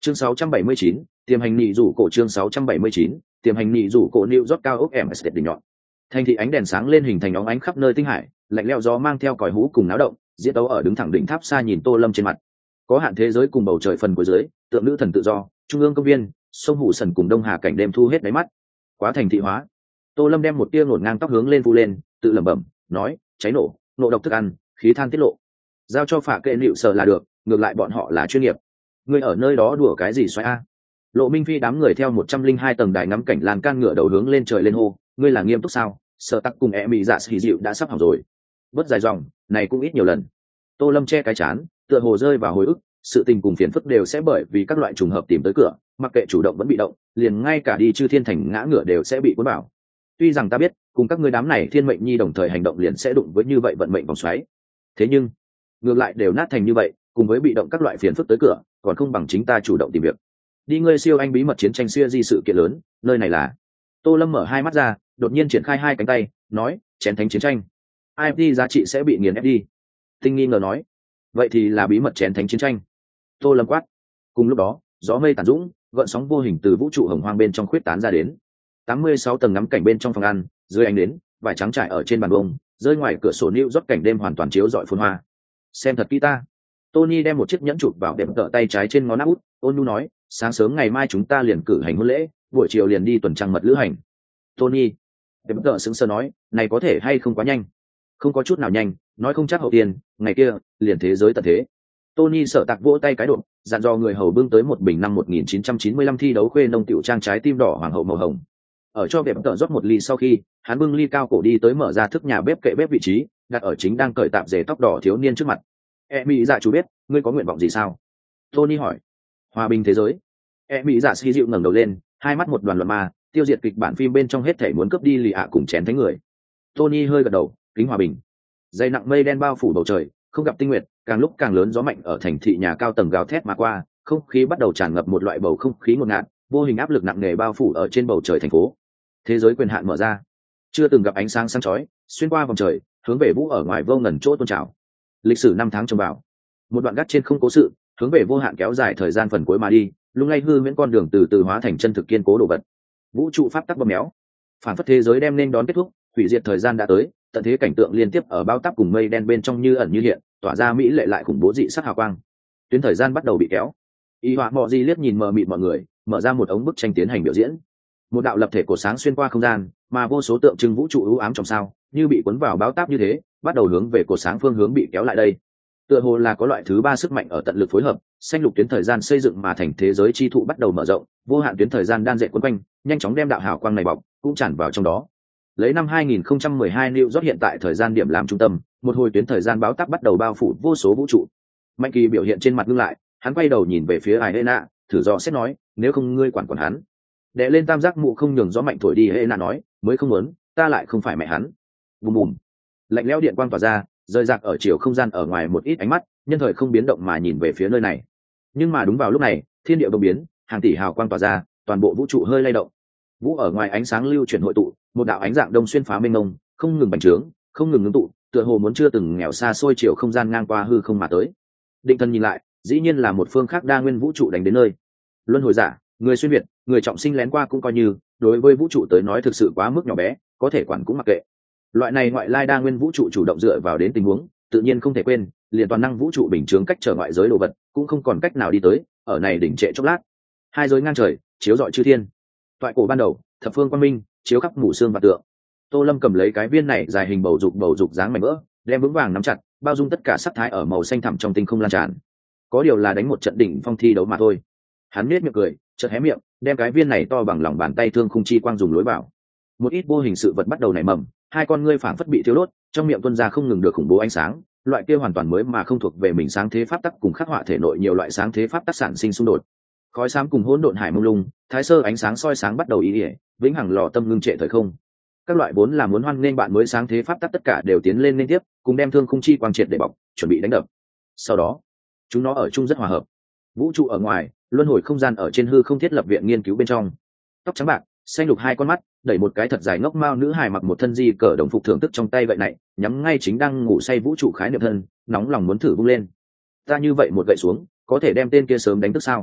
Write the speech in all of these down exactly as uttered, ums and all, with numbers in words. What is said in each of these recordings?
Chương sáu trăm bảy mươi chín, tiềm hành nhị rủ cổ chương sáu trăm bảy mươi chín, tiềm hành nhị rủ cổ New York cao ốc em ét đỉnh nhọn. Thành thị ánh đèn sáng lên hình thành óng ánh khắp nơi tinh hải, lạnh lẽo gió mang theo còi hú cùng náo động, diễn tấu ở đứng thẳng đỉnh tháp xa nhìn Tô Lâm trên mặt. Có hạn thế giới cùng bầu trời phần cuối dưới, tượng nữ thần tự do, trung ương công viên, sông Hủ Sần cùng Đông Hà cảnh đêm thu hết đáy mắt. Quá thành thị hóa. Tô Lâm đem một tia ngổn ngang tóc hướng lên vu lên, tự lẩm bẩm, nói, cháy nổ, nộ độc thức ăn, khí than tiết lộ. Giao cho phả kệ liệu sợ là được, ngược lại bọn họ là chuyên nghiệp. Ngươi ở nơi đó đùa cái gì xoay a? Lộ Minh Phi đám người theo một trăm linh hai tầng đài ngắm cảnh lan can ngựa đầu hướng lên trời lên hô, ngươi là nghiêm túc sao? Sở Tắc cùng e mỹ dạ xì dịu đã sắp hỏng rồi. Bớt dài dòng, này cũng ít nhiều lần. Tô Lâm che cái chán, tựa hồ rơi vào hồi ức, sự tình cùng phiền phức đều sẽ bởi vì các loại trùng hợp tìm tới cửa, mặc kệ chủ động vẫn bị động, liền ngay cả đi chư thiên thành ngã ngựa đều sẽ bị cuốn vào. Tuy rằng ta biết, cùng các ngươi đám này thiên mệnh nhi đồng thời hành động liền sẽ đụng với như vậy vận mệnh vòng xoáy. Thế nhưng, ngược lại đều nát thành như vậy, cùng với bị động các loại phiền phức tới cửa, còn không bằng chính ta chủ động tìm việc. Đi ngươi siêu anh bí mật chiến tranh xưa di sự kiện lớn, nơi này là. Tô Lâm mở hai mắt ra, đột nhiên triển khai hai cánh tay, nói, chén thánh chiến tranh. i ép tê giá trị sẽ bị nghiền ép đi. Tinh nghi ngờ nói, vậy thì là bí mật chén thánh chiến tranh. Tô Lâm quát. Cùng lúc đó, gió mây tàn dũng, gợn sóng vô hình từ vũ trụ hồng hoang bên trong khuyết tán ra đến. tám mươi sáu tầng ngắm cảnh bên trong phòng ăn, dưới ánh đến, vải trắng trải ở trên bàn bông, rơi ngoài cửa sổ New York cảnh đêm hoàn toàn chiếu rọi phồn hoa. Xem thật kỹ ta. Tony đem một chiếc nhẫn chụp vào đệm tợ tay trái trên ngón áp út, ôn nhu nói, sáng sớm ngày mai chúng ta liền cử hành hôn lễ, buổi chiều liền đi tuần trăng mật lữ hành. Tony, đệm tợ sững sờ nói, này có thể hay không quá nhanh? Không có chút nào nhanh, nói không chắc hậu tiền, ngày kia, liền thế giới tận thế. Tony sợ tạc vỗ tay cái độ, dặn dò người hầu bưng tới một bình năm một nghìn chín trăm chín mươi lăm thi đấu khuê nông tiểu trang trái tim đỏ hoàng hậu màu hồng. Ở cho bếp tợ rót một ly sau khi, hắn bưng ly cao cổ đi tới mở ra thức nhà bếp kệ bếp vị trí, đặt ở chính đang cởi tạp dề tóc đỏ thiếu niên trước mặt. E mỹ dạ chú biết, ngươi có nguyện vọng gì sao? Tony hỏi. Hòa bình thế giới. E mỹ dạ xì dịu ngẩng đầu lên, hai mắt một đoàn loạn ma, tiêu diệt kịch bản phim bên trong hết thể muốn cướp đi lì ạ cùng chén thánh người. Tony hơi gật đầu, kính hòa bình. Dày nặng mây đen bao phủ bầu trời, không gặp tinh nguyệt, càng lúc càng lớn gió mạnh ở thành thị nhà cao tầng gào thét mà qua, không khí bắt đầu tràn ngập một loại bầu không khí ngột ngạt, vô hình áp lực nặng nề bao phủ ở trên bầu trời thành phố. Thế giới quyền hạn mở ra, chưa từng gặp ánh sáng sáng chói, xuyên qua vòng trời, hướng về vũ ở ngoài vô ngần chỗ tôn trào. Lịch sử năm tháng trông vào, một đoạn gác trên không cố sự, hướng về vô hạn kéo dài thời gian phần cuối mà đi, lung lay hư miễn con đường từ từ hóa thành chân thực kiên cố đồ vật. Vũ trụ pháp tắc bơm méo, phản phất thế giới đem nên đón kết thúc, hủy diệt thời gian đã tới, tận thế cảnh tượng liên tiếp ở bao táp cùng mây đen bên trong như ẩn như hiện, tỏa ra mỹ lệ lại khủng bố dị sắc hào quang. Tuyến thời gian bắt đầu bị kéo. Y Họa Mọ Di liếc nhìn mờ mịt mọi người, mở ra một ống bức tranh tiến hành biểu diễn. Một đạo lập thể cổ sáng xuyên qua không gian, mà vô số tượng trưng vũ trụ u ám trong sao, như bị cuốn vào báo táp như thế, bắt đầu hướng về cổ sáng phương hướng bị kéo lại đây. Tựa hồ là có loại thứ ba sức mạnh ở tận lực phối hợp, xanh lục tuyến thời gian xây dựng mà thành thế giới chi thụ bắt đầu mở rộng, vô hạn tuyến thời gian đan dệt quấn quanh, nhanh chóng đem đạo hào quang này bọc, cũng tràn vào trong đó. Lấy năm hai nghìn không trăm mười hai New York hiện tại thời gian điểm làm trung tâm, một hồi tuyến thời gian báo táp bắt đầu bao phủ vô số vũ trụ. Mạnh Kỳ biểu hiện trên mặt ngưng lại, hắn quay đầu nhìn về phía Aena, thử dò xét nói, nếu không ngươi quản quản hắn. Đệ lên tam giác mụ không nhường gió mạnh thổi đi, Aena nói, mới không muốn, ta lại không phải mẹ hắn. Bùm bùm. Lạnh lẽo điện quang tỏa ra, rơi rạc ở chiều không gian ở ngoài một ít ánh mắt, nhân thời không biến động mà nhìn về phía nơi này. Nhưng mà đúng vào lúc này, thiên địa bỗng biến, hàng tỷ hào quang tỏa ra, toàn bộ vũ trụ hơi lay động. Vũ ở ngoài ánh sáng lưu chuyển hội tụ, một đạo ánh dạng đông xuyên phá mênh mông, không ngừng bành trướng, không ngừng ngưng tụ, tựa hồ muốn chưa từng nghèo xa xôi chiều không gian ngang qua hư không mà tới. Định Thần nhìn lại, dĩ nhiên là một phương khác đa nguyên vũ trụ đánh đến nơi. Luân hồi giả, người xuyên việt, người trọng sinh lén qua cũng coi như, đối với vũ trụ tới nói thực sự quá mức nhỏ bé, có thể quản cũng mặc kệ. Loại này ngoại lai đa nguyên vũ trụ chủ động dựa vào đến tình huống, tự nhiên không thể quên, liền toàn năng vũ trụ bình chướng cách trở ngoại giới đồ vật, cũng không còn cách nào đi tới, ở này đỉnh trệ chốc lát. Hai giới ngang trời, chiếu rọi chư thiên. Toại cổ ban đầu, thập phương quang minh, chiếu khắp mù xương và tượng. Tô Lâm cầm lấy cái viên này dài hình bầu dục bầu dục dáng mảnh vỡ, đem vững vàng nắm chặt, bao dung tất cả sắc thái ở màu xanh thẳm trong tinh không lan tràn. Có điều là đánh một trận đỉnh phong thi đấu mà thôi. Hắn nhếch miệng cười, chợt hé miệng, đem cái viên này to bằng lòng bàn tay thương khung chi quang dùng lối vào. Một ít vô hình sự vật bắt đầu nảy mầm, hai con ngươi phảng phất bị thiêu đốt, trong miệng tuôn ra không ngừng được khủng bố ánh sáng, loại kia hoàn toàn mới mà không thuộc về mình sáng thế pháp tắc cùng khắc họa thể nội nhiều loại sáng thế pháp tắc sản sinh xung đột. Khói xám cùng hỗn độn hải mông lung, thái sơ ánh sáng soi sáng bắt đầu ý ỉa, vĩnh hằng lò tâm ngưng trệ thời không. Các loại vốn là muốn hoan nghênh bạn mới sáng thế pháp tắc tất cả đều tiến lên liên tiếp, cùng đem thương khung chi quang triệt để bọc, chuẩn bị đánh đập. Sau đó, chúng nó ở chung rất hòa hợp. Vũ trụ ở ngoài, luân hồi không gian ở trên hư không thiết lập viện nghiên cứu bên trong. Tóc trắng bạc, xanh lục hai con mắt, đẩy một cái thật dài ngốc mao nữ hài mặc một thân di cờ đồng phục thưởng thức trong tay vậy này, nhắm ngay chính đang ngủ say vũ trụ khái niệm thân, nóng lòng muốn thử vung lên. Ta như vậy một gậy xuống, có thể đem tên kia sớm đánh thức sao?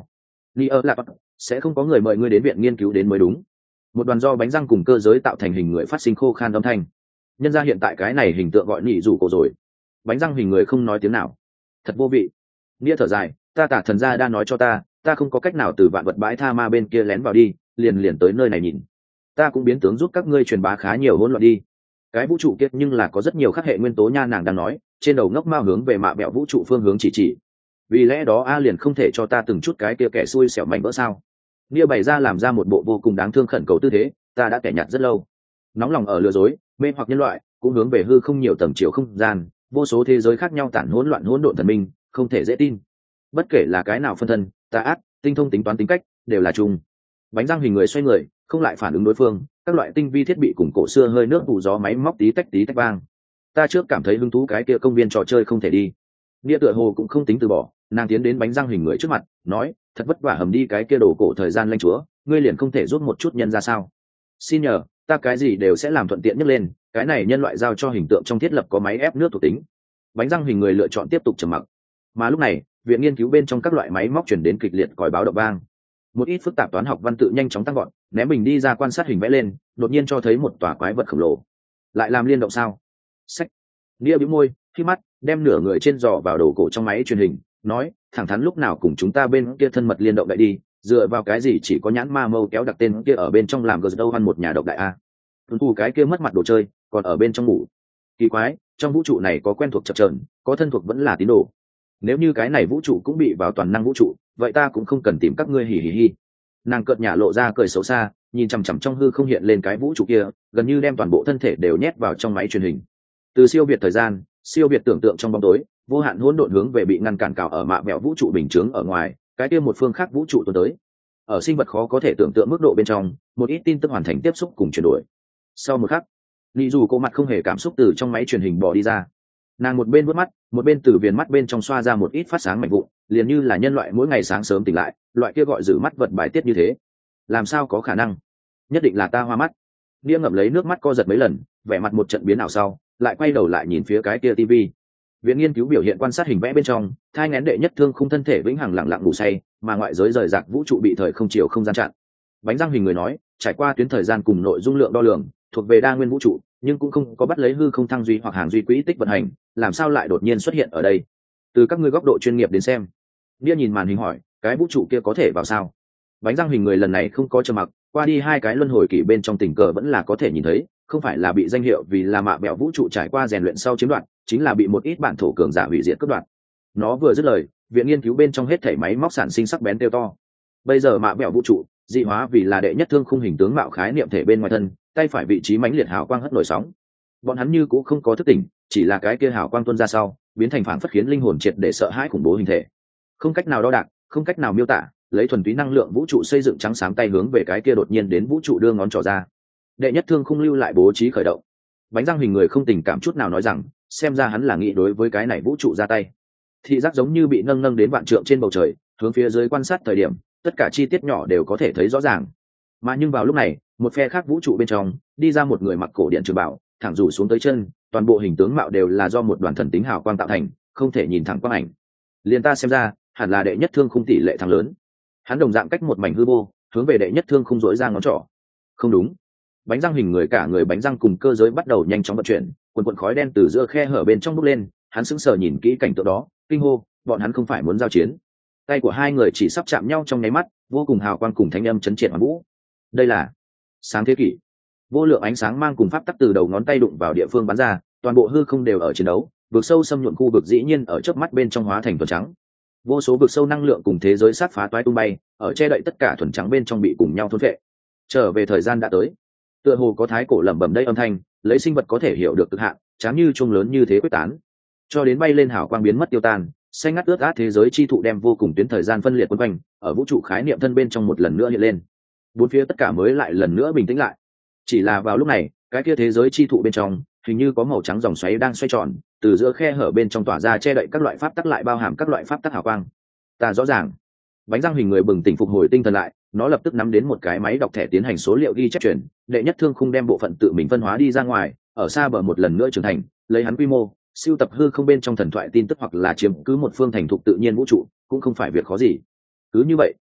Ni ơ là sẽ không có người mời ngươi đến viện nghiên cứu đến mới đúng. Một đoàn do bánh răng cùng cơ giới tạo thành hình người phát sinh khô khan âm thanh. Nhân ra hiện tại cái này hình tượng gọi nhị rủ cổ rồi. Bánh răng hình người không nói tiếng nào, thật vô vị. Nghĩa thở dài, ta tả thần gia đã nói cho ta, ta không có cách nào từ vạn vật bãi tha ma bên kia lén vào đi, liền liền tới nơi này nhìn. Ta cũng biến tướng giúp các ngươi truyền bá khá nhiều hỗn loạn đi. Cái vũ trụ kia nhưng là có rất nhiều khắc hệ nguyên tố nha, nàng đang nói, trên đầu ngốc mao hướng về mạ bẹo vũ trụ phương hướng chỉ chỉ. Vì lẽ đó a liền không thể cho ta từng chút cái kia kẻ xui xẻo mảnh vỡ sao? Nghĩa bày ra làm ra một bộ vô cùng đáng thương khẩn cầu tư thế, ta đã kẻ nhạt rất lâu. Nóng lòng ở lừa dối, mê hoặc nhân loại, cũng hướng về hư không nhiều tầng chiều không gian, vô số thế giới khác nhau tản hỗn loạn hỗn độn thần minh, không thể dễ tin. Bất kể là cái nào phân thân, tà ác, tinh thông tính toán tính cách, đều là chung. Bánh răng hình người xoay người, không lại phản ứng đối phương, các loại tinh vi thiết bị cùng cổ xưa hơi nước vụ gió máy móc tí tách tí tách vang. Ta trước cảm thấy hứng thú cái kia công viên trò chơi không thể đi. Nghĩa tựa hồ cũng không tính từ bỏ, nàng tiến đến bánh răng hình người trước mặt, nói, thật vất vả hầm đi cái kia đồ cổ thời gian lanh chúa, ngươi liền không thể giúp một chút nhân ra sao? Xin nhờ, ta cái gì đều sẽ làm thuận tiện nhất lên, cái này nhân loại giao cho hình tượng trong thiết lập có máy ép nước thuộc tính. Bánh răng hình người lựa chọn tiếp tục trầm mặc. Mà lúc này, viện nghiên cứu bên trong các loại máy móc chuyển đến kịch liệt còi báo động vang. Một ít phức tạp toán học văn tự nhanh chóng tăng gọn, ném mình đi ra quan sát hình vẽ lên, đột nhiên cho thấy một tòa quái vật khổng lồ. Lại làm liên động sao? Sách. Nghĩa bĩu môi, khi mắt, đem nửa người trên giò vào đầu cổ trong máy truyền hình, nói, thẳng thắn lúc nào cùng chúng ta bên kia thân mật liên động đại đi, dựa vào cái gì chỉ có nhãn ma mâu kéo đặc tên kia ở bên trong làm gờ đâu ăn một nhà độc đại a. Tuấn tu cái kia mất mặt đồ chơi, còn ở bên trong ngủ. Kỳ quái, trong vũ trụ này có quen thuộc chập chờn, có thân thuộc vẫn là tín đồ. Nếu như cái này vũ trụ cũng bị vào toàn năng vũ trụ, vậy ta cũng không cần tìm các ngươi hì hì hì. Nàng cợt nhả lộ ra cười xấu xa, nhìn chằm chằm trong hư không hiện lên cái vũ trụ kia, gần như đem toàn bộ thân thể đều nhét vào trong máy truyền hình. Từ siêu việt thời gian, siêu việt tưởng tượng trong bóng tối, vô hạn hỗn độn hướng về bị ngăn cản cào ở mạ mẹo vũ trụ bình chướng ở ngoài, cái kia một phương khác vũ trụ tuần tới. Ở sinh vật khó có thể tưởng tượng mức độ bên trong, một ít tin tức hoàn thành tiếp xúc cùng chuyển đổi. Sau một khắc, Lý dù cô mặt không hề cảm xúc từ trong máy truyền hình bỏ đi ra. Nàng một bên vuốt mắt, một bên từ viền mắt bên trong xoa ra một ít phát sáng mạnh vụn, liền như là nhân loại mỗi ngày sáng sớm tỉnh lại, loại kia gọi giữ mắt vật bài tiết như thế. Làm sao có khả năng? Nhất định là ta hoa mắt. Nia ngậm lấy nước mắt co giật mấy lần, vẻ mặt một trận biến ảo sau, lại quay đầu lại nhìn phía cái kia tivi. Viện nghiên cứu biểu hiện quan sát hình vẽ bên trong, thai nghén đệ nhất thương khung thân thể vĩnh hằng lặng lặng ngủ say, mà ngoại giới rời rạc vũ trụ bị thời không chiều không gian chặn. Bánh răng hình người nói, trải qua tuyến thời gian cùng nội dung lượng đo lường, thuộc về đa nguyên vũ trụ, nhưng cũng không có bắt lấy hư không thăng duy hoặc hàng duy quỹ tích vận hành, làm sao lại đột nhiên xuất hiện ở đây? Từ các ngươi góc độ chuyên nghiệp đến xem. Nia nhìn màn hình hỏi, cái vũ trụ kia có thể vào sao? Bánh răng hình người lần này không có trầm mặc, qua đi hai cái luân hồi kỷ bên trong tình cờ vẫn là có thể nhìn thấy, không phải là bị danh hiệu vì là mạ bẹo vũ trụ trải qua rèn luyện sau chiếm đoạt, chính là bị một ít bản thổ cường giả hủy diệt cướp đoạt. Nó vừa dứt lời, viện nghiên cứu bên trong hết thảy máy móc sản sinh sắc bén tiêu to. Bây giờ mạ bẹo vũ trụ dị hóa vì là đệ nhất thương khung hình tướng mạo khái niệm thể bên ngoài thân, tay phải vị trí mãnh liệt hào quang hất nổi sóng. Bọn hắn như cũng không có thức tỉnh, chỉ là cái kia hào quang tuôn ra sau, biến thành phản phất khiến linh hồn triệt để sợ hãi khủng bố hình thể. Không cách nào đo đạc, không cách nào miêu tả, lấy thuần túy năng lượng vũ trụ xây dựng trắng sáng tay hướng về cái kia đột nhiên đến vũ trụ đưa ngón trỏ ra. Đệ nhất thương khung lưu lại bố trí khởi động. Bánh răng hình người không tình cảm chút nào nói rằng, xem ra hắn là nghĩ đối với cái này vũ trụ ra tay. Thị giác giống như bị nâng nâng đến vạn trượng trên bầu trời, hướng phía dưới quan sát thời điểm, tất cả chi tiết nhỏ đều có thể thấy rõ ràng. Mà nhưng vào lúc này, một phe khác vũ trụ bên trong, đi ra một người mặc cổ điện trường bảo, thẳng rủ xuống tới chân, toàn bộ hình tướng mạo đều là do một đoàn thần tính hào quang tạo thành, không thể nhìn thẳng quang ảnh. Liền ta xem ra, hẳn là đệ nhất thương khung tỷ lệ thắng lớn. Hắn đồng dạng cách một mảnh hư vô, hướng về đệ nhất thương khung rỗi ra ngón trỏ. Không đúng. Bánh răng hình người cả người bánh răng cùng cơ giới bắt đầu nhanh chóng vận chuyển, quần quần khói đen từ giữa khe hở bên trong bốc lên, hắn sững sờ nhìn kỹ cảnh tượng đó, kinh hô, bọn hắn không phải muốn giao chiến. Tay của hai người chỉ sắp chạm nhau trong nháy mắt, vô cùng hào quang cùng thanh âm chấn triệt hoàn vũ. Đây là sáng thế kỷ. Vô lượng ánh sáng mang cùng pháp tắc từ đầu ngón tay đụng vào địa phương bắn ra, toàn bộ hư không đều ở chiến đấu, vực sâu xâm nhuộm khu vực dĩ nhiên ở chớp mắt bên trong hóa thành thuần trắng. Vô số vực sâu năng lượng cùng thế giới sát phá toái tung bay, ở che đậy tất cả thuần trắng bên trong bị cùng nhau thôn phệ. Trở về thời gian đã tới. Tựa hồ có thái cổ lẩm bẩm đây âm thanh, lấy sinh vật có thể hiểu được cực hạn, chám như chuông lớn như thế quyết tán, cho đến bay lên hào quang biến mất tiêu tan, xanh ngắt ướt át thế giới chi thụ đem vô cùng tuyến thời gian phân liệt quấn quanh, ở vũ trụ khái niệm thân bên trong một lần nữa hiện lên. Bốn phía tất cả mới lại lần nữa bình tĩnh lại. Chỉ là vào lúc này, cái kia thế giới chi thụ bên trong, hình như có màu trắng dòng xoáy đang xoay tròn, từ giữa khe hở bên trong tỏa ra che đậy các loại pháp tắc lại bao hàm các loại pháp tắc hào quang. Ta rõ ràng. Bánh răng hình người bừng tỉnh phục hồi tinh thần lại, nó lập tức nắm đến một cái máy đọc thẻ tiến hành số liệu ghi chép chuyển, đệ nhất thương khung đem bộ phận tự mình phân hóa đi ra ngoài, ở xa bờ một lần nữa trưởng thành, lấy hắn quy mô, siêu tập hư không bên trong thần thoại tin tức hoặc là chiếm cứ một phương thành thục tự nhiên vũ trụ, cũng không phải việc khó gì. Cứ như vậy,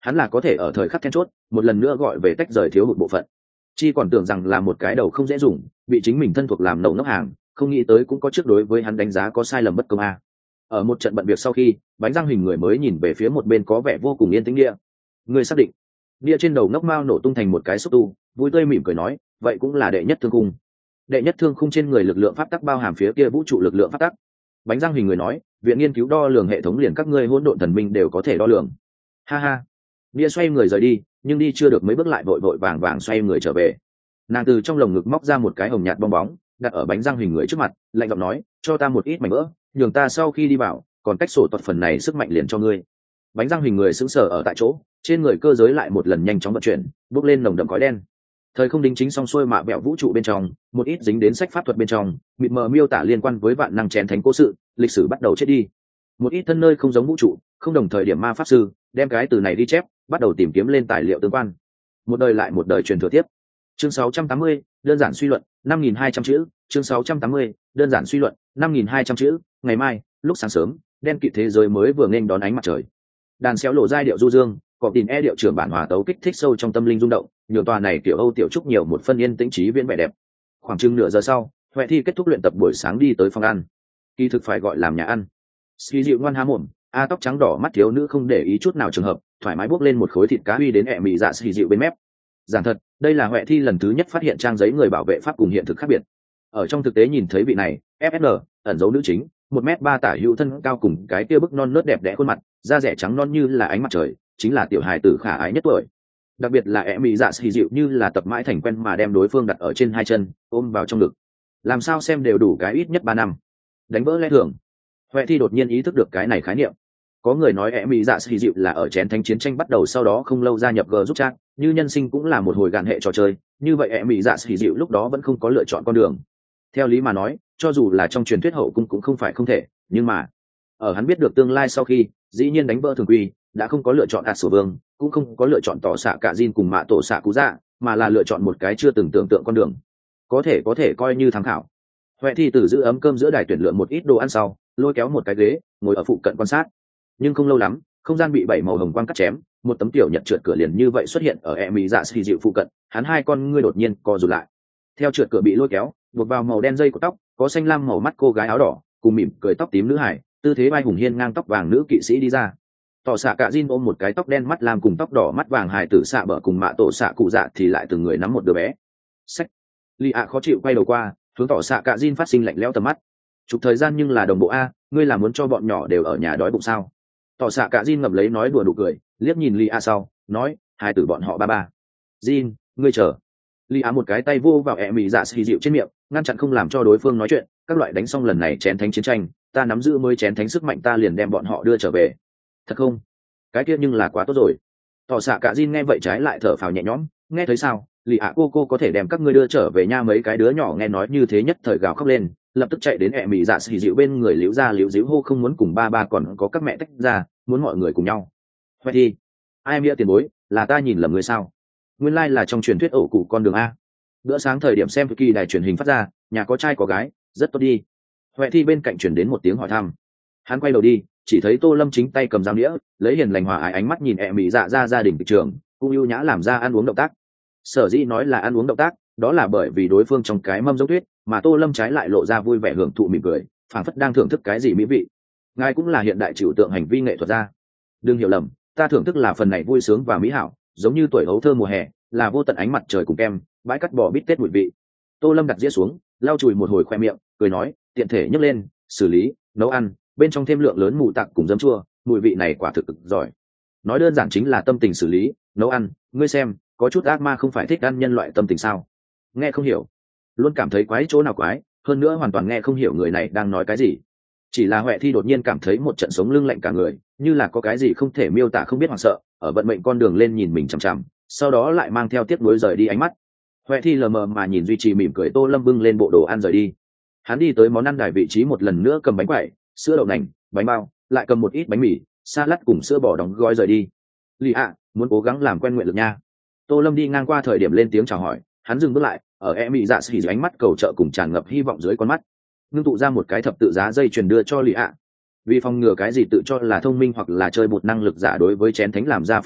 hắn là có thể ở thời khắc then chốt một lần nữa gọi về tách rời thiếu hụt bộ phận. Chi còn tưởng rằng là một cái đầu không dễ dùng, bị chính mình thân thuộc làm nậu ngốc hàng, không nghĩ tới cũng có trước đối với hắn đánh giá có sai lầm bất công a. Ở một trận bận việc sau khi, bánh răng hình người mới nhìn về phía một bên có vẻ vô cùng yên tĩnh địa. Người xác định? Địa trên đầu ngốc mao nổ tung thành một cái xúc tu, vui tươi mỉm cười nói, vậy cũng là đệ nhất thương khung. Đệ nhất thương khung trên người lực lượng pháp tắc bao hàm phía kia vũ trụ lực lượng pháp tắc. Bánh răng hình người nói, viện nghiên cứu đo lường hệ thống liền các ngươi hỗn độn thần minh đều có thể đo lường. Ha ha. Địa xoay người rời đi, nhưng đi chưa được mấy bước lại vội vội vàng vàng xoay người trở về. Nàng từ trong lồng ngực móc ra một cái hồng nhạt bong bóng, đặt ở bánh răng hình người trước mặt, lạnh giọng nói, cho ta một ít mảnh vỡ, nhường ta sau khi đi vào, còn cách sổ thuật phần này sức mạnh liền cho ngươi. Bánh răng hình người sững sờ ở tại chỗ, trên người cơ giới lại một lần nhanh chóng vận chuyển, bốc lên nồng đậm khói đen. Thời không đính chính xong xuôi mạ bẹo vũ trụ bên trong, một ít dính đến sách pháp thuật bên trong, mịt mờ miêu tả liên quan với vạn năng chén thánh cố sự, lịch sử bắt đầu chết đi. Một ít thân nơi không giống vũ trụ, không đồng thời điểm ma pháp sư, đem cái từ này đi chép, bắt đầu tìm kiếm lên tài liệu tương quan. Một đời lại một đời truyền thừa tiếp. Chương sáu trăm tám mươi, đơn giản suy luận, năm nghìn hai trăm chữ, chương sáu trăm tám mươi, đơn giản suy luận, năm nghìn hai trăm chữ, ngày mai, lúc sáng sớm, đen kịt thế giới mới vừa nghênh đón ánh mặt trời. Đàn xéo lộ giai điệu du dương, có tìm e điệu trưởng bản hòa tấu kích thích sâu trong tâm linh rung động, nhường tòa này kiểu Âu tiểu trúc nhiều một phân yên tĩnh trí viễn vẻ đẹp. Khoảng chừng nửa giờ sau, Huệ Thi kết thúc luyện tập buổi sáng đi tới phòng ăn. Kỳ thực phải gọi làm nhà ăn. Xí dịu ngoan há mồm, a tóc trắng đỏ mắt thiếu nữ không để ý chút nào trường hợp, thoải mái buốc lên một khối thịt cá uy đến ẹ mị dạ xì dịu bên mép. Giản thật, đây là Huệ Thi lần thứ nhất phát hiện trang giấy người bảo vệ pháp cùng hiện thực khác biệt. Ở trong thực tế nhìn thấy vị này, ép ét en, ẩn dấu nữ chính, một mét ba tả hữu thân cao cùng cái kia bức non nớt đẹp đẽ khuôn mặt, da rẻ trắng non như là ánh mặt trời, chính là tiểu hài tử khả ái nhất tuổi. Đặc biệt là ẹ mị dạ xì dịu như là tập mãi thành quen mà đem đối phương đặt ở trên hai chân, ôm vào trong ngực. Làm sao xem đều đủ cái ít nhất ba năm. Đánh vỡ lẽ thường. Huệ Thi đột nhiên ý thức được cái này khái niệm. Có người nói ẹ mị dạ xì dịu là ở chén thánh chiến tranh bắt đầu sau đó không lâu gia nhập g giúp chat, như nhân sinh cũng là một hồi gạn hệ trò chơi, như vậy ẹ mị dạ xì dịu lúc đó vẫn không có lựa chọn con đường. Theo lý mà nói, cho dù là trong truyền thuyết hậu cung cũng không phải không thể, nhưng mà ở hắn biết được tương lai sau khi, dĩ nhiên đánh vỡ thường quy, đã không có lựa chọn ạt sổ vương, cũng không có lựa chọn tỏ xạ cả Jin cùng mạ tổ xạ cú dạ, mà là lựa chọn một cái chưa từng tưởng tượng con đường. Có thể có thể coi như tham khảo. Huệ Thi từ giữ ấm cơm giữa đài tuyển lựa một ít đồ ăn sau, lôi kéo một cái ghế, ngồi ở phụ cận quan sát. Nhưng không lâu lắm, không gian bị bảy màu hồng quang cắt chém, một tấm tiểu nhật trượt cửa liền như vậy xuất hiện ở e mỹ dạ xì dịu phụ cận, hắn hai con ngươi đột nhiên co rụt lại. Theo trượt cửa bị lôi kéo, buộc vào màu đen dây của tóc, có xanh lam màu mắt cô gái áo đỏ, cùng mỉm cười tóc tím nữ hải, tư thế vai hùng hiên ngang tóc vàng nữ kỵ sĩ đi ra. Tỏ xạ cả Jin ôm một cái tóc đen mắt lam cùng tóc đỏ mắt vàng hài tử xạ bờ cùng mạ tổ xạ cụ dạ thì lại từng người nắm một đứa bé. Sách. Lý ạ khó chịu quay đầu qua, hướng tỏ xạ cả Jin phát sinh lạnh lẽo tầm mắt. Chụp thời gian nhưng là đồng bộ a, ngươi là muốn cho bọn nhỏ đều ở nhà đói bụng sao? Tỏ xạ cả Jin ngậm lấy nói đùa nụ cười, liếc nhìn Lý ạ sau, nói, hai tử bọn họ ba ba. Jin, ngươi chờ. Lý ạ một cái tay vô vào ẹ mị dạ xì dịu trên miệng, ngăn chặn không làm cho đối phương nói chuyện. Các loại đánh xong lần này chén thánh chiến tranh, ta nắm giữ mới chén thánh sức mạnh ta liền đem bọn họ đưa trở về. Thật không? Cái kia nhưng là quá tốt rồi. Tỏ xạ cả Jin nghe vậy trái lại thở phào nhẹ nhõm, nghe thấy sao? Lì ạ cô cô có thể đem các ngươi đưa trở về nha. Mấy cái đứa nhỏ nghe nói như thế nhất thời gào khóc lên, lập tức chạy đến ẹ mị dạ xì dịu bên người liễu ra liễu díu hô không muốn cùng ba ba còn có các mẹ tách ra, muốn mọi người cùng nhau. Vậy thì ai nghĩa tiền bối, là ta nhìn lầm người sao? Nguyên lai là trong truyền thuyết ổ cụ con đường a. Bữa sáng thời điểm xem kỳ đài truyền hình phát ra, nhà có trai có gái, rất tốt đi. Huệ Thi bên cạnh truyền đến một tiếng hỏi thăm. Hắn quay đầu đi, chỉ thấy Tô Lâm chính tay cầm dao đĩa, lấy hiền lành hòa ái ánh mắt nhìn ẹ mị dạ ra gia đình thị trường, cũng ưu nhã làm ra ăn uống động tác. Sở dĩ nói là ăn uống động tác, đó là bởi vì đối phương trong cái mâm giống tuyết, mà Tô Lâm trái lại lộ ra vui vẻ hưởng thụ mỉm cười, phảng phất đang thưởng thức cái gì mỹ vị. Ngài cũng là hiện đại trừu tượng hành vi nghệ thuật gia. Đừng hiểu lầm, ta thưởng thức là phần này vui sướng và mỹ hảo, giống như tuổi hấu thơ mùa hè, là vô tận ánh mặt trời cùng kem, bãi cắt bò bít tết mùi vị. Tô Lâm đặt dĩa xuống, lau chùi một hồi khoe miệng, cười nói, tiện thể nhấc lên, xử lý, nấu ăn, bên trong thêm lượng lớn mù tặc cùng giấm chua, mùi vị này quả thực cực giỏi. Nói đơn giản chính là tâm tình xử lý, nấu ăn, ngươi xem, có chút ác ma không phải thích ăn nhân loại tâm tình sao? Nghe không hiểu, luôn cảm thấy quái chỗ nào quái, hơn nữa hoàn toàn nghe không hiểu người này đang nói cái gì. Chỉ là Huệ Thi đột nhiên cảm thấy một trận sống lưng lạnh cả người, như là có cái gì không thể miêu tả không biết hoảng sợ, ở vận mệnh con đường lên nhìn mình chằm chằm, sau đó lại mang theo tiếc nuối rời đi ánh mắt. Huệ Thi lờ mờ mà nhìn duy trì mỉm cười Tô Lâm bưng lên bộ đồ ăn rời đi. Hắn đi tới món ăn đài vị trí một lần nữa cầm bánh quẩy, sữa đậu nành, bánh bao, lại cầm một ít bánh mì, salad cùng sữa bò đóng gói rời đi. Lì ạ, muốn cố gắng làm quen nguyện lực nha. Tô Lâm đi ngang qua thời điểm lên tiếng chào hỏi, hắn dừng bước lại, ở e mị dạ xì ánh mắt cầu trợ cùng tràn ngập hy vọng dưới con mắt, ngưng tụ ra một cái thập tự giá dây chuyền đưa cho Lì ạ. Vì phòng ngừa cái gì tự cho là thông minh hoặc là chơi bột năng lực giả đối với chén thánh làm ra phân tích,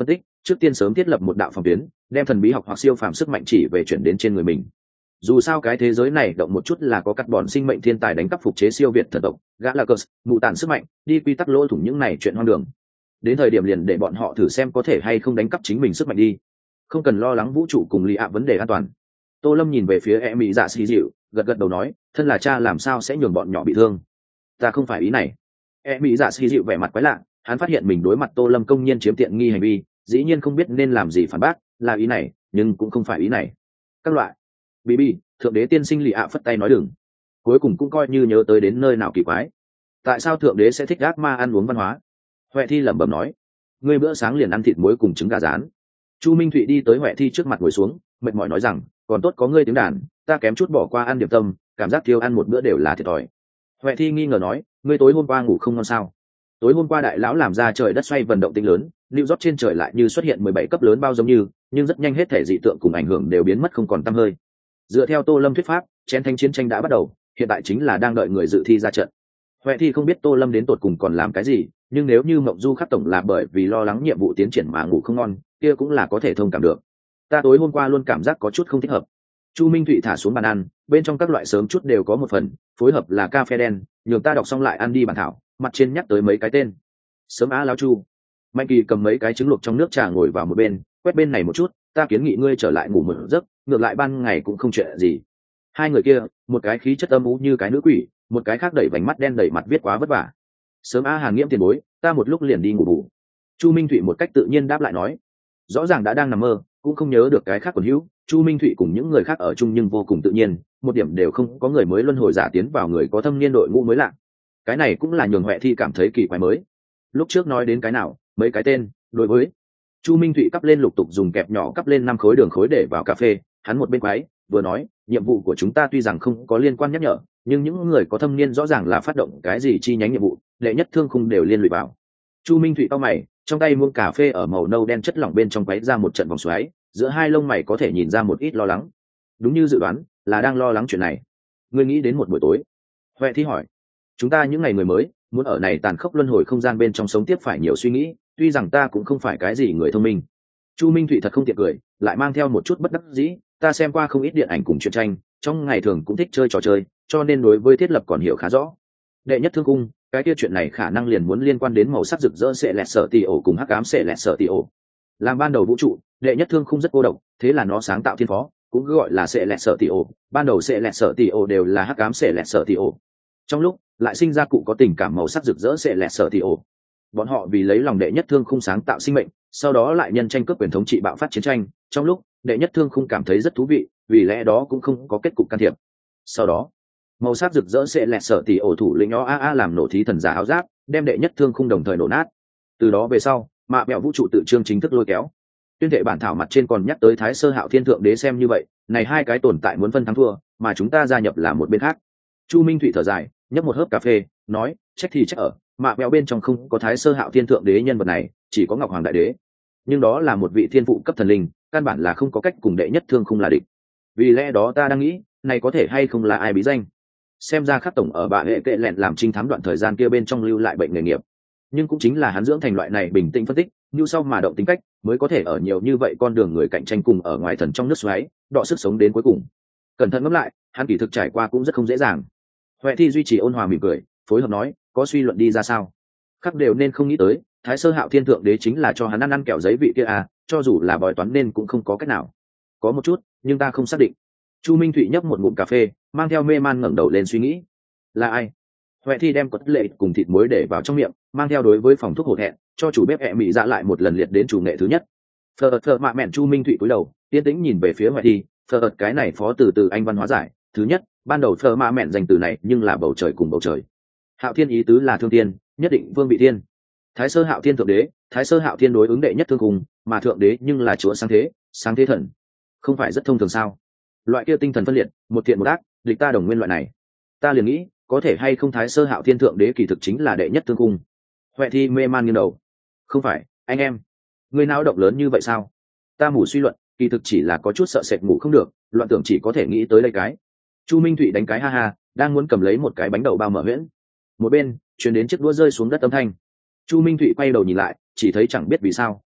trước tiên sớm thiết lập một đạo phòng tuyến, đem thần bí học hoặc siêu phàm sức mạnh chỉ về chuyển đến trên người mình. Dù sao cái thế giới này động một chút là có cắt bọn sinh mệnh thiên tài đánh cắp phục chế siêu việt thần tộc Galactus, mụ tàn sức mạnh đi quy tắc lỗ thủng những này chuyện hoang đường. Đến thời điểm liền để bọn họ thử xem có thể hay không đánh cắp chính mình sức mạnh đi, không cần lo lắng vũ trụ cùng lì ạ vấn đề an toàn. Tô Lâm nhìn về phía e mỹ dạ xì dịu, gật gật đầu nói, thân là cha làm sao sẽ nhường bọn nhỏ bị thương. Ta không phải ý này. E mỹ dạ xì dịu vẻ mặt quái lạ, hắn phát hiện mình đối mặt Tô Lâm công nhiên chiếm tiện nghi hành vi, dĩ nhiên không biết nên làm gì phản bác, là ý này nhưng cũng không phải ý này. Các loại bí bí thượng đế tiên sinh lì ạ phất tay nói đừng, cuối cùng cũng coi như nhớ tới đến nơi nào kỳ quái. Tại sao thượng đế sẽ thích ác ma ăn uống văn hóa? Huệ Thi lẩm bẩm nói, ngươi bữa sáng liền ăn thịt muối cùng trứng gà rán. Chu Minh Thụy đi tới Huệ Thi trước mặt ngồi xuống, mệt mỏi nói rằng, còn tốt có ngươi tiếng đàn, ta kém chút bỏ qua ăn điểm tâm, cảm giác thiếu ăn một bữa đều là thiệt thòi. Huệ Thi nghi ngờ nói, ngươi tối hôm qua ngủ không ngon sao? Tối hôm qua đại lão làm ra trời đất xoay vận động tinh lớn, New York trên trời lại như xuất hiện mười bảy cấp lớn bao giống như, nhưng rất nhanh hết thể dị tượng cùng ảnh hưởng đều biến mất không còn tăm hơi. Dựa theo Tô Lâm thuyết pháp, chén thanh chiến tranh đã bắt đầu, hiện tại chính là đang đợi người dự thi ra trận. Huệ Thi không biết Tô Lâm đến tột cùng còn làm cái gì, nhưng nếu như Mộng Du Khắc tổng là bởi vì lo lắng nhiệm vụ tiến triển mà ngủ không ngon, kia cũng là có thể thông cảm được. Ta tối hôm qua luôn cảm giác có chút không thích hợp. Chu Minh Thụy thả xuống bàn ăn, bên trong các loại sớm chút đều có một phần, phối hợp là cà phê đen, nhường ta đọc xong lại ăn đi bản thảo, mặt trên nhắc tới mấy cái tên. Sớm á lão Chu. Mạnh Kỳ cầm mấy cái trứng luộc trong nước trà ngồi vào một bên, quét bên này một chút, ta kiến nghị ngươi trở lại ngủ một giấc, ngược lại ban ngày cũng không chuyện gì. Hai người kia, một cái khí chất âm u như cái nữ quỷ, một cái khác đẩy vành mắt đen đẩy mặt viết quá vất vả. Sớm a Hàn Nghiễm tiền bối, ta một lúc liền đi ngủ bù. Chu Minh Thụy một cách tự nhiên đáp lại nói, rõ ràng đã đang nằm mơ, cũng không nhớ được cái khác còn hữu. Chu Minh Thụy cùng những người khác ở chung nhưng vô cùng tự nhiên, một điểm đều không có người mới luân hồi giả tiến vào người có thâm niên đội ngũ mới lạ. Cái này cũng là nhường Huệ Thi cảm thấy kỳ quái mới. Lúc trước nói đến cái nào, mấy cái tên, đối với Chu Minh Thụy cắp lên lục tục dùng kẹp nhỏ cắp lên năm khối đường khối để vào cà phê, hắn một bên quái vừa nói, nhiệm vụ của chúng ta tuy rằng không có liên quan nhắc nhở, nhưng những người có thâm niên rõ ràng là phát động cái gì chi nhánh nhiệm vụ, đệ nhất thương khung đều liên lụy vào. Chu Minh Thụy cau mày, trong tay muỗng cà phê ở màu nâu đen chất lỏng bên trong quấy ra một trận vòng xoáy, giữa hai lông mày có thể nhìn ra một ít lo lắng. Đúng như dự đoán, là đang lo lắng chuyện này. Ngươi nghĩ đến một buổi tối? Huệ Thi hỏi. Chúng ta những ngày người mới, muốn ở này tàn khốc luân hồi không gian bên trong sống tiếp phải nhiều suy nghĩ, tuy rằng ta cũng không phải cái gì người thông minh. Chu Minh Thụy thật không tiện cười, lại mang theo một chút bất đắc dĩ, ta xem qua không ít điện ảnh cùng truyện tranh, trong ngày thường cũng thích chơi trò chơi, cho nên đối với thiết lập còn hiểu khá rõ. Đệ nhất thương cung, cái kia chuyện này khả năng liền muốn liên quan đến màu sắc rực rỡ sẽ lẹt sở tỷ ổ cùng hắc ám sẽ lẹt sở tỷ ổ. Làm ban đầu vũ trụ, đệ nhất thương khung rất cô độc, thế là nó sáng tạo thiên phó, cũng gọi là sẽ lẹt sở tỷ ổ, ban đầu sẽ lẹt sở tỷ ổ đều là hắc ám sẽ lẹt sở tỷ ổ. Trong lúc lại sinh ra cụ có tình cảm màu sắc rực rỡ sẽ lẹt sở tỷ ổ. Bọn họ vì lấy lòng đệ nhất thương khung sáng tạo sinh mệnh, sau đó lại nhân tranh cướp quyền thống trị bạo phát chiến tranh, trong lúc đệ nhất thương khung cảm thấy rất thú vị, vì lẽ đó cũng không có kết cục can thiệp. Sau đó màu sắc rực rỡ sẽ lẹt sở tỷ ổ thủ lĩnh o a a làm nổ thí thần giả áo giáp, đem đệ nhất thương khung đồng thời nổ nát. Từ đó về sau, mạ bẹo vũ trụ tự trương chính thức lôi kéo. Tuyên thệ bản thảo mặt trên còn nhắc tới Thái Sơ Hạo Thiên thượng đế xem như vậy, này hai cái tồn tại muốn phân thắng thua, mà chúng ta gia nhập là một bên khác. Chu Minh Thụy thở dài, nhấp một hớp cà phê, nói, trách thì trách ở, mạ bẹo bên trong không có Thái Sơ Hạo Thiên thượng đế nhân vật này, chỉ có Ngọc Hoàng đại đế. Nhưng đó là một vị thiên phụ cấp thần linh, căn bản là không có cách cùng đệ nhất thương khung là địch. Vì lẽ đó ta đang nghĩ, này có thể hay không là ai bí danh. Xem ra Khắc tổng ở bạ hệ kệ lẹn làm trinh thám đoạn thời gian kia bên trong lưu lại bệnh nghề nghiệp, nhưng cũng chính là hắn dưỡng thành loại này bình tĩnh phân tích, như sau mà động tính cách, mới có thể ở nhiều như vậy con đường người cạnh tranh cùng ở ngoài thần trong nước xoáy, đọ sức sống đến cuối cùng. Cẩn thận ngẫm lại, hắn kỳ thực trải qua cũng rất không dễ dàng. Huệ Thi duy trì ôn hòa mỉm cười, phối hợp nói, có suy luận đi ra sao? Khắc đều nên không nghĩ tới, Thái Sơ Hạo Thiên thượng đế chính là cho hắn ăn ăn kẹo giấy vị kia à, cho dù là bói toán nên cũng không có cách nào. Có một chút, nhưng ta không xác định. Chu Minh Thụy nhấp một ngụm cà phê, mang theo mê man ngẩng đầu lên suy nghĩ. Là ai? Huệ Thi đem cốt lệ cùng thịt muối để vào trong miệng, mang theo đối với phòng thuốc hổ thẹn, cho chủ bếp ẹ mị dạ lại một lần liệt đến chủ nghệ thứ nhất. Phờ phờ mạ mẹn. Chu Minh Thụy cúi đầu, yên tĩnh nhìn về phía Huệ Thi, phờ cái này phó từ từ anh văn hóa giải. Thứ nhất, ban đầu phờ mạ mẹn dành từ này nhưng là bầu trời cùng bầu trời. Hạo Thiên ý tứ là thương thiên, nhất định vương vị thiên. Thái Sơ Hạo Thiên thượng đế, Thái Sơ Hạo Thiên đối ứng đệ nhất thương cùng, mà thượng đế nhưng là chúa sáng thế, sáng thế thần. Không phải rất thông thường sao? Loại kia tinh thần phân liệt, một thiện một ác, địch ta đồng nguyên loại này. Ta liền nghĩ, có thể hay không Thái Sơ Hạo Thiên thượng đế kỳ thực chính là đệ nhất thương cung. Huệ Thi mê man nghiêng đầu. Không phải, anh em, người não động lớn như vậy sao? Ta mù suy luận, kỳ thực chỉ là có chút sợ sệt ngủ không được, loạn tưởng chỉ có thể nghĩ tới đây cái. Chu Minh Thụy đánh cái ha ha, đang muốn cầm lấy một cái bánh đậu bao mở huyễn. Một bên, truyền đến chiếc đũa rơi xuống đất âm thanh. Chu Minh Thụy quay đầu nhìn lại, chỉ thấy chẳng biết vì sao,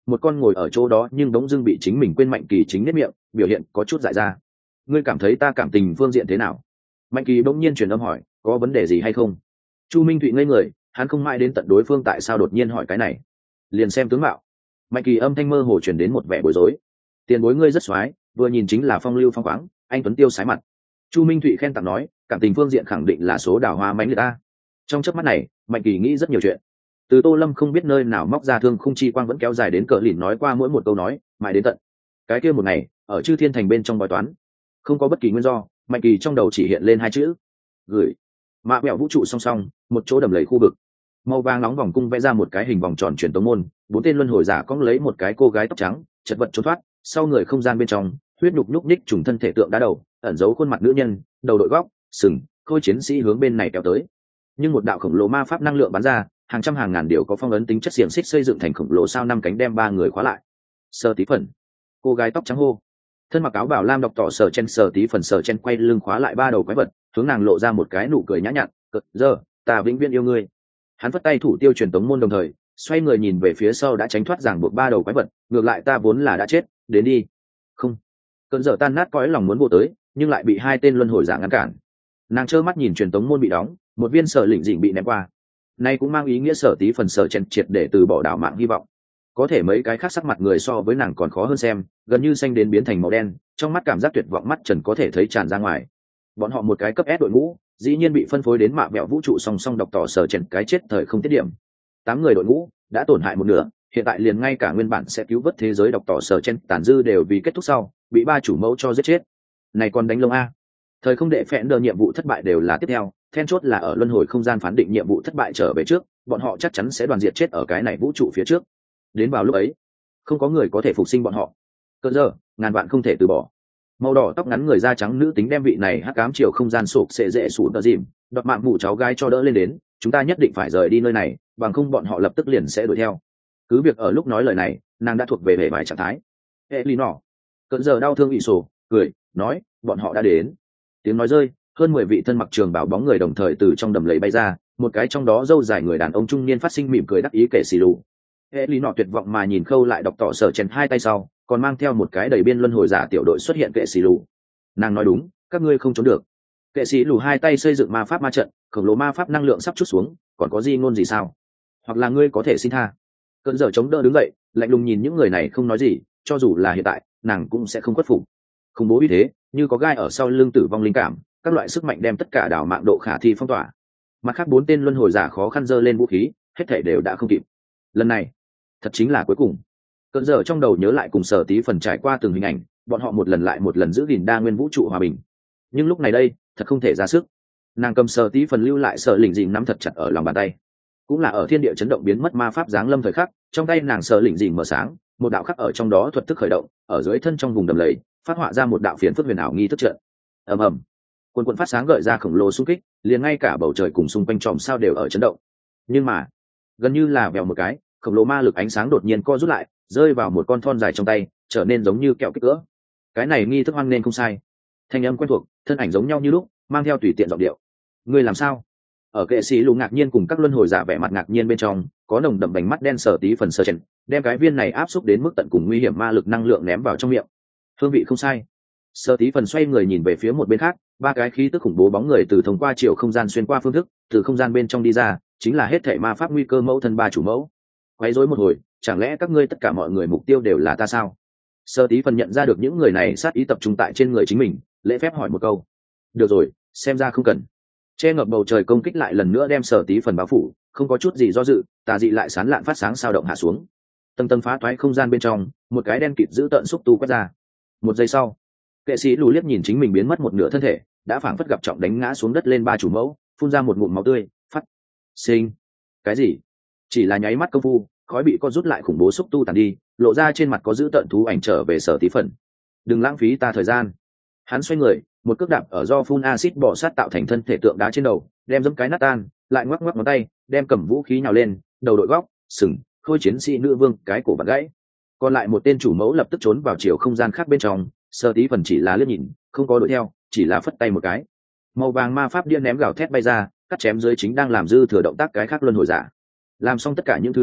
một con ngồi ở chỗ đó nhưng đống dưng bị chính mình quên Mạnh Kỳ chính nếp miệng, biểu hiện có chút dại ra. Ngươi cảm thấy ta cảm tình phương diện thế nào? Mạnh Kỳ bỗng nhiên truyền âm hỏi, có vấn đề gì hay không? Chu Minh Thụy ngây người, hắn không mãi đến tận đối phương tại sao đột nhiên hỏi cái này, liền xem tướng mạo. Mạnh Kỳ âm thanh mơ hồ truyền đến một vẻ bối rối. Tiền bối ngươi rất xoái, vừa nhìn chính là phong lưu phong khoáng, anh tuấn tiêu sái mặt. Chu Minh Thụy khen tặng nói, cảm tình phương diện khẳng định là số đào hoa mánh người ta. Trong chớp mắt này, Mạnh Kỳ nghĩ rất nhiều chuyện. Từ Tô Lâm không biết nơi nào móc ra thương khung chi quang vẫn kéo dài đến cỡ lìn nói qua mỗi một câu nói, mãi đến tận cái kia một ngày, ở Chư Thiên Thành bên trong bói toán, không có bất kỳ nguyên do, Mạnh Kỳ trong đầu chỉ hiện lên hai chữ: gửi. Mạ mẹo vũ trụ song song, một chỗ đầm lầy khu vực, màu vàng nóng vòng cung vẽ ra một cái hình vòng tròn truyền tống môn, bốn tên luân hồi giả cong lấy một cái cô gái tóc trắng, chật vật trốn thoát, sau người không gian bên trong, huyết nhục nhúc nhích trùng thân thể tượng đá đầu, ẩn giấu khuôn mặt nữ nhân, đầu đội góc, sừng, khôi chiến sĩ hướng bên này kéo tới. Nhưng một đạo khổng lồ ma pháp năng lượng bắn ra, hàng trăm hàng ngàn điều có phong ấn tính chất xiềng xích xây dựng thành khổng lồ sao năm cánh đem ba người khóa lại. Sơ tí phần, cô gái tóc trắng hô. Thân mặc áo bảo lam đọc tỏ Sở Chen, Sơ tí phần Sở Chen quay lưng khóa lại ba đầu quái vật, hướng nàng lộ ra một cái nụ cười nhã nhặn, "Cật giờ, ta vĩnh viễn yêu ngươi." Hắn vất tay thủ tiêu truyền tống môn đồng thời, xoay người nhìn về phía sau đã tránh thoát ràng buộc ba đầu quái vật, "Ngược lại ta vốn là đã chết, đến đi." Không. Cơn giờ tan nát cõi lòng muốn vô tới, nhưng lại bị hai tên luân hồi giả ngăn cản. Nàng trơ mắt nhìn truyền tống môn bị đóng, một viên sở lĩnh dĩnh bị ném qua. Nay cũng mang ý nghĩa Sở tí phần Sở Chen triệt để từ bỏ đảo mạng hy vọng. Có thể mấy cái khác sắc mặt người so với nàng còn khó hơn xem, gần như xanh đến biến thành màu đen, trong mắt cảm giác tuyệt vọng mắt trần có thể thấy tràn ra ngoài. Bọn họ một cái cấp S đội ngũ, dĩ nhiên bị phân phối đến mạ mẹo vũ trụ song song độc tỏ Sở Chen cái chết thời không tiết điểm. Tám người đội ngũ đã tổn hại một nửa, hiện tại liền ngay cả nguyên bản sẽ cứu vớt thế giới độc tỏ Sở Chen tàn dư đều vì kết thúc sau, bị ba chủ mẫu cho giết chết. Này còn đánh lông a. Thời không đệ phẹn đờ nhiệm vụ thất bại đều là tiếp theo, then chốt là ở luân hồi không gian phán định nhiệm vụ thất bại trở về trước, bọn họ chắc chắn sẽ đoàn diệt chết ở cái này vũ trụ phía trước. Đến vào lúc ấy, không có người có thể phục sinh bọn họ. Cơn giờ, ngàn vạn không thể từ bỏ. Màu đỏ tóc ngắn người da trắng nữ tính đem vị này hắc ám chiều không gian sụp sẽ dễ sụp tờ dìm, đọt mạng mụ cháu gái cho đỡ lên đến, chúng ta nhất định phải rời đi nơi này, bằng không bọn họ lập tức liền sẽ đuổi theo. Cứ việc ở lúc nói lời này, nàng đã thuộc về vẻ vải trạng thái. Ê lì nọ. Cơn giờ đau thương ị sổ, cười, nói, bọn họ đã đến. Tiếng nói rơi, hơn mười vị thân mặc trường bảo bóng người đồng thời từ trong đầm lầy bay ra, một cái trong đó râu dài người đàn ông trung niên phát sinh mỉm cười đắc ý kể xì lù. Hệ lý nọ tuyệt vọng mà nhìn Khâu lại đọc tỏ Sở Chen hai tay sau, còn mang theo một cái đầy biên luân hồi giả tiểu đội xuất hiện kệ xì lù. Nàng nói đúng, các ngươi không trốn được. Kệ xì lù hai tay xây dựng ma pháp ma trận, khổng lồ ma pháp năng lượng sắp chút xuống, còn có gì ngôn gì sao? Hoặc là ngươi có thể xin tha. Cơn giờ chống đỡ đứng dậy, lạnh lùng nhìn những người này không nói gì, cho dù là hiện tại, nàng cũng sẽ không khuất phục. Khủng bố như thế, như có gai ở sau lưng tử vong linh cảm, các loại sức mạnh đem tất cả đảo mạng độ khả thi phong tỏa. Mặt khác bốn tên luân hồi giả khó khăn giơ lên vũ khí, hết thảy đều đã không kịp. Lần này, thật chính là cuối cùng. Cơn giờ trong đầu nhớ lại cùng Sở tí phần trải qua từng hình ảnh, bọn họ một lần lại một lần giữ gìn đa nguyên vũ trụ hòa bình. Nhưng lúc này đây, thật không thể ra sức. Nàng cầm Sở tí phần lưu lại Sở lĩnh dĩnh nắm thật chặt ở lòng bàn tay. Cũng là ở thiên địa chấn động biến mất ma pháp giáng lâm thời khắc, trong tay nàng Sở lĩnh dĩnh mở sáng, một đạo khắc ở trong đó thuật thức khởi động, ở dưới thân trong vùng đầm lầy, phát họa ra một đạo phiến phức huyền ảo nghi thức trận. Ầm ầm. Cuồn cuộn phát sáng gợi ra khổng lồ xung kích, liền ngay cả bầu trời cùng xung quanh chòm sao đều ở chấn động. Nhưng mà, gần như là vèo một cái, khổng lồ ma lực ánh sáng đột nhiên co rút lại, rơi vào một con thon dài trong tay, trở nên giống như kẹo kích cỡ. Cái này nghi thức hoang nên không sai. Thanh âm quen thuộc, thân ảnh giống nhau như lúc, mang theo tùy tiện giọng điệu. Ngươi làm sao? Ở kệ sĩ lù ngạc nhiên cùng các luân hồi giả vẻ mặt ngạc nhiên bên trong, có nồng đậm bánh mắt đen Sở tí phần Sở Chen, đem cái viên này áp xúc đến mức tận cùng nguy hiểm ma lực năng lượng ném vào trong miệng. Hương vị không sai. Sở tí phần xoay người nhìn về phía một bên khác, ba cái khí tức khủng bố bóng người từ thông qua chiều không gian xuyên qua phương thức, từ không gian bên trong đi ra, chính là hết thảy ma pháp nguy cơ mẫu thân ba chủ mẫu. Quấy rối một hồi, chẳng lẽ các ngươi tất cả mọi người mục tiêu đều là ta sao? Sở tí phần nhận ra được những người này sát ý tập trung tại trên người chính mình, lễ phép hỏi một câu. Được rồi, xem ra không cần. Che ngập bầu trời công kích lại lần nữa đem Sở tí phần bao phủ, không có chút gì do dự, tà dị lại sán lạn phát sáng sao động hạ xuống. Tầng tầng phá toái không gian bên trong, một cái đen kịt giữ tợn xúc tu quét ra. Một giây sau, kệ sĩ lù liếc nhìn chính mình biến mất một nửa thân thể, đã phảng phất gặp trọng đánh ngã xuống đất lên ba chủ mẫu, phun ra một ngụm máu tươi, phát sinh. Cái gì? Chỉ là nháy mắt công phu, khói bị co rút lại khủng bố xúc tu tàn đi, lộ ra trên mặt có giữ tợn thú ảnh trở về Sở tí phần. Đừng lãng phí ta thời gian. Hắn xoay người, một cước đạp ở do phun axit bò sát tạo thành thân thể tượng đá trên đầu, đem giẫm cái nát tan, lại ngoắc ngoắc ngón tay, đem cầm vũ khí nhào lên, đầu đội góc, sừng, khôi chiến sĩ nữ vương cái cổ vặn gãy. Còn lại một tên chủ mẫu lập tức trốn vào chiều không gian khác bên trong, Sở tí phần chỉ là liếc nhìn, không có đuổi theo, chỉ là phất tay một cái. Màu vàng ma pháp điên ném gào thét bay ra, cắt chém dưới chính đang làm dư thừa động tác cái khác luân hồi giả. Làm xong tất cả những thứ này,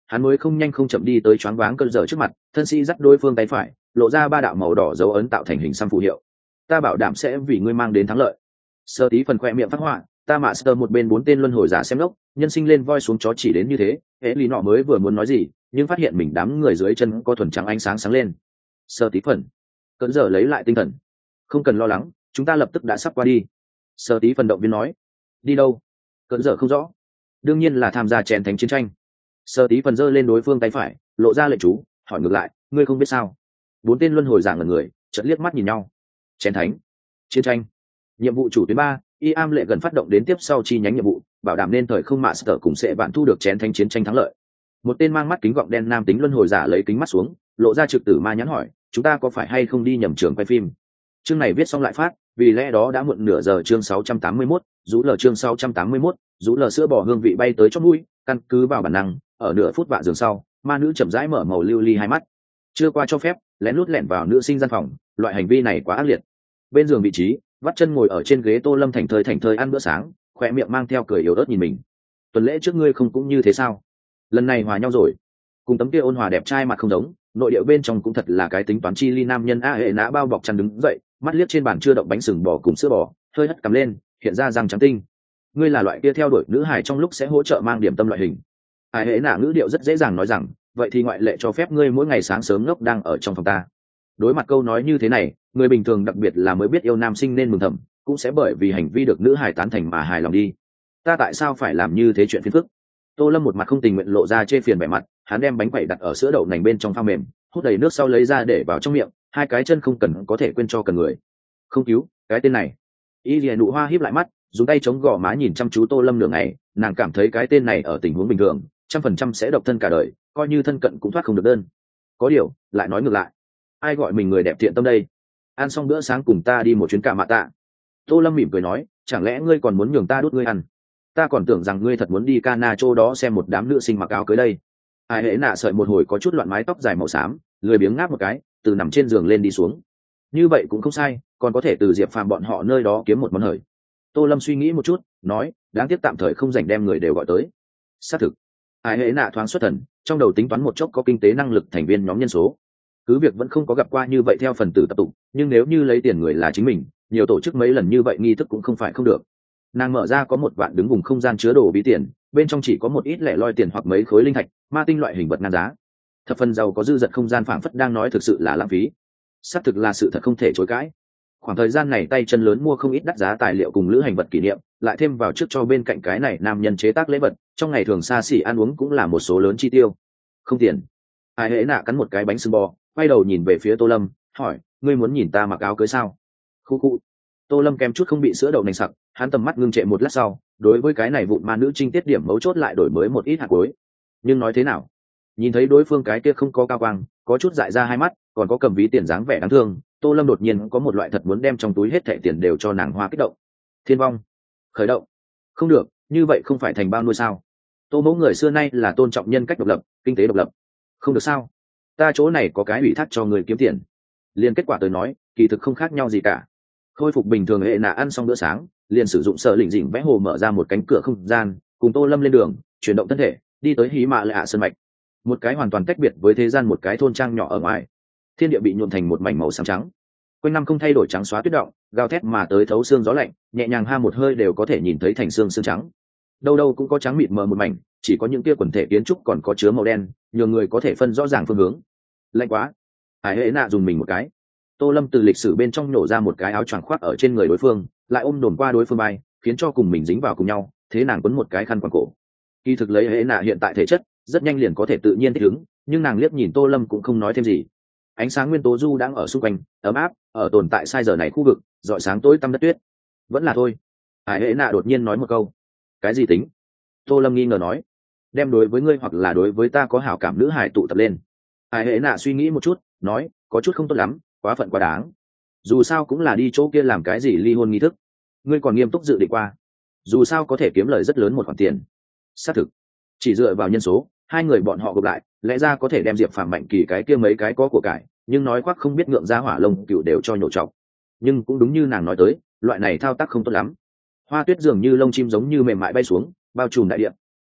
hắn mới không nhanh không chậm đi tới choáng váng cơn dở trước mặt, thân sĩ dắt đối phương tay phải, lộ ra ba đạo màu đỏ dấu ấn tạo thành hình xăm phù hiệu. Ta bảo đảm sẽ vì ngươi mang đến thắng lợi. Sơ tí phần khoe miệng phát họa, ta mạ sơ một bên bốn tên luân hồi giả xem lốc, nhân sinh lên voi xuống chó chỉ đến như thế. Hễ lý nọ mới vừa muốn nói gì, nhưng phát hiện mình đám người dưới chân có thuần trắng ánh sáng sáng lên. Sơ tí phần, cơn dở lấy lại tinh thần. Không cần lo lắng, chúng ta lập tức đã sắp qua đi. Sơ tí phần động viên nói. Đi đâu? Cơn dở không rõ. Đương nhiên là tham gia chén thánh chiến tranh. Sơ tí phần giơ lên đối phương tay phải, lộ ra lệnh chú, hỏi ngược lại, ngươi không biết sao? Bốn tên luân hồi giả ngẩn người, chợt liếc mắt nhìn nhau. Chén thánh, chiến tranh, nhiệm vụ chủ tuyến ba, y am lệ gần phát động đến tiếp sau chi nhánh nhiệm vụ, bảo đảm nên thời không mạ sở cùng sẽ bạn thu được chén thánh chiến tranh thắng lợi. Một tên mang mắt kính gọng đen nam tính luân hồi giả lấy kính mắt xuống, lộ ra trực tử ma nhắn hỏi, chúng ta có phải hay không đi nhầm trường quay phim? Chương này viết xong lại phát, vì lẽ đó đã muộn nửa giờ. Chương sáu trăm tám mươi mốt, rũ lờ chương sáu trăm tám mươi mốt, rũ lờ sữa bò hương vị bay tới chóp mũi, căn cứ vào bản năng, ở nửa phút vạ giường sau, ma nữ chậm rãi mở màu lưu ly hai mắt. Chưa qua cho phép, lén lút lẻn vào nữ sinh gian phòng, loại hành vi này quá ác liệt. Bên giường vị trí, vắt chân ngồi ở trên ghế Tô Lâm thành thơi thành thơi ăn bữa sáng, khỏe miệng mang theo cười yếu ớt nhìn mình. Tuần lễ trước ngươi không cũng như thế sao? Lần này hòa nhau rồi. Cùng tấm kia ôn hòa đẹp trai mặt không giống, nội điệu bên trong cũng thật là cái tính toán chi ly nam nhân a. Hệ nã bao bọc chăn đứng dậy, mắt liếc trên bàn chưa động bánh sừng bò cùng sữa bò, hơi hất cằm lên, hiện ra răng trắng tinh. Ngươi là loại kia theo đuổi nữ hài trong lúc sẽ hỗ trợ mang điểm tâm loại hình. Ai hệ nã ngữ điệu rất dễ dàng nói rằng, vậy thì ngoại lệ cho phép ngươi mỗi ngày sáng sớm ngốc đang ở trong phòng ta. Đối mặt câu nói như thế này, người bình thường đặc biệt là mới biết yêu nam sinh nên mừng thầm, cũng sẽ bởi vì hành vi được nữ hài tán thành mà hài lòng đi. Ta tại sao phải làm như thế chuyện phiền phức? Tô Lâm một mặt không tình nguyện lộ ra chê phiền vẻ mặt, hắn đem bánh quẩy đặt ở sữa đậu nành bên trong pha mềm, hút đầy nước sau lấy ra để vào trong miệng, hai cái chân không cần có thể quên cho cần người. Không cứu, cái tên này. Y Liễu nụ hoa híp lại mắt, dùng tay chống gò má nhìn chăm chú Tô Lâm nửa ngày, nàng cảm thấy cái tên này ở tình huống bình thường, trăm phần trăm sẽ độc thân cả đời, coi như thân cận cũng thoát không được đơn. Có điều, lại nói ngược lại, ai gọi mình người đẹp thiện tâm đây? Ăn xong bữa sáng cùng ta đi một chuyến cả mạ tạ. Tô Lâm mỉm cười nói, chẳng lẽ ngươi còn muốn nhường ta đút ngươi ăn? Ta còn tưởng rằng ngươi thật muốn đi Cana chỗ đó xem một đám nữ sinh mặc áo cưới đây. Ai hễ nạ sợi một hồi có chút loạn mái tóc dài màu xám, lười biếng ngáp một cái, từ nằm trên giường lên đi xuống. Như vậy cũng không sai, còn có thể từ Diệp Phàm bọn họ nơi đó kiếm một món hời. Tô Lâm suy nghĩ một chút, nói, đáng tiếc tạm thời không rảnh đem người đều gọi tới. Xác thực. Ai hễ nạ thoáng xuất thần, trong đầu tính toán một chốc có kinh tế năng lực thành viên nhóm nhân số. Cứ việc vẫn không có gặp qua như vậy theo phần tử tập tụ, nhưng nếu như lấy tiền người là chính mình, nhiều tổ chức mấy lần như vậy nghi thức cũng không phải không được. Nàng mở ra có một vạn đứng vùng không gian chứa đồ bí tiền, bên trong chỉ có một ít lẻ loi tiền hoặc mấy khối linh thạch, ma tinh loại hình vật ngang giá. Thập phần giàu có dư dật không gian phảng phất đang nói thực sự là lãng phí. Xác thực là sự thật không thể chối cãi. Khoảng thời gian này tay chân lớn mua không ít đắt giá tài liệu cùng lữ hành vật kỷ niệm, lại thêm vào trước cho bên cạnh cái này nam nhân chế tác lễ vật, trong ngày thường xa xỉ ăn uống cũng là một số lớn chi tiêu. Không tiền. Ai hễ nạ cắn một cái bánh sừng bò, quay đầu nhìn về phía Tô Lâm, hỏi, ngươi muốn nhìn ta mặc áo cưới sao? Khu khu. Tô Lâm kém chút không bị sữa đậu nành sặc, hắn tầm mắt ngưng trệ một lát sau, đối với cái này vụn ma nữ trinh tiết điểm mấu chốt lại đổi mới một ít hạt cuối. Nhưng nói thế nào? Nhìn thấy đối phương cái kia không có cao quang, có chút dại ra hai mắt, còn có cầm ví tiền dáng vẻ đáng thương, Tô Lâm đột nhiên có một loại thật muốn đem trong túi hết thẻ tiền đều cho nàng hoa kích động. Thiên vong, khởi động. Không được, như vậy không phải thành bao nuôi sao? Tô mẫu người xưa nay là tôn trọng nhân cách độc lập, kinh tế độc lập. Không được sao? Ta chỗ này có cái ủy thác cho người kiếm tiền. Liên kết quả tới nói, kỳ thực không khác nhau gì cả. Khôi phục bình thường hệ nạ ăn xong bữa sáng, liền sử dụng sợ lỉnh dỉnh vẽ hồ mở ra một cánh cửa không gian, cùng Tô Lâm lên đường, chuyển động thân thể, đi tới Hí Mạ Lệ Ạ sơn mạch. Một cái hoàn toàn tách biệt với thế gian một cái thôn trang nhỏ ở ngoài. Thiên địa bị nhuộm thành một mảnh màu xám trắng. Quanh năm không thay đổi trắng xóa tuyết động, gào thét mà tới thấu xương gió lạnh, nhẹ nhàng ha một hơi đều có thể nhìn thấy thành xương xương trắng. Đâu đâu cũng có trắng mịt mờ một mảnh, chỉ có những kia quần thể kiến trúc còn có chứa màu đen, nhiều người có thể phân rõ ràng phương hướng. Lạnh quá. Hải Hệ nạ dùng mình một cái. Tô Lâm từ lịch sử bên trong nổ ra một cái áo choàng khoác ở trên người đối phương, lại ôm đồn qua đối phương bay, khiến cho cùng mình dính vào cùng nhau, thế nàng quấn một cái khăn quàng cổ. Kỳ thực lấy Hệ nạ hiện tại thể chất, rất nhanh liền có thể tự nhiên thích ứng, nhưng nàng liếc nhìn Tô Lâm cũng không nói thêm gì. Ánh sáng nguyên tố du đang ở xung quanh, ấm áp, ở tồn tại sai giờ này khu vực, rọi sáng tối tăm đất tuyết. Vẫn là thôi. Hải Hệ nạ đột nhiên nói một câu. Cái gì tính? Tô Lâm nghi ngờ nói. Đem đối với ngươi hoặc là đối với ta có hảo cảm nữ hải tụ tập lên. Hải Hệ nạ suy nghĩ một chút, nói, có chút không tốt lắm, quá phận quá đáng. Dù sao cũng là đi chỗ kia làm cái gì ly hôn nghi thức. Ngươi còn nghiêm túc dự định qua. Dù sao có thể kiếm lời rất lớn một khoản tiền. Xác thực. Chỉ dựa vào nhân số, hai người bọn họ gộp lại, lẽ ra có thể đem Diệp Phàm Mạnh Kỳ cái kia mấy cái có của cải, nhưng nói khoác không biết ngượng ra hỏa lông cựu đều cho nhổ trọc. Nhưng cũng đúng như nàng nói tới, loại này thao tác không tốt lắm. Hoa tuyết dường như lông chim giống như mềm mại bay xuống, bao trùm đại địa.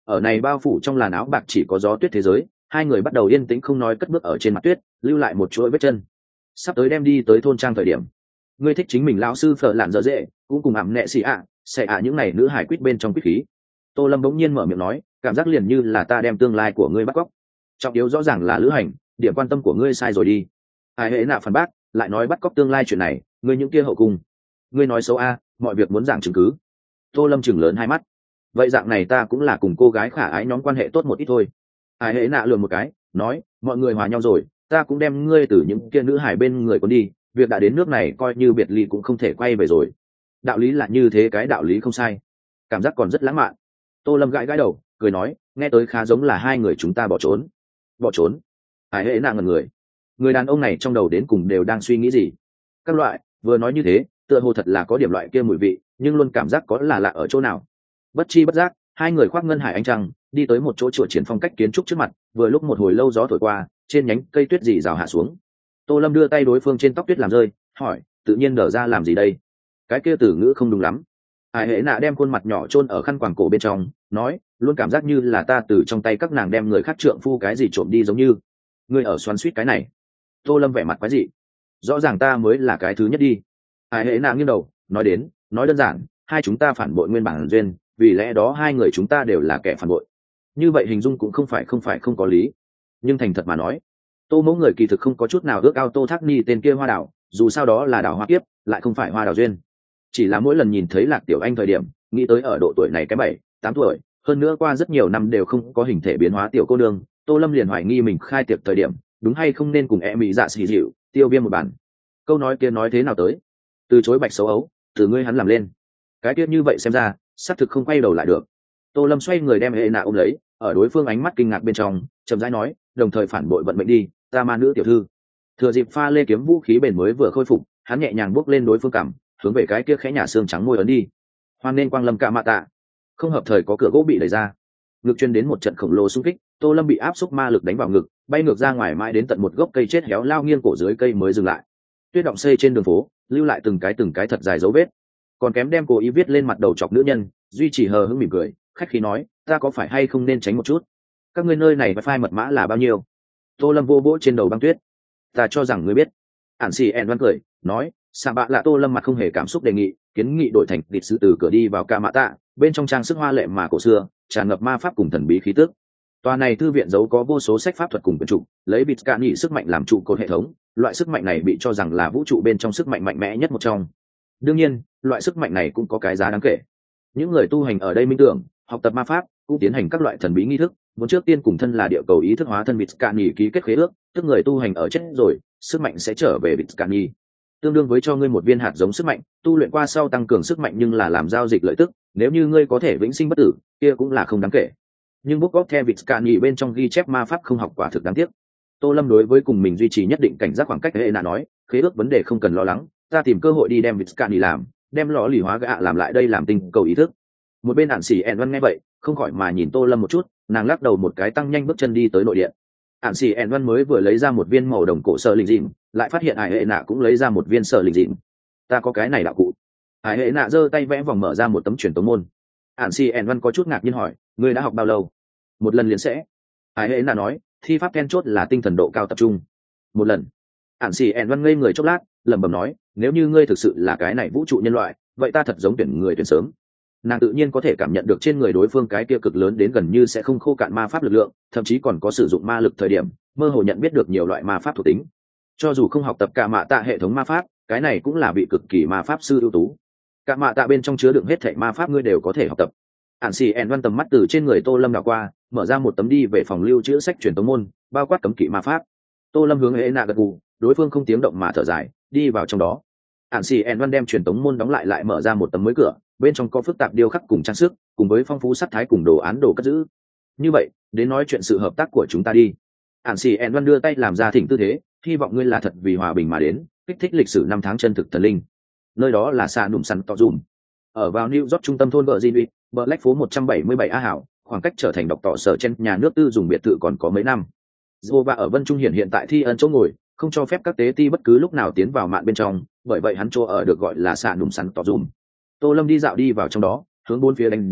ở này bao phủ trong làn áo bạc chỉ có gió tuyết thế giới, hai người bắt đầu yên tĩnh không nói, cất bước ở trên mặt tuyết, lưu lại một chuỗi vết chân. Sắp tới đem đi tới thôn trang thời điểm, ngươi thích chính mình lão sư phở lạn dở dễ, cũng cùng ảm nệ xì ạ sẽ ạ những này nữ hải quýt bên trong quýt khí. Tô Lâm bỗng nhiên mở miệng nói, cảm giác liền như là ta đem tương lai của ngươi bắt cóc. Trọng yếu rõ ràng là lữ hành, điểm quan tâm của ngươi sai rồi đi. Ai hễ nạ phản bác, lại nói bắt cóc tương lai chuyện này, ngươi những kia hậu cung, ngươi nói xấu a, mọi việc muốn giảng chứng cứ. Tô Lâm chừng lớn hai mắt, vậy dạng này ta cũng là cùng cô gái khả ái nhóm quan hệ tốt một ít thôi. Ai hễ nạ lườm một cái, nói, mọi người hòa nhau rồi, ta cũng đem ngươi từ những kia nữ hải bên người cuốn đi, việc đã đến nước này coi như biệt ly cũng không thể quay về rồi. Đạo lý là như thế, cái đạo lý không sai, cảm giác còn rất lãng mạn. Tô Lâm gãi gãi đầu, cười nói, nghe tới khá giống là hai người chúng ta bỏ trốn. Bỏ trốn? Ai hễ nạ ngẩn người, người đàn ông này trong đầu đến cùng đều đang suy nghĩ gì? Các loại, vừa nói như thế, tựa hồ thật là có điểm loại kia mùi vị, nhưng luôn cảm giác có là lạ ở chỗ nào. Bất chi bất giác, hai người khoác ngân hải ánh trăng, đi tới một chỗ chùa triển phong cách kiến trúc trước mặt, vừa lúc một hồi lâu gió thổi qua, trên nhánh cây tuyết rì rào hạ xuống. Tô Lâm đưa tay đối phương trên tóc tuyết làm rơi, hỏi, tự nhiên nở ra làm gì đây? Cái kia từ ngữ không đúng lắm. Ai hễ nạ đem khuôn mặt nhỏ chôn ở khăn quàng cổ bên trong, nói, luôn cảm giác như là ta từ trong tay các nàng đem người khác trượng phu cái gì trộm đi giống như. Ngươi ở xoắn xuýt cái này? Tô Lâm vẻ mặt quái dị, rõ ràng ta mới là cái thứ nhất đi. Ai hễ nạ nghiêng đầu, nói đến, nói đơn giản, hai chúng ta phản bội nguyên bản duyên, vì lẽ đó hai người chúng ta đều là kẻ phản bội. Như vậy hình dung cũng không phải không phải không có lý, nhưng thành thật mà nói, Tô mẫu người kỳ thực không có chút nào ước ao Tô Thác Ni tên kia hoa đảo, dù sao đó là đảo hoa kiếp, lại không phải hoa đảo duyên. Chỉ là mỗi lần nhìn thấy Lạc Tiểu Anh thời điểm, nghĩ tới ở độ tuổi này cái bảy tám tuổi, hơn nữa qua rất nhiều năm đều không có hình thể biến hóa tiểu cô nương, Tô Lâm liền hoài nghi mình khai tiệc thời điểm đúng hay không nên cùng e mỹ dạ xì dịu tiêu viêm một bản. Câu nói kia nói thế nào tới, từ chối bạch xấu ấu, từ ngươi hắn làm lên, cái tiết như vậy xem ra xác thực không quay đầu lại được. Tô Lâm xoay người đem hệ nạ ôm lấy, ở đối phương ánh mắt kinh ngạc bên trong chậm rãi nói, đồng thời phản bội vận mệnh đi, ta ma nữ tiểu thư. Thừa dịp pha lê kiếm vũ khí bền mới vừa khôi phục, hắn nhẹ nhàng bước lên đối phương cằm, hướng về cái kia khẽ nhà xương trắng môi ấn đi. Hoan nên quang lâm cả mạ tạ. Không hợp thời có cửa gỗ bị đẩy ra, ngực chuyên đến một trận khổng lồ xung kích, Tô Lâm bị áp xúc ma lực đánh vào ngực, bay ngược ra ngoài mãi đến tận một gốc cây chết héo lao nghiêng cổ dưới cây mới dừng lại. Tuyết động xây trên đường phố, lưu lại từng cái từng cái thật dài dấu vết. Còn kém đem cố ý viết lên mặt đầu chọc nữ nhân, duy chỉ hờ hững mỉm cười, khách khí nói, ta có phải hay không nên tránh một chút? Các ngươi nơi này wifi mật mã là bao nhiêu? Tô Lâm vô vỗ trên đầu băng tuyết. Ta cho rằng ngươi biết. Ản xì ẹn văn cười, nói, xạ bạ là Tô Lâm mặt không hề cảm xúc đề nghị, kiến nghị đổi thành lịch sự từ cửa đi vào ca mã tạ, bên trong trang sức hoa lệ mà cổ xưa, tràn ngập ma pháp cùng thần bí khí tức. Tòa này thư viện giấu có vô số sách pháp thuật cùng quyển trục, lấy bịt cạn nhị sức mạnh làm trụ cột hệ thống, loại sức mạnh này bị cho rằng là vũ trụ bên trong sức mạnh mạnh mẽ nhất một trong. Đương nhiên, loại sức mạnh này cũng có cái giá đáng kể. Những người tu hành ở đây minh tưởng, học tập ma pháp, cũng tiến hành các loại thần bí nghi thức, muốn trước tiên cùng thân là địa cầu ý thức hóa thân bịt cạn nhị ký kết khế ước, tức người tu hành ở chết rồi, sức mạnh sẽ trở về bịt cạn nhị. Tương đương với cho ngươi một viên hạt giống sức mạnh, tu luyện qua sau tăng cường sức mạnh nhưng là làm giao dịch lợi tức, nếu như ngươi có thể vĩnh sinh bất tử, kia cũng là không đáng kể. Nhưng book of the Vitscani bên trong ghi chép ma pháp không học quả thực đáng tiếc. Tô Lâm đối với cùng mình duy trì nhất định cảnh giác khoảng cách hệ nạ nói, khế ước vấn đề không cần lo lắng, ta tìm cơ hội đi đem Vitscani làm, đem lò lì hóa gạ làm lại đây làm tinh cầu ý thức. Một bên ản xỉ ẹn văn nghe vậy, không khỏi mà nhìn Tô Lâm một chút, nàng lắc đầu một cái tăng nhanh bước chân đi tới nội điện. Ản xỉ ẹn văn mới vừa lấy ra một viên màu đồng cổ sở linh dịm, lại phát hiện hải hệ nạ cũng lấy ra một viên sở linh dịm. Ta có cái này đạo cụ. Hải hệ nạ giơ tay vẽ vòng mở ra một tấm truyền tống môn. Ản xỉ ẹn văn có chút ngạc nhiên hỏi, ngươi đã học bao lâu? Một lần liền sẽ. Hải hệ nạ nói, thi pháp then chốt là tinh thần độ cao tập trung. Một lần. Ản xỉ ẹn văn ngây người chốc lát, lẩm bẩm nói, nếu như ngươi thực sự là cái này vũ trụ nhân loại, vậy ta thật giống tuyển người tuyển sớm. Nàng tự nhiên có thể cảm nhận được trên người đối phương cái kia cực lớn đến gần như sẽ không khô cạn ma pháp lực lượng, thậm chí còn có sử dụng ma lực thời điểm, mơ hồ nhận biết được nhiều loại ma pháp thuộc tính. Cho dù không học tập cả mạ tạ hệ thống ma pháp, cái này cũng là vị cực kỳ ma pháp sư ưu tú. Cả mạ tạ bên trong chứa đựng hết thảy ma pháp ngươi đều có thể học tập. Ản xì ẹn văn tầm mắt từ trên người Tô Lâm đảo qua, mở ra một tấm đi về phòng lưu trữ sách truyền tống môn, bao quát cấm kỵ ma pháp. Tô Lâm hướng hệ nạ gật gù, đối phương không tiếng động mà thở dài, đi vào trong đó. Ản xì ẹn văn đem truyền tống môn đóng lại, lại mở ra một tấm mới cửa, bên trong có phức tạp điêu khắc cùng trang sức, cùng với phong phú sắc thái cùng đồ án đồ cất giữ. Như vậy, đến nói chuyện sự hợp tác của chúng ta đi. Ản xì ẹn văn đưa tay làm ra thỉnh tư thế, hy vọng ngươi là thật vì hòa bình mà đến, kích thích lịch sử năm tháng chân thực thần linh. Nơi đó là xa nụm săn to dùm, ở vào New York trung tâm thôn Virginia, Black phố một trăm bảy mươi bảy A hảo, khoảng cách trở thành độc tỏ sở trên nhà nước tư dùng biệt thự còn có mấy năm. Jehovah ở Vân Trung hiện hiện tại thi ân chỗ ngồi, không cho phép các tế ti bất cứ lúc nào tiến vào mạn bên trong, bởi vậy hắn chỗ ở được gọi là xa nụm săn to dùm. Tô Lâm đi dạo đi vào trong đó, hướng bốn phía đánh giá,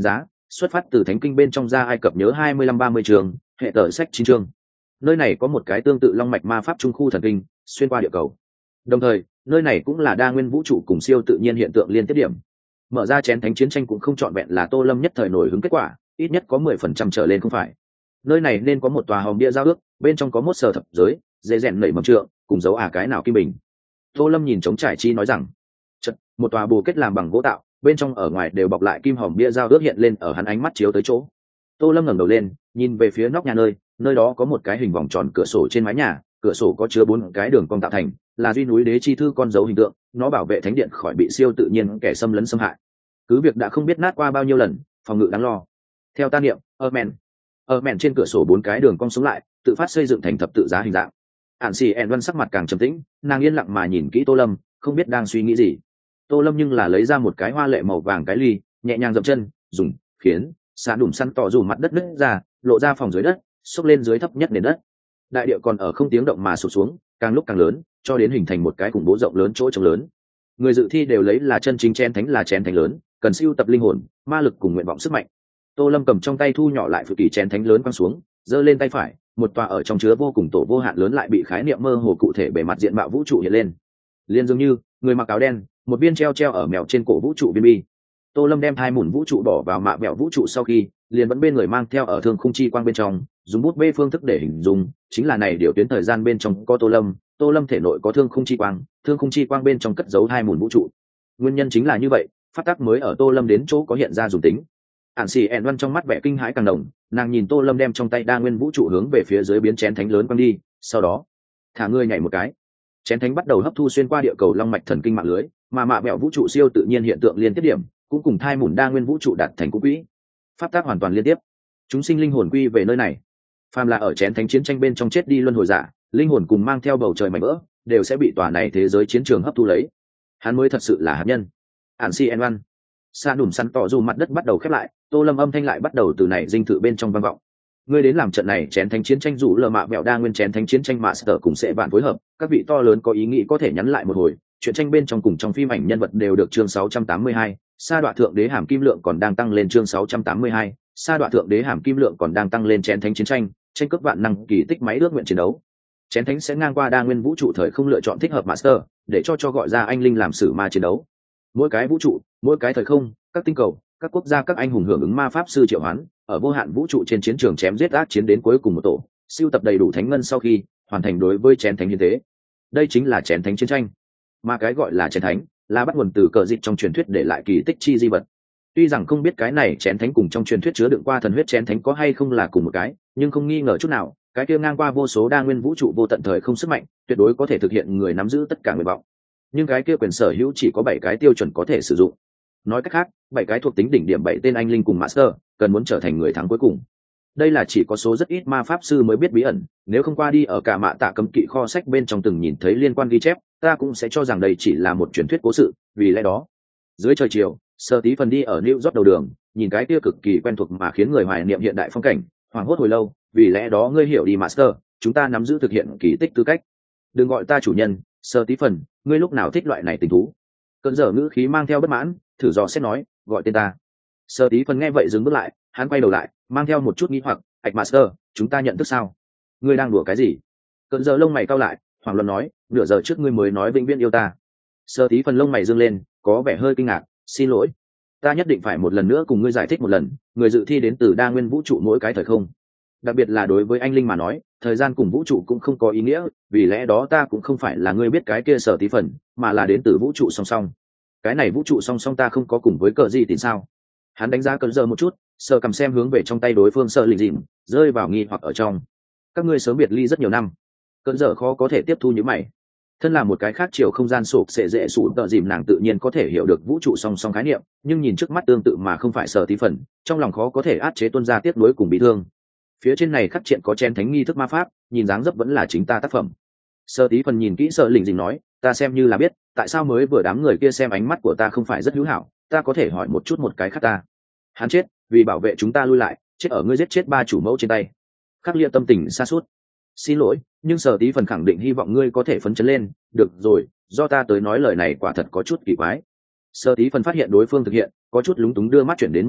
xuất phát từ thánh kinh bên trong ra Ai Cập nhớ hai mươi lăm ba mươi trường, hệ tờ sách chín chương. Nơi này có một cái tương tự long mạch ma pháp trung khu thần kinh xuyên qua địa cầu. Đồng thời, nơi này cũng là đa nguyên vũ trụ cùng siêu tự nhiên hiện tượng liên tiếp điểm. Mở ra chén thánh chiến tranh cũng không trọn vẹn là Tô Lâm nhất thời nổi hứng kết quả, ít nhất có mười phần trăm trở lên không phải. Nơi này nên có một tòa hòm bia giao ước, bên trong có một sở thập giới, dễ rèn nảy mầm trượng, cùng dấu à cái nào kim bình. Tô Lâm nhìn trống trải chi nói rằng, chật, một tòa bồ kết làm bằng gỗ tạo, bên trong ở ngoài đều bọc lại kim hòm bia giao ước hiện lên ở hắn ánh mắt chiếu tới chỗ. Tô Lâm ngẩng đầu lên, nhìn về phía nóc nhà nơi, nơi đó có một cái hình vòng tròn cửa sổ trên mái nhà, cửa sổ có chứa bốn cái đường cong tạo thành, là duy núi đế chi thư con dấu hình tượng, nó bảo vệ thánh điện khỏi bị siêu tự nhiên kẻ xâm lấn xâm hại. Cứ việc đã không biết nát qua bao nhiêu lần, phòng ngự đáng lo. Theo ta niệm, Amen. Amen trên cửa sổ bốn cái đường cong sống lại, tự phát xây dựng thành thập tự giá hình dạng. Ản Xỉ ẻn Văn sắc mặt càng trầm tĩnh, nàng yên lặng mà nhìn kỹ Tô Lâm, không biết đang suy nghĩ gì. Tô Lâm nhưng là lấy ra một cái hoa lệ màu vàng cái ly, nhẹ nhàng dậm chân, dùng, khiến, xả đùm săn tỏ dù mặt đất nứt ra, lộ ra phòng dưới đất, xốc lên dưới thấp nhất nền đất. Đại địa còn ở không tiếng động mà sụp xuống, càng lúc càng lớn, cho đến hình thành một cái khủng bố rộng lớn chỗ trống lớn. Người dự thi đều lấy là chân chính chén thánh là chén thánh lớn, cần siêu tập linh hồn, ma lực cùng nguyện vọng sức mạnh. Tô Lâm cầm trong tay thu nhỏ lại phụ kỳ chén thánh lớn quăng xuống, giơ lên tay phải, một tòa ở trong chứa vô cùng tổ vô hạn lớn lại bị khái niệm mơ hồ cụ thể bề mặt diện mạo vũ trụ hiện lên. Liên dường như người mặc áo đen, một viên treo treo ở mèo trên cổ vũ trụ viên bi. Tô Lâm đem hai mùn vũ trụ bỏ vào mạ mẹo vũ trụ sau khi, liền vẫn bên người mang theo ở thương khung chi quang bên trong, dùng bút bê phương thức để hình dung, chính là này điều tuyến thời gian bên trong có Tô Lâm, Tô Lâm thể nội có thương khung chi quang, thương khung chi quang bên trong cất giấu hai mùn vũ trụ. Nguyên nhân chính là như vậy, phát tác mới ở Tô Lâm đến chỗ có hiện ra dùng tính. Ản Xỉ ẻn Văn trong mắt vẻ kinh hãi càng đồng, nàng nhìn Tô Lâm đem trong tay đa nguyên vũ trụ hướng về phía dưới biến chén thánh lớn quăng đi, sau đó thả người nhảy một cái, chén thánh bắt đầu hấp thu xuyên qua địa cầu long mạch thần kinh mạng lưới, mà mạ mẹo vũ trụ siêu tự nhiên hiện tượng liên tiếp điểm cũng cùng thai mùn đa nguyên vũ trụ đạt thành cũ quỹ, pháp tác hoàn toàn liên tiếp. Chúng sinh linh hồn quy về nơi này, phàm là ở chén thánh chiến tranh bên trong chết đi luân hồi giả, linh hồn cùng mang theo bầu trời mảnh vỡ đều sẽ bị tòa này thế giới chiến trường hấp thu lấy. Hắn mới thật sự là hạt nhân. Ản Xỉ ẻn Văn xa đùm săn tỏ dù mặt đất bắt đầu khép lại, Tô Lâm âm thanh lại bắt đầu từ này dinh thự bên trong vang vọng. Ngươi đến làm trận này chén thánh chiến tranh rủ lờ mạ mẹo đa nguyên chén thánh chiến tranh Master cùng sẽ bạn phối hợp, các vị to lớn có ý nghĩ có thể nhắn lại một hồi, chuyện tranh bên trong cùng trong phim ảnh nhân vật đều được chương sáu trăm tám mươi hai, sa đoạ thượng đế hàm kim lượng còn đang tăng lên chương sáu trăm tám mươi hai, sa đoạ thượng đế hàm kim lượng còn đang tăng lên chén thánh chiến tranh, tranh cướp vạn năng kỳ tích máy ước nguyện chiến đấu. Chén thánh sẽ ngang qua đa nguyên vũ trụ thời không lựa chọn thích hợp Master, để cho cho gọi ra anh linh làm sử ma chiến đấu. Mỗi cái vũ trụ, mỗi cái thời không, các tinh cầu, các quốc gia các anh hùng hưởng ứng ma pháp sư triệu hoán, ở vô hạn vũ trụ trên chiến trường chém giết ác chiến đến cuối cùng một tổ, siêu tập đầy đủ thánh ngân sau khi hoàn thành đối với chén thánh như thế. Đây chính là chén thánh chiến tranh. Mà cái gọi là chén thánh là bắt nguồn từ cờ dịch trong truyền thuyết để lại kỳ tích chi di vật. Tuy rằng không biết cái này chén thánh cùng trong truyền thuyết chứa đựng qua thần huyết chén thánh có hay không là cùng một cái, nhưng không nghi ngờ chút nào, cái kia ngang qua vô số đa nguyên vũ trụ vô tận thời không sức mạnh, tuyệt đối có thể thực hiện người nắm giữ tất cả nguyện vọng. Nhưng cái kia quyền sở hữu chỉ có bảy cái tiêu chuẩn có thể sử dụng. Nói cách khác, bảy cái thuộc tính đỉnh điểm bảy tên anh linh cùng Master, cần muốn trở thành người thắng cuối cùng. Đây là chỉ có số rất ít ma pháp sư mới biết bí ẩn, nếu không qua đi ở cả mạ tạ cấm kỵ kho sách bên trong từng nhìn thấy liên quan ghi chép, ta cũng sẽ cho rằng đây chỉ là một truyền thuyết cố sự, vì lẽ đó. Dưới trời chiều, Sơ Tí Phần đi ở New York đầu đường, nhìn cái kia cực kỳ quen thuộc mà khiến người hoài niệm hiện đại phong cảnh, hoảng hốt hồi lâu, vì lẽ đó ngươi hiểu đi Master, chúng ta nắm giữ thực hiện kỳ tích tư cách. Đừng gọi ta chủ nhân, Sơ Tí Phần, ngươi lúc nào thích loại này tình thú? Cơn dở ngữ khí mang theo bất mãn, thử dò xét nói, gọi tên ta. Sơ Tí Phần nghe vậy dừng bước lại, hắn quay đầu lại, mang theo một chút nghi hoặc, ạch Master, chúng ta nhận thức sao? Ngươi đang đùa cái gì? Cơn dở lông mày cau lại, Hoàng Luân nói, nửa giờ trước ngươi mới nói vĩnh viễn yêu ta. Sơ Tí Phần lông mày dương lên, có vẻ hơi kinh ngạc, xin lỗi, ta nhất định phải một lần nữa cùng ngươi giải thích một lần, người dự thi đến từ đa nguyên vũ trụ mỗi cái thời không, đặc biệt là đối với anh linh mà nói, thời gian cùng vũ trụ cũng không có ý nghĩa, vì lẽ đó ta cũng không phải là ngươi biết cái kia Sở Tí Phần, mà là đến từ vũ trụ song song. Cái này vũ trụ song song ta không có cùng với cờ gì tính sao? Hắn đánh giá cơn giờ một chút, sờ cầm xem hướng về trong tay đối phương sợ lình dìm, rơi vào nghi hoặc ở trong. Các ngươi sớm biệt ly rất nhiều năm, cơn giờ khó có thể tiếp thu như mày. Thân là một cái khác chiều không gian sụp sẽ dễ sụp tợ dìm, nàng tự nhiên có thể hiểu được vũ trụ song song khái niệm, nhưng nhìn trước mắt tương tự mà không phải Sở Tí Phần, trong lòng khó có thể át chế tuôn ra tiếc nuối cùng bị thương. Phía trên này khắc triện có chén thánh nghi thức ma pháp, nhìn dáng dấp vẫn là chính ta tác phẩm. Sở Tí Phần nhìn kỹ sợ lình dình nói, ta xem như là biết tại sao mới vừa đám người kia xem ánh mắt của ta không phải rất hữu hảo, ta có thể hỏi một chút một cái khác ta. Hắn chết vì bảo vệ chúng ta lui lại, chết ở ngươi giết chết ba chủ mẫu trên tay. Khắc Lia tâm tình xa suốt. Xin lỗi, nhưng Sở Tí Phần khẳng định hy vọng ngươi có thể phấn chấn lên. Được rồi, do ta tới nói lời này quả thật có chút kỳ quái. Sở Tí Phần phát hiện đối phương thực hiện, có chút lúng túng đưa mắt chuyển đến một bên,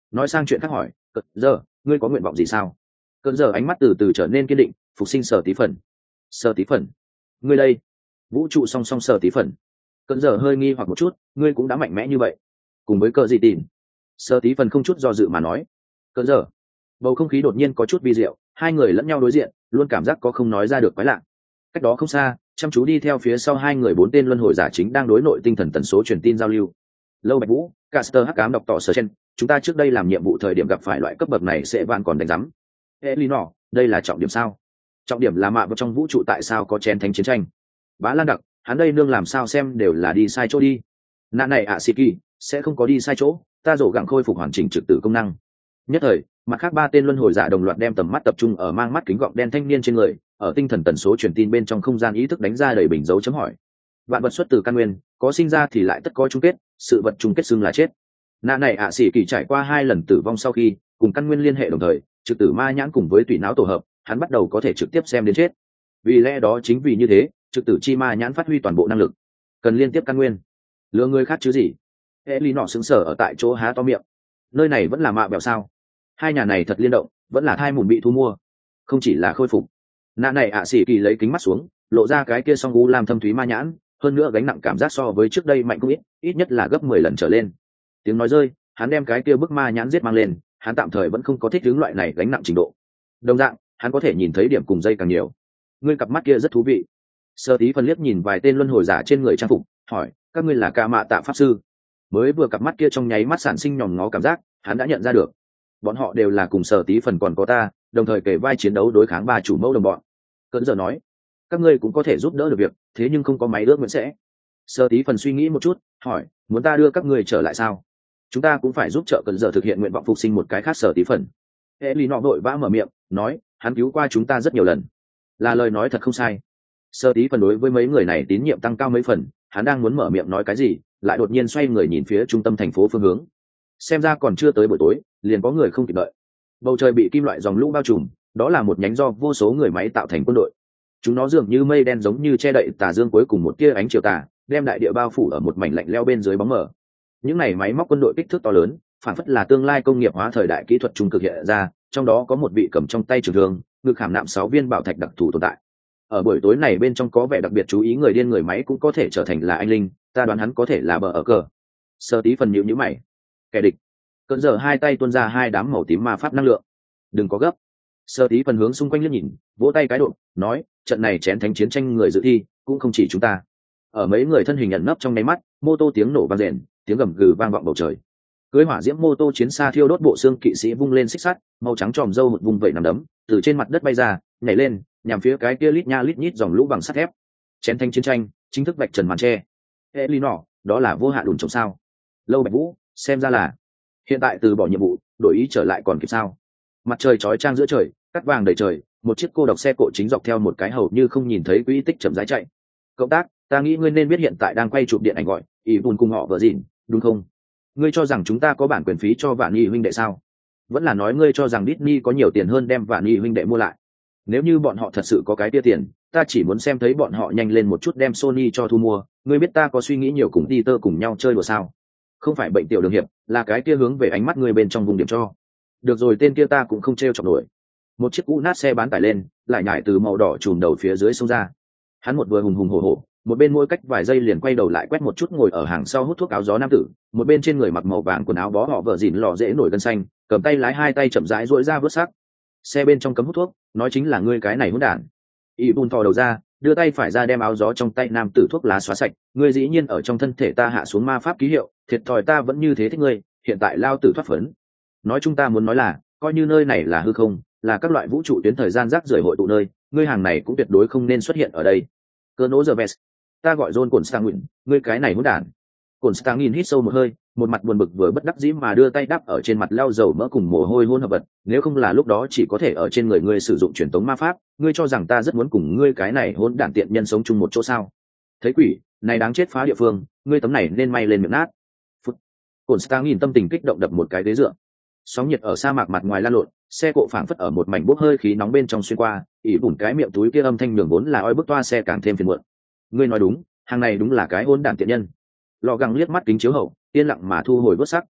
nói sang chuyện khác hỏi, cận giờ ngươi có nguyện vọng gì sao? Cận giờ ánh mắt từ từ trở nên kiên định, phục sinh Sở Tí Phần. Sở Tí Phần, ngươi đây? Vũ trụ song song Sở Tí Phần. Cận giờ hơi nghi hoặc một chút, ngươi cũng đã mạnh mẽ như vậy, cùng với cờ gì tìm? Sở Tí Phần không chút do dự mà nói. Cận giờ, bầu không khí đột nhiên có chút vi diệu, hai người lẫn nhau đối diện, luôn cảm giác có không nói ra được quái lạ. Cách đó không xa, chăm chú đi theo phía sau hai người bốn tên luân hồi giả chính đang đối nội tinh thần tần số truyền tin giao lưu. Lâu Bạch Vũ, Caster hắc ám đọc tỏ sở chen, chúng ta trước đây làm nhiệm vụ thời điểm gặp phải loại cấp bậc này sẽ vạn còn đánh rắm. Elinor, đây là trọng điểm sao? Trọng điểm là mạ vào trong vũ trụ tại sao có chén thánh chiến tranh? Bá Lan Đặc, hắn đây nương làm sao xem đều là đi sai chỗ đi. Nạn này ạ Siki sẽ không có đi sai chỗ, ta rổ gặng khôi phục hoàn chỉnh trực tự công năng. Nhất thời, mặt khác ba tên luân hồi giả đồng loạt đem tầm mắt tập trung ở mang mắt kính gọng đen thanh niên trên người, ở tinh thần tần số truyền tin bên trong không gian ý thức đánh ra đầy bình dấu chấm hỏi. Vạn vật xuất từ căn nguyên, có sinh ra thì lại tất có chung kết, sự vật chung kết xưng là chết. Nạ này ạ sĩ kỳ trải qua hai lần tử vong sau khi cùng căn nguyên liên hệ đồng thời, trực tử ma nhãn cùng với tùy não tổ hợp, hắn bắt đầu có thể trực tiếp xem đến chết. Vì lẽ đó chính vì như thế, trực tử chi ma nhãn phát huy toàn bộ năng lực, cần liên tiếp căn nguyên. Lừa người khác chứ gì? Eli nọ sững sờ ở tại chỗ há to miệng. Nơi này vẫn là mạ bẹo sao? Hai nhà này thật liên động, vẫn là thai mùn bị thu mua, không chỉ là khôi phục. Nạ này ạ sĩ kỳ lấy kính mắt xuống, lộ ra cái kia song u làm thâm thúy ma nhãn, hơn nữa gánh nặng cảm giác so với trước đây mạnh không ít, ít nhất là gấp mười lần trở lên. Tiếng nói rơi, hắn đem cái kia bức ma nhãn giết mang lên, hắn tạm thời vẫn không có thích hướng loại này gánh nặng trình độ. Đồng dạng, hắn có thể nhìn thấy điểm cùng dây càng nhiều. Ngươi cặp mắt kia rất thú vị. Sơ Tí Phần liếc nhìn vài tên luân hồi giả trên người trang phục, hỏi, các ngươi là Ca Mạ Tạ pháp sư? Mới vừa cặp mắt kia trong nháy mắt sản sinh nhòm ngó cảm giác, hắn đã nhận ra được. Bọn họ đều là cùng Sở Tí Phần còn có ta, đồng thời kể vai chiến đấu đối kháng ba chủ mẫu đồng bọn. Cơn giờ nói, các ngươi cũng có thể giúp đỡ được việc, thế nhưng không có máy ước nguyện sẽ. Sở Tí Phần suy nghĩ một chút, hỏi, muốn ta đưa các ngươi trở lại sao? Chúng ta cũng phải giúp trợ Cơn giờ thực hiện nguyện vọng phục sinh một cái khác. Sở Tí Phần. Eli nọ vội vã mở miệng, nói, hắn cứu qua chúng ta rất nhiều lần, là lời nói thật không sai. Sở Tí Phần đối với mấy người này tín nhiệm tăng cao mấy phần, hắn đang muốn mở miệng nói cái gì, lại đột nhiên xoay người nhìn phía trung tâm thành phố phương hướng. Xem ra còn chưa tới buổi tối, liền có người không kịp đợi. Bầu trời bị kim loại dòng lũ bao trùm, đó là một nhánh do vô số người máy tạo thành quân đội. Chúng nó dường như mây đen giống như che đậy tà dương cuối cùng một tia ánh chiều tà, đem đại địa bao phủ ở một mảnh lạnh lẽo bên dưới bóng mờ. Những này máy móc quân đội kích thước to lớn, phản phất là tương lai công nghiệp hóa thời đại kỹ thuật trung cực hiện ra, trong đó có một vị cầm trong tay trường thương, ngực hàm nạm sáu viên bảo thạch đặc thù tồn tại. Ở buổi tối này bên trong có vẻ đặc biệt chú ý người điên người máy cũng có thể trở thành là anh linh, ta đoán hắn có thể là bờ ở cờ. Sơ Tí Phần nhíu nhíu mày. Kẻ địch. Cơn giờ hai tay tuôn ra hai đám màu tím ma pháp năng lượng. Đừng có gấp. Sơ Tí Phần hướng xung quanh liếc nhìn, vỗ tay cái độ, nói, trận này chén thánh chiến tranh người dự thi, cũng không chỉ chúng ta. Ở mấy người thân hình ẩn nấp trong nháy mắt, mô tô tiếng nổ vang rền, tiếng gầm gừ vang vọng bầu trời. Cưới hỏa diễm mô tô chiến xa thiêu đốt bộ xương kỵ sĩ vung lên xích sắt, màu trắng tròm râu một vùng vẩy nằm đấm, từ trên mặt đất bay ra, nhảy lên, nhằm phía cái kia lít nha lít nhít dòng lũ bằng sắt thép. Chén thanh chiến tranh chính thức vạch trần màn tre. Elinor, đó là vô hạn đùn trồng sao? Lâu Bạch Vũ, xem ra là hiện tại từ bỏ nhiệm vụ, đổi ý trở lại còn kịp sao? Mặt trời chói chang giữa trời, cắt vàng đầy trời, một chiếc cô độc xe cộ chính dọc theo một cái hầu như không nhìn thấy quỹ tích chậm rãi chạy. Cộng tác, ta nghĩ ngươi nên biết hiện tại đang quay chụp điện ảnh gọi ý bùn cùng họ vợ dịn, đúng không? Ngươi cho rằng chúng ta có bản quyền phí cho Vạn Nhi huynh đệ sao? Vẫn là nói ngươi cho rằng Disney có nhiều tiền hơn đem Vạn Nhi huynh đệ mua lại? Nếu như bọn họ thật sự có cái tia tiền, ta chỉ muốn xem thấy bọn họ nhanh lên một chút đem Sony cho thu mua. Ngươi biết ta có suy nghĩ nhiều cùng Peter cùng nhau chơi đùa sao? Không phải bệnh tiểu đường hiệp, là cái kia hướng về ánh mắt ngươi bên trong vùng điểm cho. Được rồi, tên kia ta cũng không trêu chọc nổi. Một chiếc cũ nát xe bán tải lên, lại nhảy từ màu đỏ chùm đầu phía dưới sông ra. Hắn một vừa hùng hùng hổ hổ, một bên mỗi cách vài giây liền quay đầu lại quét một chút ngồi ở hàng sau hút thuốc áo gió nam tử, một bên trên người mặc màu vàng quần áo bó họ vợ dịn lò dễ nổi gân xanh, cầm tay lái hai tay chậm rãi duỗi ra vớt sắc. Xe bên trong cấm hút thuốc, nói chính là ngươi cái này hỗn đản. Y bun thò đầu ra, đưa tay phải ra đem áo gió trong tay nam tử thuốc lá xóa sạch. Ngươi dĩ nhiên ở trong thân thể ta hạ xuống ma pháp ký hiệu, thiệt thòi ta vẫn như thế thích ngươi, hiện tại lao tử thoát phấn. Nói chúng ta muốn nói là, coi như nơi này là hư không, là các loại vũ trụ tuyến thời gian rác rưởi hội tụ nơi, ngươi hàng này cũng tuyệt đối không nên xuất hiện ở đây. Cơ nỗ giờ vest, ta gọi John Constantine, ngươi cái này hỗn đản. Constantine hít sâu một hơi, một mặt buồn bực vừa bất đắc dĩ mà đưa tay đắp ở trên mặt lau dầu mỡ cùng mồ hôi hôn hợp vật, nếu không là lúc đó chỉ có thể ở trên người ngươi sử dụng truyền tống ma pháp, ngươi cho rằng ta rất muốn cùng ngươi cái này hỗn đản tiện nhân sống chung một chỗ sao? Thấy quỷ, này đáng chết phá địa phương, ngươi tấm này nên may lên miệng nát. Phút. Constantine tâm tình kích động đập một cái ghế dựa. Sóng nhiệt ở sa mạc mặt ngoài lan lộn, xe cộ phảng phất ở một mảnh bốc hơi khí nóng bên trong xuyên qua, ỉ bùn cái miệng túi kia âm thanh nhường vốn là oi bức toa xe càng thêm phiền muộn. Ngươi nói đúng, hàng này đúng là cái hỗn đản tiện nhân. Lò găng liếc mắt kính chiếu hậu, yên lặng mà thu hồi vớt sắc.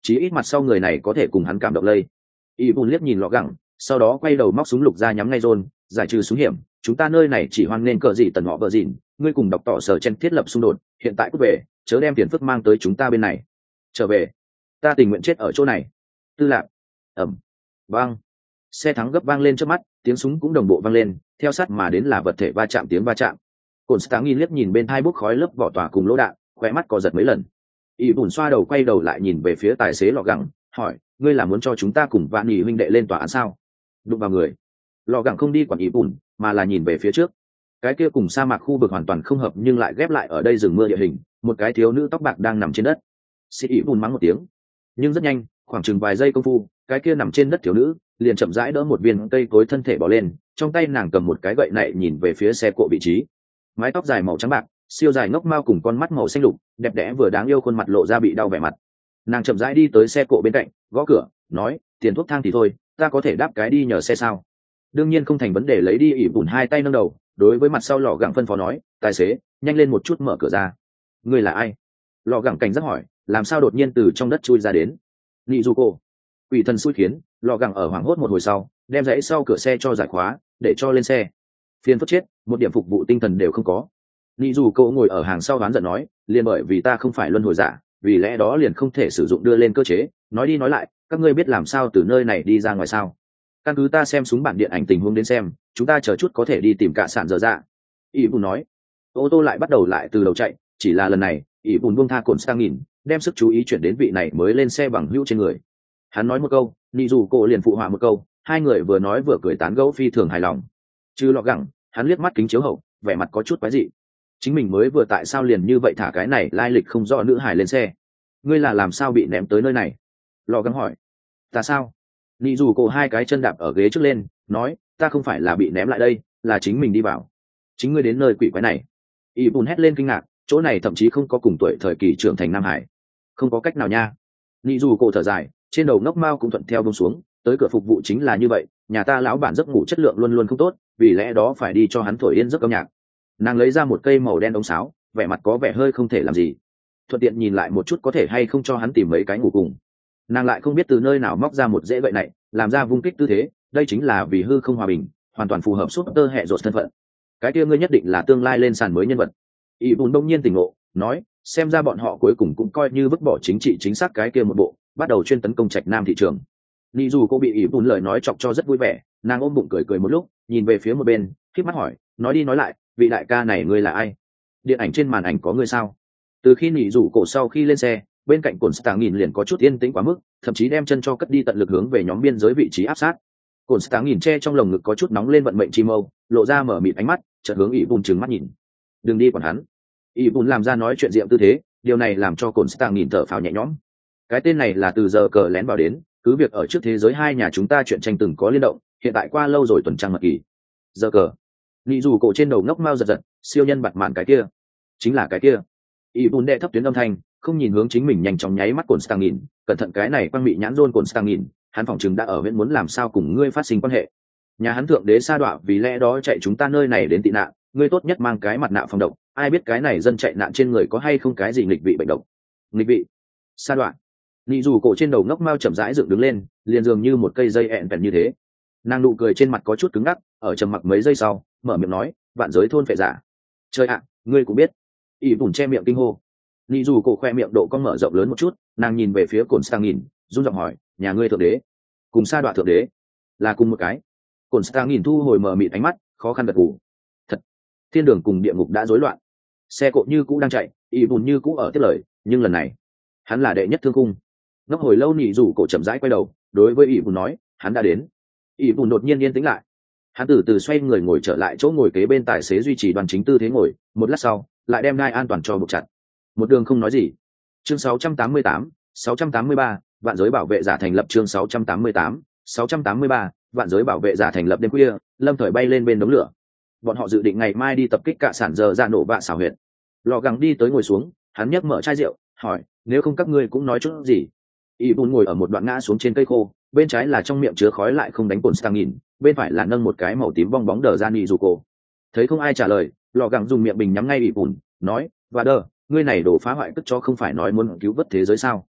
chí ít mặt sau người này có thể cùng hắn cảm động lây. Y bùn liếc nhìn lọ gẳng, sau đó quay đầu móc súng lục ra nhắm ngay John, giải trừ súng hiểm, chúng ta nơi này chỉ hoan nên cờ gì tần họ vợ dịn, ngươi cùng đọc tỏ sở chen thiết lập xung đột, hiện tại cút về, chớ đem tiền phức mang tới chúng ta bên này. Trở về, ta tình nguyện chết ở chỗ này. Tư lạc. Ẩm. Vang. Xe thắng gấp vang lên trước mắt, tiếng súng cũng đồng bộ vang lên, theo sát mà đến là vật thể va chạm tiếng va chạm. Cổn Stang liếc nhìn bên hai bốc khói lớp vỏ tỏa cùng lỗ đạn, khóe mắt co giật mấy lần. Y bùn xoa đầu quay đầu lại nhìn về phía tài xế lọ gẳng, hỏi, ngươi là muốn cho chúng ta cùng Vạn Nghị huynh đệ lên tòa án sao? Đụng vào người. Lọ gẳng không đi quản Y bùn, mà là nhìn về phía trước. Cái kia cùng sa mạc khu vực hoàn toàn không hợp nhưng lại ghép lại ở đây rừng mưa địa hình, một cái thiếu nữ tóc bạc đang nằm trên đất. Sĩ Y bùn mắng một tiếng, nhưng rất nhanh, khoảng chừng vài giây công phu, cái kia nằm trên đất thiếu nữ liền chậm rãi đỡ một viên cây cối thân thể bỏ lên, trong tay nàng cầm một cái gậy nạy nhìn về phía xe cộ vị trí. Mái tóc dài màu trắng bạc, siêu dài ngốc mao cùng con mắt màu xanh lục, đẹp đẽ vừa đáng yêu, khuôn mặt lộ ra bị đau vẻ mặt. Nàng chậm rãi đi tới xe cộ bên cạnh, gõ cửa, nói, tiền thuốc thang thì thôi, ta có thể đáp cái đi nhờ xe sao? Đương nhiên không thành vấn đề. Lấy đi. ỉ bùn hai tay nâng đầu, đối với mặt sau lò gẳng phân phó nói, tài xế, nhanh lên một chút mở cửa ra. Ngươi là ai? Lò gẳng cảnh giác hỏi, làm sao đột nhiên từ trong đất chui ra đến? Nị dù cô. Quỷ thần xui khiến, lò gẳng ở hoảng hốt một hồi sau, đem dãy sau cửa xe cho giải khóa, để cho lên xe. Phiền phức chết, một điểm phục vụ tinh thần đều không có. Nị dù cô ngồi ở hàng sau đoán giận nói, liền bởi vì ta không phải luân hồi giả, vì lẽ đó liền không thể sử dụng đưa lên cơ chế. Nói đi nói lại, các ngươi biết làm sao từ nơi này đi ra ngoài sao? Căn cứ ta xem súng bản điện ảnh tình huống đến xem, chúng ta chờ chút có thể đi tìm cả sản dở dạ. ỉ bùn nói. Ô tô lại bắt đầu lại từ đầu chạy, chỉ là lần này ỉ bùn buông tha cồn sang nhìn, đem sức chú ý chuyển đến vị này mới lên xe bằng hữu trên người. Hắn nói một câu, nị dù cô liền phụ họa một câu, hai người vừa nói vừa cười tán gẫu phi thường hài lòng. Chứ lọ gẳng, hắn liếc mắt kính chiếu hậu, vẻ mặt có chút quái dị. Chính mình mới vừa tại sao liền như vậy thả cái này lai lịch không rõ nữ hài lên xe? Ngươi là làm sao bị ném tới nơi này? Lọ gẳng hỏi. Ta sao? Nị dù cô hai cái chân đạp ở ghế trước lên, nói, ta không phải là bị ném lại đây, là chính mình đi vào. Chính ngươi đến nơi quỷ quái này. Y bùn hét lên kinh ngạc, chỗ này thậm chí không có cùng tuổi thời kỳ trưởng thành Nam Hải. Không có cách nào nha. Nị dù cô thở dài, trên đầu ngốc mao cũng thuận theo buông xuống, tới cửa phục vụ chính là như vậy, nhà ta lão bản giấc ngủ chất lượng luôn luôn không tốt, vì lẽ đó phải đi cho hắn thổi yên giấc âm nhạc. Nàng lấy ra một cây màu đen ống sáo, vẻ mặt có vẻ hơi không thể làm gì, thuận tiện nhìn lại một chút có thể hay không cho hắn tìm mấy cái ngủ cùng. Nàng lại không biết từ nơi nào móc ra một dễ gậy này, làm ra vung kích tư thế, đây chính là vì hư không hòa bình, hoàn toàn phù hợp suốt tơ hệ rột thân phận. Cái kia ngươi nhất định là tương lai lên sàn mới nhân vật. Y bùn đông nhiên tỉnh ngộ, nói, xem ra bọn họ cuối cùng cũng coi như vứt bỏ chính trị chính xác cái kia một bộ, bắt đầu chuyên tấn công trạch nam thị trường. Nị dù cô bị Y bùn lời nói chọc cho rất vui vẻ, nàng ôm bụng cười cười một lúc, nhìn về phía một bên, khép mắt hỏi, nói đi nói lại, vị đại ca này ngươi là ai? Điện ảnh trên màn ảnh có ngươi sao? Từ khi Nị dù cổ sau khi lên xe, bên cạnh cồn stang nhìn liền có chút yên tĩnh quá mức, thậm chí đem chân cho cất đi tận lực hướng về nhóm biên giới vị trí áp sát. Cồn stang nhìn che trong lồng ngực có chút nóng lên vận mệnh chi mâu, lộ ra mở mịt ánh mắt, chợt hướng Y bùn trừng mắt nhìn. Đừng đi quản hắn. Y bùn làm ra nói chuyện diệm tư thế, điều này làm cho cồn stang nhìn thở phào nhẹ nhõm. Cái tên này là từ giờ cờ lén vào đến, cứ việc ở trước thế giới hai nhà chúng ta chuyện tranh từng có liên động, hiện tại qua lâu rồi tuần trăng mật kỳ. Giờ cờ. Nị dù cổ trên đầu ngốc mau giật giật, siêu nhân bặt mạn cái kia, chính là cái kia. Y bùn đệ thấp tuyến âm thanh, không nhìn hướng chính mình, nhanh chóng nháy mắt cồn stang nhìn, cẩn thận cái này quang bị nhãn rôn cồn stang nhìn, hắn phỏng chừng đã ở huyện muốn làm sao cùng ngươi phát sinh quan hệ. Nhà hắn thượng đế sa đọa vì lẽ đó chạy chúng ta nơi này đến tị nạn, ngươi tốt nhất mang cái mặt nạ phòng độc, ai biết cái này dân chạy nạn trên người có hay không cái gì nghịch vị bệnh độc. Nghịch vị? Sa đọa? Nị dù cổ trên đầu ngốc mau chậm rãi dựng đứng lên, liền dường như một cây dây ẹn vẹn như thế. Nàng nụ cười trên mặt có chút cứng ngắc, ở trầm mặc mấy giây sau, mở miệng nói, vạn giới thôn phệ giả. Trời ạ, ngươi cũng biết. Y bùn che miệng kinh hô. Nị dù cổ khoe miệng độ cong mở rộng lớn một chút, nàng nhìn về phía cồn stang nhìn, run giọng hỏi, nhà ngươi thượng đế cùng sa đọa thượng đế là cùng một cái? Cồn stang nhìn thu hồi mở mịt ánh mắt, khó khăn gật gù. Thật, thiên đường cùng địa ngục đã rối loạn. Xe cộ như cũ đang chạy, Y bùn như cũ ở tiếp lời, nhưng lần này hắn là đệ nhất thương khung. Ngốc hồi lâu Nị dù cổ chậm rãi quay đầu, đối với Y bùn nói, hắn đã đến. Y bùn đột nhiên yên tĩnh lại, hắn từ từ xoay người ngồi trở lại chỗ ngồi kế bên tài xế, duy trì đoàn chính tư thế ngồi, một lát sau lại đem đai an toàn cho buộc chặt. Một đường không nói gì. Chương sáu trăm tám mươi tám, sáu trăm tám mươi ba, vạn giới bảo vệ giả thành lập. Chương sáu trăm tám mươi tám, sáu trăm tám mươi ba, vạn giới bảo vệ giả thành lập. Đêm khuya, Lâm Thời bay lên bên đống lửa. Bọn họ dự định ngày mai đi tập kích cả sản giờ ra nổ vạ xảo huyệt. Lò gắng đi tới ngồi xuống, hắn nhấc mở chai rượu, hỏi, nếu không các ngươi cũng nói chút gì. Y bùn ngồi ở một đoạn ngã xuống trên cây khô, bên trái là trong miệng chứa khói lại không đánh cồn stang nhìn, bên phải là nâng một cái màu tím bong bóng đờ ra Nị dù cổ. Thấy không ai trả lời, lò gắng dùng miệng bình nhắm ngay Y bùn, nói, và đờ, ngươi này đổ phá hoại cất cho không phải nói muốn cứu vớt thế giới sao?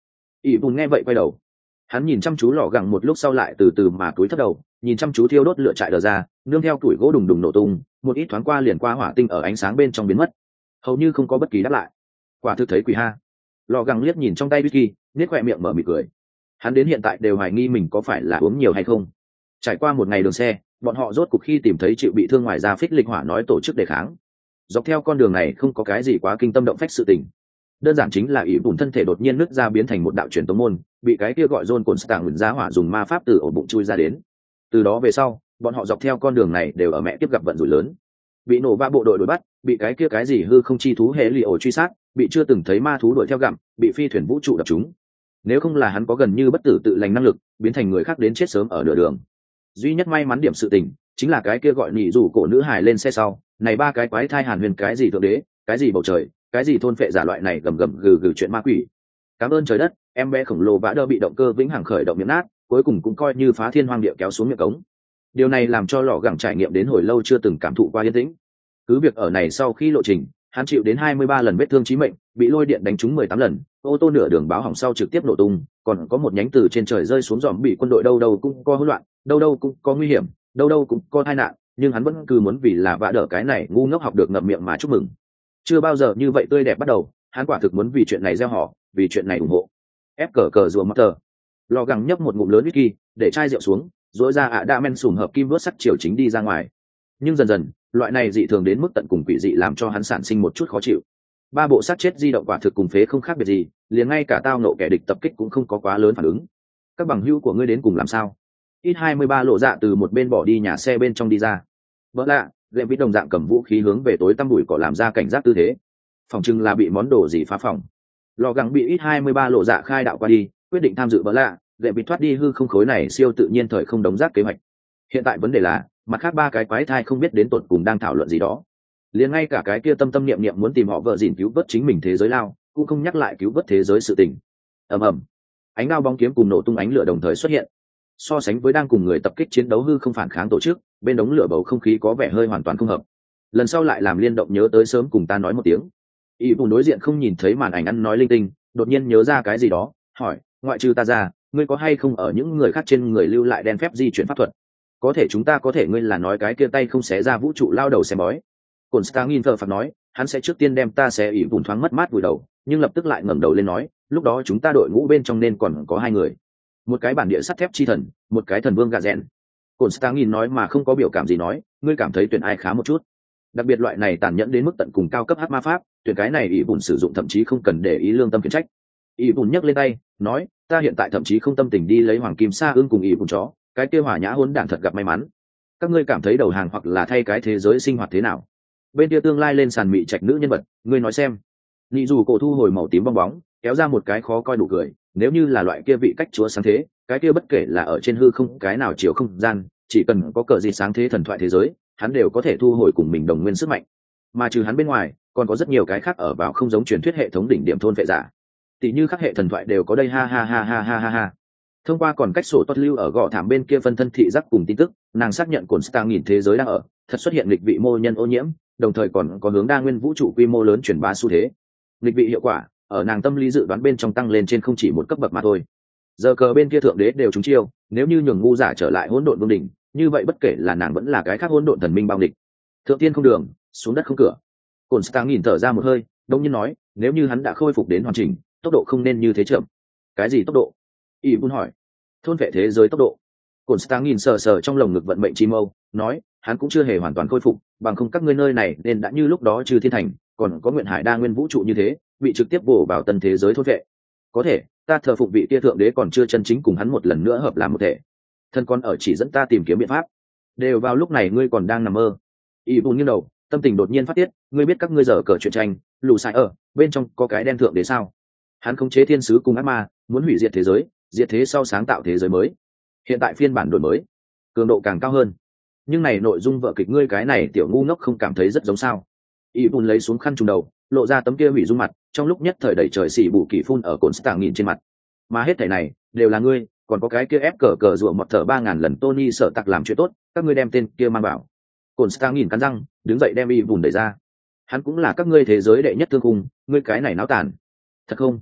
ỷ bùn nghe vậy quay đầu, hắn nhìn chăm chú lò gẳng một lúc sau lại từ từ mà cúi thấp đầu, nhìn chăm chú thiêu đốt lửa trại đờ ra, nương theo tuổi gỗ đùng đùng nổ tung, một ít thoáng qua liền qua hỏa tinh ở ánh sáng bên trong biến mất, hầu như không có bất kỳ đáp lại. Quả thực thấy quỷ ha. Lò gẳng liếc nhìn trong tay whisky, nét khoe miệng mở mỉm cười. Hắn đến hiện tại đều hoài nghi mình có phải là uống nhiều hay không. Trải qua một ngày đường xe, bọn họ rốt cuộc khi tìm thấy chịu bị thương ngoài ra phích lịch hỏa nói tổ chức đề kháng. Dọc theo con đường này không có cái gì quá kinh tâm động phách sự tình, đơn giản chính là ỷ bùn thân thể đột nhiên nứt ra biến thành một đạo truyền tống môn, bị cái kia gọi John Constant giá hỏa dùng ma pháp từ ổ bụng chui ra đến. Từ đó về sau, bọn họ dọc theo con đường này đều ở mẹ tiếp gặp vận rủi lớn, bị nổ ba bộ đội đuổi bắt, bị cái kia cái gì hư không chi thú hệ lì ổ truy sát, bị chưa từng thấy ma thú đuổi theo gặm, bị phi thuyền vũ trụ đập trúng. Nếu không là hắn có gần như bất tử tự lành năng lực, biến thành người khác đến chết sớm ở nửa đường. Duy nhất may mắn điểm sự tình chính là cái kia gọi nhị rủ cổ nữ hài lên xe sau, này ba cái quái thai hàn huyền cái gì thượng đế, cái gì bầu trời, cái gì thôn phệ giả loại này gầm gầm gừ gừ chuyện ma quỷ. Cảm ơn trời đất, em bé khổng lồ vã đỡ bị động cơ vĩnh hằng khởi động miệng nát, cuối cùng cũng coi như phá thiên hoang địa kéo xuống miệng cống. Điều này làm cho lò gẳng trải nghiệm đến hồi lâu chưa từng cảm thụ qua yên tĩnh. Cứ việc ở này sau khi lộ trình, hắn chịu đến hai mươi ba lần vết thương chí mệnh, bị lôi điện đánh trúng mười tám lần, ô tô nửa đường báo hỏng sau trực tiếp nổ tung, còn có một nhánh từ trên trời rơi xuống dòm bị quân đội đâu đâu cũng có hỗn loạn, đâu đâu cũng có nguy hiểm, đâu đâu cũng có tai nạn, nhưng hắn vẫn cứ muốn vì là vạ đỡ cái này ngu ngốc học được ngậm miệng mà chúc mừng. Chưa bao giờ như vậy tươi đẹp bắt đầu, hắn quả thực muốn vì chuyện này gieo họ, vì chuyện này ủng hộ. Ép cờ cờ rùa mắt tờ. Lò gắng nhấp một ngụm lớn whisky, để chai rượu xuống, rỗi ra ạ đa men sùm hợp kim đuốt sắt chiều chính đi ra ngoài. Nhưng dần dần, loại này dị thường đến mức tận cùng quỷ dị làm cho hắn sản sinh một chút khó chịu. Ba bộ sát chết di động quả thực cùng phế không khác biệt gì, liền ngay cả tao nộ kẻ địch tập kích cũng không có quá lớn phản ứng. Các bằng hữu của ngươi đến cùng làm sao? Ít hai mươi ba lộ dạ từ một bên bỏ đi nhà xe bên trong đi ra. Vỡ lạ, lệm vít đồng dạng cầm vũ khí hướng về tối tăm bụi cỏ làm ra cảnh giác tư thế. Phòng chừng là bị món đồ gì phá phòng. Lò gắng bị ít hai mươi ba lộ dạ khai đạo qua đi, quyết định tham dự vỡ lạ, lệm vít thoát đi hư không khối này siêu tự nhiên thời không đống rác kế hoạch. Hiện tại vấn đề là, mặt khác ba cái quái thai không biết đến tột cùng đang thảo luận gì đó. Liền ngay cả cái kia tâm tâm niệm niệm muốn tìm họ vợ dìn cứu vớt chính mình thế giới lao, cũng không nhắc lại cứu vớt thế giới sự tình. Ầm ầm, ánh đao bóng kiếm cùng nổ tung ánh lửa đồng thời xuất hiện. So sánh với đang cùng người tập kích chiến đấu hư không phản kháng tổ chức, bên đống lửa bầu không khí có vẻ hơi hoàn toàn không hợp. Lần sau lại làm liên động nhớ tới sớm cùng ta nói một tiếng. Y vùng đối diện không nhìn thấy màn ảnh ăn nói linh tinh, đột nhiên nhớ ra cái gì đó, hỏi, ngoại trừ ta ra, ngươi có hay không ở những người khác trên người lưu lại đen phép di chuyển pháp thuật? Có thể chúng ta có thể ngươi là nói cái kia tay không xé ra vũ trụ lao đầu xem bói. Cổn Stangin thờ phạc nói, hắn sẽ trước tiên đem ta xé ỉ vùng thoáng mất mát vùi đầu, nhưng lập tức lại ngẩng đầu lên nói, lúc đó chúng ta đội ngũ bên trong nên còn có hai người, một cái bản địa sắt thép chi thần, một cái thần vương gà rèn. Cổn Stangin nói mà không có biểu cảm gì nói, ngươi cảm thấy tuyển ai khá một chút? Đặc biệt loại này tàn nhẫn đến mức tận cùng cao cấp hắc ma pháp, tuyển cái này ỉ vùng sử dụng thậm chí không cần để ý lương tâm khiển trách. ỉ vùng nhấc lên tay, nói, ta hiện tại thậm chí không tâm tình đi lấy hoàng kim sa ương cùng ỉ vùng chó, cái kia hỏa nhã hỗn đản thật gặp may mắn. Các ngươi cảm thấy đầu hàng hoặc là thay cái thế giới sinh hoạt thế nào? Bên kia tương lai lên sàn mị trạch nữ nhân vật, ngươi nói xem. Nị dù cổ thu hồi màu tím bong bóng, kéo ra một cái khó coi đủ cười, nếu như là loại kia vị cách chúa sáng thế, cái kia bất kể là ở trên hư không cái nào chiều không gian, chỉ cần có cờ gì sáng thế thần thoại thế giới, hắn đều có thể thu hồi cùng mình đồng nguyên sức mạnh. Mà trừ hắn bên ngoài, còn có rất nhiều cái khác ở vào không giống truyền thuyết hệ thống đỉnh điểm thôn vệ giả. Tỷ như các hệ thần thoại đều có đây, ha ha ha ha ha ha ha. Thông qua còn cách sổ tốt lưu ở gò thảm bên kia phân thân thị giác cùng tin tức, nàng xác nhận cồn star nghìn thế giới đang ở thật xuất hiện lịch vị mô nhân ô nhiễm, đồng thời còn có hướng đa nguyên vũ trụ quy mô lớn truyền bá xu thế. Lịch vị hiệu quả ở nàng tâm lý dự đoán bên trong tăng lên trên không chỉ một cấp bậc mà thôi. Giờ cờ bên kia thượng đế đều trúng chiêu, nếu như nhường ngu giả trở lại hỗn độn vương đỉnh, như vậy bất kể là nàng vẫn là cái khác hỗn độn thần minh bao địch. Thượng tiên không đường, xuống đất không cửa. Cồn star nghìn thở ra một hơi, đông nhiên nói, nếu như hắn đã khôi phục đến hoàn chỉnh, tốc độ không nên như thế chậm. Cái gì tốc độ? Y muốn hỏi. Thôn vệ thế giới tốc độ. Cổn Stang nhìn sờ sờ trong lồng ngực vận mệnh chi mâu, nói, hắn cũng chưa hề hoàn toàn khôi phục, bằng không các ngươi nơi này nên đã như lúc đó trừ thiên thành, còn có nguyện hải đa nguyên vũ trụ như thế, bị trực tiếp bổ vào tân thế giới thôn vệ. Có thể, ta thờ phụng vị tia thượng đế còn chưa chân chính cùng hắn một lần nữa hợp làm một thể. Thân con ở chỉ dẫn ta tìm kiếm biện pháp. Đều vào lúc này ngươi còn đang nằm mơ. Y buồn nghiêng đầu, tâm tình đột nhiên phát tiết, ngươi biết các ngươi giờ cờ chuyện tranh, lù sai ở bên trong có cái đen thượng đế sao? Hắn khống chế thiên sứ cùng ác ma, muốn hủy diệt thế giới, diệt thế sau sáng tạo thế giới mới. Hiện tại phiên bản đổi mới, cường độ càng cao hơn. Nhưng này nội dung vợ kịch ngươi cái này tiểu ngu ngốc không cảm thấy rất giống sao? Y bùn lấy xuống khăn trùm đầu, lộ ra tấm kia hủy dung mặt, trong lúc nhất thời đẩy trời xỉ bù kỳ phun ở cồn stạng nghìn trên mặt. Mà hết thảy này đều là ngươi, còn có cái kia ép cờ cờ rùa một thở ba ngàn lần Tony sợ tặc làm chuyện tốt, các ngươi đem tên kia mang bảo. Cồn stạng nghìn cắn răng, đứng dậy đem Y bùn đẩy ra. Hắn cũng là các ngươi thế giới đệ nhất thương khung, ngươi cái này náo tàn. Thật không?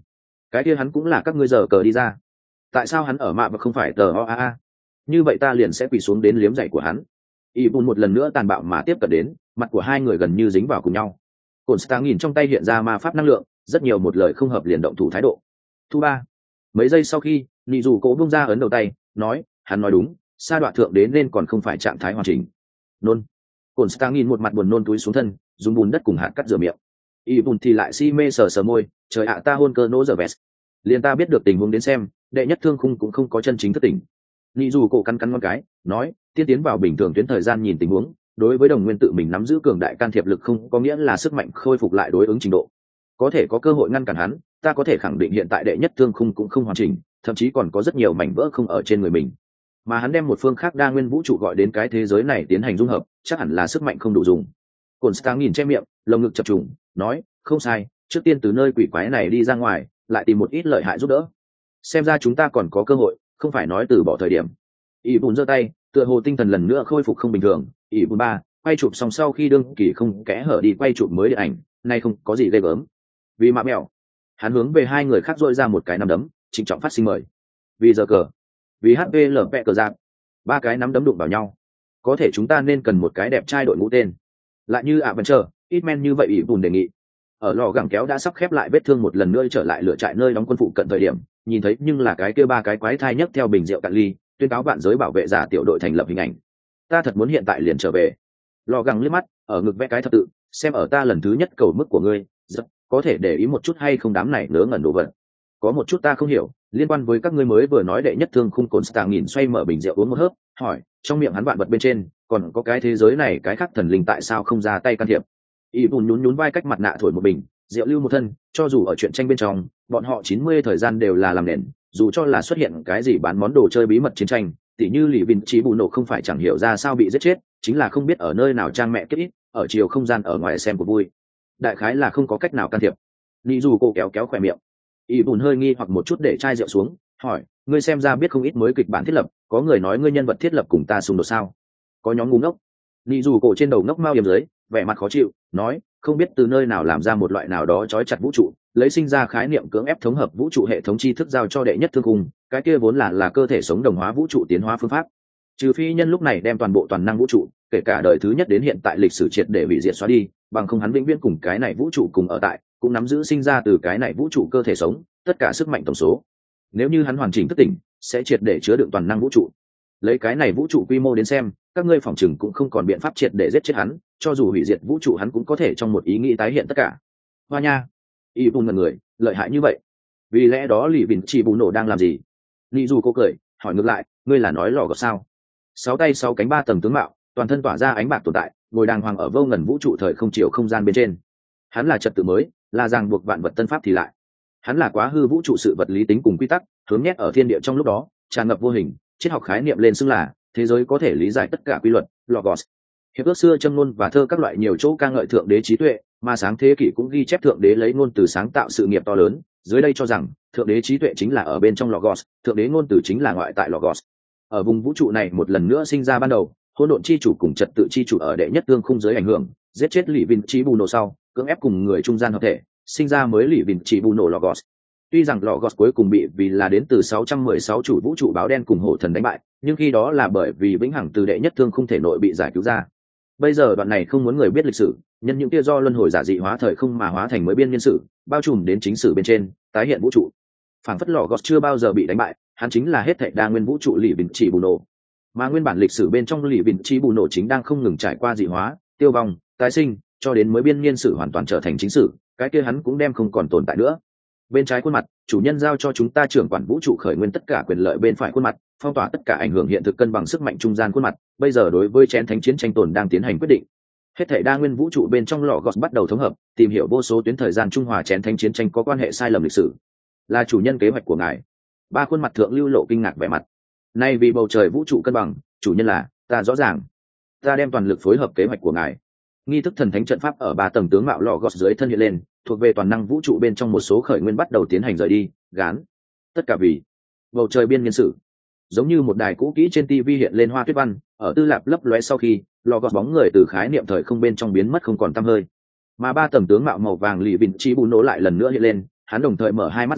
Cái kia hắn cũng là các ngươi giờ cờ đi ra. Tại sao hắn ở mạ và không phải tờ o a a? Như vậy ta liền sẽ quỳ xuống đến liếm giày của hắn. Y bùn một lần nữa tàn bạo mà tiếp cận đến, mặt của hai người gần như dính vào cùng nhau. Cổn Star nhìn trong tay hiện ra ma pháp năng lượng, rất nhiều một lời không hợp liền động thủ thái độ. Thu ba. Mấy giây sau khi, nị dù cố bung ra ấn đầu tay, nói, hắn nói đúng, sa đoạn thượng đế nên còn không phải trạng thái hoàn chỉnh. Nôn. Cổn Star nhìn một mặt buồn nôn túi xuống thân, dùng bùn đất cùng hạt cắt rửa miệng. Y bùn thì lại si mê sờ sờ môi, trời ạ ta hôn cơ nỗ giờ vest. Liền ta biết được tình huống đến xem, đệ nhất thương khung cũng không có chân chính thất tỉnh. Nị dù cổ cắn cắn ngón cái, nói, tiên tiến vào bình thường tuyến thời gian nhìn tình huống, đối với đồng nguyên tự mình nắm giữ cường đại can thiệp lực không có nghĩa là sức mạnh khôi phục lại đối ứng trình độ. Có thể có cơ hội ngăn cản hắn, ta có thể khẳng định hiện tại đệ nhất thương khung cũng không hoàn chỉnh, thậm chí còn có rất nhiều mảnh vỡ không ở trên người mình. Mà hắn đem một phương khác đa nguyên vũ trụ gọi đến cái thế giới này tiến hành dung hợp, chắc hẳn là sức mạnh không đủ dùng. Cổn Star nhìn che miệng, lồng ngực chập trùng, nói, không sai, trước tiên từ nơi quỷ quái này đi ra ngoài, lại tìm một ít lợi hại giúp đỡ. Xem ra chúng ta còn có cơ hội, không phải nói từ bỏ thời điểm. Y bùn giơ tay, tựa hồ tinh thần lần nữa khôi phục không bình thường. Y bùn ba, quay chụp xong sau khi đương kỳ không kẽ hở đi quay chụp mới điện ảnh, nay không có gì ghê gớm. Vì mạ mèo, hắn hướng về hai người khác dội ra một cái nắm đấm, trịnh trọng phát sinh mời. Vì giờ cờ, vì hát vê lờ pẹ cờ giáp, ba cái nắm đấm đụng vào nhau. Có thể chúng ta nên cần một cái đẹp trai đội ngũ tên, lại như ạ vẫn chờ, ít men như vậy. Y bùn đề nghị. Ở lò gẳng kéo đã sắp khép lại vết thương một lần nữa trở lại lửa trại nơi đóng quân phụ cận thời điểm, nhìn thấy nhưng là cái kia ba cái quái thai nhấc theo bình rượu cạn ly, tuyên cáo bạn giới bảo vệ giả tiểu đội thành lập hình ảnh. Ta thật muốn hiện tại liền trở về. Lò gẳng liếc mắt, ở ngực vẽ cái thập tự, xem ở ta lần thứ nhất cầu mức của ngươi, rất có thể để ý một chút hay không đám này nớ ngẩn đồ vật. Có một chút ta không hiểu, liên quan với các ngươi mới vừa nói đệ nhất thương khung. Cồn Star nhìn xoay mở bình rượu uống một hớp, hỏi, trong miệng hắn vạn vật bên trên, còn có cái thế giới này cái khác thần linh tại sao không ra tay can thiệp? Y bùn nhún nhún vai cách mặt nạ thổi một bình rượu lưu một thân, cho dù ở chuyện tranh bên trong bọn họ chín mươi thời gian đều là làm nền, dù cho là xuất hiện cái gì bán món đồ chơi bí mật chiến tranh, tỉ như lì vin trí bù nổ không phải chẳng hiểu ra sao bị giết chết, chính là không biết ở nơi nào trang mẹ kết ít, ở chiều không gian ở ngoài xem của vui, đại khái là không có cách nào can thiệp. Nị dù cô kéo kéo khỏe miệng. Y bùn hơi nghi hoặc một chút để chai rượu xuống, hỏi, ngươi xem ra biết không ít mới kịch bản thiết lập, có người nói ngươi nhân vật thiết lập cùng ta xung đột sao? Có nhóm ngu ngốc. Nị dù cổ trên đầu ngốc mao yếm dưới, vẻ mặt khó chịu, nói, không biết từ nơi nào làm ra một loại nào đó trói chặt vũ trụ, lấy sinh ra khái niệm cưỡng ép thống hợp vũ trụ hệ thống tri thức giao cho đệ nhất thương khung, cái kia vốn là là cơ thể sống đồng hóa vũ trụ tiến hóa phương pháp. Trừ phi nhân lúc này đem toàn bộ toàn năng vũ trụ, kể cả đời thứ nhất đến hiện tại lịch sử triệt để hủy diệt xóa đi, bằng không hắn vĩnh viễn cùng cái này vũ trụ cùng ở tại, cũng nắm giữ sinh ra từ cái này vũ trụ cơ thể sống, tất cả sức mạnh tổng số. Nếu như hắn hoàn chỉnh thức tỉnh, sẽ triệt để chứa đựng toàn năng vũ trụ. Lấy cái này vũ trụ quy mô đến xem, các ngươi phòng chừng cũng không còn biện pháp triệt để giết chết hắn, cho dù hủy diệt vũ trụ hắn cũng có thể trong một ý nghĩ tái hiện tất cả. Hoa nha, y bùn ngần người, lợi hại như vậy, vì lẽ đó lì vìn chỉ bù nổ đang làm gì? Nị dù cô cười, hỏi ngược lại, ngươi là nói lò gọt sao? Sáu tay sáu cánh ba tầng tướng mạo, toàn thân tỏa ra ánh bạc tồn tại, ngồi đàng hoàng ở vô ngần vũ trụ thời không chiều không gian bên trên. Hắn là trật tự mới, là ràng buộc vạn vật tân pháp thì lại. Hắn là quá hư vũ trụ sự vật lý tính cùng quy tắc, hướng nhét ở thiên địa trong lúc đó, tràn ngập vô hình, triết học khái niệm lên xưng là thế giới có thể lý giải tất cả quy luật, logos. Hiệp ước xưa châm ngôn và thơ các loại nhiều chỗ ca ngợi thượng đế trí tuệ, mà sáng thế kỷ cũng ghi chép thượng đế lấy ngôn từ sáng tạo sự nghiệp to lớn, dưới đây cho rằng thượng đế trí tuệ chính là ở bên trong logos, thượng đế ngôn từ chính là ngoại tại logos. Ở vùng vũ trụ này một lần nữa sinh ra ban đầu, hỗn độn chi chủ cùng trật tự chi chủ ở đệ nhất tương khung dưới ảnh hưởng, giết chết lì vin trí bù nổ sau, cưỡng ép cùng người trung gian hợp thể, sinh ra mới lì vin trí bù nổ logos. Tuy rằng Logos cuối cùng bị vì là đến từ sáu trăm mười sáu chủ vũ trụ báo đen cùng hổ thần đánh bại, nhưng khi đó là bởi vì vĩnh hằng từ đệ nhất thương không thể nội bị giải cứu ra. Bây giờ đoạn này không muốn người biết lịch sử, nhân những kia do luân hồi giả dị hóa thời không mà hóa thành mới biên niên sử, bao trùm đến chính sử bên trên, tái hiện vũ trụ. Phảng phất Logos chưa bao giờ bị đánh bại, hắn chính là hết thảy đa nguyên vũ trụ lì vìn chỉ bù nổ. Mà nguyên bản lịch sử bên trong lì vìn chỉ bù nổ chính đang không ngừng trải qua dị hóa, tiêu vong, tái sinh, cho đến mới biên niên sử hoàn toàn trở thành chính sử, cái kia hắn cũng đem không còn tồn tại nữa. Bên trái khuôn mặt, chủ nhân giao cho chúng ta trưởng quản vũ trụ khởi nguyên tất cả quyền lợi. Bên phải khuôn mặt, phong tỏa tất cả ảnh hưởng hiện thực cân bằng sức mạnh trung gian khuôn mặt. Bây giờ đối với chén thánh chiến tranh tồn đang tiến hành quyết định. Hết thảy đa nguyên vũ trụ bên trong lò gọt bắt đầu thống hợp, tìm hiểu vô số tuyến thời gian trung hòa chén thánh chiến tranh có quan hệ sai lầm lịch sử. Là chủ nhân kế hoạch của ngài. Ba khuôn mặt thượng lưu lộ kinh ngạc vẻ mặt. Nay vì bầu trời vũ trụ cân bằng, chủ nhân là ta rõ ràng. Ta đem toàn lực phối hợp kế hoạch của ngài. Nghi thức thần thánh trận pháp ở ba tầng tướng mạo lò gọt dưới thân hiện lên, thuộc về toàn năng vũ trụ bên trong một số khởi nguyên bắt đầu tiến hành rời đi, gán. Tất cả vì bầu trời biên niên sử. Giống như một đài cũ kỹ trên tivi hiện lên hoa tuyết văn, ở tư lạp lấp lóe sau khi, lò gọt bóng người từ khái niệm thời không bên trong biến mất không còn tăm hơi. Mà ba tầng tướng mạo màu vàng lì vịn chi bù nổ lại lần nữa hiện lên, hắn đồng thời mở hai mắt ra,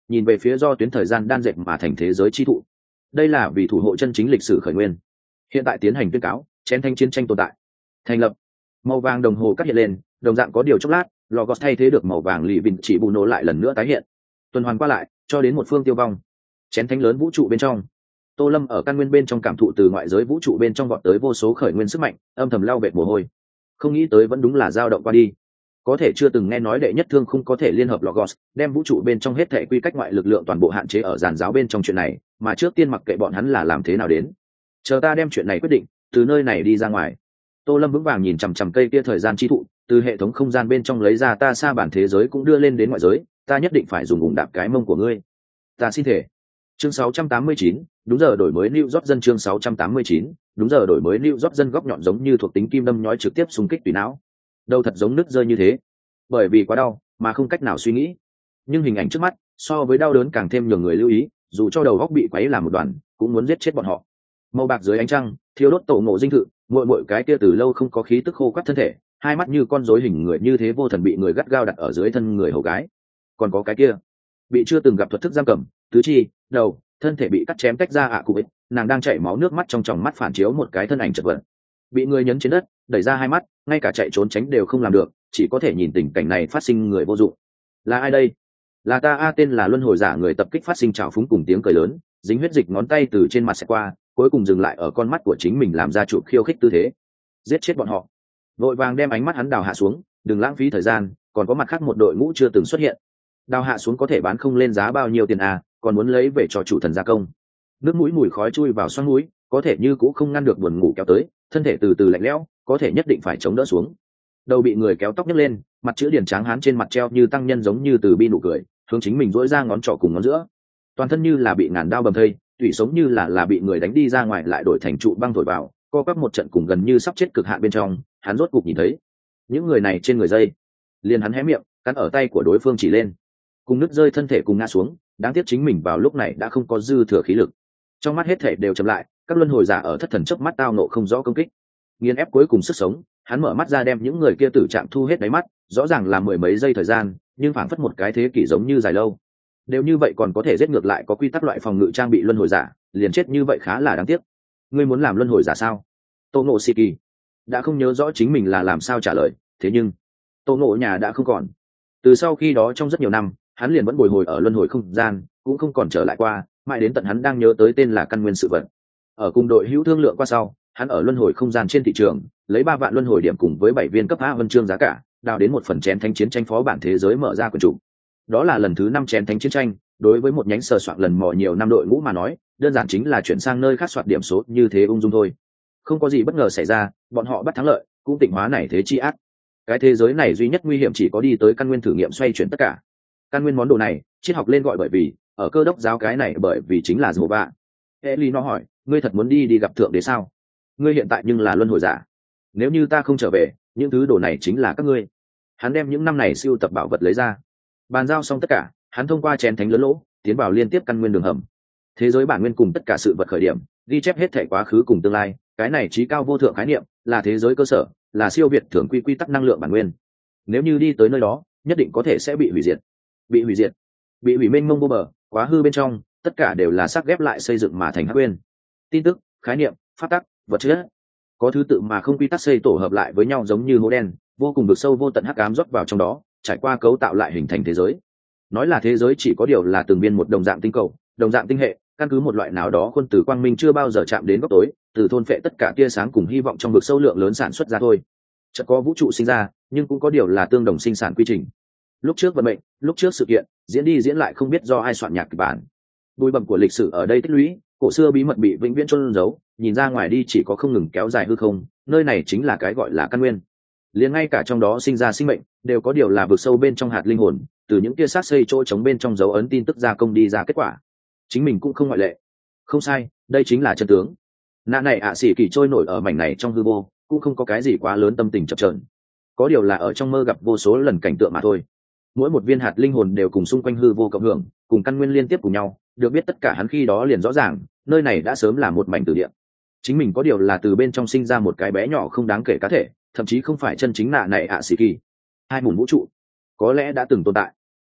nhìn về phía do tuyến thời gian đan dệt mà thành thế giới chi thụ. Đây là vì thủ hộ chân chính lịch sử khởi nguyên, hiện tại tiến hành tuyên cáo chén thanh chiến tranh tồn tại thành lập. Màu vàng đồng hồ cắt hiện lên, đồng dạng có điều chốc lát Logos thay thế được màu vàng lì vịn chỉ bù nổ lại lần nữa tái hiện, tuần hoàn qua lại cho đến một phương tiêu vong. Chén thánh lớn vũ trụ bên trong, Tô Lâm ở căn nguyên bên trong cảm thụ từ ngoại giới vũ trụ bên trong vọt tới vô số khởi nguyên sức mạnh, âm thầm lao vệt mồ hôi. Không nghĩ tới vẫn đúng là dao động qua đi. Có thể chưa từng nghe nói đệ nhất thương không có thể liên hợp Logos, đem vũ trụ bên trong hết thể quy cách ngoại lực lượng toàn bộ hạn chế ở giàn giáo bên trong chuyện này, mà trước tiên mặc kệ bọn hắn là làm thế nào đến. Chờ ta đem chuyện này quyết định, từ nơi này đi ra ngoài. Tô Lâm vững vàng nhìn chằm chằm cây kia thời gian chi thụ, từ hệ thống không gian bên trong lấy ra ta xa bản thế giới cũng đưa lên đến ngoại giới, ta nhất định phải dùng ủng đạp cái mông của ngươi. Ta xin thể. Chương sáu trăm tám mươi chín, đúng giờ đổi mới New York dân chương sáu trăm tám mươi chín, đúng giờ đổi mới New York dân góc nhọn giống như thuộc tính kim đâm nhói trực tiếp xung kích tùy não. Đầu thật giống nứt rơi như thế. Bởi vì quá đau, mà không cách nào suy nghĩ. Nhưng hình ảnh trước mắt, so với đau đớn càng thêm nhiều người lưu ý, dù cho đầu góc bị quấy làm một đoàn, cũng muốn giết chết bọn họ. Màu bạc dưới ánh trăng, thiếu đốt tổ ngộ dinh thự, muội muội cái kia từ lâu không có khí tức khô quắt thân thể, hai mắt như con rối hình người như thế vô thần bị người gắt gao đặt ở dưới thân người hầu gái. Còn có cái kia, bị chưa từng gặp thuật thức giam cầm, tứ chi, đầu, thân thể bị cắt chém tách ra ạ cụ ích, nàng đang chảy máu nước mắt trong tròng mắt phản chiếu một cái thân ảnh chật vật, bị người nhấn trên đất, đẩy ra hai mắt, ngay cả chạy trốn tránh đều không làm được, chỉ có thể nhìn tình cảnh này phát sinh người vô dụng. Là ai đây? Là ta a, tên là luân hồi giả người tập kích phát sinh trào phúng cùng tiếng cười lớn, dính huyết dịch ngón tay từ trên mặt xẹt qua, cuối cùng dừng lại ở con mắt của chính mình làm ra chụp khiêu khích tư thế. Giết chết bọn họ. Vội vàng đem ánh mắt hắn đào hạ xuống, đừng lãng phí thời gian, còn có mặt khác một đội ngũ chưa từng xuất hiện. Đào hạ xuống có thể bán không lên giá bao nhiêu tiền à, còn muốn lấy về cho chủ thần gia công. Nước mũi mùi khói chui vào xoang mũi, có thể như cũng không ngăn được buồn ngủ kéo tới, thân thể từ từ lạnh lẽo, có thể nhất định phải chống đỡ xuống. Đầu bị người kéo tóc nhấc lên, mặt chữ điển tráng hán trên mặt treo như tăng nhân giống như từ bi nụ cười, hướng chính mình duỗi ra ngón trỏ cùng ngón giữa. Toàn thân như là bị ngàn đao bầm thây, tủy sống như là là bị người đánh đi ra ngoài lại đổi thành trụ băng thổi vào, co quắp một trận cùng gần như sắp chết cực hạn bên trong, hắn rốt cục nhìn thấy những người này trên người dây. Liền hắn hé miệng, cắn ở tay của đối phương chỉ lên, cùng nứt rơi thân thể cùng ngã xuống, đáng tiếc chính mình vào lúc này đã không có dư thừa khí lực. Trong mắt hết thể đều chậm lại, các luân hồi giả ở thất thần chớp mắt tao nộ không rõ công kích. Nghiền ép cuối cùng sức sống, hắn mở mắt ra đem những người kia tử trạng thu hết đáy mắt, rõ ràng là mười mấy giây thời gian, nhưng phảng phất một cái thế kỷ giống như dài lâu. Đều như vậy còn có thể giết ngược lại có quy tắc loại phòng ngự trang bị luân hồi giả, liền chết như vậy khá là đáng tiếc. Ngươi muốn làm luân hồi giả sao? Tô Ngộ Shiki đã không nhớ rõ chính mình là làm sao trả lời, thế nhưng Tô Ngộ nhà đã không còn. Từ sau khi đó trong rất nhiều năm, hắn liền vẫn bồi hồi ở luân hồi không gian, cũng không còn trở lại qua, mãi đến tận hắn đang nhớ tới tên là căn nguyên sự vật. Ở cùng đội hữu thương lượng qua sau, hắn ở luân hồi không gian trên thị trường, lấy ba vạn luân hồi điểm cùng với bảy viên cấp A vân chương giá cả, đào đến một phần chén thánh chiến tranh phó bản thế giới mở ra quyền chủ. Đó là lần thứ năm chén thánh chiến tranh, đối với một nhánh sờ soạn lần mò nhiều năm đội ngũ mà nói, đơn giản chính là chuyển sang nơi khác soạt điểm số như thế ung dung thôi. Không có gì bất ngờ xảy ra, bọn họ bắt thắng lợi, cũng tịnh hóa này thế chi ác. Cái thế giới này duy nhất nguy hiểm chỉ có đi tới căn nguyên thử nghiệm xoay chuyển tất cả. Căn nguyên món đồ này, triết học lên gọi bởi vì, ở cơ đốc giáo cái này bởi vì chính là dù bạ. Eli nó hỏi, ngươi thật muốn đi đi gặp thượng đế sao? Ngươi hiện tại nhưng là luân hồi giả. Nếu như ta không trở về, những thứ đồ này chính là các ngươi. Hắn đem những năm này siêu tập bảo vật lấy ra, bàn giao xong tất cả, hắn thông qua chén thánh lớn lỗ tiến vào liên tiếp căn nguyên đường hầm. Thế giới bản nguyên cùng tất cả sự vật khởi điểm, ghi chép hết thể quá khứ cùng tương lai, cái này trí cao vô thượng khái niệm, là thế giới cơ sở, là siêu việt thường quy quy tắc năng lượng bản nguyên. Nếu như đi tới nơi đó, nhất định có thể sẽ bị hủy diệt. Bị hủy diệt, bị hủy mênh mông vô bờ, quá hư bên trong, tất cả đều là xác ghép lại xây dựng mà thành hắc nguyên. Tin tức, khái niệm, pháp tắc, vật chất, có thứ tự mà không quy tắc xây tổ hợp lại với nhau giống như hố đen, vô cùng vực sâu vô tận hắc ám rót vào trong đó, trải qua cấu tạo lại hình thành thế giới. Nói là thế giới chỉ có điều là từng viên một đồng dạng tinh cầu, đồng dạng tinh hệ, căn cứ một loại nào đó khuôn từ quang minh chưa bao giờ chạm đến góc tối, từ thôn phệ tất cả tia sáng cùng hy vọng trong vực sâu lượng lớn sản xuất ra thôi. Chợt có vũ trụ sinh ra, nhưng cũng có điều là tương đồng sinh sản quy trình. Lúc trước vận mệnh, lúc trước sự kiện, diễn đi diễn lại không biết do ai soạn nhạc kịch bản. Bụi bặm của lịch sử ở đây tích lũy, cổ xưa bí mật bị vĩnh viễn chôn giấu, nhìn ra ngoài đi chỉ có không ngừng kéo dài hư không, nơi này chính là cái gọi là căn nguyên. Liền ngay cả trong đó sinh ra sinh mệnh, đều có điều là vực sâu bên trong hạt linh hồn, từ những kia sát xây chỗ trống bên trong dấu ấn tin tức gia công đi ra kết quả. Chính mình cũng không ngoại lệ. Không sai, đây chính là chân tướng. Nã này ạ à xỉ kỳ trôi nổi ở mảnh này trong hư vô, cũng không có cái gì quá lớn tâm tình chập chờn. Có điều là ở trong mơ gặp vô số lần cảnh tượng mà thôi. Mỗi một viên hạt linh hồn đều cùng xung quanh hư vô cộng hưởng, cùng căn nguyên liên tiếp cùng nhau, được biết tất cả hắn khi đó liền rõ ràng, nơi này đã sớm là một mảnh tử địa. Chính mình có điều là từ bên trong sinh ra một cái bé nhỏ không đáng kể cá thể, thậm chí không phải chân chính nạ này ạ à xỉ kỳ. Hai mùn vũ trụ có lẽ đã từng tồn tại,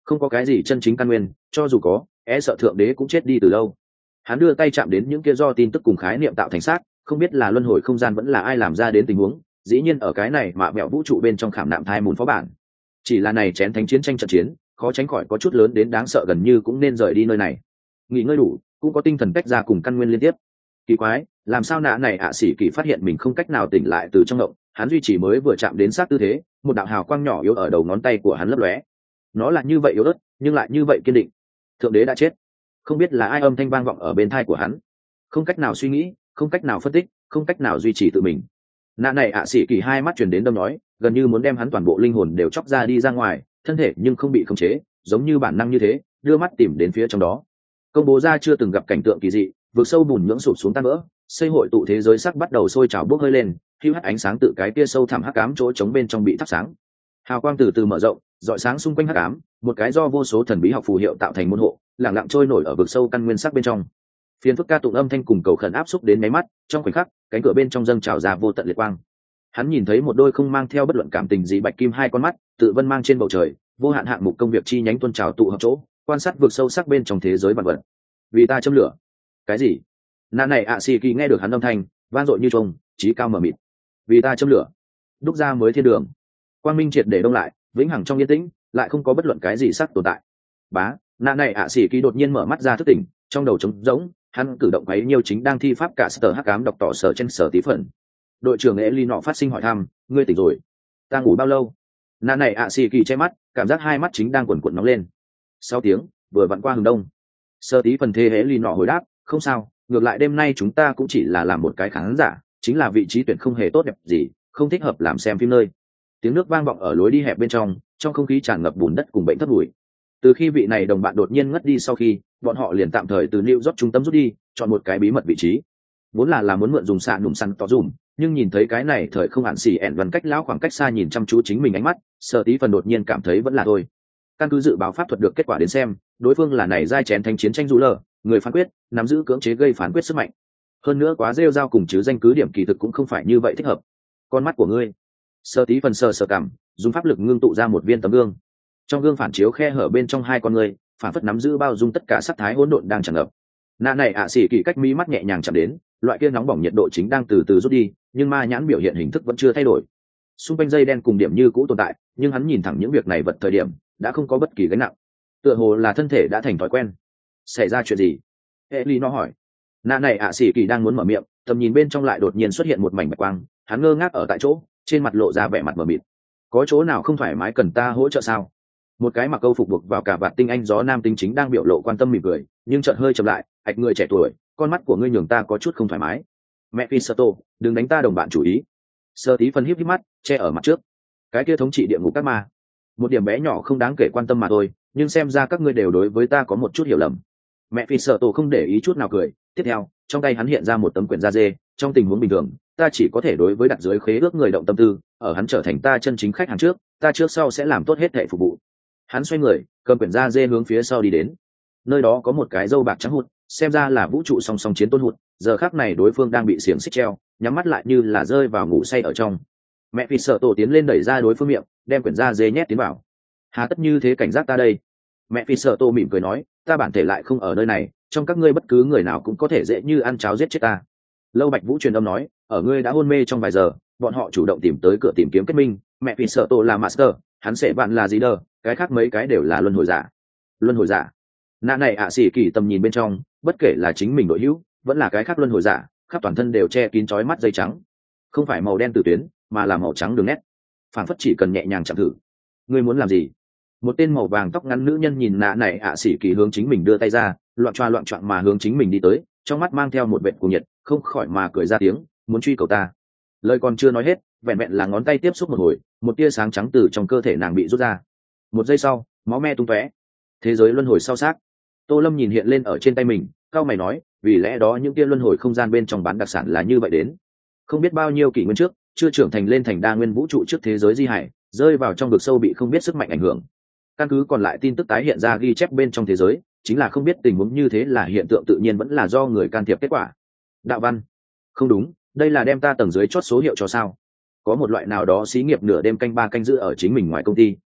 không có cái gì chân chính căn nguyên, cho dù có, e sợ thượng đế cũng chết đi từ lâu. Hắn đưa tay chạm đến những kia do tin tức cùng khái niệm tạo thành xác, không biết là luân hồi không gian vẫn là ai làm ra đến tình huống, dĩ nhiên ở cái này mạ mẹo vũ trụ bên trong khảm nạm thai mùn phó bản. Chỉ là này chén thánh chiến tranh trận chiến, khó tránh khỏi có chút lớn đến đáng sợ, gần như cũng nên rời đi nơi này. Nghỉ ngơi đủ, cũng có tinh thần tách ra cùng căn nguyên liên tiếp. Kỳ quái, làm sao nã này ạ sĩ kỳ phát hiện mình không cách nào tỉnh lại từ trong động, hắn duy trì mới vừa chạm đến sát tư thế, một đạo hào quang nhỏ yếu ở đầu ngón tay của hắn lấp lóe. Nó là như vậy yếu ớt, nhưng lại như vậy kiên định. Thượng đế đã chết. Không biết là ai âm thanh vang vọng ở bên tai của hắn. Không cách nào suy nghĩ, không cách nào phân tích, không cách nào duy trì tự mình. Nã này ạ sĩ kỳ hai mắt truyền đến đâm nói, gần như muốn đem hắn toàn bộ linh hồn đều chóc ra đi ra ngoài, thân thể nhưng không bị khống chế, giống như bản năng như thế, đưa mắt tìm đến phía trong đó. Công bố ra chưa từng gặp cảnh tượng kỳ dị, vực sâu bùn nhưỡng sụp xuống tan vỡ, xây hội tụ thế giới sắc bắt đầu sôi trào bốc hơi lên, hưu hắt ánh sáng tự cái kia sâu thẳm hắc ám chỗ trống bên trong bị thắp sáng. Hào quang từ từ mở rộng, rọi sáng xung quanh hắc ám, một cái do vô số thần bí học phù hiệu tạo thành môn hộ, lặng lặng trôi nổi ở vực sâu căn nguyên sắc bên trong. Phiền phức ca tụng âm thanh cùng cầu khẩn áp xúc đến mấy mắt, trong khoảnh khắc, cánh cửa bên trong dâng trào ra vô tận liệt quang. Hắn nhìn thấy một đôi không mang theo bất luận cảm tình gì bạch kim hai con mắt, tự vân mang trên bầu trời, vô hạn hạng mục công việc chi nhánh tuôn trào tụ hợp chỗ, quan sát vực sâu sắc bên trong thế giới vạn vật. Vì ta châm lửa. Cái gì? Nã này ạ xì kỳ nghe được hắn âm thanh, vang dội như trùng, trí cao mở mịt. Vì ta châm lửa. Đúc ra mới thiên đường. Quang minh triệt để đông lại, vĩnh hằng trong yên tĩnh, lại không có bất luận cái gì sắc tồn tại. Bá, nã này ạ xì kỳ đột nhiên mở mắt ra thức tỉnh, trong đầu trống rỗng, hắn cử động ấy nhiều chính đang thi pháp cả sở hắc ám đọc tỏ sở trên sở tí phần. Đội trưởng Eli nọ phát sinh hỏi thăm, ngươi tỉnh rồi? Ta ngủ bao lâu? Nã này ạ xì kỳ che mắt, cảm giác hai mắt chính đang cuộn cuộn nóng lên. Sáu tiếng, vừa vặn qua hừng đông. Sơ tí phần thê Eli nọ hồi đáp, không sao, ngược lại đêm nay chúng ta cũng chỉ là làm một cái khán giả, chính là vị trí tuyển không hề tốt đẹp gì, không thích hợp làm xem phim nơi. Tiếng nước vang vọng ở lối đi hẹp bên trong, trong không khí tràn ngập bùn đất cùng bệnh thấp bụi. Từ khi vị này đồng bạn đột nhiên ngất đi sau khi, bọn họ liền tạm thời từ New York trung tâm rút đi, chọn một cái bí mật vị trí. Vốn là là muốn mượn dùng xạ nụm săn tỏ dùm, nhưng nhìn thấy cái này thời không hạn xỉ ẻn văn cách lão khoảng cách xa nhìn chăm chú chính mình ánh mắt, Sở Tí phần đột nhiên cảm thấy vẫn là thôi. Căn cứ dự báo pháp thuật được kết quả đến xem, đối phương là này giai chén thanh chiến tranh rũ lờ, người phán quyết, nắm giữ cưỡng chế gây phán quyết sức mạnh. Hơn nữa quá rêu rao cùng chứ danh cứ điểm kỳ thực cũng không phải như vậy thích hợp. Con mắt của ngươi. Sở Tí phần sờ sờ cảm, dùng pháp lực ngưng tụ ra một viên tấm gương. Trong gương phản chiếu khe hở bên trong hai con ngươi, phản phất nắm giữ bao dung tất cả sắc thái hỗn độn đang tràn ngập. Nã này ạ xỉ kỳ cách mí mắt nhẹ nhàng chạm đến, loại kia nóng bỏng nhiệt độ chính đang từ từ rút đi, nhưng ma nhãn biểu hiện hình thức vẫn chưa thay đổi. Xung quanh dây đen cùng điểm như cũ tồn tại, nhưng hắn nhìn thẳng những việc này vật thời điểm đã không có bất kỳ gánh nặng, tựa hồ là thân thể đã thành thói quen. Xảy ra chuyện gì? Eli nó hỏi. Nã này ạ xỉ kỳ đang muốn mở miệng, tầm nhìn bên trong lại đột nhiên xuất hiện một mảnh bạch quang, hắn ngơ ngác ở tại chỗ, trên mặt lộ ra vẻ mặt mờ mịt. Có chỗ nào không thoải mái cần ta hỗ trợ sao? Một cái mặc câu phục buộc vào cả vạt tinh anh gió nam tinh chính đang biểu lộ quan tâm mỉm cười, nhưng chợt hơi chậm lại, ạch người trẻ tuổi, con mắt của ngươi nhường ta có chút không thoải mái. Mẹ Fisato, đừng đánh ta đồng bạn chủ ý. Sơ Tí phân híp híp mắt, che ở mặt trước. Cái kia thống trị địa ngục các ma, một điểm bé nhỏ không đáng kể quan tâm mà thôi, nhưng xem ra các ngươi đều đối với ta có một chút hiểu lầm. Mẹ Fisato không để ý chút nào cười, tiếp theo, trong tay hắn hiện ra một tấm quyển da dê, trong tình huống bình thường, ta chỉ có thể đối với đặt dưới khế ước người động tâm tư, ở hắn trở thành ta chân chính khách hàng trước, ta trước sau sẽ làm tốt hết thảy phục vụ. Hắn xoay người, cầm quyển da dê hướng phía sau đi đến. Nơi đó có một cái râu bạc trắng hụt, xem ra là vũ trụ song song chiến tôn hụt, giờ khắc này đối phương đang bị xiềng xích treo, nhắm mắt lại như là rơi vào ngủ say ở trong. Mẹ Phi sợ tổ tiến lên đẩy ra đối phương miệng, đem quyển da dê nhét tiến vào. Hà tất như thế cảnh giác ta đây? Mẹ Phi sợ tổ mỉm cười nói, ta bản thể lại không ở nơi này, trong các ngươi bất cứ người nào cũng có thể dễ như ăn cháo giết chết ta. Lâu Bạch Vũ truyền âm nói, ở ngươi đã hôn mê trong vài giờ, bọn họ chủ động tìm tới cửa tìm kiếm kết minh. Mẹ Phi sợ tổ là master, hắn sẽ bạn là gì đờ, cái khác mấy cái đều là luân hồi giả. Luân hồi giả? Nã này ạ xỉ kỳ tầm nhìn bên trong, bất kể là chính mình đội hữu vẫn là cái khác luân hồi giả, khắp toàn thân đều che kín chói mắt dây trắng, không phải màu đen từ tuyến mà là màu trắng đường nét, phản phất chỉ cần nhẹ nhàng chạm thử. Ngươi muốn làm gì? Một tên màu vàng tóc ngắn nữ nhân nhìn nã này ạ xỉ kỳ hướng chính mình đưa tay ra, loạn choa loạn choạng mà hướng chính mình đi tới, trong mắt mang theo một vệt cuồng nhiệt, không khỏi mà cười ra tiếng, muốn truy cầu ta. Lời còn chưa nói hết, vẹn vẹn là ngón tay tiếp xúc một hồi, một tia sáng trắng từ trong cơ thể nàng bị rút ra. Một giây sau, máu me tung tóe. Thế giới luân hồi sau xác. Tô Lâm nhìn hiện lên ở trên tay mình, cao mày nói, vì lẽ đó những tia luân hồi không gian bên trong bán đặc sản là như vậy đến. Không biết bao nhiêu kỷ nguyên trước, chưa trưởng thành lên thành đa nguyên vũ trụ trước thế giới di hải, rơi vào trong vực sâu bị không biết sức mạnh ảnh hưởng. Căn cứ còn lại tin tức tái hiện ra ghi chép bên trong thế giới, chính là không biết tình huống như thế là hiện tượng tự nhiên vẫn là do người can thiệp kết quả. Đạo văn. Không đúng, đây là đem ta tầng dưới chót số hiệu cho sao? Có một loại nào đó xí nghiệp nửa đêm canh ba canh giữ ở chính mình ngoài công ty,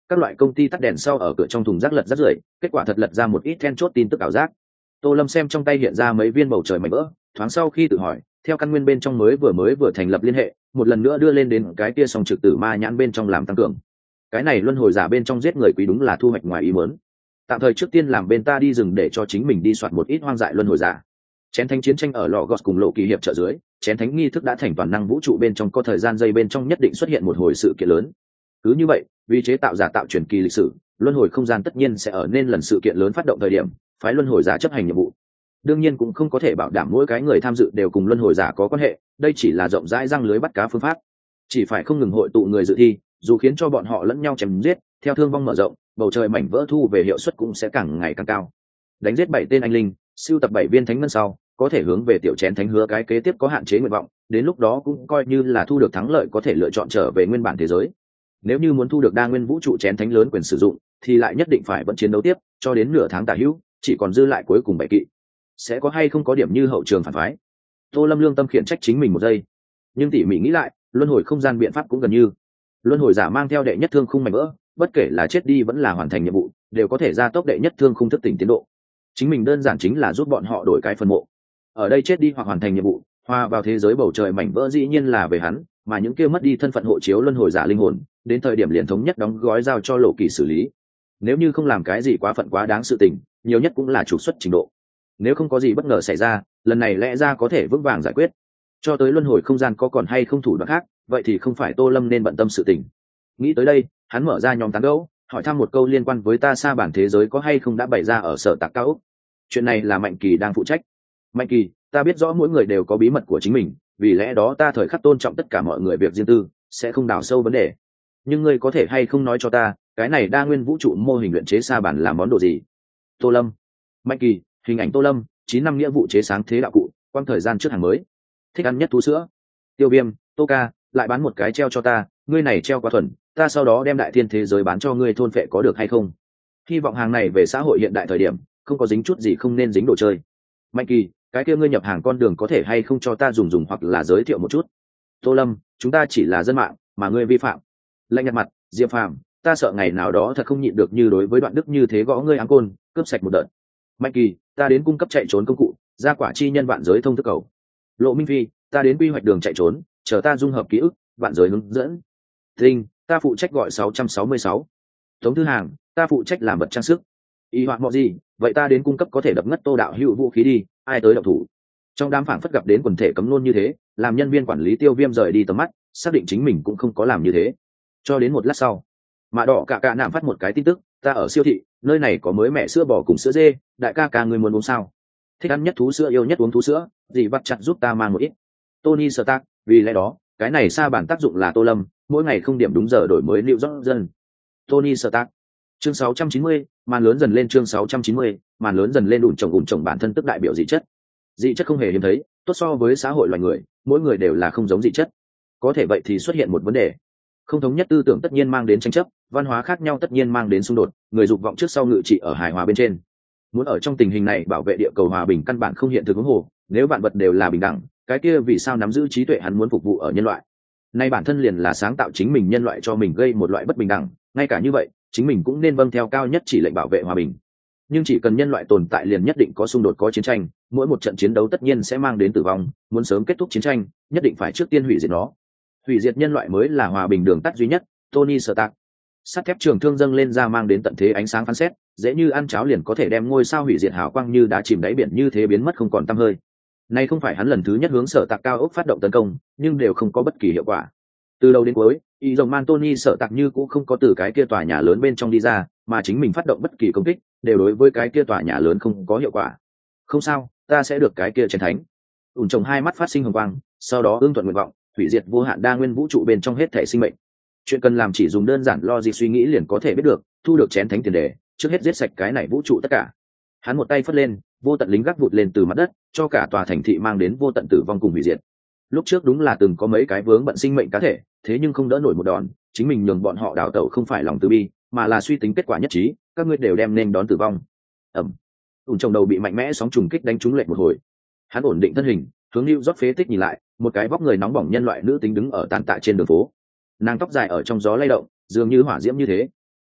các loại công ty tắt đèn sau ở cửa trong thùng rác lật rác rưởi, kết quả thật lật ra một ít then chốt tin tức ảo giác. Tô Lâm xem trong tay hiện ra mấy viên bầu trời mảnh vỡ, thoáng sau khi tự hỏi, theo căn nguyên bên trong mới vừa mới vừa thành lập liên hệ, một lần nữa đưa lên đến cái kia song trực tử ma nhãn bên trong làm tăng cường. Cái này luân hồi giả bên trong giết người quý đúng là thu hoạch ngoài ý muốn. Tạm thời trước tiên làm bên ta đi rừng để cho chính mình đi soạt một ít hoang dại luân hồi giả. Chén thánh chiến tranh ở lò gọt cùng lộ kỳ hiệp trợ dưới, chén thánh nghi thức đã thành toàn năng vũ trụ bên trong có thời gian dây bên trong nhất định xuất hiện một hồi sự kiện lớn. Cứ như vậy, vì chế tạo giả tạo truyền kỳ lịch sử, luân hồi không gian tất nhiên sẽ ở nên lần sự kiện lớn phát động thời điểm, phái luân hồi giả chấp hành nhiệm vụ. Đương nhiên cũng không có thể bảo đảm mỗi cái người tham dự đều cùng luân hồi giả có quan hệ, đây chỉ là rộng rãi răng lưới bắt cá phương pháp. Chỉ phải không ngừng hội tụ người dự thi, dù khiến cho bọn họ lẫn nhau chém giết, theo thương vong mở rộng, bầu trời mảnh vỡ thu về hiệu suất cũng sẽ càng ngày càng cao. Đánh giết bảy tên anh linh, siêu tập bảy viên thánh ngân sau, có thể hướng về tiểu chén thánh hứa cái kế tiếp có hạn chế nguyện vọng, đến lúc đó cũng coi như là thu được thắng lợi, có thể lựa chọn trở về nguyên bản thế giới. Nếu như muốn thu được đa nguyên vũ trụ chén thánh lớn quyền sử dụng, thì lại nhất định phải vẫn chiến đấu tiếp cho đến nửa tháng tả hữu, chỉ còn dư lại cuối cùng bảy kỵ. Sẽ có hay không có điểm như hậu trường phản phái? Tô Lâm lương tâm khiển trách chính mình một giây, nhưng tỉ mỉ nghĩ lại, luân hồi không gian biện pháp cũng gần như. Luân hồi giả mang theo đệ nhất thương khung mảnh vỡ, bất kể là chết đi vẫn là hoàn thành nhiệm vụ, đều có thể gia tốc đệ nhất thương khung thức tỉnh tiến độ. Chính mình đơn giản chính là giúp bọn họ đổi cái phần mộ. Ở đây chết đi hoặc hoàn thành nhiệm vụ, hòa vào thế giới bầu trời mảnh vỡ dĩ nhiên là về hắn, mà những kia mất đi thân phận hộ chiếu luân hồi giả linh hồn, đến thời điểm liền thống nhất đóng gói giao cho lộ kỳ xử lý. Nếu như không làm cái gì quá phận quá đáng sự tình, nhiều nhất cũng là trục xuất trình độ. Nếu không có gì bất ngờ xảy ra, lần này lẽ ra có thể vững vàng giải quyết. Cho tới luân hồi không gian có còn hay không thủ đoạn khác, vậy thì không phải Tô Lâm nên bận tâm sự tình. Nghĩ tới đây, hắn mở ra nhóm tán gẫu, hỏi thăm một câu liên quan với ta xa bản thế giới có hay không đã bày ra ở sở tạc cao ốc. Chuyện này là Mạnh Kỳ đang phụ trách. Mạnh Kỳ, ta biết rõ mỗi người đều có bí mật của chính mình, vì lẽ đó ta thời khắc tôn trọng tất cả mọi người việc riêng tư, sẽ không đào sâu vấn đề. Nhưng ngươi có thể hay không nói cho ta, cái này đa nguyên vũ trụ mô hình luyện chế sa bản là món đồ gì? Tô Lâm. Mạnh Kỳ, hình ảnh Tô Lâm, chín năm nghĩa vụ chế sáng thế đạo cụ, quang thời gian trước hàng mới. Thích ăn nhất thú sữa. Tiêu Viêm, Tô Ca, lại bán một cái treo cho ta, ngươi này treo quá thuần, ta sau đó đem đại thiên thế giới bán cho ngươi thôn phệ có được hay không? Hy vọng hàng này về xã hội hiện đại thời điểm, không có dính chút gì không nên dính đồ chơi. Mạnh Kỳ, cái kia ngươi nhập hàng con đường có thể hay không cho ta dùng dùng hoặc là giới thiệu một chút? Tô Lâm, chúng ta chỉ là dân mạng, mà ngươi vi phạm. Lạnh nhạt mặt, Diệp Phàm, ta sợ ngày nào đó thật không nhịn được như đối với Đoạn Đức như thế gõ ngươi áng côn, cướp sạch một đợt. Mạnh Kỳ, ta đến cung cấp chạy trốn công cụ, ra quả chi nhân vạn giới thông thức cầu. Lộ Minh Phi, ta đến quy hoạch đường chạy trốn, chờ ta dung hợp ký ức, vạn giới hướng dẫn. Tinh, ta phụ trách gọi sáu trăm sáu mươi sáu. Tống Thư Hàng, ta phụ trách làm vật trang sức. Y hoạn mọi gì, vậy ta đến cung cấp có thể đập ngất Tô đạo hữu vũ khí đi, ai tới động thủ? Trong đám phảng phất gặp đến quần thể cấm nôn như thế, làm nhân viên quản lý Tiêu Viêm rời đi tầm mắt, xác định chính mình cũng không có làm như thế. Cho đến một lát sau, Mã Đỏ cả cả nạm phát một cái tin tức, ta ở siêu thị, nơi này có mới mẹ sữa bò cùng sữa dê, đại ca ca người muốn uống sao? Thích ăn nhất thú sữa, yêu nhất uống thú sữa, gì vắt chặt giúp ta mang một ít. Tony Stark, vì lẽ đó, cái này xa bản tác dụng là Tô Lâm, mỗi ngày không điểm đúng giờ đổi mới liệu rõ dân. Tony Stark. Chương sáu trăm chín mươi, màn lớn dần lên chương sáu trăm chín mươi, màn lớn dần lên ủn trồng ủn trồng bản thân tức đại biểu dị chất. Dị chất không hề hiếm thấy, tốt so với xã hội loài người, mỗi người đều là không giống dị chất. Có thể vậy thì xuất hiện một vấn đề. Không thống nhất tư tưởng tất nhiên mang đến tranh chấp, văn hóa khác nhau tất nhiên mang đến xung đột, người dục vọng trước sau ngự trị ở hài hòa bên trên. Muốn ở trong tình hình này bảo vệ địa cầu hòa bình căn bản không hiện thực huống hồ, nếu vạn vật đều là bình đẳng, cái kia vì sao nắm giữ trí tuệ hắn muốn phục vụ ở nhân loại? Nay bản thân liền là sáng tạo chính mình nhân loại cho mình gây một loại bất bình đẳng, ngay cả như vậy, chính mình cũng nên vâng theo cao nhất chỉ lệnh bảo vệ hòa bình. Nhưng chỉ cần nhân loại tồn tại liền nhất định có xung đột có chiến tranh, mỗi một trận chiến đấu tất nhiên sẽ mang đến tử vong, muốn sớm kết thúc chiến tranh, nhất định phải trước tiên hủy diệt nó. Hủy diệt nhân loại mới là hòa bình đường tắt duy nhất. Tony Stark. Sắt thép trường thương dâng lên ra mang đến tận thế ánh sáng phán xét, dễ như ăn cháo liền có thể đem ngôi sao hủy diệt hào quang như đá chìm đáy biển như thế biến mất không còn tăm hơi. Nay không phải hắn lần thứ nhất hướng Sở Tạc cao ốc phát động tấn công, nhưng đều không có bất kỳ hiệu quả. Từ đầu đến cuối, y dòng man Tony Sở Tạc như cũng không có từ cái kia tòa nhà lớn bên trong đi ra, mà chính mình phát động bất kỳ công kích, đều đối với cái kia tòa nhà lớn không có hiệu quả. Không sao, ta sẽ được cái kia chiến thánh. Ủn trồng hai mắt phát sinh hồng quang, sau đó ương thuận nguyện vọng, hủy diệt vô hạn đa nguyên vũ trụ bên trong hết thể sinh mệnh. Chuyện cần làm chỉ dùng đơn giản logic suy nghĩ liền có thể biết được, thu được chén thánh tiền đề, trước hết giết sạch cái này vũ trụ tất cả. Hắn một tay phất lên, vô tận lính gác vụt lên từ mặt đất, cho cả tòa thành thị mang đến vô tận tử vong cùng hủy diệt. Lúc trước đúng là từng có mấy cái vướng bận sinh mệnh cá thể, thế nhưng không đỡ nổi một đòn, chính mình nhường bọn họ đào tẩu không phải lòng từ bi, mà là suy tính kết quả nhất trí, các ngươi đều đem nên đón tử vong. Ầm. Ủn trồng đầu bị mạnh mẽ sóng trùng kích đánh trúng lệch một hồi. Hắn ổn định thân hình, hướng Lưu Rót phế tích nhìn lại, một cái vóc người nóng bỏng nhân loại nữ tính đứng ở tàn tạ trên đường phố. Nàng tóc dài ở trong gió lay động, dường như hỏa diễm như thế.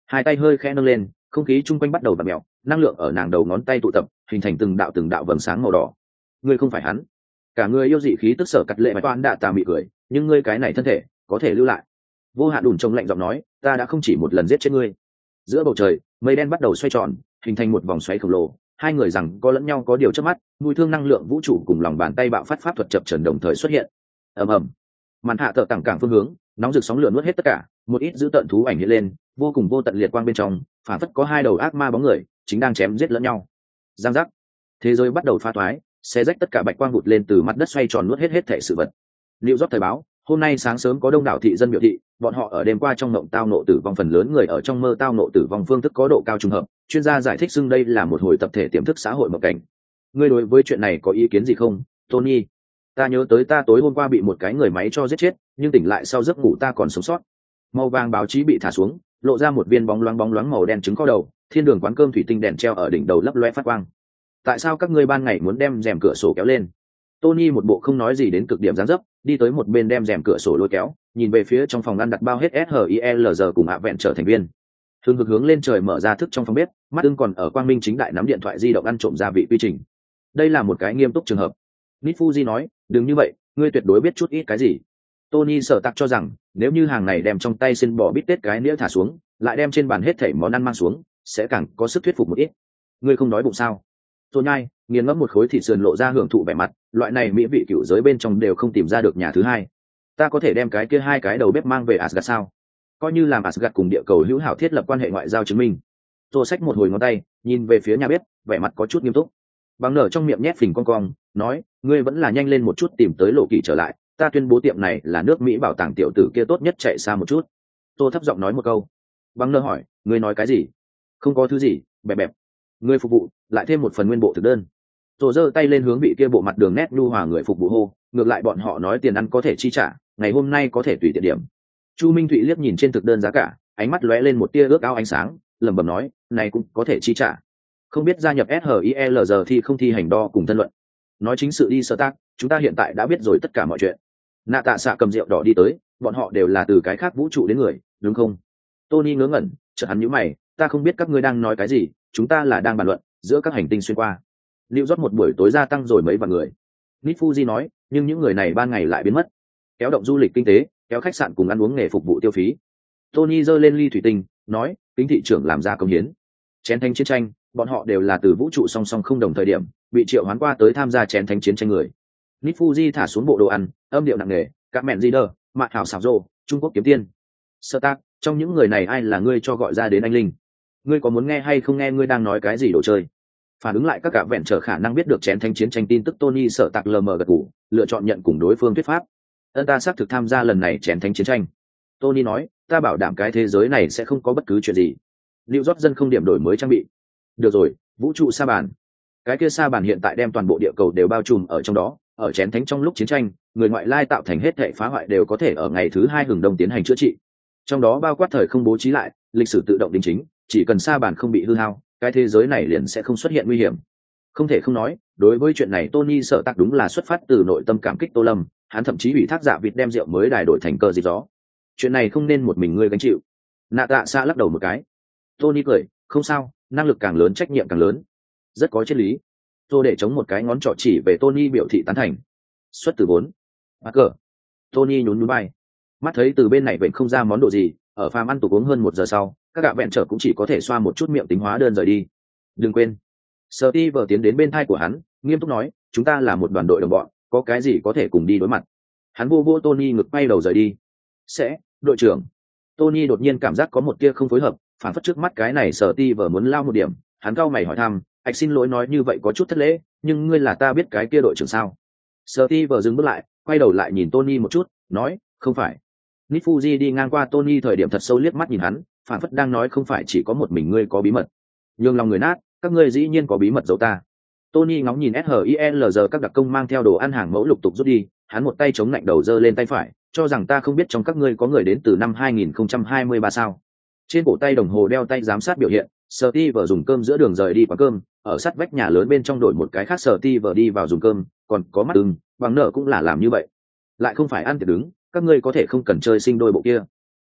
hai tay hơi khẽ nâng lên, không khí chung quanh bắt đầu vặn mèo, năng lượng ở nàng đầu ngón tay tụ tập hình thành từng đạo từng đạo vầng sáng màu đỏ. Ngươi không phải hắn. Cả người yêu dị khí tức sở cắt lệ mạch toan đạ tà mị cười, nhưng ngươi cái này thân thể có thể lưu lại. Vô hạn đùn trông lạnh giọng nói, ta đã không chỉ một lần giết chết ngươi. Giữa bầu trời mây đen bắt đầu xoay tròn, hình thành một vòng xoáy khổng lồ, hai người rằng có lẫn nhau có điều chớp mắt, mùi thương năng lượng vũ trụ cùng lòng bàn tay bạo phát pháp thuật chập chờn đồng thời xuất hiện. Ầm ầm, màn hạ thợ tặng cảng phương hướng, nóng rực sóng lửa nuốt hết tất cả, một ít dữ tợn thú ảnh hiện lên, vô cùng vô tận liệt quang bên trong, phản phất có hai đầu ác ma bóng người chính đang chém giết lẫn nhau. Giang giác, thế giới bắt đầu pha thoái, xé rách tất cả bạch quang vụt lên từ mặt đất xoay tròn nuốt hết hết thảy sự vật. Lưu Giót thời báo, hôm nay sáng sớm có đông đảo thị dân biểu thị, bọn họ ở đêm qua trong mộng tao nộ tử vong, phần lớn người ở trong mơ tao nộ tử vong phương thức có độ cao trùng hợp. Chuyên gia giải thích xưng đây là một hồi tập thể tiềm thức xã hội mộng cảnh. Ngươi đối với chuyện này có ý kiến gì không, Tony? Ta nhớ tới ta tối hôm qua bị một cái người máy cho giết chết, nhưng tỉnh lại sau giấc ngủ ta còn sống sót. Màu vàng báo chí bị thả xuống, lộ ra một viên bóng loáng bóng loáng màu đen trứng kho đầu. Thiên đường quán cơm thủy tinh đèn treo ở đỉnh đầu lấp loe phát quang. Tại sao các ngươi ban ngày muốn đem rèm cửa sổ kéo lên? Tony một bộ không nói gì đến cực điểm dáng dấp, đi tới một bên đem rèm cửa sổ lôi kéo, nhìn về phía trong phòng ăn đặt bao hết ét hát i lờ giê cùng ạ vẹn trở thành viên. Thường vực hướng lên trời mở ra thức trong phòng bếp, mắt ưng còn ở quang minh chính đại nắm điện thoại di động ăn trộm gia vị quy trình. Đây là một cái nghiêm túc trường hợp. Nifuji nói, đừng như vậy, ngươi tuyệt đối biết chút ít cái gì. Tony sở tặc cho rằng, nếu như hàng này đem trong tay xin bỏ bít tết cái nĩa thả xuống, lại đem trên bàn hết thảy món ăn mang xuống, sẽ càng có sức thuyết phục một ít. Ngươi không đói bụng sao? Tôi nhai, nghiền ngẫm một khối thịt sườn lộ ra hưởng thụ vẻ mặt, loại này mỹ vị cựu giới bên trong đều không tìm ra được nhà thứ hai. Ta có thể đem cái kia hai cái đầu bếp mang về Asgard sao? Coi như làm Asgard cùng địa cầu hữu hảo thiết lập quan hệ ngoại giao chứng minh. Tôi xách một hồi ngón tay, nhìn về phía nhà bếp, vẻ mặt có chút nghiêm túc. Bằng nở trong miệng nhét phình con cong, nói, ngươi vẫn là nhanh lên một chút tìm tới lộ kỳ trở lại, ta tuyên bố tiệm này là nước Mỹ bảo tàng tiểu tử kia tốt nhất chạy xa một chút. Tôi thấp giọng nói một câu. Bằng nở hỏi, ngươi nói cái gì? Không có thứ gì, bẹp bẹp. Ngươi phục vụ, lại thêm một phần nguyên bộ thực đơn. Tôi giơ tay lên hướng bị kia bộ mặt đường nét nhu hòa người phục vụ hô, ngược lại bọn họ nói tiền ăn có thể chi trả, ngày hôm nay có thể tùy tiện điểm. Chu Minh Thụy liếc nhìn trên thực đơn giá cả, ánh mắt lóe lên một tia ước ao ánh sáng, lẩm bẩm nói, này cũng có thể chi trả. Không biết gia nhập ét hát i lờ giê thì không thi hành đo cùng thân luận. Nói chính sự đi, sơ tác, chúng ta hiện tại đã biết rồi tất cả mọi chuyện. Nạ Tạ Xạ cầm rượu đỏ đi tới, bọn họ đều là từ cái khác vũ trụ đến người, đúng không? Tony ngớ ngẩn, chợt hắn nhíu mày, ta không biết các ngươi đang nói cái gì, chúng ta là đang bàn luận giữa các hành tinh xuyên qua. Lưu rót một buổi tối gia tăng rồi mấy vạn người. Nifuji nói, nhưng những người này ban ngày lại biến mất. Kéo động du lịch kinh tế, kéo khách sạn cùng ăn uống nghề phục vụ tiêu phí. Tony giơ lên ly thủy tinh, nói, kính thị trưởng làm ra công hiến. Chén thánh chiến tranh, bọn họ đều là từ vũ trụ song song không đồng thời điểm, bị triệu hoán qua tới tham gia chén thánh chiến tranh người. Nifuji thả xuống bộ đồ ăn, âm điệu nặng nề, các mẹn gì đờ, mạn hảo xảo rồ, Trung Quốc kiếm tiên. Sơ tác, trong những người này ai là ngươi cho gọi ra đến anh linh? Ngươi có muốn nghe hay không nghe ngươi đang nói cái gì đồ chơi? Phản ứng lại các cả vẹn trở khả năng biết được chén thánh chiến tranh tin tức, Tony sợ tạc lờ mờ gật gù, lựa chọn nhận cùng đối phương thuyết pháp. Ân ta xác thực tham gia lần này chén thánh chiến tranh. Tony nói, ta bảo đảm cái thế giới này sẽ không có bất cứ chuyện gì. Lưu rót dân không điểm đổi mới trang bị. Được rồi, vũ trụ sa bàn. Cái kia sa bàn hiện tại đem toàn bộ địa cầu đều bao trùm ở trong đó, ở chén thánh trong lúc chiến tranh, người ngoại lai tạo thành hết thảy phá hoại đều có thể ở ngày thứ hai hừng đông tiến hành chữa trị. Trong đó bao quát thời không bố trí lại, lịch sử tự động đính chính, chỉ cần sa bàn không bị hư hao, cái thế giới này liền sẽ không xuất hiện nguy hiểm. Không thể không nói, đối với chuyện này Tony sợ tạc đúng là xuất phát từ nội tâm cảm kích Tô Lâm, hắn thậm chí ủy thác dạ vịt đem rượu mới đài đổi thành cờ dịp gió. Chuyện này không nên một mình ngươi gánh chịu. Nạ Tạ Xạ lắc đầu một cái. Tony cười, không sao, năng lực càng lớn trách nhiệm càng lớn. Rất có triết lý. Tôi để chống một cái ngón trỏ chỉ về Tony biểu thị tán thành. Xuất từ vốn. Bắt cờ. Tony nhún nhún vai. Mắt thấy từ bên này vậy không ra món đồ gì, ở phàm ăn tục uống hơn một giờ sau, các gạ vẹn trở cũng chỉ có thể xoa một chút miệng tính hóa đơn rời đi. Đừng quên. Steve tiến đến bên thai của hắn, nghiêm túc nói, chúng ta là một đoàn đội đồng bọn, có cái gì có thể cùng đi đối mặt. Hắn vô vô Tony ngực bay đầu rời đi. Sẽ, đội trưởng. Tony đột nhiên cảm giác có một tia không phối hợp, phản phất trước mắt cái này Steve muốn lao một điểm, hắn cau mày hỏi thăm, anh xin lỗi nói như vậy có chút thất lễ, nhưng ngươi là ta biết cái kia đội trưởng sao? Steve dừng bước lại, quay đầu lại nhìn Tony một chút, nói, không phải. Nifuji đi ngang qua Tony thời điểm thật sâu liếc mắt nhìn hắn, phản phất đang nói không phải chỉ có một mình ngươi có bí mật. Nhường lòng người nát, các ngươi dĩ nhiên có bí mật giấu ta. Tony ngóng nhìn ét hát i lờ giê các đặc công mang theo đồ ăn hàng mẫu lục tục rút đi, hắn một tay chống lạnh đầu giơ lên tay phải, cho rằng ta không biết trong các ngươi có người đến từ năm hai nghìn không trăm hai mươi ba sao? Trên cổ tay đồng hồ đeo tay giám sát biểu hiện, Steve dùng cơm giữa đường rời đi quán cơm, ở sát vách nhà lớn bên trong đổi một cái khác Steve đi vào dùng cơm, còn có mắt ưng, bằng nợ cũng là làm như vậy. Lại không phải ăn tiệc đứng, các ngươi có thể không cần chơi sinh đôi bộ kia.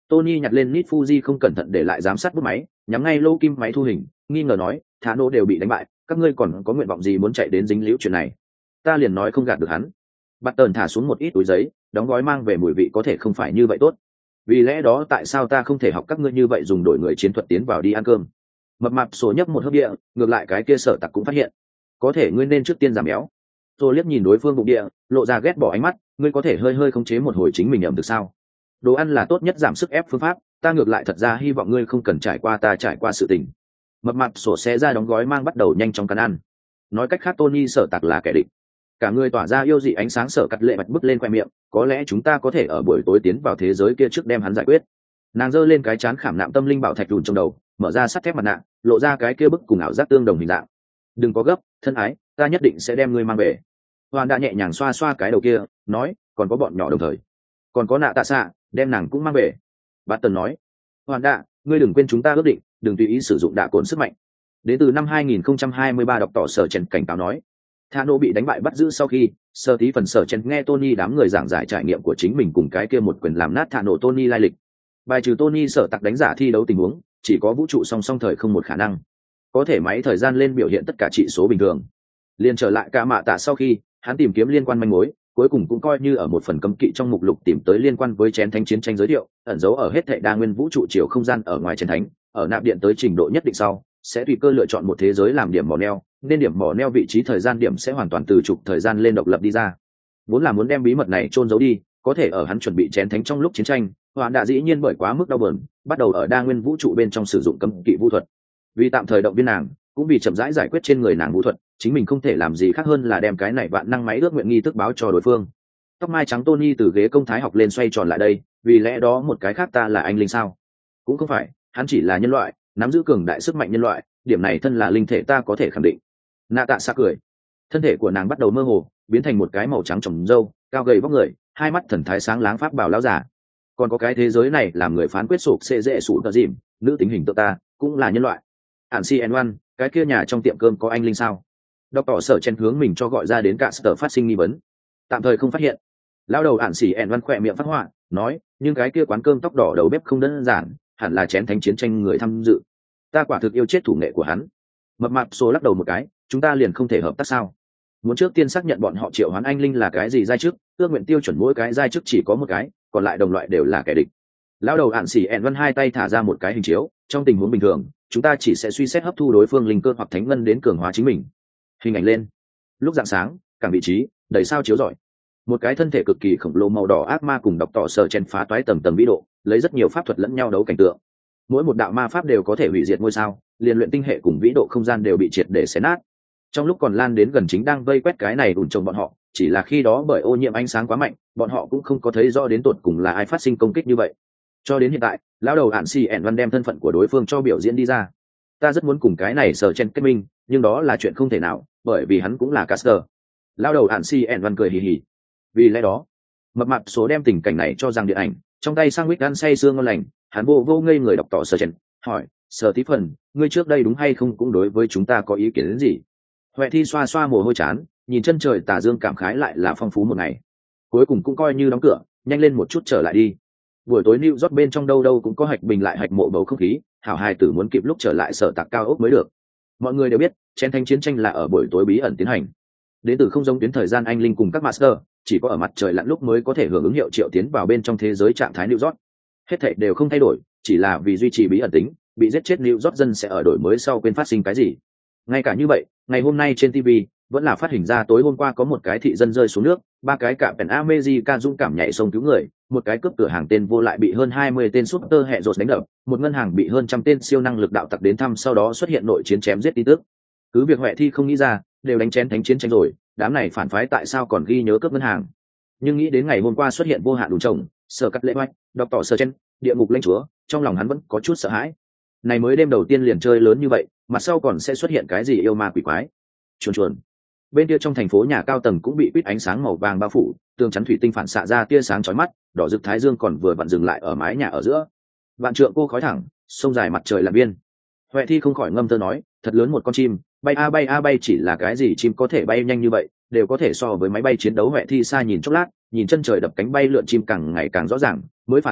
Tony nhặt lên nít Fuji không cẩn thận để lại giám sát bút máy, nhắm ngay lô kim máy thu hình, nghi ngờ nói, Thả nổ đều bị đánh bại, các ngươi còn có nguyện vọng gì muốn chạy đến dính líu chuyện này? Ta liền nói không gạt được hắn. Bắt tần thả xuống một ít túi giấy, đóng gói mang về mùi vị có thể không phải như vậy tốt. Vì lẽ đó tại sao ta không thể học các ngươi như vậy dùng đổi người chiến thuật tiến vào đi ăn cơm? Mập mạp sổ nhấp một hớp địa, ngược lại cái kia sở tặc cũng phát hiện. Có thể ngươi nên trước tiên giảm béo. Tôi liếc nhìn đối phương bụng địa, lộ ra ghét bỏ ánh mắt, ngươi có thể hơi hơi khống chế một hồi chính mình ẩm thực sao? Đồ ăn là tốt nhất giảm sức ép phương pháp, ta ngược lại thật ra hy vọng ngươi không cần trải qua ta trải qua sự tình. Mập mạp sổ xé ra đóng gói mang bắt đầu nhanh chóng cắn ăn. Nói cách khác Tony sở tặc là kẻ địch. Cả người tỏa ra yêu dị ánh sáng sở cắt lệ bạch bứt lên khoe miệng, có lẽ chúng ta có thể ở buổi tối tiến vào thế giới kia trước đem hắn giải quyết. Nàng giơ lên cái chán khảm nạm tâm linh bảo thạch đùn trong đầu, mở ra sắt thép mặt nạ, lộ ra cái kia bức cùng ảo giác tương đồng hình dạng. Đừng có gấp, thân ái, ta nhất định sẽ đem ngươi mang về. Hoàn đã nhẹ nhàng xoa xoa cái đầu kia, nói, còn có bọn nhỏ đồng thời, còn có nạ tạ xạ, đem nàng cũng mang về. Bát Tần nói, Hoàn đã, ngươi đừng quên chúng ta ước định, đừng tùy ý sử dụng đạ cồn sức mạnh. Đến từ năm hai nghìn không trăm hai mươi ba đọc tỏ sở Chen cảnh cáo nói, Thả nổ bị đánh bại bắt giữ sau khi, sơ tí phần sở Chen nghe Tony đám người giảng giải trải nghiệm của chính mình cùng cái kia một quyền làm nát Thả nổ Tony lai lịch. Bài trừ Tony sở tặc đánh giả thi đấu tình huống, chỉ có vũ trụ song song thời không một khả năng. Có thể máy thời gian lên biểu hiện tất cả trị số bình thường. Liên trở lại cả mạ tạ sau khi, hắn tìm kiếm liên quan manh mối, cuối cùng cũng coi như ở một phần cấm kỵ trong mục lục tìm tới liên quan với chén thánh chiến tranh giới thiệu, ẩn dấu ở hết thảy đa nguyên vũ trụ chiều không gian ở ngoài chén thánh, ở nạp điện tới trình độ nhất định sau, sẽ tùy cơ lựa chọn một thế giới làm điểm mỏ neo, nên điểm mỏ neo vị trí thời gian điểm sẽ hoàn toàn từ trục thời gian lên độc lập đi ra. Vốn là muốn đem bí mật này chôn giấu đi, có thể ở hắn chuẩn bị chén thánh trong lúc chiến tranh, Hoàn đã dĩ nhiên bởi quá mức đau buồn, bắt đầu ở đa nguyên vũ trụ bên trong sử dụng cấm kỵ vũ thuật. Vì tạm thời động viên nàng, cũng vì chậm rãi giải quyết trên người nàng vũ thuật, chính mình không thể làm gì khác hơn là đem cái này vạn năng máy ước nguyện nghi thức báo cho đối phương. Tóc mai trắng Tony từ ghế công thái học lên xoay tròn lại đây, vì lẽ đó một cái khác ta là anh linh sao? Cũng không phải, hắn chỉ là nhân loại, nắm giữ cường đại sức mạnh nhân loại, điểm này thân là linh thể ta có thể khẳng định. Nạ tạ xạ cười, thân thể của nàng bắt đầu mơ hồ, biến thành một cái màu trắng trồng râu, cao gầy vóc người, hai mắt thần thái sáng láng pháp bảo lão giả. Còn có cái thế giới này làm người phán quyết sụp xê dễ sụp tờ dìm, nữ tính hình tượng ta cũng là nhân loại. Ản si en one, cái kia nhà trong tiệm cơm có anh linh sao? Đọc tỏ sở Chen hướng mình cho gọi ra đến cả sở phát sinh nghi vấn, tạm thời không phát hiện. Lão đầu Ản si en one khỏe miệng phát họa, nói, nhưng cái kia quán cơm tóc đỏ đầu bếp không đơn giản, hẳn là chén thánh chiến tranh người tham dự. Ta quả thực yêu chết thủ nghệ của hắn. Mập mạp số lắc đầu một cái, chúng ta liền không thể hợp tác sao? Muốn trước tiên xác nhận bọn họ triệu hoán anh linh là cái gì giai chức, ước nguyện tiêu chuẩn mỗi cái giai chức chỉ có một cái, còn lại đồng loại đều là kẻ địch. Lão đầu Ản xỉ ẹn văn hai tay thả ra một cái hình chiếu, trong tình huống bình thường chúng ta chỉ sẽ suy xét hấp thu đối phương linh cơ hoặc thánh ngân đến cường hóa chính mình. Hình ảnh lên. Lúc rạng sáng, cảng vị trí đầy sao chiếu rọi, một cái thân thể cực kỳ khổng lồ màu đỏ ác ma cùng độc tỏ sở chen phá toái tầng tầng vĩ độ, lấy rất nhiều pháp thuật lẫn nhau đấu cảnh tượng. Mỗi một đạo ma pháp đều có thể hủy diệt ngôi sao, liên luyện tinh hệ cùng vĩ độ không gian đều bị triệt để xé nát. Trong lúc còn lan đến gần chính đang vây quét cái này ủn trồng bọn họ, chỉ là khi đó bởi ô nhiễm ánh sáng quá mạnh, bọn họ cũng không có thấy rõ đến tột cùng là ai phát sinh công kích như vậy. Cho đến hiện tại, lão đầu ạn xì ẻn văn đem thân phận của đối phương cho biểu diễn đi ra. Ta rất muốn cùng cái này sở chen kết minh, nhưng đó là chuyện không thể nào, bởi vì hắn cũng là caster. Lão đầu ạn xì ẻn văn cười hì hì. Vì lẽ đó, mập mạp số đem tình cảnh này cho rằng điện ảnh, trong tay sang ăn say sương ngon lành, hắn vô vô ngây người đọc tỏ sở chen, hỏi, sở tí phần, ngươi trước đây đúng hay không cũng đối với chúng ta có ý kiến đến gì? Huệ Thi xoa xoa mồ hôi chán, nhìn chân trời tà dương cảm khái lại là phong phú một ngày. Cuối cùng cũng coi như đóng cửa, nhanh lên một chút trở lại đi. Buổi tối New York bên trong đâu đâu cũng có hạch bình lại hạch mộ bầu không khí, hảo hài tử muốn kịp lúc trở lại sở tạc cao ốc mới được. Mọi người đều biết, chiến tranh chiến tranh là ở buổi tối bí ẩn tiến hành. Đến từ không giống tuyến thời gian anh linh cùng các master, chỉ có ở mặt trời lặn lúc mới có thể hưởng ứng hiệu triệu tiến vào bên trong thế giới trạng thái New York. Hết thảy đều không thay đổi, chỉ là vì duy trì bí ẩn tính, bị giết chết New York dân sẽ ở đổi mới sau quên phát sinh cái gì. Ngay cả như vậy, ngày hôm nay trên ti vi vẫn là phát hình ra tối hôm qua có một cái thị dân rơi xuống nước, ba cái cạm pèn America dũng cảm nhảy sông cứu người, một cái cướp cửa hàng tên vô lại bị hơn hai mươi tên super hệ rột đánh đập, một ngân hàng bị hơn trăm tên siêu năng lực đạo tặc đến thăm sau đó xuất hiện nội chiến chém giết tin tức. Cứ việc Huệ Thi không nghĩ ra, đều đánh chén thánh chiến tranh rồi, đám này phản phái tại sao còn ghi nhớ cướp ngân hàng? Nhưng nghĩ đến ngày hôm qua xuất hiện vô hạn đủ chồng, sở cắt lễ hoạch, đọc tỏ sở chen, địa ngục lãnh chúa, trong lòng hắn vẫn có chút sợ hãi. Này mới đêm đầu tiên liền chơi lớn như vậy, mặt sau còn sẽ xuất hiện cái gì yêu ma quỷ quái? Chuồn chuồn. Bên kia trong thành phố nhà cao tầng cũng bị quýt ánh sáng màu vàng bao phủ, tường chắn thủy tinh phản xạ ra tia sáng chói mắt, đỏ rực thái dương còn vừa vặn dừng lại ở mái nhà ở giữa. Vạn trượng cô khói thẳng, sông dài mặt trời là biên. Huệ Thi không khỏi ngâm thơ nói, thật lớn một con chim, bay a bay a bay, chỉ là cái gì chim có thể bay nhanh như vậy, đều có thể so với máy bay chiến đấu. Huệ Thi xa nhìn chốc lát, nhìn chân trời đập cánh bay lượn chim càng ngày càng rõ ràng, mới phản ứng được,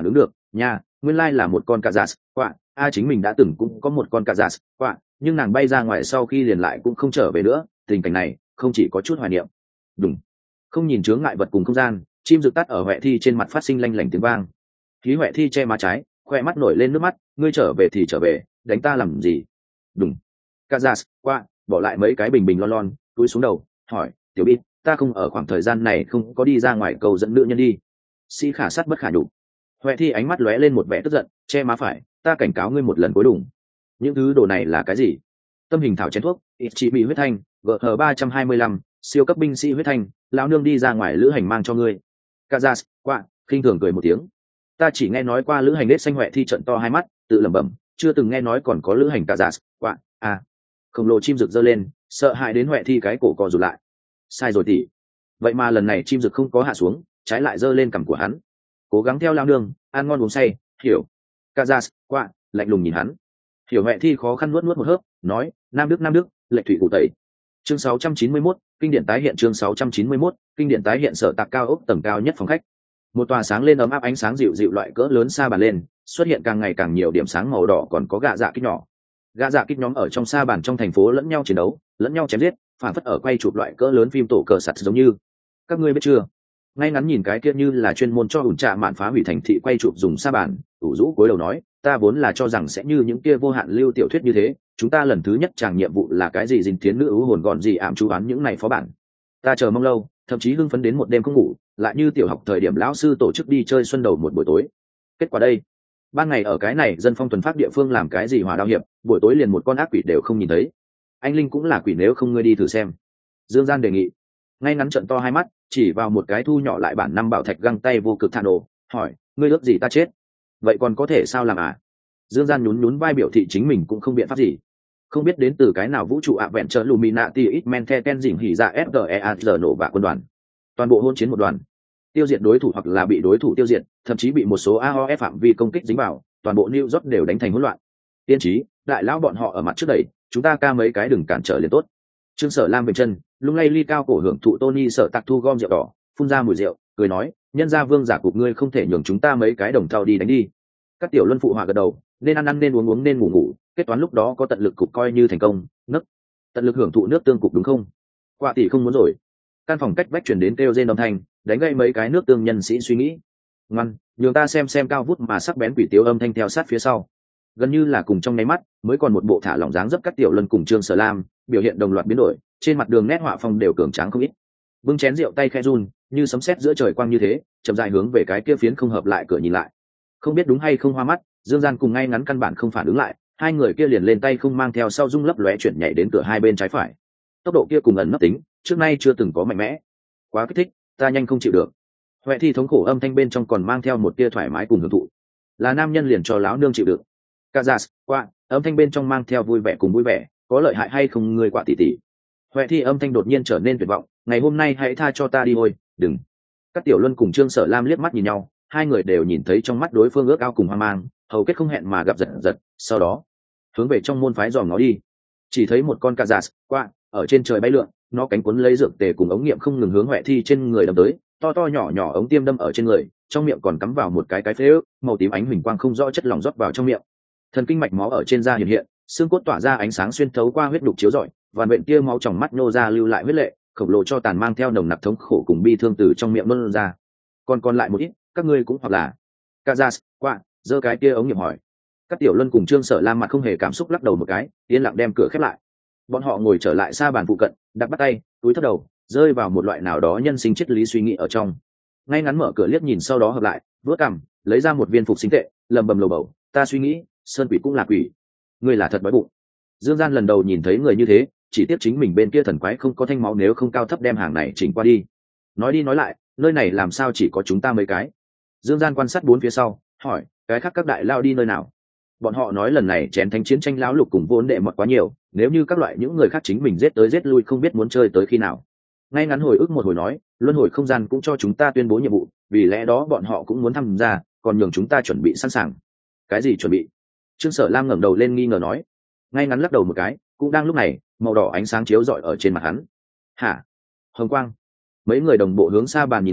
Nha, nguyên lai là một con cà giạt quạ. A chính mình đã từng cũng có một con cà giạt quạ, nhưng nàng bay ra ngoài sau khi liền lại cũng không trở về nữa, tình cảnh này không chỉ có chút hoài niệm. Đúng, không nhìn chướng ngại vật cùng không gian, chim rực tắt ở huệ thi trên mặt phát sinh lanh lảnh tiếng vang. Khí huệ thi che má trái, khoe mắt nổi lên nước mắt, ngươi trở về thì trở về, đánh ta làm gì? Đúng, cà giạt quạ bỏ lại mấy cái bình bình lon lon, túi xuống đầu, hỏi, tiểu bít, ta không ở khoảng thời gian này không có đi ra ngoài cầu dẫn nữ nhân đi. Sĩ khả sát bất khả nhục. Huệ thi ánh mắt lóe lên một vẻ tức giận, che má phải, ta cảnh cáo ngươi một lần cuối cùng. Những thứ đồ này là cái gì? Tâm hình thảo chén thuốc, ít chỉ bị huyết thanh, vợ hờ ba trăm hai mươi lăm, siêu cấp binh sĩ huyết thanh, lão nương đi ra ngoài lữ hành mang cho ngươi. Kazas, quạ, khinh thường cười một tiếng. Ta chỉ nghe nói qua lữ hành nết xanh. Huệ thi trận to hai mắt, tự lẩm bẩm, chưa từng nghe nói còn có lữ hành Kazas, quạ, à. Khổng lồ chim rực giơ lên, sợ hãi đến Huệ thi cái cổ co rụt lại. Sai rồi tỷ. Vậy mà lần này chim rực không có hạ xuống, trái lại giơ lên cằm của hắn. Cố gắng theo lao nương, ăn ngon uống say, hiểu. Kazas, quạ, lạnh lùng nhìn hắn. Hiểu. Huệ thi khó khăn nuốt nuốt một hớp, nói, nam đức nam đức, lệ thủy cụ tẩy. Chương sáu trăm chín mươi mốt, kinh điển tái hiện. Chương sáu trăm chín mươi mốt, kinh điển tái hiện. Sở tạc cao ốc tầng cao nhất phòng khách. Một tòa sáng lên ấm áp ánh sáng dịu dịu loại cỡ lớn sa bàn lên, xuất hiện càng ngày càng nhiều điểm sáng màu đỏ, còn có gạ dạ kích nhỏ. Gạ dạ kích nhóm ở trong sa bàn trong thành phố lẫn nhau chiến đấu, lẫn nhau chém giết, phản phất ở quay chụp loại cỡ lớn phim tổ cờ sạt giống như. Các ngươi biết chưa? Ngay ngắn nhìn cái kia như là chuyên môn cho ủn trạ mạn phá hủy thành thị quay chụp dùng sa bàn, ủ rũ cúi đầu nói, ta vốn là cho rằng sẽ như những kia vô hạn lưu tiểu thuyết như thế, chúng ta lần thứ nhất chàng nhiệm vụ là cái gì dình tiến nữ ưu hồn gọn gì ảm chú án những này phó bản. Ta chờ mong lâu, thậm chí hưng phấn đến một đêm không ngủ, lại như tiểu học thời điểm lão sư tổ chức đi chơi xuân đầu một buổi tối. Kết quả đây, ban ngày ở cái này dân phong tuần phát địa phương làm cái gì hòa đao hiệp, buổi tối liền một con ác quỷ đều không nhìn thấy. Anh linh cũng là quỷ, nếu không ngươi đi thử xem. Dương Gian đề nghị. Ngay ngắn trận to hai mắt, chỉ vào một cái thu nhỏ lại bản năm bảo thạch găng tay vô cực thản đồ, hỏi, ngươi ước gì ta chết? Vậy còn có thể sao làm à? Dương Gian nhún nhún vai biểu thị chính mình cũng không biện pháp gì. Không biết đến từ cái nào vũ trụ ạ vẹn trợ Luminati ít men the ten dỉnh hỉ ra ép đê e a rờ nổ bạ quân đoàn. Toàn bộ hôn chiến một đoàn. Tiêu diệt đối thủ hoặc là bị đối thủ tiêu diệt, thậm chí bị một số a o ép phạm vi công kích dính vào, toàn bộ New York đều đánh thành hỗn loạn. Tiên trí, đại lão bọn họ ở mặt trước đẩy, chúng ta ca mấy cái đừng cản trở liền tốt. Trương Sở Lam về chân, lung lay ly cao cổ hưởng thụ Tony Sở Tạc thu gom rượu đỏ, phun ra mùi rượu, cười nói, nhân gia vương giả cục ngươi không thể nhường chúng ta mấy cái đồng thau đi đánh đi. Các tiểu luân phụ họa gật đầu, nên ăn ăn nên uống uống nên ngủ ngủ, kết toán lúc đó có tận lực cục coi như thành công, nấc. Tận lực hưởng thụ nước tương cục đúng không? Quạ tỷ không muốn rồi. Căn phòng cách vách truyền đến kêu rên âm thanh, đánh gây mấy cái nước tương nhân sĩ suy nghĩ. Ngoan, nhường ta xem xem cao vút mà sắc bén quỷ tiếu âm thanh theo sát phía sau. Gần như là cùng trong nháy mắt, mới còn một bộ thả lỏng dáng dấp các tiểu luân cùng Trương Sở Lam, biểu hiện đồng loạt biến đổi, trên mặt đường nét họa phong đều cường tráng không ít. Bưng chén rượu tay khẽ run, như sấm sét giữa trời quang như thế, chậm rãi hướng về cái kia phiến không hợp lại cửa nhìn lại. Không biết đúng hay không hoa mắt, Dương Gian cùng ngay ngắn căn bản không phản ứng lại, hai người kia liền lên tay không mang theo sau rung lấp lóe chuyển nhảy đến cửa hai bên trái phải. Tốc độ kia cùng ẩn nấp tính, trước nay chưa từng có mạnh mẽ. Quá kích thích, ta nhanh không chịu được. Huệ thi thống khổ âm thanh bên trong còn mang theo một tia thoải mái cùng hưởng thụ. Là nam nhân liền cho lão nương chịu được. Kazas, qua, âm thanh bên trong mang theo vui vẻ cùng vui vẻ, có lợi hại hay không ngươi quạ tỷ tỷ. Huệ thi âm thanh đột nhiên trở nên tuyệt vọng, ngày hôm nay hãy tha cho ta đi thôi, đừng. Các tiểu luân cùng Trương Sở Lam liếc mắt nhìn nhau, hai người đều nhìn thấy trong mắt đối phương ước ao cùng hoang mang, hầu kết không hẹn mà gặp giật giật, sau đó hướng về trong môn phái dòm nó đi. Chỉ thấy một con Kazas, qua, ở trên trời bay lượn, nó cánh cuốn lấy dược tề cùng ống nghiệm không ngừng hướng Huệ thi trên người đâm tới, to to nhỏ nhỏ ống tiêm đâm ở trên người, trong miệng còn cắm vào một cái cái phế ức, màu tím ánh huỳnh quang không rõ chất lỏng rót vào trong miệng. Thần kinh mạch máu ở trên da hiện hiện, xương cốt tỏa ra ánh sáng xuyên thấu qua huyết đục chiếu rọi, vằn vện tia máu trong mắt nô ra lưu lại huyết lệ, khổng lồ cho tàn mang theo nồng nặc thống khổ cùng bi thương từ trong miệng nôn ra. Còn còn lại một ít, các ngươi cũng hoặc là Kazas, qua, giơ cái tia ống nghiệm hỏi. Các tiểu luân cùng Trương Sở Lam mặt không hề cảm xúc lắc đầu một cái, yên lặng đem cửa khép lại. Bọn họ ngồi trở lại xa bàn phụ cận, đặt bắt tay, túi thấp đầu, rơi vào một loại nào đó nhân sinh triết lý suy nghĩ ở trong. Ngay ngắn mở cửa liếc nhìn sau đó hợp lại, vớt cằm, lấy ra một viên phục sinh tệ, lầm bầm lầu bầu, ta suy nghĩ, sơn quỷ cũng là quỷ, ngươi là thật đói bụng. Dương Gian lần đầu nhìn thấy người như thế, chỉ tiếc chính mình bên kia thần quái không có thanh máu, nếu không cao thấp đem hàng này chỉnh qua đi. Nói đi nói lại, nơi này làm sao chỉ có chúng ta mấy cái? Dương Gian quan sát bốn phía sau, hỏi, cái khác các đại lao đi nơi nào? Bọn họ nói lần này chén thánh chiến tranh lão lục cùng vốn đệ mọt quá nhiều, nếu như các loại những người khác chính mình giết tới giết lui không biết muốn chơi tới khi nào. Ngay ngắn hồi ức một hồi nói, luân hồi không gian cũng cho chúng ta tuyên bố nhiệm vụ, vì lẽ đó bọn họ cũng muốn tham gia, còn nhường chúng ta chuẩn bị sẵn sàng. Cái gì chuẩn bị? Trương Sở Lam ngẩng đầu lên nghi ngờ nói. Ngay ngắn lắc đầu một cái, cũng đang lúc này, màu đỏ ánh sáng chiếu rọi ở trên mặt hắn. Hả? Hồng quang. Mấy người đồng bộ hướng xa bàn nhìn lại,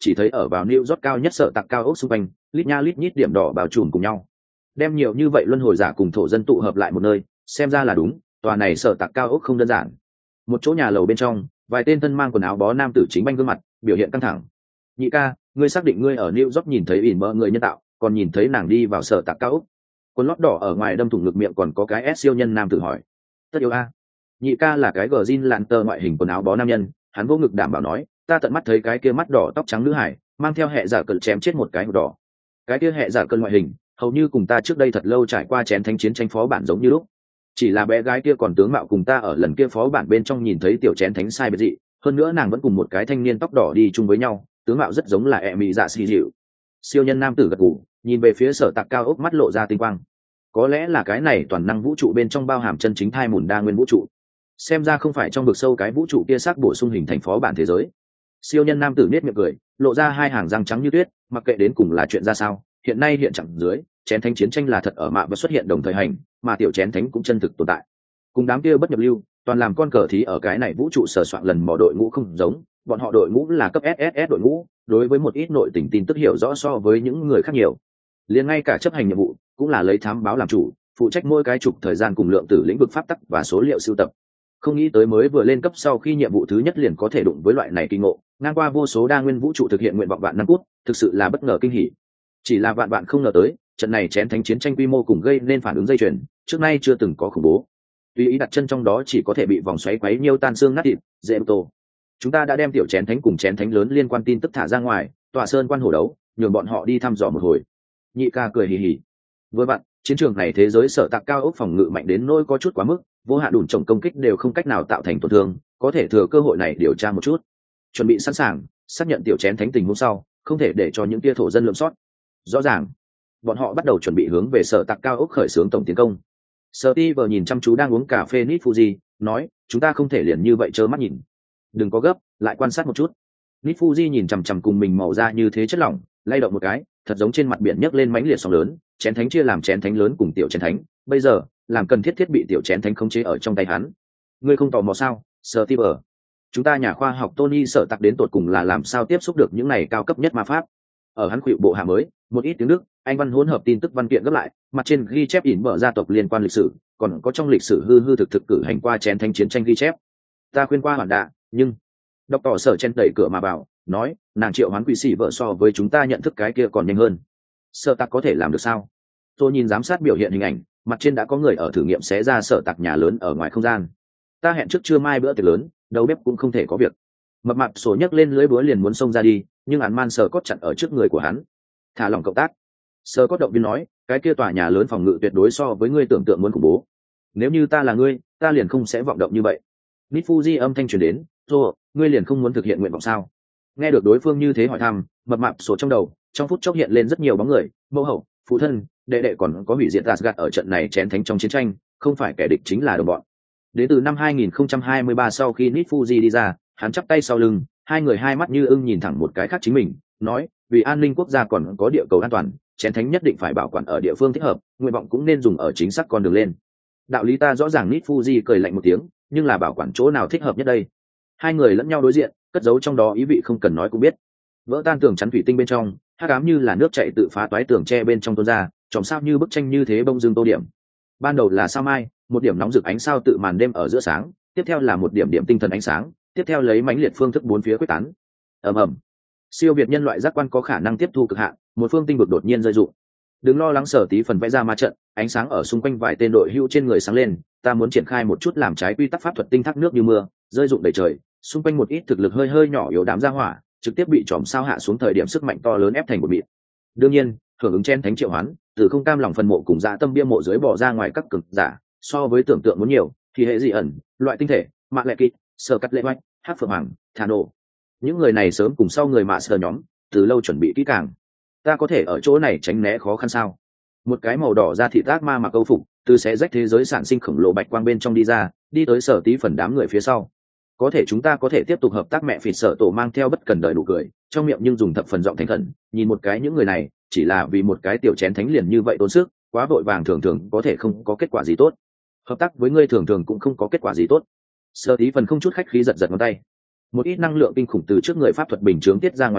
chỉ thấy ở vào New York cao nhất sở tạc cao ốc xung quanh, lít nha lít nhít điểm đỏ bao trùm cùng nhau. Đem nhiều như vậy luân hồi giả cùng thổ dân tụ hợp lại một nơi, xem ra là đúng, tòa này sở tạc cao ốc không đơn giản. Một chỗ nhà lầu bên trong, vài tên thân mang quần áo bó nam tử chính banh gương mặt, biểu hiện căng thẳng. Nhị ca, ngươi xác định ngươi ở New York nhìn thấy ỉn mơ người nhân tạo, còn nhìn thấy nàng đi vào sở tạc cao ốc. Quần lót đỏ ở ngoài đâm thủng ngực miệng còn có cái S siêu nhân nam tử hỏi. Tất yếu a. Nhị ca là cái gờ jean lạn tơ ngoại hình quần áo bó nam nhân, hắn vô ngực đảm bảo nói, ta tận mắt thấy cái kia mắt đỏ tóc trắng nữ hải, mang theo hệ giả cơn chém chết một cái hộp đỏ. Cái kia hệ giả cơn ngoại hình, hầu như cùng ta trước đây thật lâu trải qua chén thánh chiến tranh phó bản giống như lúc. Chỉ là bé gái kia còn tướng mạo cùng ta ở lần kia phó bản bên trong nhìn thấy tiểu chén thánh sai biệt dị, hơn nữa nàng vẫn cùng một cái thanh niên tóc đỏ đi chung với nhau, tướng mạo rất giống là ẹ mị dạ xì dịu. Siêu nhân nam tử gật gù, nhìn về phía sở tạc cao ốc mắt lộ ra tinh quang. Có lẽ là cái này toàn năng vũ trụ bên trong bao hàm chân chính thai mùn đa nguyên vũ trụ. Xem ra không phải trong vực sâu cái vũ trụ kia xác bổ sung hình thành phó bản thế giới. Siêu nhân nam tử nết miệng cười, lộ ra hai hàng răng trắng như tuyết, mặc kệ đến cùng là chuyện ra sao, hiện nay hiện trạng dưới, chén thánh chiến tranh là thật ở mạ và xuất hiện đồng thời hành, mà tiểu chén thánh cũng chân thực tồn tại. Cùng đám kia bất nhập lưu, toàn làm con cờ thí ở cái này vũ trụ sờ soạn lần mò đội ngũ không giống, bọn họ đội ngũ là cấp ét ét ét đội ngũ, đối với một ít nội tình tin tức hiểu rõ so với những người khác nhiều. Liền ngay cả chấp hành nhiệm vụ cũng là lấy thám báo làm chủ, phụ trách mỗi cái trục thời gian cùng lượng tử lĩnh vực pháp tắc và số liệu sưu tập. Không nghĩ tới mới vừa lên cấp sau khi nhiệm vụ thứ nhất liền có thể đụng với loại này kinh ngộ, ngang qua vô số đa nguyên vũ trụ thực hiện nguyện vọng vạn năm cút, thực sự là bất ngờ kinh hỉ. Chỉ là vạn bạn không ngờ tới, trận này chén thánh chiến tranh quy mô cùng gây nên phản ứng dây chuyền, trước nay chưa từng có khủng bố. Tuy ý đặt chân trong đó chỉ có thể bị vòng xoáy quấy nhiêu tan xương nát thịt, dễ tô. Chúng ta đã đem tiểu chén thánh cùng chén thánh lớn liên quan tin tức thả ra ngoài, tòa sơn quan hổ đấu, nhường bọn họ đi thăm dò một hồi. Nhị ca cười hì hì. Với bạn, chiến trường này thế giới sở tạc cao ốc phòng ngự mạnh đến nỗi có chút quá mức, vô hạn đủn trồng công kích đều không cách nào tạo thành tổn thương, có thể thừa cơ hội này điều tra một chút. Chuẩn bị sẵn sàng, xác nhận tiểu chén thánh tình hôm sau, không thể để cho những tia thổ dân lượm sót. Rõ ràng, bọn họ bắt đầu chuẩn bị hướng về sở tạc cao ốc khởi xướng tổng tiến công. Steve nhìn chăm chú đang uống cà phê Nit Fuji, nói, chúng ta không thể liền như vậy trơ mắt nhìn. Đừng có gấp, lại quan sát một chút. Nit Fuji nhìn chằm chằm cùng mình màu da như thế chất lỏng, lay động một cái, thật giống trên mặt biển nhấc lên mãnh liệt sóng lớn, chén thánh chia làm chén thánh lớn cùng tiểu chén thánh, bây giờ, làm cần thiết thiết bị tiểu chén thánh khống chế ở trong tay hắn. Ngươi không tò mò sao, Steve? Chúng ta nhà khoa học Tony sở tạc đến tột cùng là làm sao tiếp xúc được những này cao cấp nhất ma pháp. Ở hắn khuỵu bộ hạ mới, một ít tiếng Đức, Anh văn hỗn hợp tin tức văn kiện gấp lại, mặt trên ghi chép ỉn mở gia tộc liên quan lịch sử, còn có trong lịch sử hư hư thực thực cử hành qua chén thánh chiến tranh ghi chép. Ta khuyên qua hoàn đạ, nhưng đọc tỏ sở chen đẩy cửa mà bảo, nói, nàng triệu hoán quỷ sĩ vợ so với chúng ta nhận thức cái kia còn nhanh hơn. Sở tạc có thể làm được sao? Tôi nhìn giám sát biểu hiện hình ảnh, mặt trên đã có người ở thử nghiệm xé ra sở tạc nhà lớn ở ngoài không gian. Ta hẹn trước trưa mai bữa tiệc lớn, đầu bếp cũng không thể có việc. Mập mạp sổ nhấc lên lưỡi búa liền muốn xông ra đi, nhưng án man sờ cốt chặn ở trước người của hắn. Thả lòng cộng tác. Sờ cốt động viên nói, cái kia tòa nhà lớn phòng ngự tuyệt đối so với ngươi tưởng tượng muốn khủng bố. Nếu như ta là ngươi, ta liền không sẽ vọng động như vậy. Nit Fuji âm thanh truyền đến, "Rồi, ngươi liền không muốn thực hiện nguyện vọng sao?" Nghe được đối phương như thế hỏi thăm, mập mạp sổ trong đầu, trong phút chốc hiện lên rất nhiều bóng người, mẫu hậu, phụ thân, đệ đệ còn có hủy diệt Asgard ở trận này chén thánh trong chiến tranh, không phải kẻ địch chính là đồng bọn. Đến từ năm hai nghìn không trăm hai mươi ba sau khi Nit Fuji đi ra, hắn chắp tay sau lưng, hai người hai mắt như ưng nhìn thẳng một cái khác chính mình, nói, vì an ninh quốc gia còn có địa cầu an toàn, chén thánh nhất định phải bảo quản ở địa phương thích hợp, nguyện vọng cũng nên dùng ở chính xác con đường lên. Đạo lý ta rõ ràng. Nit Fuji cười lạnh một tiếng, nhưng là bảo quản chỗ nào thích hợp nhất đây? Hai người lẫn nhau đối diện, cất giấu trong đó ý vị không cần nói cũng biết. Vỡ tan tường chắn thủy tinh bên trong, hắc ám như là nước chảy tự phá toái tường tre bên trong tuôn ra, chòm sao như bức tranh như thế bông dương tô điểm. Ban đầu là sao mai, một điểm nóng rực ánh sao tự màn đêm ở giữa sáng, tiếp theo là một điểm điểm tinh thần ánh sáng, tiếp theo lấy mãnh liệt phương thức bốn phía quyết tán. Ầm ầm. Siêu việt nhân loại giác quan có khả năng tiếp thu cực hạn, một phương tinh vực đột nhiên rơi rụng. Đừng lo lắng, Sở Tí phần vẽ ra ma trận, ánh sáng ở xung quanh vài tên đội hữu trên người sáng lên, ta muốn triển khai một chút làm trái quy tắc pháp thuật tinh thác nước như mưa, rơi rụng đầy trời, xung quanh một ít thực lực hơi hơi nhỏ yếu đám gia hỏa, trực tiếp bị chòm sao hạ xuống thời điểm sức mạnh to lớn ép thành một mịn. Đương nhiên, hưởng ứng chen thánh triệu hoán, từ không cam lòng phần mộ cùng dạ tâm bia mộ dưới bỏ ra ngoài các cực giả, so với tưởng tượng muốn nhiều, thì hệ dị ẩn, loại tinh thể, mạ lệ kịch, sở cắt lệ oanh, hắc phượng hoàng, thà nổ. Những người này sớm cùng sau người mạ sờ nhóm, từ lâu chuẩn bị kỹ càng. Ta có thể ở chỗ này tránh né khó khăn sao? Một cái màu đỏ da thị tác ma mặc câu phục, từ xé rách thế giới sản sinh khổng lồ bạch quang bên trong đi ra, đi tới Sở Tí phần đám người phía sau. Có thể chúng ta có thể tiếp tục hợp tác. Mẹ phịt Sở Tổ mang theo bất cần đời nụ cười, trong miệng nhưng dùng thập phần giọng thành khẩn, nhìn một cái những người này, chỉ là vì một cái tiểu chén thánh liền như vậy tốn sức, quá vội vàng thường thường có thể không có kết quả gì tốt. Hợp tác với ngươi thường thường cũng không có kết quả gì tốt. Sở Tí phần không chút khách khí giật giật ngón tay. Một ít năng lượng kinh khủng từ trước người pháp thuật bình chướng tiết ra ngoài lộ,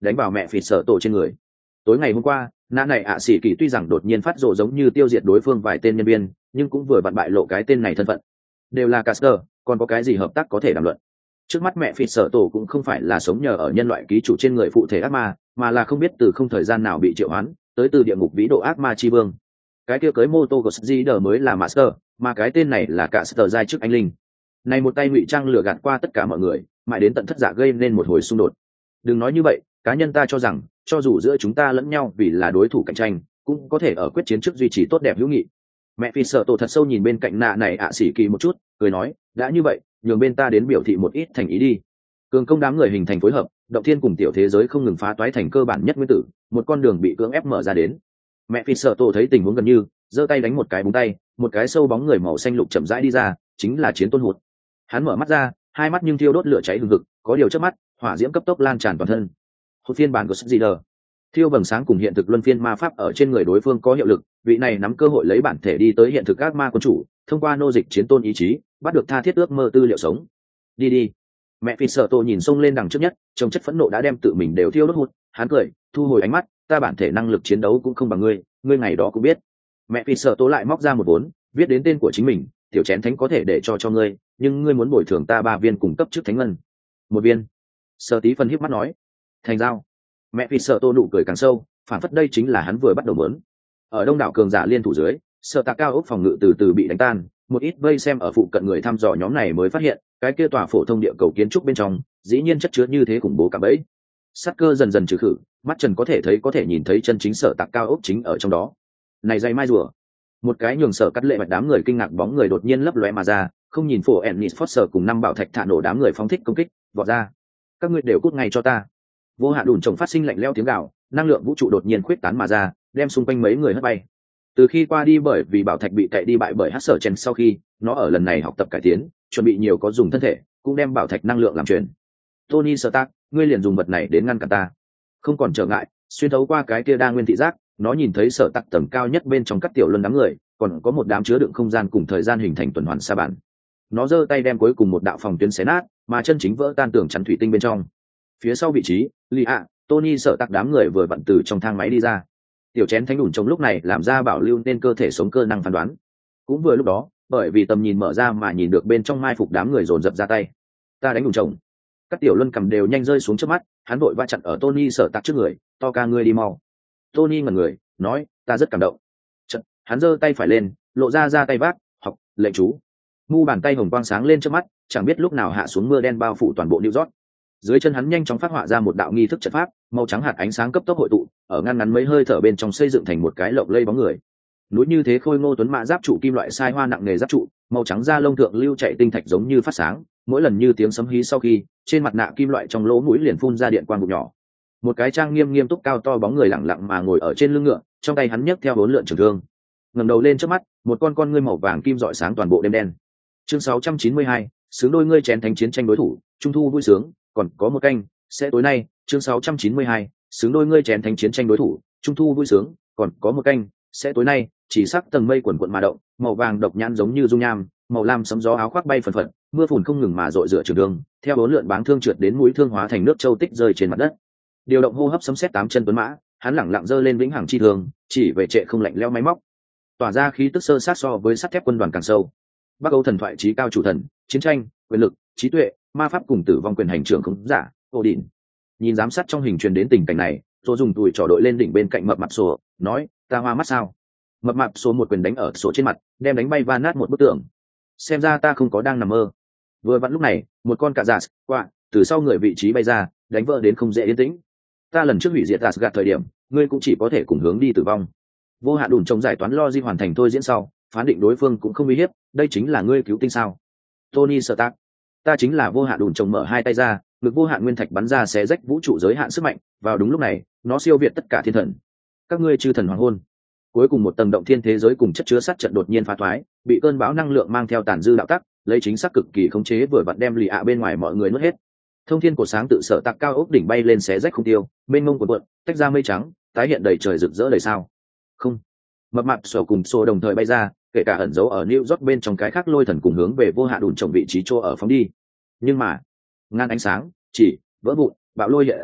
đánh vào mẹ phịt sợ tổ trên người. Tối ngày hôm qua nã này ạ xỉ kỳ tuy rằng đột nhiên phát rồ giống như tiêu diệt đối phương vài tên nhân viên, nhưng cũng vừa vặn bại lộ cái tên này thân phận. Đều là Caster, còn có cái gì hợp tác có thể đàm luận. Trước mắt mẹ phịt sợ tổ cũng không phải là sống nhờ ở nhân loại ký chủ trên người phụ thể ác ma, mà là không biết từ không thời gian nào bị triệu hoán tới từ địa ngục vĩ độ ác ma chi vương. Cái kia cưới mô tô của Sgder mới là Master, mà cái tên này là Caster giai chức anh linh. Này một tay ngụy trang lừa gạt qua tất cả mọi người, mãi đến tận thất giả gây nên một hồi xung đột. Đừng nói như vậy, cá nhân ta cho rằng cho dù giữa chúng ta lẫn nhau vì là đối thủ cạnh tranh, cũng có thể ở quyết chiến trước duy trì tốt đẹp hữu nghị. Mẹ phi sợ tổ thật sâu nhìn bên cạnh nạ này ạ à xỉ kỳ một chút, cười nói, đã như vậy, nhường bên ta đến biểu thị một ít thành ý đi. Cường công đám người hình thành phối hợp, động thiên cùng tiểu thế giới không ngừng phá toái thành cơ bản nhất nguyên tử, một con đường bị cưỡng ép mở ra đến. Mẹ phi sợ tổ thấy tình huống gần như, giơ tay đánh một cái búng tay, một cái sâu bóng người màu xanh lục chậm rãi đi ra, chính là Chiến Tôn Hụt. Hắn mở mắt ra, hai mắt nhưng thiêu đốt lửa cháy hừng hực, có điều chớp mắt, hỏa diễm cấp tốc lan tràn toàn thân. Hụt phiên bản của Sgder, thiêu vầng sáng cùng hiện thực luân phiên ma pháp ở trên người đối phương có hiệu lực, vị này nắm cơ hội lấy bản thể đi tới hiện thực ác ma quân chủ, thông qua nô dịch chiến tôn ý chí, bắt được tha thiết ước mơ tư liệu sống. Đi đi. Mẹ phi sợ tổ nhìn xông lên đằng trước nhất, trong chất phẫn nộ đã đem tự mình đều thiêu đốt hụt, hắn cười, thu hồi ánh mắt, ta bản thể năng lực chiến đấu cũng không bằng ngươi, ngươi ngày đó cũng biết. Mẹ phi sợ tổ lại móc ra một vốn, viết đến tên của chính mình, tiểu chén thánh có thể để cho cho ngươi, nhưng ngươi muốn bồi thường ta ba viên cùng cấp chức thánh ngân. Một viên. Sở tí phân hiếp mắt nói, thành giao. Mẹ phi sợ tô nụ cười càng sâu, phản phất đây chính là hắn vừa bắt đầu muốn. Ở đông đảo cường giả liên thủ dưới, sợ tạ cao ốc phòng ngự từ từ bị đánh tan, một ít vây xem ở phụ cận người thăm dò nhóm này mới phát hiện, cái kia tòa phổ thông địa cầu kiến trúc bên trong, dĩ nhiên chất chứa như thế khủng bố cả bẫy. Sát cơ dần dần trừ khử, mắt trần có thể thấy có thể nhìn thấy chân chính sợ tạ cao ốc chính ở trong đó. Này dây mai rùa. Một cái nhường sở cắt lệ mạch đám người kinh ngạc bóng người đột nhiên lấp lóe mà ra, không nhìn phổ Ennis Foster cùng năm bảo thạch thả nổ đám người phóng thích công kích, vọt ra. Các ngươi đều cút ngay cho ta. Vô hạn đùn trồng phát sinh lạnh lẽo tiếng gào, năng lượng vũ trụ đột nhiên khuyết tán mà ra, đem xung quanh mấy người hất bay. Từ khi qua đi bởi vì bảo thạch bị cậy đi bại bởi hắc sở chen sau khi, nó ở lần này học tập cải tiến, chuẩn bị nhiều có dùng thân thể, cũng đem bảo thạch năng lượng làm truyền. Tony Stark, ngươi liền dùng vật này đến ngăn cản ta. Không còn trở ngại, xuyên thấu qua cái kia đa nguyên thị giác, nó nhìn thấy sở tắc tầng cao nhất bên trong các tiểu luân đám người, còn có một đám chứa đựng không gian cùng thời gian hình thành tuần hoàn sa bản. Nó giơ tay đem cuối cùng một đạo phòng tuyến xé nát, mà chân chính vỡ tan tường chắn thủy tinh bên trong. Phía sau vị trí, Lý ạ, Tony sợ tắc đám người vừa vặn từ trong thang máy đi ra. Tiểu chén thánh đủn trong lúc này làm ra bảo lưu nên cơ thể sống cơ năng phán đoán. Cũng vừa lúc đó, bởi vì tầm nhìn mở ra mà nhìn được bên trong mai phục đám người dồn dập ra tay. Ta đánh đủn chồng. Các tiểu luân cầm đều nhanh rơi xuống trước mắt, hắn vội va chặn ở Tony sợ tắc trước người, to ca ngươi đi mau. Tony ngẩn người, nói, ta rất cảm động. Chật, hắn giơ tay phải lên, lộ ra ra tay vác, học, lệnh chú. Mu bàn tay hồng quang sáng lên trước mắt, chẳng biết lúc nào hạ xuống mưa đen bao phủ toàn bộ New York. Dưới chân hắn nhanh chóng phát họa ra một đạo nghi thức trận pháp, màu trắng hạt ánh sáng cấp tốc hội tụ, ở ngăn ngắn mấy hơi thở bên trong xây dựng thành một cái lộng lây bóng người. Núi như thế khôi ngô tuấn mã giáp trụ kim loại sai hoa nặng nghề giáp trụ, màu trắng da lông thượng lưu chạy tinh thạch giống như phát sáng, mỗi lần như tiếng sấm hí sau khi, trên mặt nạ kim loại trong lỗ mũi liền phun ra điện quang bục nhỏ. Một cái trang nghiêm nghiêm túc cao to bóng người lặng lặng mà ngồi ở trên lưng ngựa, trong tay hắn nhấc theo bốn lượn trường thương. Ngẩng đầu lên trước mắt, một con con ngươi màu vàng kim rọi sáng toàn bộ đêm đen. Chương sáu trăm chín mươi hai, xứng đôi ngươi chén thánh chiến tranh đối thủ, trung thu vui sướng, còn có một canh, sẽ tối nay, chương sáu trăm chín mươi hai, xứng đôi ngươi chén thánh chiến tranh đối thủ, trung thu vui sướng, còn có một canh, sẽ tối nay, chỉ sắc tầng mây quần quần mà động, màu vàng độc nhãn giống như dung nham, màu lam sấm gió áo khoác bay phần phật, mưa phùn không ngừng mà rọi rửa trường thương, theo bốn lượn báng thương trượt đến mũi thương hóa thành nước châu tích rơi trên mặt đất. Điều động hô hấp sấm sét tám chân tuấn mã, hắn lẳng lặng giơ lên vĩnh hằng chi thương, chỉ về trệ không lạnh lẽo máy móc, tỏa ra khí tức sơ sát so với sắt thép quân đoàn càng sâu. Bắc Âu thần thoại trí cao chủ thần, chiến tranh, quyền lực, trí tuệ, ma pháp cùng tử vong quyền hành trưởng không giả, Odin. Nhìn giám sát trong hình truyền đến tình cảnh này, tôi dùng tùi trỏ đội lên đỉnh bên cạnh mập mạp sổ, nói, ta hoa mắt sao? Mập mạp số một quyền đánh ở sổ trên mặt, đem đánh bay va nát một bức tường. Xem ra ta không có đang nằm mơ. Vừa vặn lúc này, một con cạ giạt, quạ, từ sau người vị trí bay ra, đánh vỡ đến không dễ yên tĩnh. Ta lần trước hủy diệt Asgard thời điểm, ngươi cũng chỉ có thể cùng hướng đi tử vong. Vô hạn đùn trong giải toán logic hoàn thành thôi diễn sau, phán định đối phương cũng không uy hiếp, đây chính là ngươi cứu tinh sao? Tony Stark, ta chính là vô hạn đùn trồng mở hai tay ra, lực vô hạn nguyên thạch bắn ra xé rách vũ trụ giới hạn sức mạnh, vào đúng lúc này, nó siêu việt tất cả thiên thần. Các ngươi chư thần hoàng hôn. Cuối cùng một tầng động thiên thế giới cùng chất chứa sát trận đột nhiên phá thoái, bị cơn bão năng lượng mang theo tàn dư đạo tắc, lấy chính xác cực kỳ khống chế vừa vặn đem lì ạ bên ngoài mọi người nuốt hết. Thông thiên của sáng tự sở tạc cao ốc đỉnh bay lên xé rách không tiêu, mênh mông cuộn cuộn, tách ra mây trắng, tái hiện đầy trời rực rỡ đầy sao. Không. Mập mạp sổ cùng sổ đồng thời bay ra, kể cả ẩn giấu ở New York bên trong cái khác lôi thần cùng hướng về vô hạn đùn trồng vị trí chỗ ở phóng đi. Nhưng mà, ngàn ánh sáng, chỉ vỡ vụn, bạo lôi hiện ra,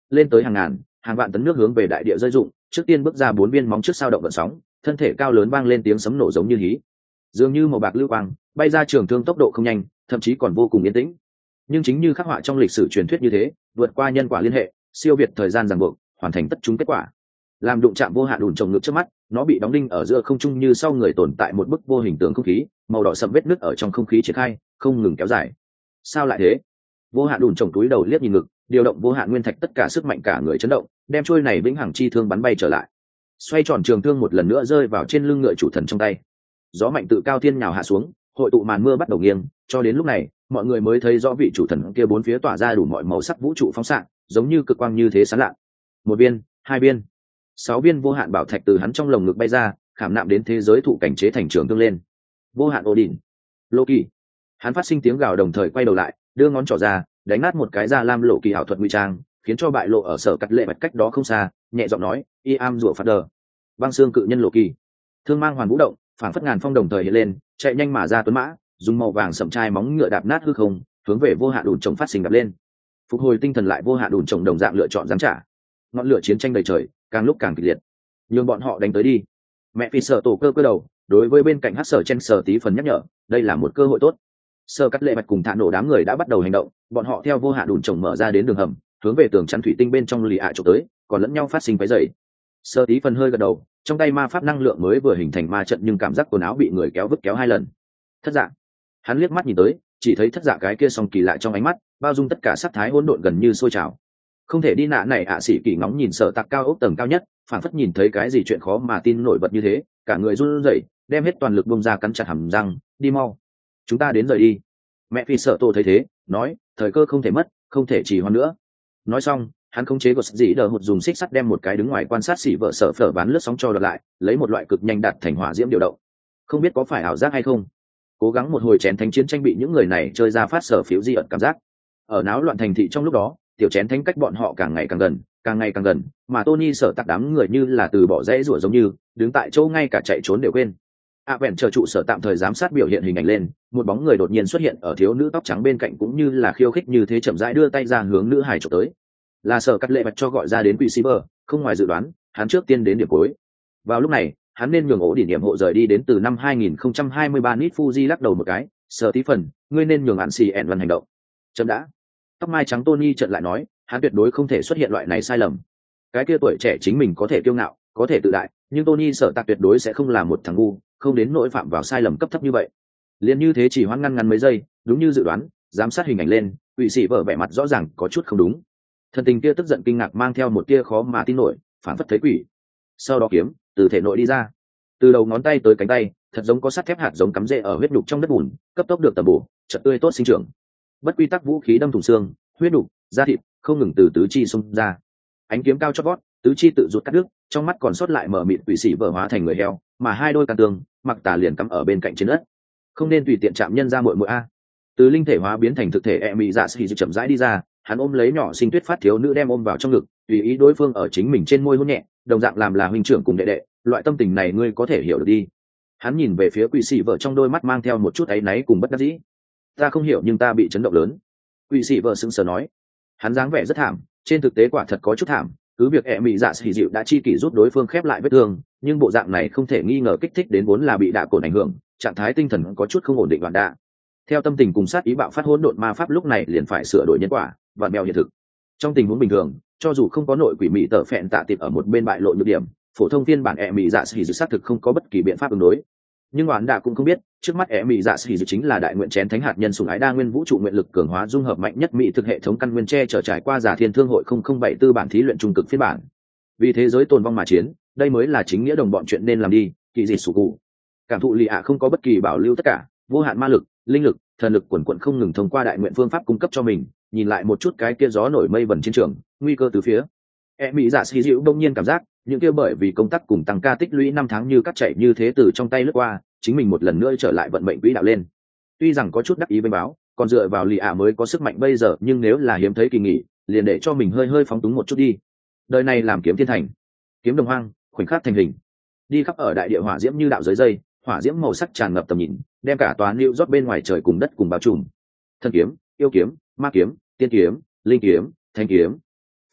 lên tới hàng ngàn hàng vạn tấn nước hướng về đại địa rơi rụng, trước tiên bước ra bốn viên móng trước sao động vận sóng, thân thể cao lớn vang lên tiếng sấm nổ giống như hí, dường như màu bạc lưu quang bay ra trường thương, tốc độ không nhanh, thậm chí còn vô cùng yên tĩnh. Nhưng chính như khắc họa trong lịch sử truyền thuyết như thế, vượt qua nhân quả liên hệ, siêu việt thời gian ràng buộc, hoàn thành tất chúng kết quả. Làm đụng chạm vô hạn đùn trồng ngực trước mắt, nó bị đóng đinh ở giữa không trung như sau người tồn tại một bức vô hình tường không khí, màu đỏ sậm vết nứt ở trong không khí triển khai, không ngừng kéo dài. Sao lại thế? Vô hạn đùn trồng túi đầu liếc nhìn ngực, điều động vô hạn nguyên thạch tất cả sức mạnh cả người chấn động, đem trôi này vĩnh hằng chi thương bắn bay trở lại. Xoay tròn trường thương một lần nữa rơi vào trên lưng ngựa chủ thần trong tay. Gió mạnh tự cao thiên nhào hạ xuống, hội tụ màn mưa bắt đầu nghiêng, cho đến lúc này, mọi người mới thấy rõ vị chủ thần kia bốn phía tỏa ra đủ mọi màu sắc vũ trụ phóng xạ, giống như cực quang như thế sáng lạ. Một viên, hai viên, sáu viên vô hạn bảo thạch từ hắn trong lồng ngực bay ra, khảm nạm đến thế giới thụ cảnh chế thành trường tương lên. Vô hạn Odin, Loki. Hắn phát sinh tiếng gào đồng thời quay đầu lại, đưa ngón trỏ ra, đánh nát một cái da lam lộ kỳ ảo thuật ngụy trang, khiến cho bại lộ ở sở cắt lệ bạch cách đó không xa, nhẹ giọng nói, "I am rủa phạt đờ." Băng xương cự nhân Loki. Thương mang hoàn vũ động, phảng phất ngàn phong đồng thời hiện lên, chạy nhanh mà ra tuấn mã, dùng màu vàng sậm chai móng ngựa đạp nát hư không, hướng về vô hạn đùn trồng phát sinh đập lên. Phục hồi tinh thần lại, vô hạn đùn trồng đồng dạng lựa chọn giáng trả. Ngọn lửa chiến tranh đầy trời, càng lúc càng kịch liệt. Nhường bọn họ đánh tới đi. Mẹ phi sợ tổ cơ cơ đầu, đối với bên cạnh hát sở chen sở tí phần nhắc nhở, đây là một cơ hội tốt. Sơ cắt lệ bạch cùng thả nổ đám người đã bắt đầu hành động, bọn họ theo vô hạn đùn trồng mở ra đến đường hầm, hướng về tường chắn thủy tinh bên trong lì ạ trộm tới, còn lẫn nhau phát sinh váy dày. Sơ tí phần hơi gật đầu, trong tay ma pháp năng lượng mới vừa hình thành ma trận, nhưng cảm giác quần áo bị người kéo vứt kéo hai lần. Thất dạ, hắn liếc mắt nhìn tới, chỉ thấy thất dạ cái kia song kỳ lại trong ánh mắt, bao dung tất cả sắc thái hỗn độn gần như sôi trào. Không thể đi nạ này ạ sĩ kỳ ngóng nhìn sở tạc cao ốc tầng cao nhất, phản phất nhìn thấy cái gì chuyện khó mà tin nổi bật như thế, cả người run rẩy, đem hết toàn lực bung ra cắn chặt hàm răng, đi mau, chúng ta đến rời đi. Mẹ phi sợ tổ thấy thế, nói, thời cơ không thể mất, không thể trì hoãn nữa. Nói xong, hắn khống chế của dĩ đờ hụt dùng xích sắt đem một cái đứng ngoài quan sát xỉ vợ sợ phở bán lướt sóng cho đợt lại, lấy một loại cực nhanh đạt thành hỏa diễm điều động. Không biết có phải ảo giác hay không, cố gắng một hồi chén thánh chiến tranh bị những người này chơi ra phát sở phiếu di ẩn cảm giác. Ở náo loạn thành thị trong lúc đó, tiểu chén thánh cách bọn họ càng ngày càng gần, càng ngày càng gần, mà Tony sợ tạc đám người như là từ bỏ rẽ rủa giống như, đứng tại chỗ ngay cả chạy trốn đều quên. A vẹn chờ trụ sở tạm thời giám sát biểu hiện hình ảnh lên, một bóng người đột nhiên xuất hiện ở thiếu nữ tóc trắng bên cạnh, cũng như là khiêu khích như thế, chậm rãi đưa tay ra hướng nữ hài chụp tới. Là sở cắt lệ bạch cho gọi ra đến quỷ Silver, không ngoài dự đoán, hắn trước tiên đến điểm cuối. Vào lúc này, hắn nên nhường ổ đỉnh điểm hộ rời đi đến từ năm hai nghìn không trăm hai mươi ba. Nít Fuji lắc đầu một cái, sở tí phần, ngươi nên nhường hạn xì ẻn văn hành động. Chậm đã. Tóc mai trắng Tony chợt lại nói, hắn tuyệt đối không thể xuất hiện loại này sai lầm. Cái kia tuổi trẻ chính mình có thể kiêu ngạo, có thể tự đại, nhưng Tony sợ tạc tuyệt đối sẽ không là một thằng ngu, không đến nỗi phạm vào sai lầm cấp thấp như vậy. Liên như thế chỉ hoãn ngăn ngắn mấy giây, đúng như dự đoán, giám sát hình ảnh lên, quỷ sĩ vợ vẻ mặt rõ ràng có chút không đúng. Thần tình kia tức giận kinh ngạc mang theo một tia khó mà tin nổi, phản phất thấy quỷ. Sau đó kiếm từ thể nội đi ra, từ đầu ngón tay tới cánh tay, thật giống có sắt thép hạt giống cắm rễ ở huyết nhục trong đất bùn, cấp tốc được tầm bổ, chợt tươi tốt sinh trưởng. Bất quy tắc vũ khí đâm thủng xương, huyết nhục, da thịt, không ngừng từ tứ chi xung ra. Ánh kiếm cao chót vót, tứ chi tự rụt cắt đứt, trong mắt còn sót lại mở mịt quỷ sĩ vợ hóa thành người heo, mà hai đôi can tương, mặc tà liền cắm ở bên cạnh trên đất. Không nên tùy tiện chạm nhân ra muội muội a. Từ linh thể hóa biến thành thực thể e mị dạ xì chậm rãi đi ra, hắn ôm lấy nhỏ sinh tuyết phát thiếu nữ đem ôm vào trong ngực, tùy ý đối phương ở chính mình trên môi hôn nhẹ, đồng dạng làm là huynh trưởng cùng đệ đệ, loại tâm tình này ngươi có thể hiểu được đi. Hắn nhìn về phía quỷ sĩ vợ trong đôi mắt mang theo một chút áy náy cùng bất đắc dĩ. Ta không hiểu nhưng ta bị chấn động lớn. Quỷ sĩ vợ sững sờ nói. Hắn dáng vẻ rất thảm, trên thực tế quả thật có chút thảm, cứ việc e mị dạ xì dịu đã chi kỷ giúp đối phương khép lại vết thương, nhưng bộ dạng này không thể nghi ngờ kích thích đến vốn là bị đạ cồn ảnh hưởng, trạng thái tinh thần có chút không ổn định đoạn đạ. Theo tâm tình cùng sát ý bạo phát hỗn độn ma pháp lúc này liền phải sửa đổi nhân quả và mèo hiện thực. Trong tình huống bình thường, cho dù không có nội quỷ mị tở phẹn tạ tiệp ở một bên bại lộ nhược điểm, phổ thông phiên bản e mị dạ xì dịu xác thực không có bất kỳ biện pháp ứng đối. Nhưng oán đạ cũng không biết, trước mắt e mị dạ xì dịu chính là đại nguyện chén thánh hạt nhân sủng ái đa nguyên vũ trụ nguyện lực cường hóa dung hợp mạnh nhất mỹ thực hệ thống căn nguyên che chở trải qua giả thiên thương hội không không bảy tư bản thí luyện trung cực phiên bản. Vì thế giới tồn vong mà chiến, đây mới là chính nghĩa đồng bọn chuyện nên làm đi. Kỳ dị sủ cụ cảm thụ lì ạ không có bất kỳ bảo lưu tất cả, vô hạn ma lực, linh lực, thần lực quần quận không ngừng thông qua đại nguyện phương pháp cung cấp cho mình, nhìn lại một chút cái kia gió nổi mây vẩn chiến trường, nguy cơ từ phía. E mỹ dạ xì dịu đông nhiên cảm giác những kia bởi vì công tác cùng tăng ca tích lũy năm tháng như cắt chảy như thế từ trong tay lướt qua, chính mình một lần nữa trở lại vận mệnh quỹ đạo lên. Tuy rằng có chút đắc ý với báo, còn dựa vào lì ạ mới có sức mạnh bây giờ, nhưng nếu là hiếm thấy kỳ nghỉ, liền để cho mình hơi hơi phóng túng một chút đi. Đời này làm kiếm thiên thành, kiếm đồng hoang, khoảnh khắc thành hình, đi khắp ở đại địa hỏa diễm như đạo giới dây, hỏa diễm màu sắc tràn ngập tầm nhìn, đem cả toán lưu rót bên ngoài trời cùng đất cùng bao trùm. Thân kiếm, yêu kiếm, ma kiếm, tiên kiếm, linh kiếm, thanh kiếm,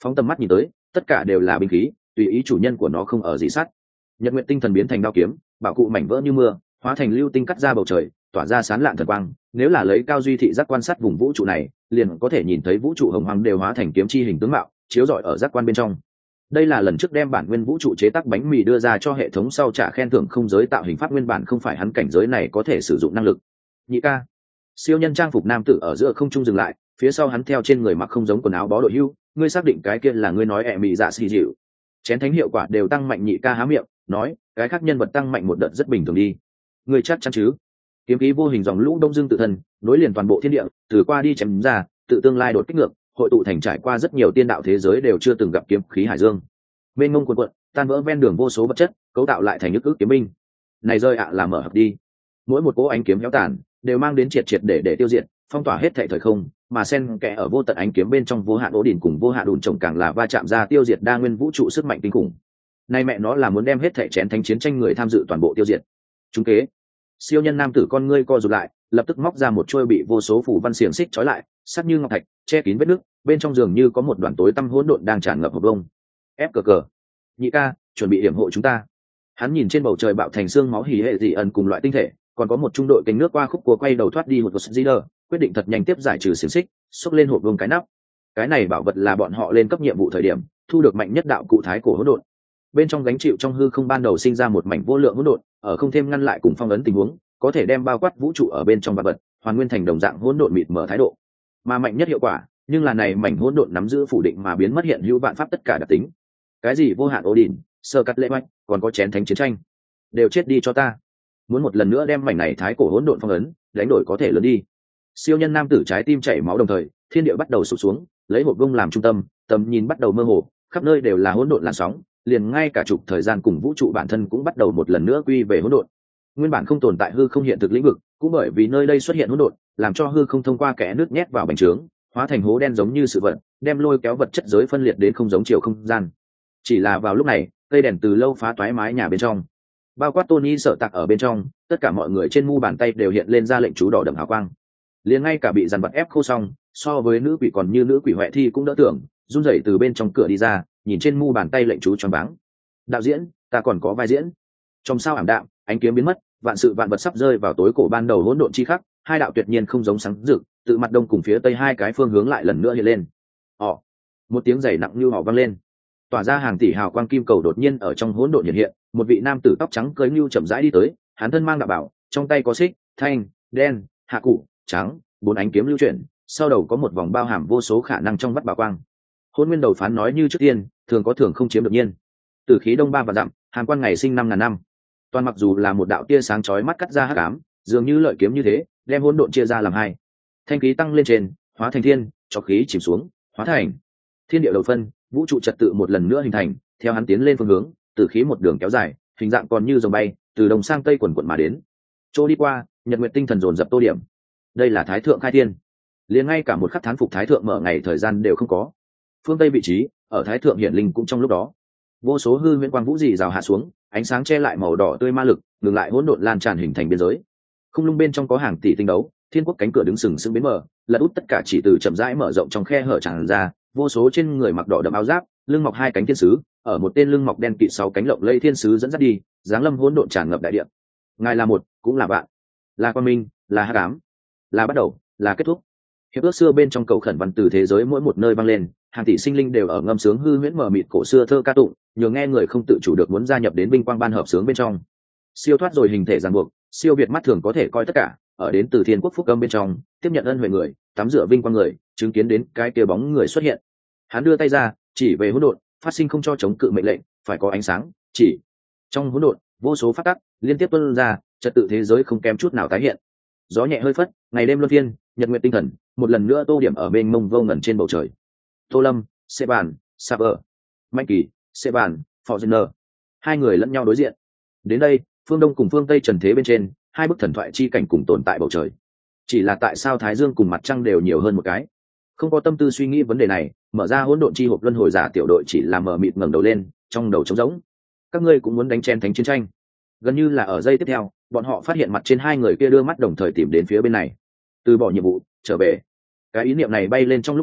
phóng tầm mắt nhìn tới tất cả đều là binh khí, tùy ý chủ nhân của nó không ở dị sát. Nhật nguyện tinh thần biến thành đao kiếm, bảo cụ mảnh vỡ như mưa hóa thành lưu tinh cắt ra bầu trời, tỏa ra sán lạn thần quang. Nếu là lấy cao duy thị giác quan sát vùng vũ trụ này, liền có thể nhìn thấy vũ trụ hồng hoàng đều hóa thành kiếm chi hình tướng mạo chiếu rọi ở giác quan bên trong. Đây là lần trước đem bản nguyên vũ trụ chế tác bánh mì đưa ra cho hệ thống sau trả khen thưởng không giới tạo hình pháp nguyên bản không phải hắn cảnh giới này có thể sử dụng năng lực. Nhị ca. Siêu nhân trang phục nam tử ở giữa không trung dừng lại, phía sau hắn theo trên người mặc không giống quần áo bó đội hưu, ngươi xác định cái kia là ngươi nói ẹ mị dạ xì dịu. Chén thánh hiệu quả đều tăng mạnh. Nhị ca há miệng nói, cái khác nhân vật tăng mạnh một đợt rất bình thường đi. Ngươi chắc chắn chứ? Kiếm khí vô hình dòng lũ đông dương tự thân nối liền toàn bộ thiên địa, từ qua đi chém ra, tự tương lai đột kích ngược, hội tụ thành trải qua rất nhiều tiên đạo thế giới đều chưa từng gặp kiếm khí hải dương. Mênh mông cuồn cuộn, tan vỡ ven đường vô số vật chất, cấu tạo lại thành nhức ức kiếm binh. Này rơi ạ là mở hợp đi. Mỗi một cỗ ánh kiếm héo tàn đều mang đến triệt triệt để để tiêu diệt, phong tỏa hết thảy thời không, mà sen kẽ ở vô tận ánh kiếm bên trong vô hạn ố đỉnh cùng vô hạn đùn trồng càng là va chạm ra tiêu diệt đa nguyên vũ trụ sức mạnh kinh khủng. Nay mẹ nó là muốn đem hết thảy chén thánh chiến tranh người tham dự toàn bộ tiêu diệt. Chúng kế. Siêu nhân nam tử con ngươi co rụt lại, lập tức móc ra một chuôi bị vô số phủ văn xiềng xích trói lại, sắc như ngọc thạch, che kín vết nứt, bên trong giường như có một đoàn tối tăm hỗn độn đang tràn ngập hộp bông. Ép cờ cờ. Nhị ca, chuẩn bị hiểm hộ chúng ta. Hắn nhìn trên bầu trời bạo thành xương máu hỉ hệ dị ẩn cùng loại tinh thể, còn có một trung đội cánh nước qua khúc của quay đầu thoát đi một vật leader, quyết định thật nhanh tiếp giải trừ xiềng xích, xúc lên hộp bông cái nắp. Cái này bảo vật là bọn họ lên cấp nhiệm vụ thời điểm thu được mạnh nhất đạo cụ thái cổ hỗn độn. Bên trong gánh chịu trong hư không ban đầu sinh ra một mảnh vô lượng hỗn độn, ở không thêm ngăn lại cùng phong ấn tình huống, có thể đem bao quát vũ trụ ở bên trong vật vật hoàn nguyên thành đồng dạng hỗn độn mịt mở thái độ. Mà mạnh nhất hiệu quả, nhưng là này mảnh hỗn độn nắm giữ phủ định mà biến mất hiện hữu vạn pháp tất cả đặc tính. Cái gì vô hạn ố đỉnh, sơ cắt lệ mạch, còn có chén thánh chiến tranh, đều chết đi cho ta. Muốn một lần nữa đem mảnh này thái cổ hỗn độn phong ấn, đánh đổi có thể lớn đi. Siêu nhân nam tử trái tim chảy máu đồng thời, thiên địa bắt đầu sụp xuống, lấy hộp vông làm trung tâm, tầm nhìn bắt đầu mơ hồ, khắp nơi đều là hỗn độn làn sóng, liền ngay cả trục thời gian cùng vũ trụ bản thân cũng bắt đầu một lần nữa quy về hỗn độn. Nguyên bản không tồn tại hư không hiện thực lĩnh vực, cũng bởi vì nơi đây xuất hiện hỗn độn, làm cho hư không thông qua kẽ nước nhét vào bành trướng, hóa thành hố đen giống như sự vật, đem lôi kéo vật chất giới phân liệt đến không giống chiều không gian. Chỉ là vào lúc này, cây đèn từ lâu phá toái mái nhà bên trong, bao quát Tony sợ tặc ở bên trong, tất cả mọi người trên mu bàn tay đều hiện lên ra lệnh chú đỏ đậm hào quang. Liền ngay cả bị dằn vặt ép khô xong, so với nữ quỷ còn như nữ quỷ huệ thi cũng đỡ tưởng, run rẩy từ bên trong cửa đi ra, nhìn trên mu bàn tay lệnh chú choáng váng. Đạo diễn, ta còn có vai diễn. Trong sao ảm đạm, ánh kiếm biến mất, vạn sự vạn vật sắp rơi vào tối cổ ban đầu hỗn độn chi khắc, hai đạo tuyệt nhiên không giống sáng rực, tự mặt đông cùng phía tây hai cái phương hướng lại lần nữa hiện lên. Ồ, một tiếng giày nặng như họ vang lên, tỏa ra hàng tỷ hào quang kim cầu đột nhiên ở trong hỗn độn hiện hiện, một vị nam tử tóc trắng cưỡi nhu chậm rãi đi tới, hắn thân mang đạo bảo, trong tay có xích, thanh, đen, hạ cụ, trắng, bốn ánh kiếm lưu chuyển, sau đầu có một vòng bao hàm vô số khả năng trong vắt bảo quang. Hôn nguyên đầu phán nói như trước tiên, thường có thường không chiếm được nhiên. Từ khí đông ba và dặm, hàn quan ngày sinh năm ngàn năm. Toàn mặc dù là một đạo tia sáng chói mắt cắt ra hắc ám, dường như lợi kiếm như thế, đem hỗn độn chia ra làm hai. Thanh khí tăng lên trên, hóa thành thiên, cho khí chìm xuống, hóa thành thiên địa đầu phân, vũ trụ trật tự một lần nữa hình thành. Theo hắn tiến lên phương hướng, từ khí một đường kéo dài, hình dạng còn như dòng bay, từ đông sang tây quần quận mà đến. Chỗ đi qua, nhật nguyệt tinh thần dồn dập tô điểm. Đây là thái thượng khai thiên, liền ngay cả một khắc thán phục thái thượng mở ngày thời gian đều không có. Phương tây vị trí, ở thái thượng hiển linh cũng trong lúc đó, vô số hư huyễn quang vũ dì rào hạ xuống, ánh sáng che lại màu đỏ tươi ma lực, ngừng lại hỗn độn lan tràn hình thành biên giới. Không lung bên trong có hàng tỷ tinh đấu, thiên quốc cánh cửa đứng sừng sững bến mở, lật út tất cả chỉ từ chậm rãi mở rộng trong khe hở tràn ra, vô số trên người mặc đỏ đậm áo giáp, lưng mọc hai cánh thiên sứ, ở một tên lưng mọc đen kịt sáu cánh lộng lây thiên sứ dẫn dắt đi, dáng lâm hỗn độn tràn ngập đại địa. Ngài là một, cũng là bạn, là quan minh, là hắc ám, là bắt đầu, là kết thúc. Hiệp ước xưa bên trong cầu khẩn văn từ thế giới mỗi một nơi vang lên, hàng tỷ sinh linh đều ở ngâm sướng hư huyễn mờ mịt cổ xưa thơ ca tụng, nhường nghe người không tự chủ được muốn gia nhập đến binh quang ban hợp sướng bên trong. Siêu thoát rồi hình thể ràng buộc, siêu việt mắt thường có thể coi tất cả, ở đến từ thiên quốc phúc âm bên trong, tiếp nhận ân huệ người, tắm rửa vinh quang người, chứng kiến đến cái kia bóng người xuất hiện. Hắn đưa tay ra, chỉ về hỗn độn, phát sinh không cho chống cự mệnh lệnh, phải có ánh sáng, chỉ trong hỗn độn, vô số phát tắc liên tiếp tuôn ra, trật tự thế giới không kém chút nào tái hiện. Gió nhẹ hơi phất, ngày đêm luân phiên, nhật nguyệt tinh thần, một lần nữa tô điểm ở bên mông vô ngẩn trên bầu trời. Tô Lâm, Sê Bàn, Saber, Mạnh Kỳ, Sê Bàn, Fortuner, hai người lẫn nhau đối diện. Đến đây, phương đông cùng phương tây trần thế bên trên, hai bức thần thoại chi cảnh cùng tồn tại bầu trời. Chỉ là tại sao Thái Dương cùng mặt trăng đều nhiều hơn một cái? Không có tâm tư suy nghĩ vấn đề này, mở ra hỗn độn chi hộp luân hồi giả tiểu đội chỉ là mở mịt ngẩng đầu lên, trong đầu trống rỗng. Các ngươi cũng muốn đánh chen thánh chiến tranh? Gần như là ở giây tiếp theo, bọn họ phát hiện mặt trên hai người kia đưa mắt đồng thời tìm đến phía bên này. Từ bỏ nhiệm vụ, trở về. Cái ý niệm này bay lên trong lúc đó,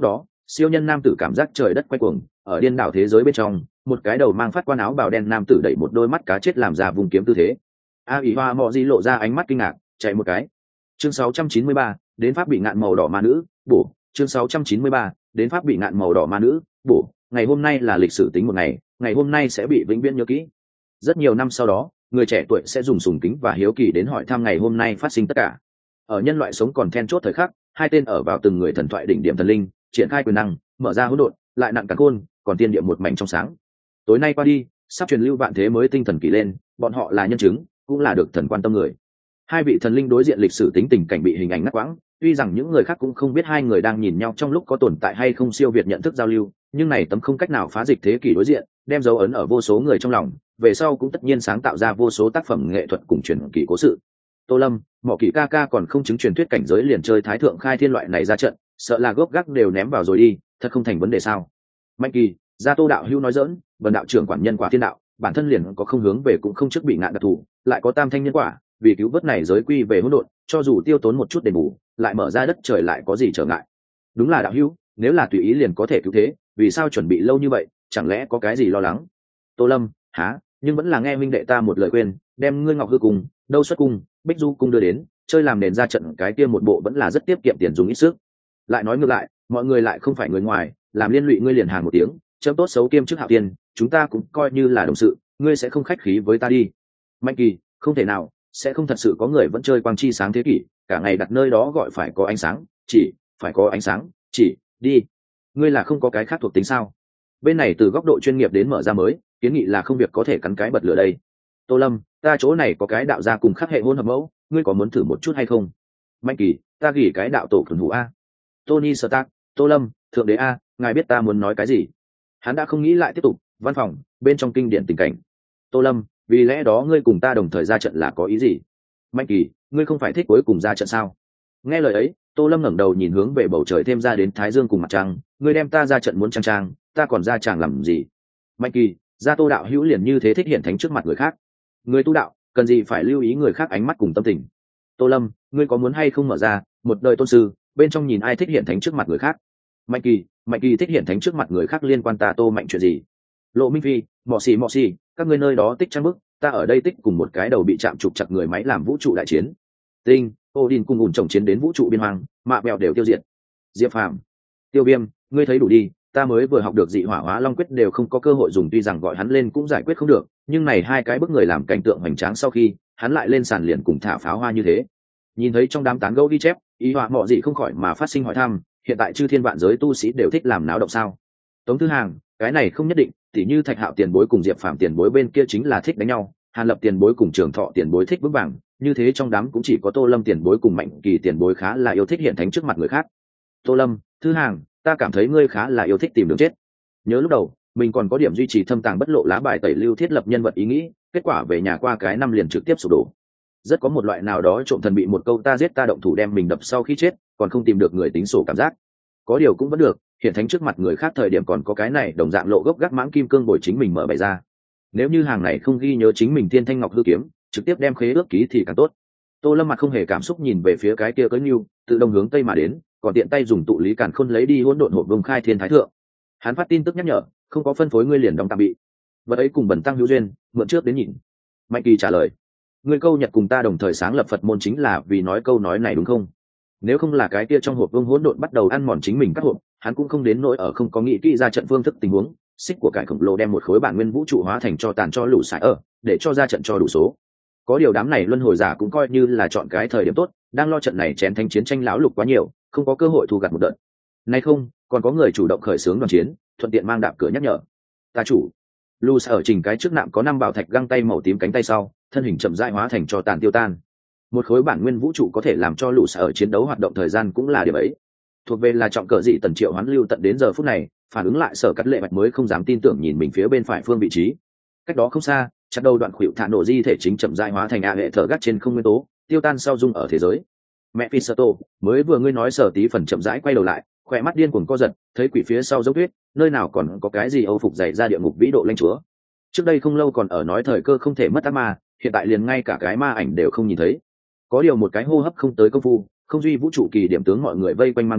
Siêu nhân nam tử cảm giác trời đất quay cuồng, ở điên đảo thế giới bên trong, một cái đầu mang phát quan áo bào đen nam tử đẩy một đôi mắt cá chết làm ra vùng kiếm tư thế. A ỷ hoa mọ di lộ ra ánh mắt kinh ngạc, chạy một cái. Chương sáu trăm chín mươi ba, đến pháp bị ngạn màu đỏ ma nữ, bổ. Chương sáu trăm chín mươi ba, đến pháp bị ngạn màu đỏ ma nữ, bổ. Ngày hôm nay là lịch sử tính một ngày, ngày hôm nay sẽ bị vĩnh viễn nhớ kỹ. Rất nhiều năm sau đó, người trẻ tuổi sẽ dùng sùng kính và hiếu kỳ đến hỏi thăm ngày hôm nay phát sinh tất cả. Ở nhân loại sống còn then chốt thời khắc, hai tên ở vào từng người thần thoại đỉnh điểm thần linh, triển khai quyền năng, mở ra hỗn độn, lại nặng càn khôn, còn tiên địa một mảnh trong sáng. Tối nay qua đi, sắp truyền lưu vạn thế mới tinh thần kỳ lên, bọn họ là nhân chứng, cũng là được thần quan tâm người. Hai vị thần linh đối diện lịch sử tính tình cảnh bị hình ảnh ngắt quãng, tuy rằng những người khác cũng không biết hai người đang nhìn nhau trong lúc có tồn tại hay không siêu việt nhận thức giao lưu, nhưng này tấm không cách nào phá dịch thế kỷ đối diện, đem dấu ấn ở vô số người trong lòng, về sau cũng tất nhiên sáng tạo ra vô số tác phẩm nghệ thuật cùng truyền kỳ cố sự. Tô Lâm, Mộ Kỷ ca ca còn không chứng truyền thuyết cảnh giới liền chơi thái thượng khai thiên loại này ra trận, sợ là gốc gác đều ném vào rồi đi, thật không thành vấn đề sao? Mạnh Kỳ, gia Tô đạo hữu nói dỡn, Vân đạo trưởng quản nhân quả thiên đạo, bản thân liền có không hướng về cũng không trước bị ngạn đặc thù, lại có tam thanh nhân quả, vì cứu vớt này giới quy về hỗn độn, cho dù tiêu tốn một chút đền bù, lại mở ra đất trời lại có gì trở ngại? Đúng là đạo hữu, nếu là tùy ý liền có thể cứu thế, vì sao chuẩn bị lâu như vậy, chẳng lẽ có cái gì lo lắng? Tô Lâm, há, nhưng vẫn là nghe minh đệ ta một lời khuyên, đem ngươi Ngọc Hư cung, Đâu Xuất cung, Bích Du cung đưa đến, chơi làm nền ra trận cái kia một bộ vẫn là rất tiết kiệm tiền dùng ít sức. Lại nói ngược lại, mọi người lại không phải người ngoài, làm liên lụy ngươi liền hàng một tiếng, chấm tốt xấu kiêm chức hạo tiên, chúng ta cũng coi như là đồng sự, ngươi sẽ không khách khí với ta đi. Mạnh Kỳ, không thể nào, sẽ không thật sự có người vẫn chơi quang chi sáng thế kỷ, cả ngày đặt nơi đó gọi phải có ánh sáng, chỉ phải có ánh sáng, chỉ đi. Ngươi là không có cái khác thuộc tính sao? Bên này từ góc độ chuyên nghiệp đến mở ra mới, kiến nghị là không việc có thể cắn cái bật lửa đây. Tô Lâm, ta chỗ này có cái đạo gia cùng khắc hệ hôn hợp mẫu, ngươi có muốn thử một chút hay không? Mạnh Kỳ, ta gỉ cái đạo tổ thuần hủ a. Tony Stark, Tô Lâm, thượng đế a, ngài biết ta muốn nói cái gì? Hắn đã không nghĩ lại tiếp tục. Văn phòng bên trong kinh điển tình cảnh. Tô Lâm, vì lẽ đó ngươi cùng ta đồng thời ra trận là có ý gì? Mạnh Kỳ, ngươi không phải thích cuối cùng ra trận sao? Nghe lời ấy, Tô Lâm ngẩng đầu nhìn hướng về bầu trời thêm ra đến thái dương cùng mặt trăng, ngươi đem ta ra trận muốn trang trang, ta còn ra chàng làm gì? Mạnh Kỳ, gia Tô đạo hữu liền như thế thích hiện thánh trước mặt người khác. Người tu đạo, cần gì phải lưu ý người khác ánh mắt cùng tâm tình? Tô Lâm, ngươi có muốn hay không mở ra một đời tôn sư, bên trong nhìn ai thích hiện thánh trước mặt người khác? Mạnh Kỳ, Mạnh Kỳ thích hiện thánh trước mặt người khác liên quan ta Tô Mạnh chuyện gì? Lộ Minh Phi, mọ xì mọ xì, các ngươi nơi đó tích trang bức, ta ở đây tích cùng một cái đầu bị chạm trục chặt người máy làm vũ trụ đại chiến. Tinh, Odin cùng ủn chồng chiến đến vũ trụ biên hoang, mạ bèo đều tiêu diệt. Diệp Phàm, Tiêu Viêm, ngươi thấy đủ đi, ta mới vừa học được dị hỏa hóa long quyết đều không có cơ hội dùng, tuy rằng gọi hắn lên cũng giải quyết không được, nhưng này hai cái bức người làm cảnh tượng hoành tráng sau khi hắn lại lên sàn liền cùng thả pháo hoa như thế. Nhìn thấy trong đám tán gẫu ghi chép, ý họa mọ gì không khỏi mà phát sinh hỏi thăm, hiện tại chư thiên vạn giới tu sĩ đều thích làm náo động sao? Tống Thư Hàng, cái này không nhất định, tỉ như Thạch Hạo tiền bối cùng Diệp Phàm tiền bối bên kia chính là thích đánh nhau, Hàn Lập tiền bối cùng Trường Thọ tiền bối thích vững vàng, như thế trong đám cũng chỉ có Tô Lâm tiền bối cùng Mạnh Kỳ tiền bối khá là yêu thích hiện thánh trước mặt người khác. Tô Lâm, Thư Hàng, ta cảm thấy ngươi khá là yêu thích tìm đường chết. Nhớ lúc đầu mình còn có điểm duy trì thâm tàng bất lộ lá bài tẩy lưu thiết lập nhân vật ý nghĩ, kết quả về nhà qua cái năm liền trực tiếp sụp đổ. Rất có một loại nào đó trộm thần bị một câu ta giết ta động thủ đem mình đập sau khi chết, còn không tìm được người tính sổ cảm giác. Có điều cũng vẫn được, hiện thánh trước mặt người khác thời điểm còn có cái này đồng dạng lộ gốc gác mãng kim cương bồi chính mình mở bày ra. Nếu như hàng này không ghi nhớ chính mình thiên thanh ngọc hư kiếm, trực tiếp đem khế ước ký thì càng tốt. Tô Lâm mặt không hề cảm xúc nhìn về phía cái kia cưỡi nhu, tự đông hướng tây mà đến, còn tiện tay dùng tụ lý càn khôn lấy đi hỗn độn hộp vùng khai thiên thái thượng. Hắn phát tin tức nhắc nhở, không có phân phối ngươi liền đóng tạm bị. Vật ấy cùng bẩn tăng hữu duyên, mượn trước đến nhìn. Mạnh Kỳ trả lời, ngươi câu nhật cùng ta đồng thời sáng lập Phật môn chính là vì nói câu nói này đúng không? Nếu không là cái kia trong hộp vương hỗn độn bắt đầu ăn mòn chính mình các hộp, hắn cũng không đến nỗi ở không có nghĩ kỹ ra trận phương thức tình huống, xích của cải khổng lồ đem một khối bản nguyên vũ trụ hóa thành cho tàn cho lũ sải ở, để cho ra trận cho đủ số. Có điều đám này luân hồi giả cũng coi như là chọn cái thời điểm tốt, đang lo trận này chén thanh chiến tranh lão lục quá nhiều, không có cơ hội thu gặt một đợt. Nay không, còn có người chủ động khởi xướng đoàn chiến, thuận tiện mang đạp cửa nhắc nhở. Ta chủ, lũ sải ở trình cái trước nạm có năm bảo thạch găng tay màu tím cánh tay sau, thân hình chậm rãi hóa thành cho tàn tiêu tan. Một khối bản nguyên vũ trụ có thể làm cho lũ sải ở chiến đấu hoạt động thời gian cũng là điểm ấy. Thuộc về là trọng cờ dị tần triệu hoán lưu tận đến giờ phút này, phản ứng lại sở cắt lệ bạch mới không dám tin tưởng nhìn mình phía bên phải phương vị trí. Cách đó không xa, chặt đầu đoạn khuỷu thả nổ di thể chính chậm rãi hóa thành a hệ thở gắt trên không nguyên tố, tiêu tan sau dung ở thế giới. Mẹ Fisato, mới vừa ngươi nói sở tí phần chậm rãi quay đầu lại, khỏe mắt điên cuồng co giật, thấy quỷ phía sau dấu tuyết, nơi nào còn có cái gì âu phục dày ra địa ngục vĩ độ lãnh chúa. Trước đây không lâu còn ở nói thời cơ không thể mất ác ma, hiện tại liền ngay cả cái ma ảnh đều không nhìn thấy. Có điều một cái hô hấp không tới công phu, không duy vũ trụ kỳ điểm tướng mọi người vây quanh mang đi,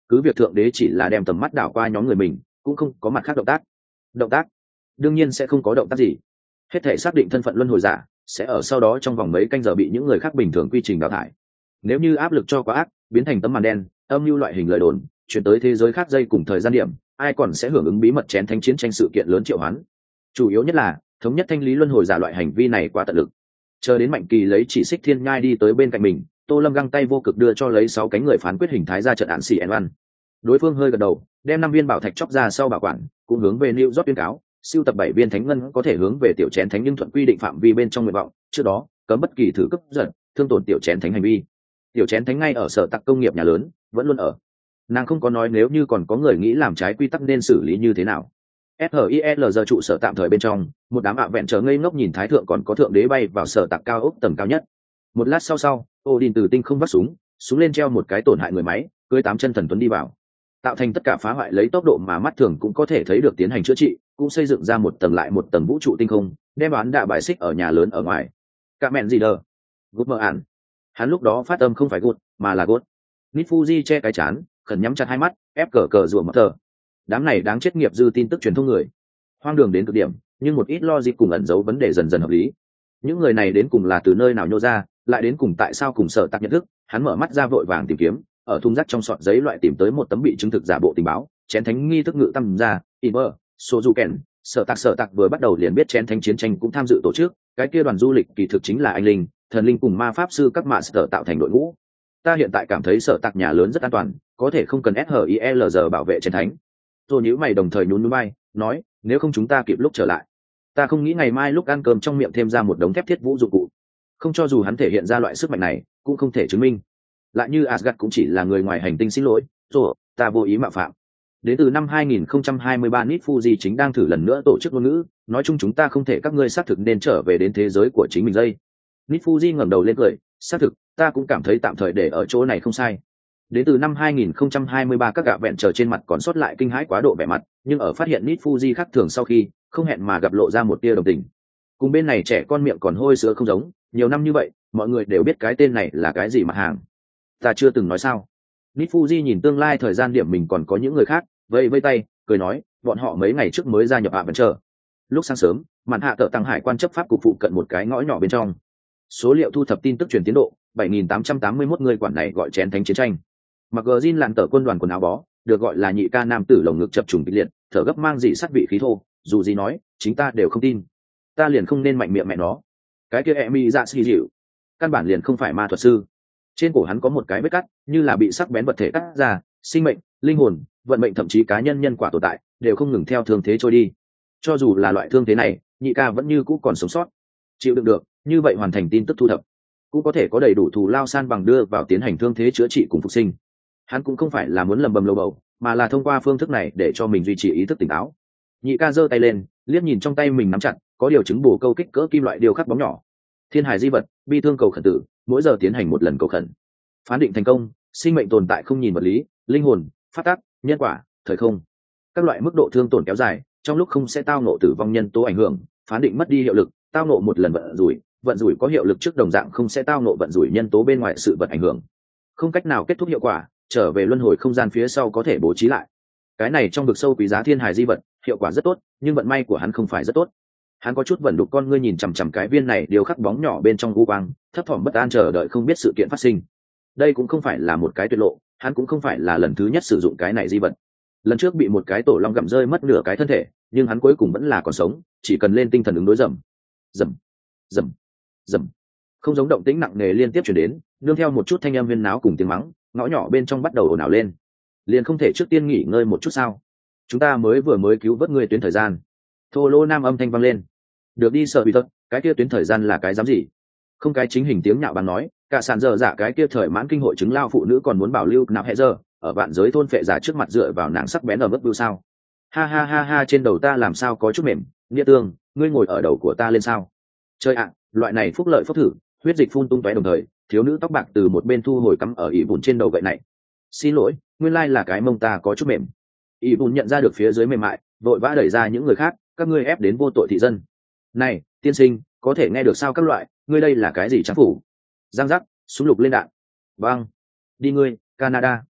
cứ việc thượng đế chỉ là đem tầm mắt đảo qua nhóm người mình cũng không có mặt khác động tác. Động tác đương nhiên sẽ không có động tác gì. Hết thể xác định thân phận luân hồi giả sẽ ở sau đó trong vòng mấy canh giờ bị những người khác bình thường quy trình đào thải. Nếu như áp lực cho quá ác, biến thành tấm màn đen, âm mưu loại hình lời đồn chuyển tới thế giới khác dây cùng thời gian điểm, ai còn sẽ hưởng ứng bí mật chén thánh chiến tranh sự kiện lớn triệu hoán. Chủ yếu nhất là thống nhất thanh lý luân hồi giả loại hành vi này quá tận lực. Chờ đến Mạnh Kỳ lấy chỉ xích thiên nhai đi tới bên cạnh mình, Tô Lâm găng tay vô cực đưa cho lấy sáu cánh người phán quyết hình thái ra trận án xì en văn. Đối phương hơi gật đầu, đem năm viên bảo thạch chóc ra sau bảo quản, cũng hướng về New York tuyên cáo, siêu tập bảy viên thánh ngân có thể hướng về tiểu chén thánh nhưng thuận quy định phạm vi bên trong nguyện vọng, trước đó cấm bất kỳ thử cấp giật, thương tổn tiểu chén thánh hành vi. Tiểu chén thánh ngay ở sở tặc công nghiệp nhà lớn, vẫn luôn ở. Nàng không có nói nếu như còn có người nghĩ làm trái quy tắc nên xử lý như thế nào. ét hát i lờ giờ trụ sở tạm thời bên trong, một đám ạ vẹn chờ ngây ngốc nhìn thái thượng còn có thượng đế bay vào sở tặc cao ốc tầng cao nhất. Một lát sau sau, Odin từ tinh không vắt súng, súng lên treo một cái tổn hại người máy, cưỡi tám chân thần tuấn đi vào, tạo thành tất cả phá hoại lấy tốc độ mà mắt thường cũng có thể thấy được tiến hành chữa trị, cũng xây dựng ra một tầng lại một tầng vũ trụ tinh không, đem bán đạ bài xích ở nhà lớn ở ngoài. Cả mẹn gì đờ, gút mờ ản. Hắn lúc đó phát âm không phải gút, mà là gút. Nifuji che cái chán, khẩn nhắm chặt hai mắt, ép cờ cờ rủa mất thờ. Đám này đáng chết nghiệp dư tin tức truyền thông người, hoang đường đến cực điểm, nhưng một ít logic cùng ẩn giấu vấn đề dần dần hợp lý. Những người này đến cùng là từ nơi nào nhô ra, lại đến cùng tại sao cùng sở tạc nhận thức. Hắn mở mắt ra vội vàng tìm kiếm, ở thùng rác trong sọt giấy loại tìm tới một tấm bị chứng thực giả bộ tình báo, chén thánh nghi thức ngự tâm ra, Iber, Sojuken, sở tạc sở tạc vừa bắt đầu liền biết chén thánh chiến tranh cũng tham dự tổ chức, cái kia đoàn du lịch kỳ thực chính là anh linh, thần linh cùng ma pháp sư các mạ sở tạo thành đội ngũ. Ta hiện tại cảm thấy sở tạc nhà lớn rất an toàn, có thể không cần ét hát i lờ giờ bảo vệ chén thánh. Rồi nhíu mày đồng thời nhún nhún vai, nói, nếu không chúng ta kịp lúc trở lại. Ta không nghĩ ngày mai lúc ăn cơm trong miệng thêm ra một đống thép thiết vũ dụng cụ. Không cho dù hắn thể hiện ra loại sức mạnh này, cũng không thể chứng minh. Lại như Asgard cũng chỉ là người ngoài hành tinh, xin lỗi, rồi, ta vô ý mạo phạm. Đến từ năm hai nghìn không trăm hai mươi ba Nit Fuji chính đang thử lần nữa tổ chức ngôn ngữ, nói chung chúng ta không thể các ngươi xác thực nên trở về đến thế giới của chính mình dây. Nit Fuji ngẩng đầu lên cười, xác thực, ta cũng cảm thấy tạm thời để ở chỗ này không sai. Đến từ năm hai nghìn không trăm hai mươi ba các gạ vẹn trở trên mặt còn sót lại kinh hãi quá độ vẻ mặt, nhưng ở phát hiện Nit Fuji khác thường sau khi, không hẹn mà gặp lộ ra một tia đồng tình. Cùng bên này trẻ con miệng còn hôi sữa không giống, nhiều năm như vậy, mọi người đều biết cái tên này là cái gì mặt hàng. Ta chưa từng nói sao. Nit Fuji nhìn tương lai thời gian điểm mình còn có những người khác, vây vây tay, cười nói, bọn họ mấy ngày trước mới gia nhập ạ vẫn chờ. Lúc sáng sớm, màn hạ tợ tăng hải quan chấp pháp cục phụ cận một cái ngõ nhỏ bên trong. Số liệu thu thập tin tức truyền tiến độ, bảy nghìn tám trăm tám mươi mốt người quản này gọi chén thánh chiến tranh. Mặc gờ Jin làn tờ quân đoàn quần áo bó, được gọi là nhị ca nam tử lồng ngực chập trùng kịch liệt, thở gấp mang dị sắt vị khí thô, dù gì nói, chính ta đều không tin. Ta liền không nên mạnh miệng mẹ nó. Cái kia Emi dạ xì dịu, căn bản liền không phải ma thuật sư. Trên cổ hắn có một cái vết cắt, như là bị sắc bén vật thể cắt ra, sinh mệnh, linh hồn, vận mệnh thậm chí cá nhân nhân quả tồn tại, đều không ngừng theo thương thế trôi đi. Cho dù là loại thương thế này, nhị ca vẫn như cũ còn sống sót, chịu đựng được, như vậy hoàn thành tin tức thu thập, cũng có thể có đầy đủ thù lao san bằng đưa vào tiến hành thương thế chữa trị cùng phục sinh. Hắn cũng không phải là muốn lầm bầm lầu bầu, mà là thông qua phương thức này để cho mình duy trì ý thức tỉnh táo. Nhị ca giơ tay lên, liếc nhìn trong tay mình nắm chặt, có điều chứng bổ câu kích cỡ kim loại điêu khắc bóng nhỏ. Thiên hải di vật, bi thương cầu khẩn tử, mỗi giờ tiến hành một lần cầu khẩn. Phán định thành công, sinh mệnh tồn tại không nhìn vật lý, linh hồn, phát tác, nhân quả, thời không. Các loại mức độ thương tổn kéo dài, trong lúc không sẽ tao nộ tử vong nhân tố ảnh hưởng, phán định mất đi hiệu lực, tao nộ một lần vận rủi, vận rủi có hiệu lực trước đồng dạng không sẽ tao nộ vận rủi nhân tố bên ngoài sự vật ảnh hưởng. Không cách nào kết thúc hiệu quả, trở về luân hồi không gian phía sau có thể bố trí lại. Cái này trong vực sâu quý giá thiên hải di vật, hiệu quả rất tốt, nhưng vận may của hắn không phải rất tốt. Hắn có chút vẩn đục con ngươi nhìn chằm chằm cái viên này điều khắc bóng nhỏ bên trong u quang, thấp thỏm bất an chờ đợi không biết sự kiện phát sinh. Đây cũng không phải là một cái tuyệt lộ, hắn cũng không phải là lần thứ nhất sử dụng cái này di vật. Lần trước bị một cái tổ long gặm rơi mất nửa cái thân thể, nhưng hắn cuối cùng vẫn là còn sống, chỉ cần lên tinh thần ứng đối dầm, dầm, dầm, dầm. Không giống động tĩnh nặng nề liên tiếp truyền đến, nương theo một chút thanh âm huyên náo cùng tiếng mắng, ngõ nhỏ bên trong bắt đầu ồn ào lên. Liền không thể trước tiên nghỉ ngơi một chút sao? Chúng ta mới vừa mới cứu vớt người tuyến thời gian. Thô lô nam âm thanh vang lên. Được đi sợ bị thật, cái kia tuyến thời gian là cái dám gì? Không cái chính hình tiếng nhạo báng nói, cả sàn giờ giả cái kia thời mãn kinh hội chứng lao phụ nữ còn muốn bảo lưu nào hệ giờ, ở vạn giới thôn phệ giả trước mặt dựa vào nàng sắc bén ở mức bưu sao? Ha ha ha ha, trên đầu ta làm sao có chút mềm, nghĩa tương, ngươi ngồi ở đầu của ta lên sao? Chơi ạ, loại này phúc lợi phúc thử, huyết dịch phun tung tóe đồng thời, thiếu nữ tóc bạc từ một bên thu hồi cắm ở ỉ bùn trên đầu gậy này. Xin lỗi, nguyên lai là cái mông ta có chút mềm. ỉ bùn nhận ra được phía dưới mềm mại, vội vã đẩy ra những người khác, các ngươi ép đến vô tội thị dân. Này, tiên sinh, có thể nghe được sao các loại, ngươi đây là cái gì trắng phủ? Giang giác, súng lục lên đạn. Băng. Đi ngươi, Canada.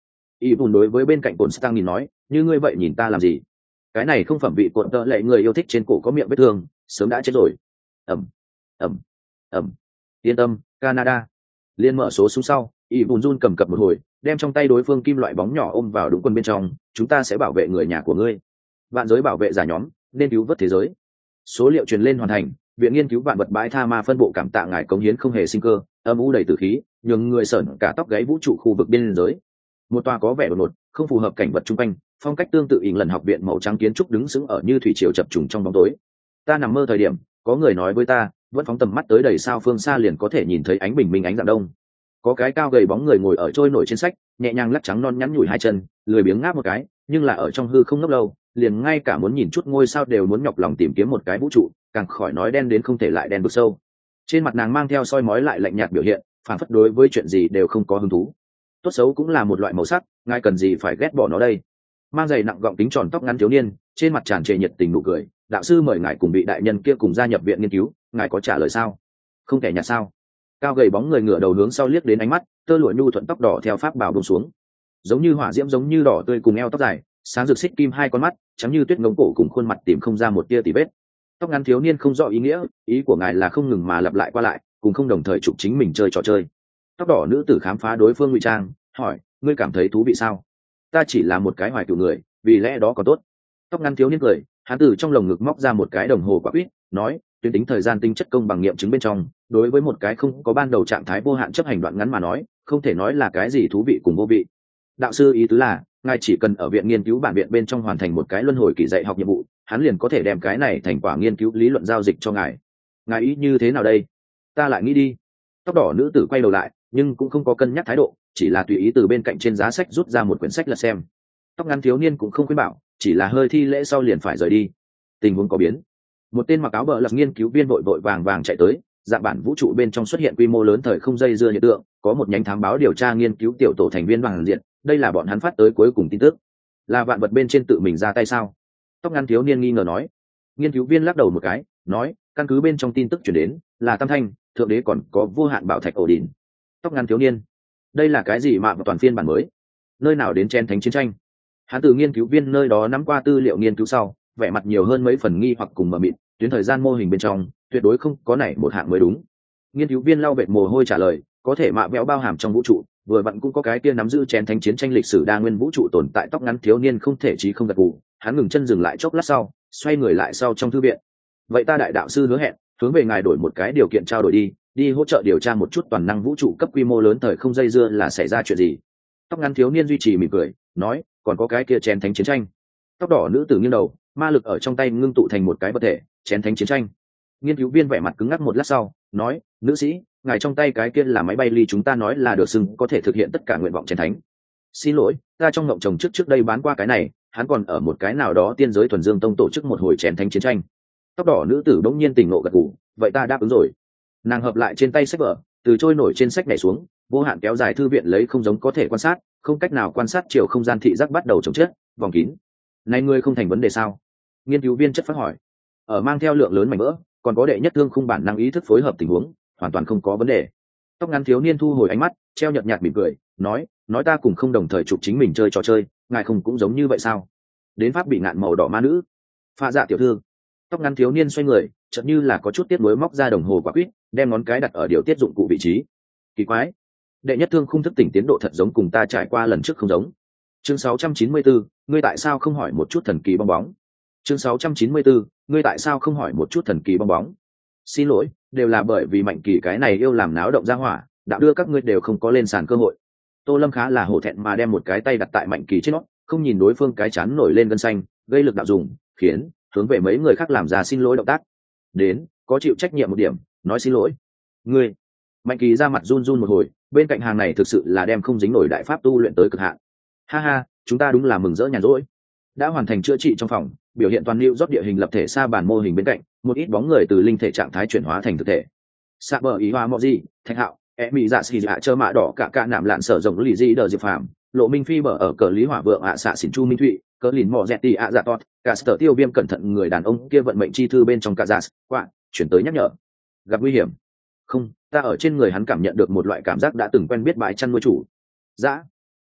Y bùn đối với bên cạnh cồn stang nhìn nói, như ngươi vậy nhìn ta làm gì? Cái này không phẩm vị cồn tợ lệ người yêu thích trên cổ có miệng vết thương, sớm đã chết rồi. Ẩm, ẩm, ẩm. Yên tâm, Canada. Liên mở số xuống sau, Y bùn run cầm cập một hồi, đem trong tay đối phương kim loại bóng nhỏ ôm vào đúng quân bên trong. Chúng ta sẽ bảo vệ người nhà của ngươi. Vạn giới bảo vệ giả nhóm, nên cứu vớt thế giới. Số liệu truyền lên hoàn thành. Viện nghiên cứu vạn vật bãi tha ma phân bộ cảm tạ ngài cống hiến không hề sinh cơ, âm u đầy tử khí, nhường người sởn cả tóc gáy vũ trụ khu vực biên giới. Một tòa có vẻ đột ngột, không phù hợp cảnh vật chung quanh, phong cách tương tự ỉn lần học viện màu trắng kiến trúc đứng sững ở như thủy triều chập trùng trong bóng tối. Ta nằm mơ thời điểm, có người nói với ta, vẫn phóng tầm mắt tới đầy sao phương xa liền có thể nhìn thấy ánh bình minh ánh dạng đông. Có cái cao gầy bóng người ngồi ở trôi nổi trên sách, nhẹ nhàng lắc trắng non nhắn nhủi hai chân, lười biếng ngáp một cái, nhưng là ở trong hư không ngốc lâu, liền ngay cả muốn nhìn chút ngôi sao đều muốn nhọc lòng tìm kiếm một cái vũ trụ, càng khỏi nói đen đến không thể lại đen vực sâu. Trên mặt nàng mang theo soi mói lại lạnh nhạt biểu hiện, phản phất đối với chuyện gì đều không có hứng thú. Tốt xấu cũng là một loại màu sắc, ngài cần gì phải ghét bỏ nó đây? Mang giày nặng gọng kính tròn tóc ngắn thiếu niên, trên mặt tràn trề nhiệt tình nụ cười. Đạo sư mời ngài cùng vị đại nhân kia cùng gia nhập viện nghiên cứu, ngài có trả lời sao? Không thể nhạt sao? Cao gầy bóng người ngửa đầu hướng sau liếc đến ánh mắt, tơ lụa nhu thuận tóc đỏ theo pháp bảo buông xuống, giống như hỏa diễm giống như đỏ tươi cùng eo tóc dài, sáng rực xích kim hai con mắt, trắng như tuyết ngống cổ cùng khuôn mặt tìm không ra một tia tì vết. Tóc ngắn thiếu niên không rõ ý nghĩa, ý của ngài là không ngừng mà lặp lại qua lại, cùng không đồng thời chụp chính mình chơi trò chơi. Tóc đỏ nữ tử khám phá đối phương ngụy trang, hỏi, ngươi cảm thấy thú vị sao? Ta chỉ là một cái hoài cựu người, vì lẽ đó còn tốt. Tóc ngắn thiếu niên cười, hắn từ trong lồng ngực móc ra một cái đồng hồ quả quýt, nói, tuyến tính thời gian tinh chất công bằng nghiệm chứng bên trong, đối với một cái không có ban đầu trạng thái vô hạn chấp hành đoạn ngắn mà nói, không thể nói là cái gì thú vị cùng vô vị. Đạo sư ý tứ là, ngài chỉ cần ở viện nghiên cứu bản viện bên trong hoàn thành một cái luân hồi kỳ dạy học nhiệm vụ, hắn liền có thể đem cái này thành quả nghiên cứu lý luận giao dịch cho ngài. Ngài ý như thế nào đây? Ta lại nghĩ đi. Tóc đỏ nữ tử quay đầu lại, nhưng cũng không có cân nhắc thái độ, chỉ là tùy ý từ bên cạnh trên giá sách rút ra một quyển sách lật xem. Tóc ngắn thiếu niên cũng không khuyên bảo, chỉ là hơi thi lễ sau liền phải rời đi. Tình huống có biến. Một tên mặc áo bờ lật nghiên cứu viên vội vội vàng vàng chạy tới, dạng bản vũ trụ bên trong xuất hiện quy mô lớn thời không dây dưa hiện tượng, có một nhánh thám báo điều tra nghiên cứu tiểu tổ thành viên bằng diện, đây là bọn hắn phát tới cuối cùng tin tức. Là vạn vật bên trên tự mình ra tay sao? Tóc ngắn thiếu niên nghi ngờ nói. Nghiên cứu viên lắc đầu một cái, nói, căn cứ bên trong tin tức chuyển đến, là tam thanh, thượng đế còn có vô hạn bảo thạch ổ đỉnh. Tóc ngắn thiếu niên, đây là cái gì mà toàn phiên bản mới? Nơi nào đến chen thánh chiến tranh? Hắn từ nghiên cứu viên nơi đó nắm qua tư liệu nghiên cứu sau, vẻ mặt nhiều hơn mấy phần nghi hoặc cùng mờ mịt, tuyến thời gian mô hình bên trong, tuyệt đối không có này một hạng mới đúng. Nghiên cứu viên lau vệt mồ hôi trả lời, có thể mạ véo bao hàm trong vũ trụ, vừa vặn cũng có cái kia nắm giữ chén thánh chiến tranh lịch sử đa nguyên vũ trụ tồn tại. Tóc ngắn thiếu niên không thể chí không gật gù, hắn ngừng chân dừng lại chốc lát sau, xoay người lại sau trong thư viện. Vậy ta đại đạo sư hứa hẹn, hướng về ngài đổi một cái điều kiện trao đổi đi, đi hỗ trợ điều tra một chút toàn năng vũ trụ cấp quy mô lớn thời không dây dưa là xảy ra chuyện gì. Tóc ngắn thiếu niên duy trì mỉm cười, nói, còn có cái kia chén thánh chiến tranh. Tóc đỏ nữ tử nghiêng đầu, ma lực ở trong tay ngưng tụ thành một cái vật thể, chén thánh chiến tranh. Nghiên cứu viên vẻ mặt cứng ngắc một lát sau, nói, nữ sĩ, ngài trong tay cái kia là máy bay ly chúng ta nói là được xưng có thể thực hiện tất cả nguyện vọng chén thánh. Xin lỗi, ta trong ngộng chồng trước trước đây bán qua cái này, hắn còn ở một cái nào đó tiên giới thuần dương tông tổ chức một hồi chén thánh chiến tranh. Tóc đỏ nữ tử đống nhiên tỉnh ngộ gật gù, vậy ta đáp ứng rồi. Nàng hợp lại trên tay sách vở, từ trôi nổi trên sách nhảy xuống, vô hạn kéo dài thư viện lấy không giống có thể quan sát, không cách nào quan sát chiều không gian thị giác bắt đầu chồng chết, vòng kín. Này ngươi không thành vấn đề sao? Nghiên cứu viên chất phát hỏi. Ở mang theo lượng lớn mảnh vỡ, còn có đệ nhất thương khung bản năng ý thức phối hợp tình huống, hoàn toàn không có vấn đề. Tóc ngắn thiếu niên thu hồi ánh mắt, treo nhợt nhạt mỉm cười, nói, nói ta cùng không đồng thời chụp chính mình chơi trò chơi, ngài không cũng giống như vậy sao? Đến pháp bị ngạn màu đỏ ma nữ. Pha dạ tiểu thư. Tóc ngắn thiếu niên xoay người, chợt như là có chút tiếc nuối móc ra đồng hồ quả quýt, đem ngón cái đặt ở điều tiết dụng cụ vị trí. Kỳ quái, đệ nhất thương khung thức tỉnh tiến độ thật giống cùng ta trải qua lần trước không giống. Chương sáu trăm chín mươi bốn, ngươi tại sao không hỏi một chút thần kỳ bong bóng? Chương sáu trăm chín mươi bốn, ngươi tại sao không hỏi một chút thần kỳ bong bóng? Xin lỗi, đều là bởi vì Mạnh Kỳ cái này yêu làm náo động ra hỏa, đã đưa các ngươi đều không có lên sàn cơ hội. Tô Lâm khá là hổ thẹn mà đem một cái tay đặt tại Mạnh Kỳ trên nó, không nhìn đối phương cái chán nổi lên gân xanh, gây lực đạo dùng, khiến hướng về mấy người khác làm ra xin lỗi động tác. Đến, có chịu trách nhiệm một điểm, nói xin lỗi. Ngươi, Mạnh Kỳ ra mặt run run một hồi, bên cạnh hàng này thực sự là đem không dính nổi đại pháp tu luyện tới cực hạn. Ha ha, chúng ta đúng là mừng rỡ nhàn rỗi. Đã hoàn thành chữa trị trong phòng, biểu hiện toàn lưu rót địa hình lập thể xa bản mô hình bên cạnh, một ít bóng người từ linh thể trạng thái chuyển hóa thành thực thể. Sa bờ ý hoa mọ gì, Thạch Hạo, e mỹ dạ xì dạ chơ mạ đỏ cả cả nạm lạn sở rộng lì di đờ diệp phàm, lộ minh phi bờ ở cờ lý hỏa vượng ạ xạ xỉn chu minh thụy, cờ lìn mọ dẹt tì ạ dạ tot, cả sở tiêu viêm cẩn thận người đàn ông kia vận mệnh chi thư bên trong cả giả quạ chuyển tới nhắc nhở gặp nguy hiểm. Không, ta ở trên người hắn cảm nhận được một loại cảm giác đã từng quen biết bãi chăn nuôi chủ. Dã,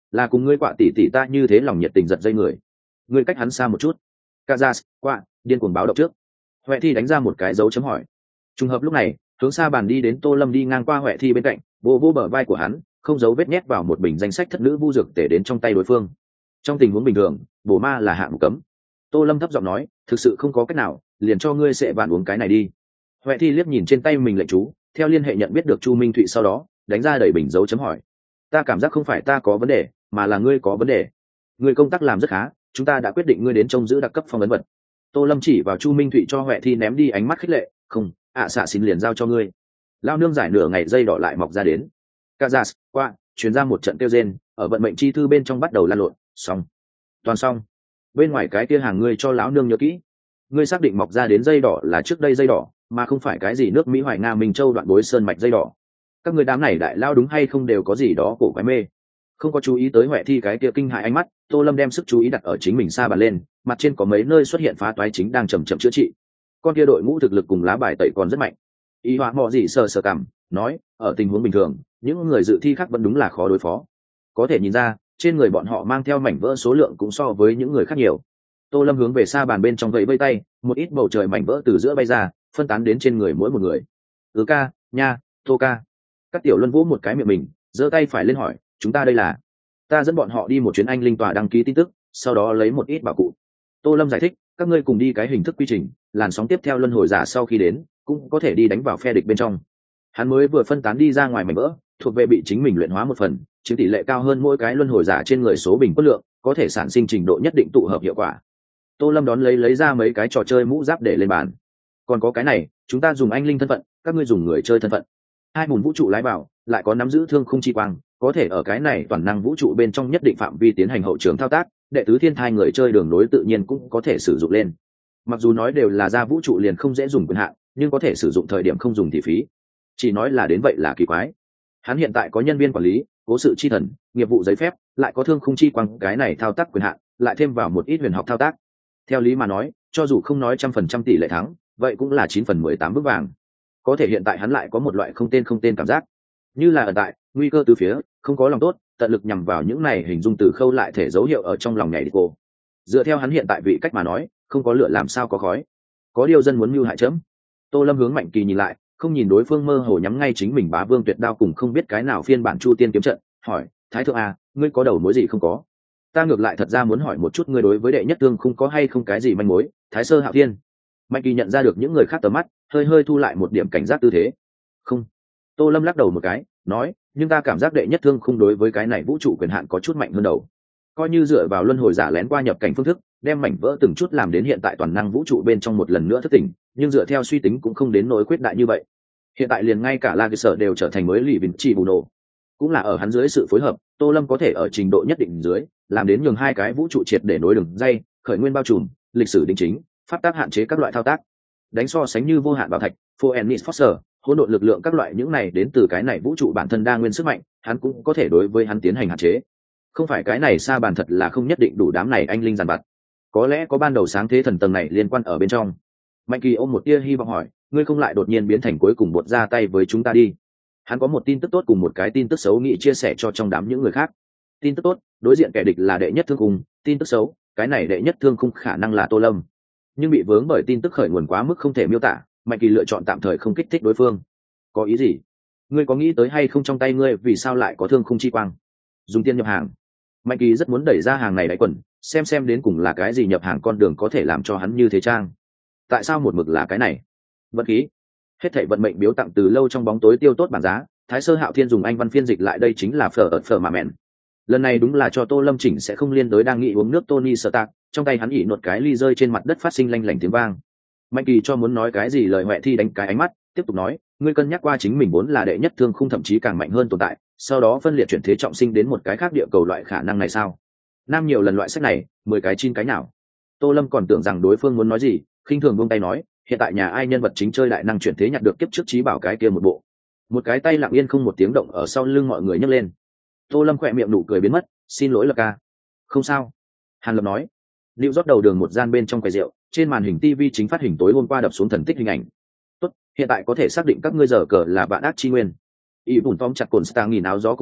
là cùng ngươi quạ tỷ tỷ ta như thế lòng nhiệt tình giật dây người. Ngươi cách hắn xa một chút. Kazas, quạ, điên cuồng báo động trước. Huệ Thi đánh ra một cái dấu chấm hỏi. Trùng hợp lúc này, hướng xa bàn đi đến Tô Lâm đi ngang qua Huệ Thi bên cạnh, vô vô bờ vai của hắn, không giấu vết nhét vào một bình danh sách thất nữ vu dược tể đến trong tay đối phương. Trong tình huống bình thường, bổ ma là hạng cấm. Tô Lâm thấp giọng nói, thực sự không có cách nào, liền cho ngươi sẽ bạn uống cái này đi. Huệ Thi liếc nhìn trên tay mình lệnh chú, theo liên hệ nhận biết được Chu Minh Thụy sau đó, đánh ra đầy bình dấu chấm hỏi. Ta cảm giác không phải ta có vấn đề, mà là ngươi có vấn đề. Ngươi công tác làm rất khá, chúng ta đã quyết định ngươi đến trông giữ đặc cấp phong ấn vật. Tô Lâm chỉ vào Chu Minh Thụy cho Huệ Thi ném đi ánh mắt khích lệ, không, ạ xạ xin liền giao cho ngươi. Lao nương giải nửa ngày dây đỏ lại mọc ra đến. Kazas, qua, truyền ra một trận tiêu rên, ở vận mệnh chi thư bên trong bắt đầu lan lộn, xong, toàn xong. Bên ngoài cái kia hàng ngươi cho lão nương nhớ kỹ. Ngươi xác định mọc ra đến dây đỏ là trước đây dây đỏ, mà không phải cái gì nước Mỹ Hoài Nga Minh Châu đoạn bối sơn mạch dây đỏ. Các người đám này đại lao đúng hay không đều có gì đó cổ quái mê. Không có chú ý tới Huệ Thi cái kia kinh hại ánh mắt, Tô Lâm đem sức chú ý đặt ở chính mình xa bàn lên, mặt trên có mấy nơi xuất hiện phá toái chính đang chậm chậm chữa trị. Con kia đội ngũ thực lực cùng lá bài tẩy còn rất mạnh. Y Hóa Mọ gì sờ sờ cảm, nói, ở tình huống bình thường, những người dự thi khác vẫn đúng là khó đối phó. Có thể nhìn ra, trên người bọn họ mang theo mảnh vỡ số lượng cũng so với những người khác nhiều. Tô Lâm hướng về xa bàn bên trong vẫy vây tay, một ít bầu trời mảnh vỡ từ giữa bay ra, phân tán đến trên người mỗi một người. Ừ ca, nha, Tô ca. Các tiểu luân vũ một cái miệng mình, giơ tay phải lên hỏi, chúng ta đây là? Ta dẫn bọn họ đi một chuyến anh linh tòa đăng ký tin tức, sau đó lấy một ít bảo cụ. Tô Lâm giải thích, các ngươi cùng đi cái hình thức quy trình, làn sóng tiếp theo luân hồi giả sau khi đến, cũng có thể đi đánh vào phe địch bên trong. Hắn mới vừa phân tán đi ra ngoài mảnh vỡ, thuộc về bị chính mình luyện hóa một phần, chiếm tỷ lệ cao hơn mỗi cái luân hồi giả trên người số bình quân lượng, có thể sản sinh trình độ nhất định tụ hợp hiệu quả. Tô Lâm đón lấy lấy ra mấy cái trò chơi mũ giáp để lên bàn. Còn có cái này, chúng ta dùng anh linh thân phận, các ngươi dùng người chơi thân phận. Hai mùn vũ trụ lái vào, lại có nắm giữ thương khung chi quang, có thể ở cái này toàn năng vũ trụ bên trong nhất định phạm vi tiến hành hậu trường thao tác, đệ tứ thiên thai người chơi đường nối tự nhiên cũng có thể sử dụng lên. Mặc dù nói đều là ra vũ trụ liền không dễ dùng quyền hạn, nhưng có thể sử dụng thời điểm không dùng thì phí. Chỉ nói là đến vậy là kỳ quái. Hắn hiện tại có nhân viên quản lý, cố sự chi thần, nghiệp vụ giấy phép, lại có thương khung chi quang cái này thao tác quyền hạn, lại thêm vào một ít huyền học thao tác. Theo lý mà nói, cho dù không nói trăm phần trăm tỷ lệ thắng, vậy cũng là chín phần mười tám bước vàng. Có thể hiện tại hắn lại có một loại không tên không tên cảm giác, như là ở tại nguy cơ từ phía, không có lòng tốt, tận lực nhằm vào những này hình dung từ khâu lại thể dấu hiệu ở trong lòng nhảy đi cô. Dựa theo hắn hiện tại vị cách mà nói, không có lửa làm sao có khói. Có điều dân muốn mưu hại chấm. Tô Lâm hướng Mạnh Kỳ nhìn lại, không nhìn đối phương mơ hồ nhắm ngay chính mình bá vương tuyệt đao cùng không biết cái nào phiên bản Chu Tiên kiếm trận, hỏi, Thái thượng à, ngươi có đầu mối gì không có? Ta ngược lại thật ra muốn hỏi một chút ngươi đối với đệ nhất thương không có hay không cái gì manh mối, Thái Sơ Hạo Thiên. Mạnh Kỳ nhận ra được những người khác tầm mắt, hơi hơi thu lại một điểm cảnh giác tư thế. Không. Tô Lâm lắc đầu một cái, nói, nhưng ta cảm giác đệ nhất thương không đối với cái này vũ trụ quyền hạn có chút mạnh hơn đầu. Coi như dựa vào luân hồi giả lén qua nhập cảnh phương thức, đem mảnh vỡ từng chút làm đến hiện tại toàn năng vũ trụ bên trong một lần nữa thất tỉnh, nhưng dựa theo suy tính cũng không đến nỗi quyết đại như vậy. Hiện tại liền ngay cả La Cơ Sở đều trở thành mới lì vịn chỉ bù nổ. Cũng là ở hắn dưới sự phối hợp, Tô Lâm có thể ở trình độ nhất định dưới, làm đến nhường hai cái vũ trụ triệt để nối đường dây, khởi nguyên bao trùm, lịch sử đính chính, pháp tác hạn chế các loại thao tác. Đánh so sánh như vô hạn bảo thạch, Phoenix Force, hỗn độn lực lượng các loại những này đến từ cái này vũ trụ bản thân đa nguyên sức mạnh, hắn cũng có thể đối với hắn tiến hành hạn chế. Không phải cái này xa bàn thật là không nhất định đủ đám này anh linh giàn vặt. Có lẽ có ban đầu sáng thế thần tầng này liên quan ở bên trong. Mạnh Kỳ ôm một tia hy vọng hỏi, ngươi không lại đột nhiên biến thành cuối cùng buột ra tay với chúng ta đi? Hắn có một tin tức tốt cùng một cái tin tức xấu nghĩ chia sẻ cho trong đám những người khác. Tin tức tốt, đối diện kẻ địch là đệ nhất thương khung. Tin tức xấu, cái này đệ nhất thương khung khả năng là Tô Lâm. Nhưng bị vướng bởi tin tức khởi nguồn quá mức không thể miêu tả, Mạnh Kỳ lựa chọn tạm thời không kích thích đối phương. Có ý gì? Ngươi có nghĩ tới hay không trong tay ngươi vì sao lại có thương khung chi quang? Dùng tiền nhập hàng. Mạnh Kỳ rất muốn đẩy ra hàng này đáy quần, xem xem đến cùng là cái gì nhập hàng con đường có thể làm cho hắn như thế trang. Tại sao một mực là cái này? Vận khí. Hết thảy vận mệnh biếu tặng từ lâu trong bóng tối tiêu tốt bảng giá, Thái Sơ Hạo Thiên dùng anh văn phiên dịch lại đây chính là phở ợt phở mà mẹn. Lần này đúng là cho Tô Lâm chỉnh sẽ không liên đối đang nghĩ uống nước Tony Stark, trong tay hắn ỉ nột cái ly rơi trên mặt đất phát sinh lanh lảnh tiếng vang. Mạnh Kỳ cho muốn nói cái gì lời Huệ Thi đánh cái ánh mắt, tiếp tục nói, ngươi cân nhắc qua chính mình vốn là đệ nhất thương khung thậm chí càng mạnh hơn tồn tại, sau đó phân liệt chuyển thế trọng sinh đến một cái khác địa cầu loại khả năng này sao? Nam nhiều lần loại sách này, mười cái chín cái nào? Tô Lâm còn tưởng rằng đối phương muốn nói gì, khinh thường buông tay nói, hiện tại nhà ai nhân vật chính chơi đại năng chuyển thế nhặt được kiếp trước trí bảo cái kia một bộ. Một cái tay lặng yên không một tiếng động ở sau lưng mọi người nhấc lên. Tô Lâm khỏe miệng nụ cười biến mất, xin lỗi Lập ca. Không sao. Hàn Lập nói. Lưu rót đầu đường một gian bên trong quầy rượu, trên màn hình ti vi chính phát hình tối hôm qua đập xuống thần tích hình ảnh. Tốt, hiện tại có thể xác định các ngươi giờ cờ là bạn ác chi nguyên. Y bùn tóm chặt cồn star nghìn áo gió cổ áo,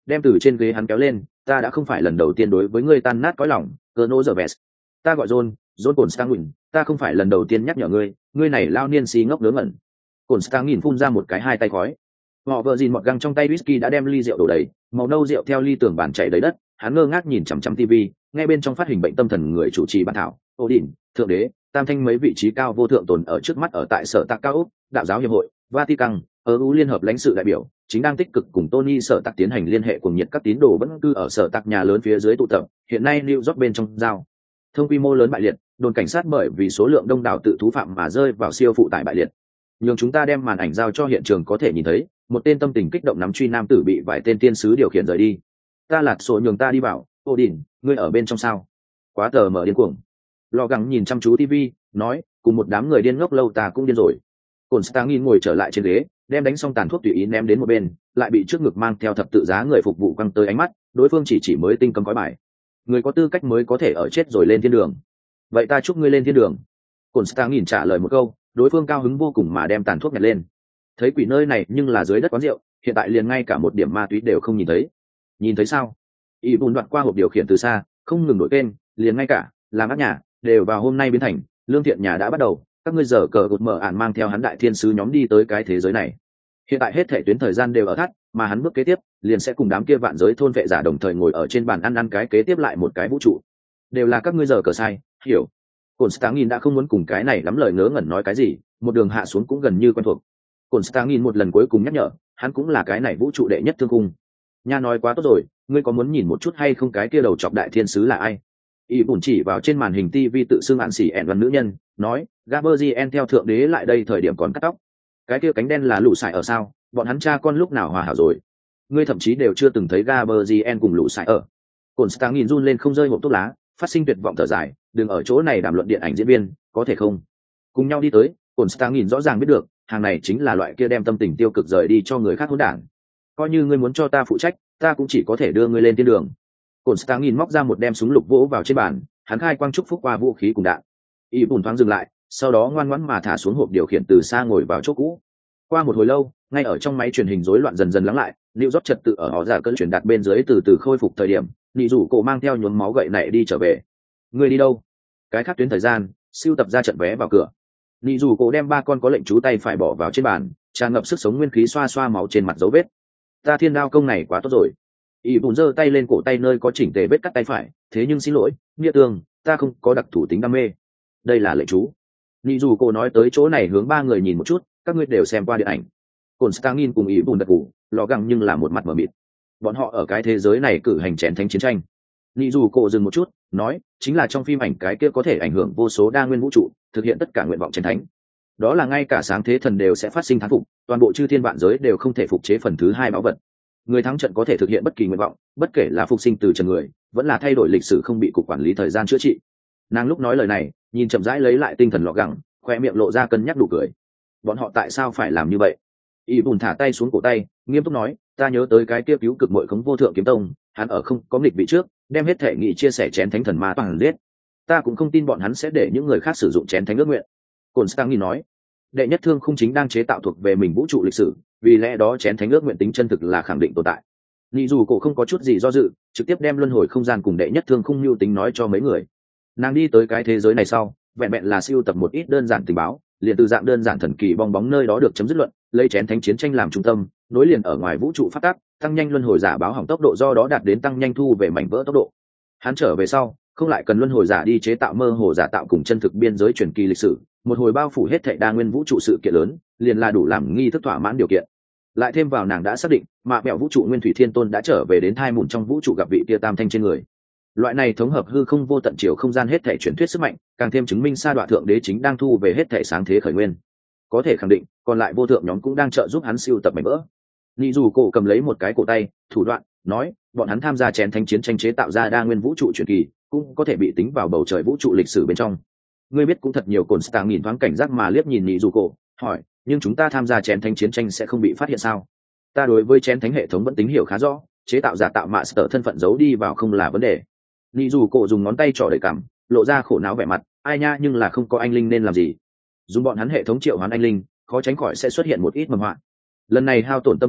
đem từ trên ghế hắn kéo lên. Ta đã không phải lần đầu tiên đối với ngươi tan nát cõi lòng, Colonel Gervais. Ta gọi John, John Constantine, ta không phải lần đầu tiên nhắc nhở ngươi, ngươi này lao niên si ngốc ngớ ngẩn. Constantine phun ra một cái hai tay khói. Họ vợ gìn một găng trong tay whisky đã đem ly rượu đổ đầy, màu nâu rượu theo ly tường bàn chảy đầy đất. Hắn ngơ ngác nhìn chằm chằm tivi, nghe bên trong phát hình bệnh tâm thần người chủ trì bản thảo, Odin, thượng đế, tam thanh mấy vị trí cao vô thượng tồn ở trước mắt ở tại sở tạc cao úc, đạo giáo hiệp hội, Vatican, ở u liên hợp lãnh sự đại biểu chính đang tích cực cùng Tony sở tạc tiến hành liên hệ cùng nhiệt các tín đồ vẫn cư ở sở tạc nhà lớn phía dưới tụ tập. Hiện nay New York bên trong giao thông quy mô lớn bại liệt, đồn cảnh sát bởi vì số lượng đông đảo tự thú phạm mà rơi vào siêu phụ tải bại liệt. Nhưng chúng ta đem màn ảnh giao cho hiện trường có thể nhìn thấy, một tên tâm tình kích động nắm truy nam tử bị vài tên tiên sứ điều khiển rời đi. Ta lạt sổ nhường ta đi vào. Odin, ngươi ở bên trong sao? Quá tờ mở điên cuồng. Lò gắng nhìn chăm chú tivi, nói, cùng một đám người điên ngốc lâu ta cũng điên rồi. Constantine ngồi trở lại trên ghế, đem đánh xong tàn thuốc tùy ý ném đến một bên, lại bị trước ngực mang theo thập tự giá người phục vụ quăng tới ánh mắt, đối phương chỉ chỉ mới tinh cấm cõi bài. Người có tư cách mới có thể ở chết rồi lên thiên đường. Vậy ta chúc ngươi lên thiên đường. Constantine trả lời một câu, đối phương cao hứng vô cùng mà đem tàn thuốc nhặt lên. Thấy quỷ nơi này nhưng là dưới đất quán rượu, hiện tại liền ngay cả một điểm ma túy đều không nhìn thấy. Nhìn thấy sao? Y bùn đoạt qua hộp điều khiển từ xa, không ngừng đổi kênh, liền ngay cả làm ác nhà đều vào hôm nay biến thành lương thiện nhà đã bắt đầu. Các ngươi giờ cờ gột mở ản mang theo hắn đại thiên sứ nhóm đi tới cái thế giới này. Hiện tại hết thể tuyến thời gian đều ở thắt, mà hắn bước kế tiếp liền sẽ cùng đám kia vạn giới thôn vệ giả đồng thời ngồi ở trên bàn ăn ăn cái kế tiếp lại một cái vũ trụ. Đều là các ngươi giờ cờ sai, hiểu? Constantine đã không muốn cùng cái này lắm lời ngớ ngẩn nói cái gì, một đường hạ xuống cũng gần như quen thuộc. Constantine một lần cuối cùng nhắc nhở, hắn cũng là cái này vũ trụ đệ nhất thương cung. Nha nói quá tốt rồi, ngươi có muốn nhìn một chút hay không cái kia đầu chọc đại thiên sứ là ai? Y bùn chỉ vào trên màn hình tivi tự xưng ạn xỉ ẹn văn nữ nhân, nói, Gaberzien theo thượng đế lại đây thời điểm còn cắt tóc. Cái kia cánh đen là lũ sải ở sao? Bọn hắn cha con lúc nào hòa hảo rồi? Ngươi thậm chí đều chưa từng thấy Gaberzien cùng lũ sải ở. Constantine run lên không rơi hộp thuốc lá, phát sinh tuyệt vọng thở dài, đừng ở chỗ này đàm luận điện ảnh diễn viên, có thể không? Cùng nhau đi tới, Constantine rõ ràng biết được, hàng này chính là loại kia đem tâm tình tiêu cực rời đi cho người khác hỗn đản. Coi như ngươi muốn cho ta phụ trách, ta cũng chỉ có thể đưa ngươi lên thiên đường. Constantine móc ra một đem súng lục vỗ vào trên bàn, hắn khai quang chúc phúc qua vũ khí cùng đạn. Y bùn thoáng dừng lại, sau đó ngoan ngoãn mà thả xuống hộp điều khiển từ xa ngồi vào chỗ cũ. Qua một hồi lâu, ngay ở trong máy truyền hình rối loạn dần dần lắng lại, New York trật tự ở họ giả cơn truyền đạt bên dưới từ từ khôi phục thời điểm, Nị Dụ Cổ mang theo nhuốm máu gậy này đi trở về. Ngươi đi đâu? Cái khác tuyến thời gian, siêu tập ra trận vé vào cửa. Nị Dụ Cổ đem ba con có lệnh chú tay phải bỏ vào trên bàn, tràn ngập sức sống nguyên khí xoa xoa máu trên mặt dấu vết. Ta thiên đao công này quá tốt rồi. Y bùn giơ tay lên cổ tay nơi có chỉnh tề vết cắt tay phải, thế nhưng xin lỗi, nghĩa tường, ta không có đặc thủ tính đam mê. Đây là lệnh chú. Nị Dù cô nói tới chỗ này hướng ba người nhìn một chút, các ngươi đều xem qua điện ảnh. Constantine cùng Y bùn gật gù, lò găng nhưng là một mặt mờ mịt. Bọn họ ở cái thế giới này cử hành chén thánh chiến tranh. Nị Dù cô dừng một chút, nói, chính là trong phim ảnh cái kia có thể ảnh hưởng vô số đa nguyên vũ trụ, thực hiện tất cả nguyện vọng chén thánh. Đó là ngay cả sáng thế thần đều sẽ phát sinh thán phục, toàn bộ chư thiên vạn giới đều không thể phục chế phần thứ hai báu vật. Người thắng trận có thể thực hiện bất kỳ nguyện vọng, bất kể là phục sinh từ trần người, vẫn là thay đổi lịch sử không bị cục quản lý thời gian chữa trị. Nàng lúc nói lời này, nhìn chậm rãi lấy lại tinh thần lọ gẳng, khoe miệng lộ ra cân nhắc đủ cười. Bọn họ tại sao phải làm như vậy? Y bùn thả tay xuống cổ tay, nghiêm túc nói, ta nhớ tới cái kia cứu cực muội khống vô thượng kiếm tông, hắn ở không có nghịch vị trước, đem hết thể nghị chia sẻ chén thánh thần ma toàn giết. Ta cũng không tin bọn hắn sẽ để những người khác sử dụng chén thánh ước nguyện. Constantine nói, đệ nhất thương không chính đang chế tạo thuộc về mình vũ trụ lịch sử, vì lẽ đó chén thánh ước nguyện tính chân thực là khẳng định tồn tại. Nị Dù Cổ không có chút gì do dự, trực tiếp đem luân hồi không gian cùng đệ nhất thương không lưu tính nói cho mấy người. Nàng đi tới cái thế giới này sau, vẹn vẹn là siêu tập một ít đơn giản tình báo, liền từ dạng đơn giản thần kỳ bong bóng nơi đó được chấm dứt luận, lấy chén thánh chiến tranh làm trung tâm, nối liền ở ngoài vũ trụ phát tác, tăng nhanh luân hồi giả báo hỏng tốc độ, do đó đạt đến tăng nhanh thu về mảnh vỡ tốc độ. Hắn trở về sau, không lại cần luân hồi giả đi chế tạo mơ hồ giả tạo cùng chân thực biên giới truyền kỳ lịch sử, một hồi bao phủ hết thảy đa nguyên vũ trụ sự kiện lớn, liền là đủ làm nghi thức thỏa mãn điều kiện. Lại thêm vào nàng đã xác định, mà mẹo vũ trụ nguyên thủy thiên tôn đã trở về đến thai mụn trong vũ trụ gặp vị tia tam thanh trên người. Loại này thống hợp hư không vô tận chiều không gian hết thảy truyền thuyết sức mạnh, càng thêm chứng minh sa đoạn thượng đế chính đang thu về hết thảy sáng thế khởi nguyên. Có thể khẳng định, còn lại vô thượng nhóm cũng đang trợ giúp hắn siêu tập mảnh vỡ. Nị Dù Cổ cầm lấy một cái cổ tay, thủ đoạn, nói, bọn hắn tham gia chén thánh chiến tranh chế tạo ra đa nguyên vũ trụ truyền kỳ, cũng có thể bị tính vào bầu trời vũ trụ lịch sử bên trong. Ngươi biết cũng thật nhiều. Cồn Stang nhìn thoáng cảnh giác mà liếc nhìn Nị Dù Cổ, hỏi, nhưng chúng ta tham gia chén thánh chiến tranh sẽ không bị phát hiện sao? Ta đối với chén thánh hệ thống vẫn tính hiểu khá rõ, chế tạo giả tạo mạ sở thân phận giấu đi vào không là vấn đề. Nị Dù Cổ dùng ngón tay trỏ đầy cằm, lộ ra khổ não vẻ mặt, ai nha, nhưng là không có anh linh nên làm gì? Dùng bọn hắn hệ thống triệu hoán anh linh, khó tránh khỏi sẽ xuất hiện một ít mầm họa. Lần này hao tổn tâm trí,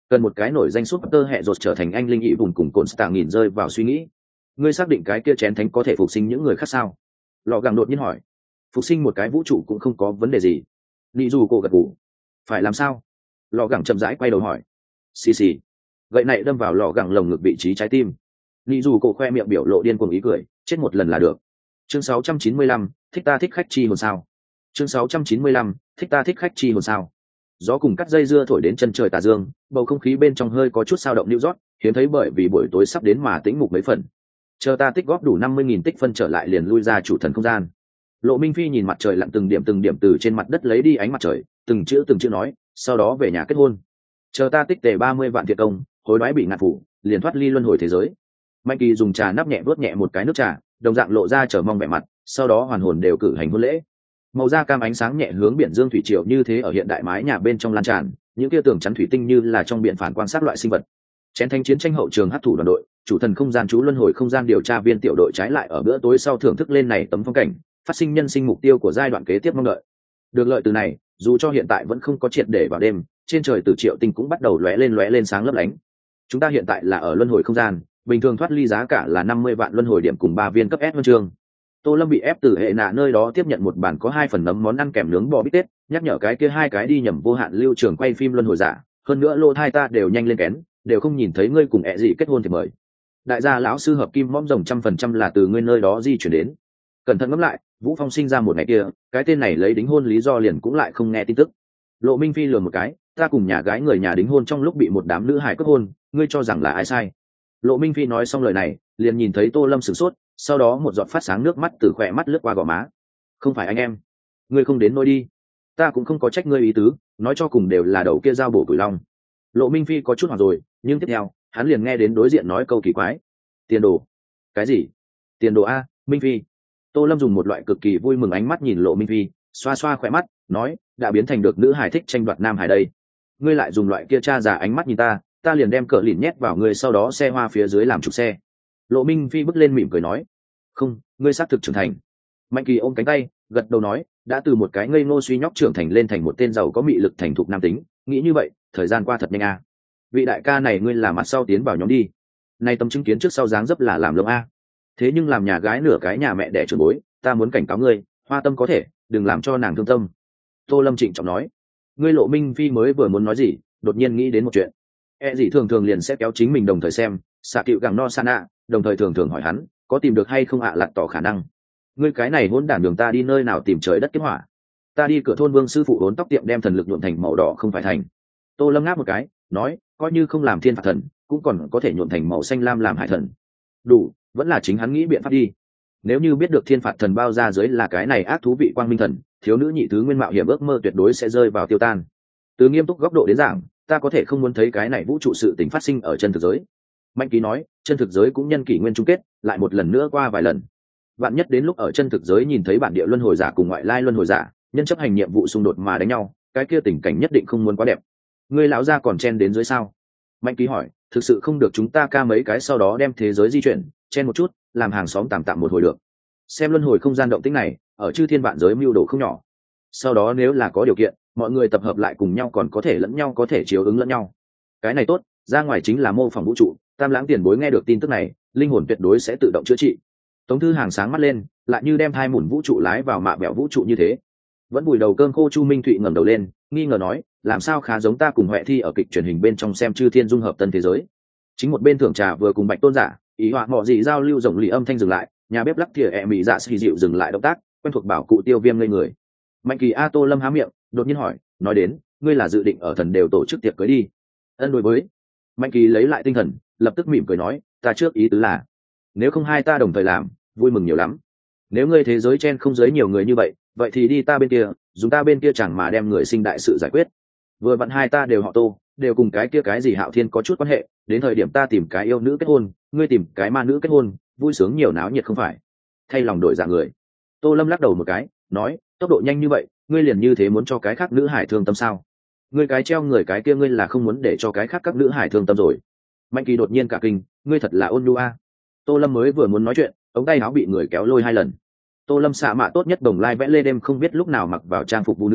cần một cái nổi danh súp tơ hẹ rột trở thành anh linh ỵ vùng cùng cồn stạ nghìn rơi vào suy nghĩ. Ngươi xác định cái kia chén thánh có thể phục sinh những người khác sao? Lò gẳng đột nhiên hỏi. Phục sinh một cái vũ trụ cũng không có vấn đề gì. Nị dù cổ gật gù. Phải làm sao? Lò gẳng chậm rãi quay đầu hỏi. Xì xì. Gậy này đâm vào lò gẳng lồng ngực vị trí trái tim. Nị dù cổ khoe miệng biểu lộ điên cuồng ý cười, chết một lần là được. Chương sáu trăm chín mươi lăm, thích ta thích khách chi hồn sao? Chương sáu trăm chín mươi lăm, thích ta thích khách chi hồn sao? Gió cùng cắt dây dưa thổi đến chân trời tà dương, bầu không khí bên trong hơi có chút sao động lưu rót, hiếm thấy bởi vì buổi tối sắp đến mà tĩnh mục mấy phần. Chờ ta tích góp đủ năm mươi nghìn tích phân trở lại liền lui ra chủ thần không gian. Lộ Minh Phi nhìn mặt trời lặn từng điểm từng điểm từ trên mặt đất lấy đi ánh mặt trời, từng chữ từng chữ nói, sau đó về nhà kết hôn. Chờ ta tích tề ba mươi vạn thiệt công, hối đoái bị ngạn phủ, liền thoát ly luân hồi thế giới. Mạnh Kỳ dùng trà nắp nhẹ vuốt nhẹ một cái nước trà, đồng dạng lộ ra chờ mong vẻ mặt, sau đó hoàn hồn đều cử hành hôn lễ. Màu da cam ánh sáng nhẹ hướng biển dương thủy triều như thế ở hiện đại mái nhà bên trong lan tràn, những kia tường chắn thủy tinh như là trong biển phản quan sát loại sinh vật. Chén thanh chiến tranh hậu trường hấp thụ đoàn đội, chủ thần không gian chú luân hồi không gian điều tra viên tiểu đội trái lại ở bữa tối sau thưởng thức lên này tấm phong cảnh, phát sinh nhân sinh mục tiêu của giai đoạn kế tiếp mong đợi. Được lợi từ này, dù cho hiện tại vẫn không có triệt để vào đêm, trên trời từ triệu tinh cũng bắt đầu lóe lên lóe lên sáng lấp lánh. Chúng ta hiện tại là ở luân hồi không gian, bình thường thoát ly giá cả là năm mươi vạn luân hồi điểm cùng ba viên cấp S huân chương. Tô Lâm bị ép từ hệ nạ nơi đó tiếp nhận một bản có hai phần nấm món ăn kèm nướng bò bít tết, nhắc nhở cái kia hai cái đi nhầm vô hạn lưu trường quay phim luân hồi giả, hơn nữa lô thai ta đều nhanh lên kén, đều không nhìn thấy ngươi cùng ẹ gì kết hôn thì mời. Đại gia lão sư hợp kim mõm rồng trăm phần trăm là từ ngươi nơi đó di chuyển đến. Cẩn thận ngẫm lại, Vũ Phong sinh ra một ngày kia, cái tên này lấy đính hôn lý do liền cũng lại không nghe tin tức. Lộ Minh Phi lừa một cái, ta cùng nhà gái người nhà đính hôn trong lúc bị một đám nữ hài kết hôn, ngươi cho rằng là ai sai? Lộ Minh Phi nói xong lời này, liền nhìn thấy Tô Lâm sửng sốt, sau đó một giọt phát sáng nước mắt từ khỏe mắt lướt qua gò má. Không phải anh em, ngươi không đến nôi đi, ta cũng không có trách ngươi ý tứ, nói cho cùng đều là đầu kia dao bổ củi long. Lộ Minh Phi có chút hoảng rồi, nhưng tiếp theo hắn liền nghe đến đối diện nói câu kỳ quái. Tiền đồ? Cái gì? Tiền đồ a? Minh Phi. Tô Lâm dùng một loại cực kỳ vui mừng ánh mắt nhìn Lộ Minh Phi, xoa xoa khỏe mắt, nói, đã biến thành được nữ hài thích tranh đoạt nam hài đây. Ngươi lại dùng loại kia cha già ánh mắt nhìn ta, ta liền đem cờ lìn nhét vào ngươi, sau đó xe hoa phía dưới làm trục xe. Lộ Minh Phi bước lên mỉm cười nói, không, ngươi xác thực trưởng thành. Mạnh Kỳ ôm cánh tay, gật đầu nói, đã từ một cái ngây ngô suy nhóc trưởng thành lên thành một tên giàu có mị lực thành thục nam tính, nghĩ như vậy, thời gian qua thật nhanh a. Vị đại ca này ngươi làm mặt sau tiến vào nhóm đi. Nay tấm chứng kiến trước sau dáng dấp là làm lông a. Thế nhưng làm nhà gái nửa cái nhà mẹ đẻ trưởng bối, ta muốn cảnh cáo ngươi, hoa tâm có thể, đừng làm cho nàng thương tâm. Tô Lâm trịnh trọng nói. Ngươi Lộ Minh Phi mới vừa muốn nói gì, đột nhiên nghĩ đến một chuyện. E gì thường thường liền sẽ kéo chính mình đồng thời xem, xạ cựu gẳng no sana, đồng thời thường thường hỏi hắn, có tìm được hay không ạ à lặt tỏ khả năng. Ngươi cái này hỗn đản đường ta đi nơi nào tìm trời đất kiếm hỏa. Ta đi cửa thôn Vương sư phụ đốn tóc tiệm đem thần lực nhuộm thành màu đỏ không phải thành. Tô Lâm ngáp một cái, nói, coi như không làm thiên phạt thần, cũng còn có thể nhuộm thành màu xanh lam làm hải thần. Đủ, vẫn là chính hắn nghĩ biện pháp đi. Nếu như biết được thiên phạt thần bao ra dưới là cái này ác thú vị quang minh thần, thiếu nữ nhị thứ nguyên mạo hiểm ước mơ tuyệt đối sẽ rơi vào tiêu tan. Từ nghiêm túc góc độ đến giảng, ta có thể không muốn thấy cái này vũ trụ sự tình phát sinh ở chân thực giới. Mạnh Ký nói, chân thực giới cũng nhân kỷ nguyên chung kết, lại một lần nữa qua vài lần. Vạn nhất đến lúc ở chân thực giới nhìn thấy bản địa luân hồi giả cùng ngoại lai luân hồi giả, nhân chấp hành nhiệm vụ xung đột mà đánh nhau, cái kia tình cảnh nhất định không muốn quá đẹp. Ngươi lão gia còn chen đến dưới sao? Mạnh Ký hỏi, thực sự không được chúng ta ca mấy cái sau đó đem thế giới di chuyển, chen một chút, làm hàng xóm tạm tạm một hồi được. Xem luân hồi không gian động tĩnh này, ở chư thiên vạn giới mưu đồ không nhỏ. Sau đó nếu là có điều kiện, mọi người tập hợp lại cùng nhau còn có thể lẫn nhau có thể chiếu ứng lẫn nhau. Cái này tốt, ra ngoài chính là mô phỏng vũ trụ, Tam Lãng tiền bối nghe được tin tức này, linh hồn tuyệt đối sẽ tự động chữa trị. Tống Thư Hàng sáng mắt lên, lại như đem thai mùn vũ trụ lái vào mạ bẹo vũ trụ như thế. Vẫn bùi đầu cơm khô Chu Minh Thụy ngẩng đầu lên, nghi ngờ nói, làm sao khá giống ta cùng Huệ Thi ở kịch truyền hình bên trong xem chư thiên dung hợp tân thế giới. Chính một bên thưởng trà vừa cùng Bạch Tôn giả, ý họa mọ gì giao lưu rộng lì âm thanh dừng lại, nhà bếp lắc thìa ẹ mị dạ xì dịu dừng lại động tác, quen thuộc bảo cụ tiêu viêm ngây người. Mạnh Kỳ A Tô Lâm há miệng, đột nhiên hỏi, nói đến, ngươi là dự định ở thần đều tổ chức tiệc cưới đi? Ân đối với. Mạnh Kỳ lấy lại tinh thần, lập tức mỉm cười nói, ta trước ý tứ là, nếu không hai ta đồng thời làm, vui mừng nhiều lắm. Nếu ngươi thế giới chen không giới nhiều người như vậy, vậy thì đi ta bên kia, dùng ta bên kia chẳng mà đem người sinh đại sự giải quyết. Vừa vặn hai ta đều họ Tô, đều cùng cái kia cái gì Hạo Thiên có chút quan hệ, đến thời điểm ta tìm cái yêu nữ kết hôn, ngươi tìm cái ma nữ kết hôn, vui sướng nhiều náo nhiệt không phải? Thay lòng đổi dạng người. Tô Lâm lắc đầu một cái, nói, tốc độ nhanh như vậy, ngươi liền như thế muốn cho cái khác nữ hải thương tâm sao? Ngươi cái treo người cái kia ngươi là không muốn để cho cái khác các nữ hải thương tâm rồi. Mạnh Kỳ đột nhiên cả kinh, ngươi thật là ôn nhu a. Tô Lâm mới vừa muốn nói chuyện, ống tay áo bị người kéo lôi hai lần. Tô Lâm xạ mạ tốt nhất đồng lai vẽ lê đêm không biết lúc nào mặc vào trang phục vũ nữ,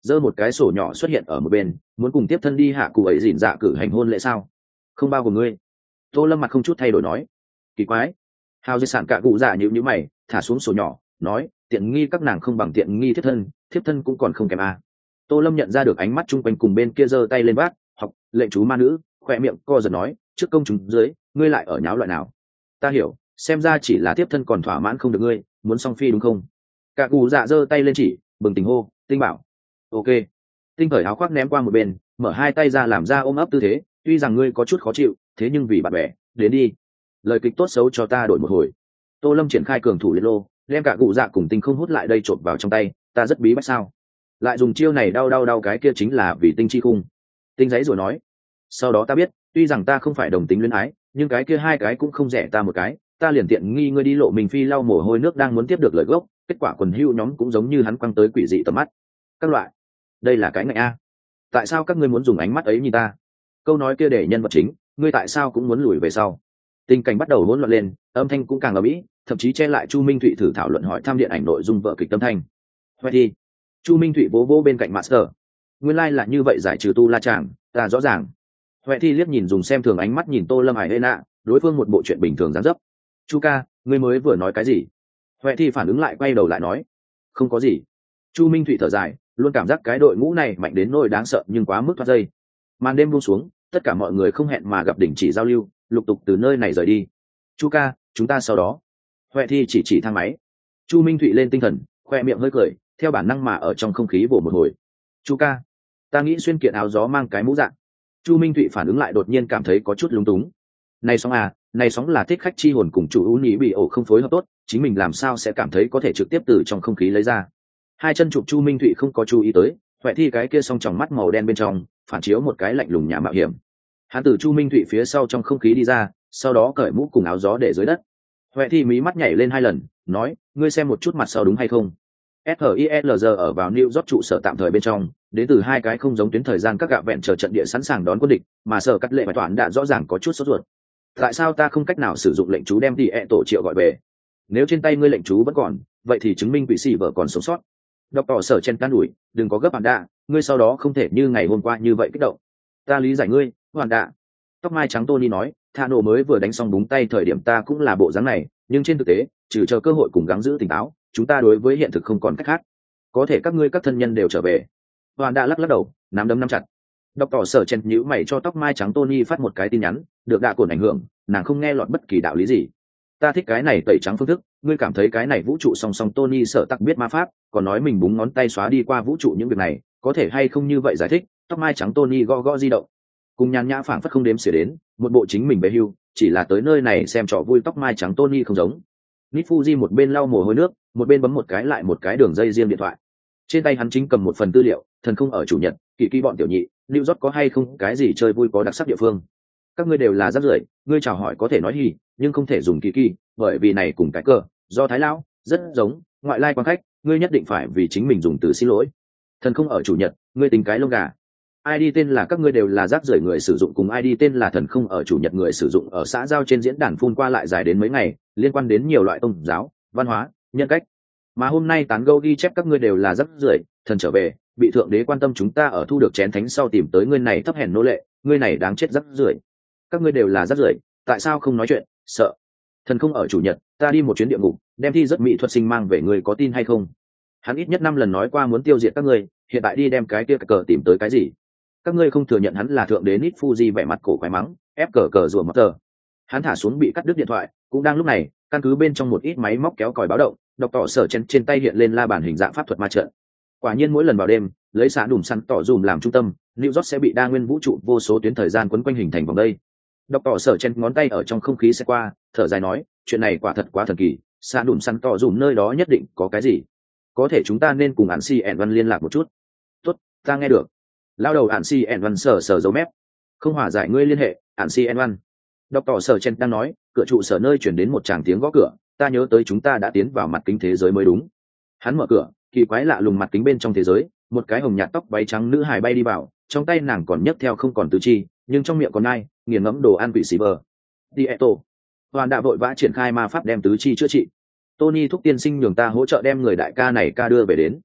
giơ một cái sổ nhỏ xuất hiện ở một bên, muốn cùng tiếp thân đi hạ cụ ấy dịn dạ cử hành hôn lễ sao? Không bao gồm ngươi. Tô Lâm mặt không chút thay đổi nói. Kỳ quái. Hào di sản cả cụ dạ nhíu nhíu mày, thả xuống sổ nhỏ, nói, tiện nghi các nàng không bằng tiện nghi thiếp thân, thiếp thân cũng còn không kém à. Tô Lâm nhận ra được ánh mắt chung quanh cùng bên kia giơ tay lên bát, học lệnh chú ma nữ, khỏe miệng co giật nói, trước công chúng dưới, ngươi lại ở nháo loại nào? Ta hiểu, xem ra chỉ là thiếp thân còn thỏa mãn không được ngươi, muốn song phi đúng không? Cả cụ dạ giơ tay lên chỉ, bừng tỉnh hô, Tinh bảo. Ok. Tinh cởi áo khoác ném qua một bên, mở hai tay ra làm ra ôm ấp tư thế, tuy rằng ngươi có chút khó chịu, thế nhưng vì bạn bè, đến đi. Lời kịch tốt xấu cho ta đổi một hồi. Tô Lâm triển khai cường thủ liên lô, đem cả cụ dạ cùng tinh không hút lại đây trộn vào trong tay, ta rất bí bách sao? Lại dùng chiêu này đau đau đau cái kia chính là vì tinh chi khung. Tinh giấy rồi nói, sau đó ta biết, tuy rằng ta không phải đồng tính luyến ái, nhưng cái kia hai cái cũng không rẻ ta một cái, ta liền tiện nghi ngươi đi lộ mình phi lau mồ hôi nước đang muốn tiếp được lời gốc, kết quả quần hưu nhóm cũng giống như hắn quăng tới quỷ dị tầm mắt. Các loại, đây là cái ngạnh a. Tại sao các ngươi muốn dùng ánh mắt ấy nhìn ta? Câu nói kia để nhân vật chính, ngươi tại sao cũng muốn lùi về sau? Tình cảnh bắt đầu hỗn loạn lên, âm thanh cũng càng ầm ĩ, thậm chí che lại Chu Minh Thụy thử thảo luận hỏi thăm điện ảnh nội dung vợ kịch tâm thanh. Vậy thì, Chu Minh Thụy vỗ vỗ bên cạnh Master. Nguyên lai like là như vậy, giải trừ tu la chàng, ta rõ ràng. Huệ Thi liếc nhìn dùng xem thường ánh mắt nhìn Tô Lâm Hải Hena, đối phương một bộ chuyện bình thường dáng dấp. Chu ca, ngươi mới vừa nói cái gì? Huệ Thi phản ứng lại, quay đầu lại nói, không có gì. Chu Minh Thụy thở dài, luôn cảm giác cái đội ngũ này mạnh đến nỗi đáng sợ nhưng quá mức thoát dây. Màn đêm buông xuống, tất cả mọi người không hẹn mà gặp, đỉnh chỉ giao lưu, lục tục từ nơi này rời đi. Chu ca, chúng ta sau đó. Huệ Thi chỉ chỉ thang máy. Chu Minh Thụy lên tinh thần, khoe miệng hơi cười, theo bản năng mà ở trong không khí vồ một hồi. Chu ca, ta nghĩ xuyên kiện áo gió mang cái mũ dạng. Chu Minh Thụy phản ứng lại, đột nhiên cảm thấy có chút lúng túng. Này sóng à, này sóng là thích khách chi hồn cùng chủ ưu nhĩ bị ổ không phối hợp tốt, chính mình làm sao sẽ cảm thấy có thể trực tiếp từ trong không khí lấy ra. Hai chân chụp Chu Minh Thụy không có chú ý tới, Huệ Thi cái kia song tròng mắt màu đen bên trong phản chiếu một cái lạnh lùng nhà mạo hiểm. Hắn từ Chu Minh Thụy phía sau trong không khí đi ra, sau đó cởi mũ cùng áo gió để dưới đất. Huệ Thi mí mắt nhảy lên hai lần, nói, ngươi xem một chút mặt sau đúng hay không? ét hát i lờ giê ở vào New York trụ sở tạm thời bên trong, đến từ hai cái không giống tuyến thời gian các gạ vẹn chờ trận địa sẵn sàng đón quân địch, mà sở cắt lệ bài toán đã rõ ràng có chút sốt ruột. Tại sao ta không cách nào sử dụng lệnh chú đem tỷ ẹ tổ triệu gọi về? Nếu trên tay ngươi lệnh chú vẫn còn, vậy thì chứng minh quỷ sĩ vợ còn sống sót. Đọc tỏ sở chen can đuổi, đừng có gấp hoàn đạ, ngươi sau đó không thể như ngày hôm qua như vậy kích động. Ta lý giải ngươi, hoàn đạ. Tóc mai trắng Tony nói, Thà nổ mới vừa đánh xong búng tay thời điểm ta cũng là bộ dáng này, nhưng trên thực tế, trừ chờ cơ hội cùng gắng giữ tỉnh táo, chúng ta đối với hiện thực không còn cách khác. Có thể các ngươi các thân nhân đều trở về. Hoàn đạ lắc lắc đầu, nắm đấm nắm chặt. Đọc tỏ sở chen nhíu mày cho tóc mai trắng Tony phát một cái tin nhắn, được đạ cồn ảnh hưởng, nàng không nghe lọt bất kỳ đạo lý gì. Ta thích cái này tẩy trắng phương thức, ngươi cảm thấy cái này vũ trụ song song Tony sợ tặc biết ma pháp, còn nói mình búng ngón tay xóa đi qua vũ trụ những việc này, có thể hay không như vậy giải thích? Tóc mai trắng Tony gõ gõ di động, cùng nhàn nhã phảng phất không đếm xỉa đến, một bộ chính mình về hưu, chỉ là tới nơi này xem trò vui. Tóc mai trắng Tony không giống. Nít Fuji một bên lau mồ hôi nước, một bên bấm một cái lại một cái đường dây riêng điện thoại. Trên tay hắn chính cầm một phần tư liệu, thần không ở chủ nhật, kỳ kỳ bọn tiểu nhị, New York có hay không cái gì chơi vui có đặc sắc địa phương? Các ngươi đều là rác rưởi, ngươi chào hỏi có thể nói hì, nhưng không thể dùng kỳ kỳ, bởi vì này cùng cái cờ, do Thái lão, rất giống, ngoại lai quan khách, ngươi nhất định phải vì chính mình dùng từ xin lỗi. Thần không ở chủ nhật, ngươi tính cái lông gà. i đê tên là các ngươi đều là rác rưởi người sử dụng cùng i đê tên là thần không ở chủ nhật người sử dụng ở xã giao trên diễn đàn phun qua lại dài đến mấy ngày, liên quan đến nhiều loại tôn giáo, văn hóa, nhân cách. Mà hôm nay tán gẫu ghi chép các ngươi đều là rác rưởi, thần trở về, bị thượng đế quan tâm chúng ta ở thu được chén thánh sau tìm tới ngươi này thấp hèn nô lệ, ngươi này đáng chết rác rưởi. Các ngươi đều là rác rưởi, tại sao không nói chuyện? Sợ. Thần không ở chủ nhật, ta đi một chuyến địa ngục, đem thi rất mỹ thuật sinh mang về, ngươi có tin hay không? Hắn ít nhất năm lần nói qua muốn tiêu diệt các ngươi, hiện tại đi đem cái kia cờ tìm tới cái gì? Các ngươi không thừa nhận hắn là thượng đế. Nít Fuji vẻ mặt cổ quái mắng, ép cờ cờ rùa mất tờ. Hắn thả xuống bị cắt đứt điện thoại, cũng đang lúc này, căn cứ bên trong một ít máy móc kéo còi báo động, đọc tỏ sở trên trên tay hiện lên la bàn hình dạng pháp thuật ma trận. Quả nhiên mỗi lần vào đêm, lấy xã đùm săn tỏ dùm làm trung tâm, New York sẽ bị đa nguyên vũ trụ vô số tuyến thời gian quấn quanh hình thành vòng đây. Đọc tỏ sở trên ngón tay ở trong không khí sẽ qua, thở dài nói, chuyện này quả thật quá thần kỳ, xã đùm săn tỏ dùm nơi đó nhất định có cái gì. Có thể chúng ta nên cùng Ản Si ẻn Văn liên lạc một chút. Tốt, ta nghe được. Lao đầu Ản Si ẻn Văn sờ sờ dấu mép. Không hòa giải ngươi liên hệ, Ản Si ẻn Văn. Đọc tỏ sở trên đang nói, cửa trụ sở nơi chuyển đến một tràng tiếng gõ cửa, ta nhớ tới chúng ta đã tiến vào mặt kính thế giới mới đúng. Hắn mở cửa, kỳ quái lạ lùng mặt kính bên trong thế giới, một cái hồng nhạt tóc váy trắng nữ hài bay đi vào, trong tay nàng còn nhấc theo không còn tứ chi, nhưng trong miệng còn ai nghiền ngẫm đồ ăn quỷ xì bờ. Dieto. Hoàn đã vội vã triển khai ma pháp đem tứ chi chữa trị. Tony thúc tiên sinh nhường ta hỗ trợ đem người đại ca này ca đưa về đến.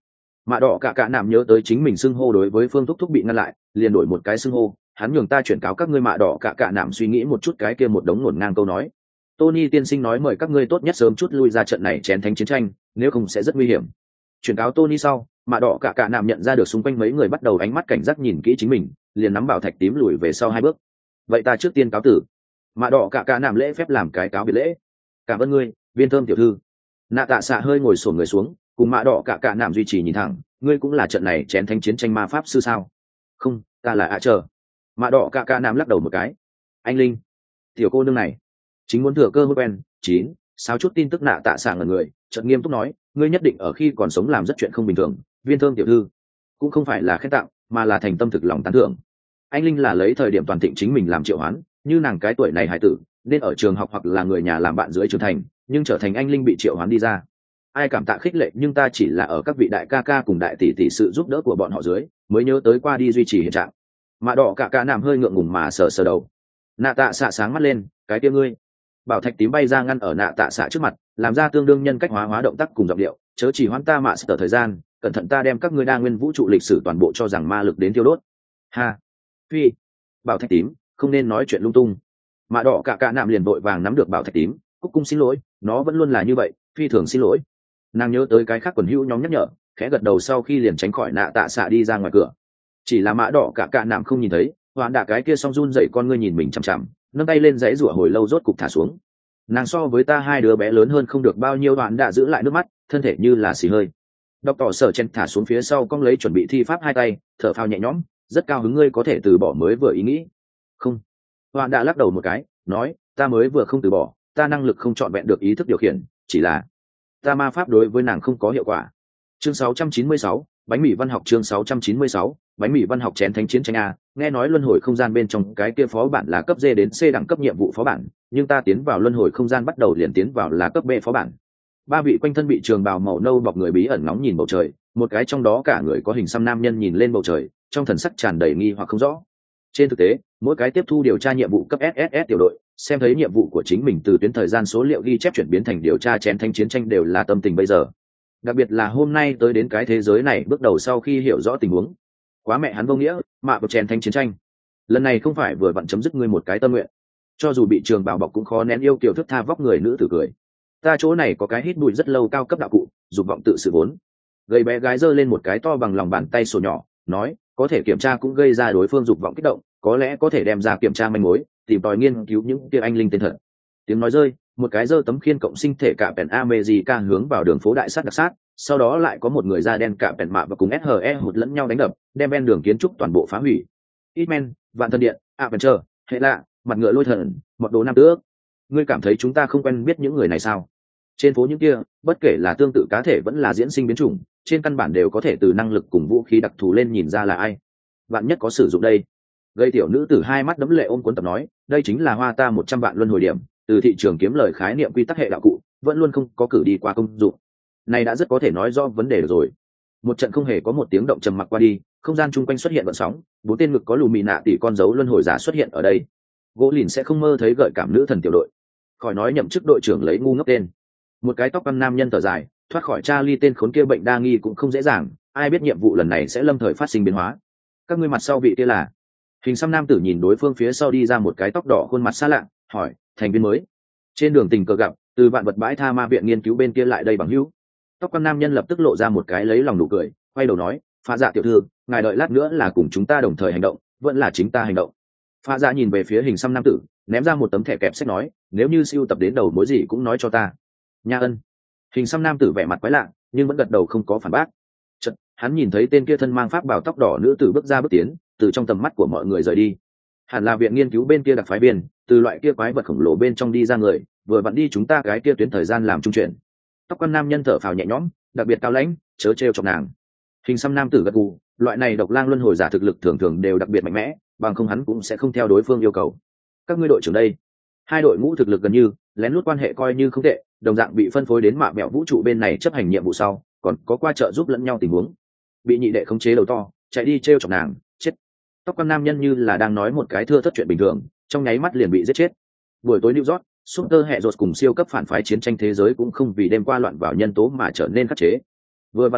Mạ đỏ cả cả nạm nhớ tới chính mình xưng hô đối với phương thúc thúc bị ngăn lại, liền đổi một cái xưng hô, hắn nhường ta chuyển cáo các ngươi. Mạ đỏ cả cả nạm suy nghĩ một chút cái kia một đống ngổn ngang câu nói. Tony tiên sinh nói mời các ngươi tốt nhất sớm chút lui ra trận này chén thánh chiến tranh, nếu không sẽ rất nguy hiểm. Chuyển cáo Tony sau, Mạ đỏ cả cả nạm nhận ra được xung quanh mấy người bắt đầu ánh mắt cảnh giác nhìn kỹ chính mình, liền nắm bảo thạch tím lùi về sau hai bước. Vậy ta trước tiên cáo tử. Mạ đỏ cả cả nạm lễ phép làm cái cáo biệt lễ. Cảm ơn ngươi, Viên Thơm tiểu thư. Nạ Tạ Xạ hơi ngồi xổm người xuống, cùng Mạ đỏ cả cả nạm duy trì nhìn thẳng. Ngươi cũng là trận này chén thánh chiến tranh ma pháp sư sao? Không, ta là ạ chờ. Mạ đỏ cả cả nạm lắc đầu một cái. Anh Linh, tiểu cô nương này chính muốn thừa cơ hôn quen. Chín sao chút tin tức. Nạ Tạ Xạ ngẩn người, chợt nghiêm túc nói, ngươi nhất định ở khi còn sống làm rất chuyện không bình thường. Viên Thơm tiểu thư cũng không phải là khen tặng, mà là thành tâm thực lòng tán thưởng. Anh Linh là lấy thời điểm toàn thịnh chính mình làm triệu hoán, như nàng cái tuổi này hải tử nên ở trường học hoặc là người nhà làm bạn dưới trưởng thành, nhưng trở thành anh Linh bị triệu hoán đi ra. Ai cảm tạ khích lệ, nhưng ta chỉ là ở các vị đại ca ca cùng đại tỷ tỷ sự giúp đỡ của bọn họ dưới mới nhớ tới qua đi duy trì hiện trạng. Mạ đỏ cả cả nằm hơi ngượng ngùng mà sờ sờ đầu. Nạ Tạ Xạ sáng mắt lên, cái kia ngươi. Bảo thạch tím bay ra ngăn ở Nạ Tạ Xạ trước mặt, làm ra tương đương nhân cách hóa hóa động tác cùng giọng điệu, chớ chỉ hoãn ta mạ sở thời gian, cẩn thận ta đem các ngươi đa nguyên vũ trụ lịch sử toàn bộ cho rằng ma lực đến tiêu đốt. Ha, phi. Bảo thạch tím, không nên nói chuyện lung tung. Mạ đỏ cả cả nạm liền vội vàng nắm được bảo thạch tím, cúc cung xin lỗi, nó vẫn luôn là như vậy, phi thường xin lỗi. Nàng nhớ tới cái khác quần hữu nhóm nhắc nhở, khẽ gật đầu sau khi liền tránh khỏi Nạ Tạ Xạ đi ra ngoài cửa. Chỉ là mạ đỏ cả cả nạm không nhìn thấy, hoạn đạ cái kia song run dậy con ngươi nhìn mình chằm chằm, nâng tay lên dãy rủa hồi lâu rốt cục thả xuống. Nàng so với ta hai đứa bé lớn hơn không được bao nhiêu. Hoạn đạ giữ lại nước mắt, thân thể như là xì hơi. Đọc tỏ sở chen thả xuống phía sau cong lấy chuẩn bị thi pháp hai tay, thở phào nhẹ nhõm, rất cao hứng ngươi có thể từ bỏ mới vừa ý nghĩ. Không. Hoạn đã lắc đầu một cái, nói, ta mới vừa không từ bỏ, ta năng lực không trọn vẹn được ý thức điều khiển, chỉ là ta ma pháp đối với nàng không có hiệu quả. Chương sáu trăm chín mươi sáu, bánh mì văn học. Chương sáu trăm chín mươi sáu, bánh mì văn học. Chén thánh chiến tranh a, nghe nói luân hồi không gian bên trong cái kia phó bản là cấp D đến C đẳng cấp nhiệm vụ phó bản, nhưng ta tiến vào luân hồi không gian bắt đầu liền tiến vào là cấp B phó bản. Ba vị quanh thân bị trường bào màu nâu bọc người bí ẩn nóng nhìn bầu trời, một cái trong đó cả người có hình xăm nam nhân nhìn lên bầu trời, trong thần sắc tràn đầy nghi hoặc không rõ. Trên thực tế, mỗi cái tiếp thu điều tra nhiệm vụ cấp ét ét ét tiểu đội, xem thấy nhiệm vụ của chính mình từ tuyến thời gian số liệu ghi chép chuyển biến thành điều tra chén thánh chiến tranh đều là tâm tình bây giờ. Đặc biệt là hôm nay tới đến cái thế giới này bước đầu sau khi hiểu rõ tình huống. Quá mẹ hắn vô nghĩa, mạ bậc chén thánh chiến tranh. Lần này không phải vừa vặn chấm dứt ngươi một cái tâm nguyện. Cho dù bị trường bào bọc cũng khó nén yêu kiều thức tha vóc người nữ tử cười. Ta chỗ này có cái hít bụi rất lâu cao cấp đạo cụ, dục vọng tự sự vốn. Gầy bé gái giơ lên một cái to bằng lòng bàn tay sổ nhỏ, nói, có thể kiểm tra cũng gây ra đối phương dục vọng kích động, có lẽ có thể đem ra kiểm tra manh mối, tìm tòi nghiên cứu những kia anh linh tên thật. Tiếng nói rơi, một cái giơ tấm khiên cộng sinh thể cả pèn America hướng vào đường phố đại sát đặc sát, sau đó lại có một người da đen cả pèn mạ và cùng ét hờ e hụt lẫn nhau đánh đập, đem ven đường kiến trúc toàn bộ phá hủy. Hitman, Vạn Thân Điện, Adventure, hệ lạ, mặt ngựa lôi thần, một đồ nam tước. Ngươi cảm thấy chúng ta không quen biết những người này sao? Trên phố những kia, bất kể là tương tự cá thể vẫn là diễn sinh biến chủng, trên căn bản đều có thể từ năng lực cùng vũ khí đặc thù lên nhìn ra là ai. Vạn nhất có sử dụng đây. Gây tiểu nữ tử hai mắt đấm lệ ôm cuốn tập nói, đây chính là hoa ta một trăm vạn luân hồi điểm, từ thị trường kiếm lời khái niệm quy tắc hệ đạo cụ, vẫn luôn không có cử đi qua công dụng. Này đã rất có thể nói do vấn đề rồi. Một trận không hề có một tiếng động trầm mặc qua đi, không gian chung quanh xuất hiện vận sóng, bốn tên ngực có lù mì nạ tỷ con dấu luân hồi giả xuất hiện ở đây. Gỗ lìn sẽ không mơ thấy gợi cảm nữ thần tiểu đội. Khỏi nói nhậm chức đội trưởng lấy ngu ngốc tên. Một cái tóc băng nam nhân thở dài, thoát khỏi Charlie tên khốn kia bệnh đa nghi cũng không dễ dàng, ai biết nhiệm vụ lần này sẽ lâm thời phát sinh biến hóa. Các ngươi mặt sau vị kia là? Hình xăm nam tử nhìn đối phương phía sau đi ra một cái tóc đỏ khuôn mặt xa lạ, hỏi, thành viên mới. Trên đường tình cờ gặp, từ vạn vật bãi tha ma viện nghiên cứu bên kia lại đây bằng hữu. Tóc băng nam nhân lập tức lộ ra một cái lấy lòng nụ cười, quay đầu nói, Pha Dạ tiểu thư, ngài đợi lát nữa là cùng chúng ta đồng thời hành động, vẫn là chính ta hành động. Pha Dạ nhìn về phía hình xăm nam tử, ném ra một tấm thẻ kẹp sách nói, nếu như siêu tập đến đầu mối gì cũng nói cho ta. Nha ân. Hình xăm nam tử vẻ mặt quái lạ, nhưng vẫn gật đầu không có phản bác. Chợt, hắn nhìn thấy tên kia thân mang pháp bào tóc đỏ nữ tử bước ra bước tiến, từ trong tầm mắt của mọi người rời đi. Hẳn là viện nghiên cứu bên kia đặc phái biên, từ loại kia quái vật khổng lồ bên trong đi ra người, vừa vặn đi chúng ta cái kia tuyến thời gian làm trung chuyển. Tóc quan nam nhân thở phào nhẹ nhõm, đặc biệt cao lãnh, chớ trêu chọc nàng. Hình xăm nam tử gật gù, loại này độc lang luân hồi giả thực lực thường thường đều đặc biệt mạnh mẽ, bằng không hắn cũng sẽ không theo đối phương yêu cầu. Các ngươi đội trưởng đây, hai đội ngũ thực lực gần như, lén lút quan hệ coi như không tệ, đồng dạng bị phân phối đến mạ mẹo vũ trụ bên này chấp hành nhiệm vụ sau, còn có qua trợ giúp lẫn nhau tình huống. Bị nhị đệ khống chế đầu to, chạy đi trêu chọc nàng, chết. Tóc quan nam nhân như là đang nói một cái thưa thất chuyện bình thường, trong nháy mắt liền bị giết chết. Buổi tối New York, Super hệ rột cùng siêu cấp phản phái chiến tranh thế giới cũng không vì đêm qua loạn vào nhân tố mà trở nên khắc chế. Vừa vặn ngược lại,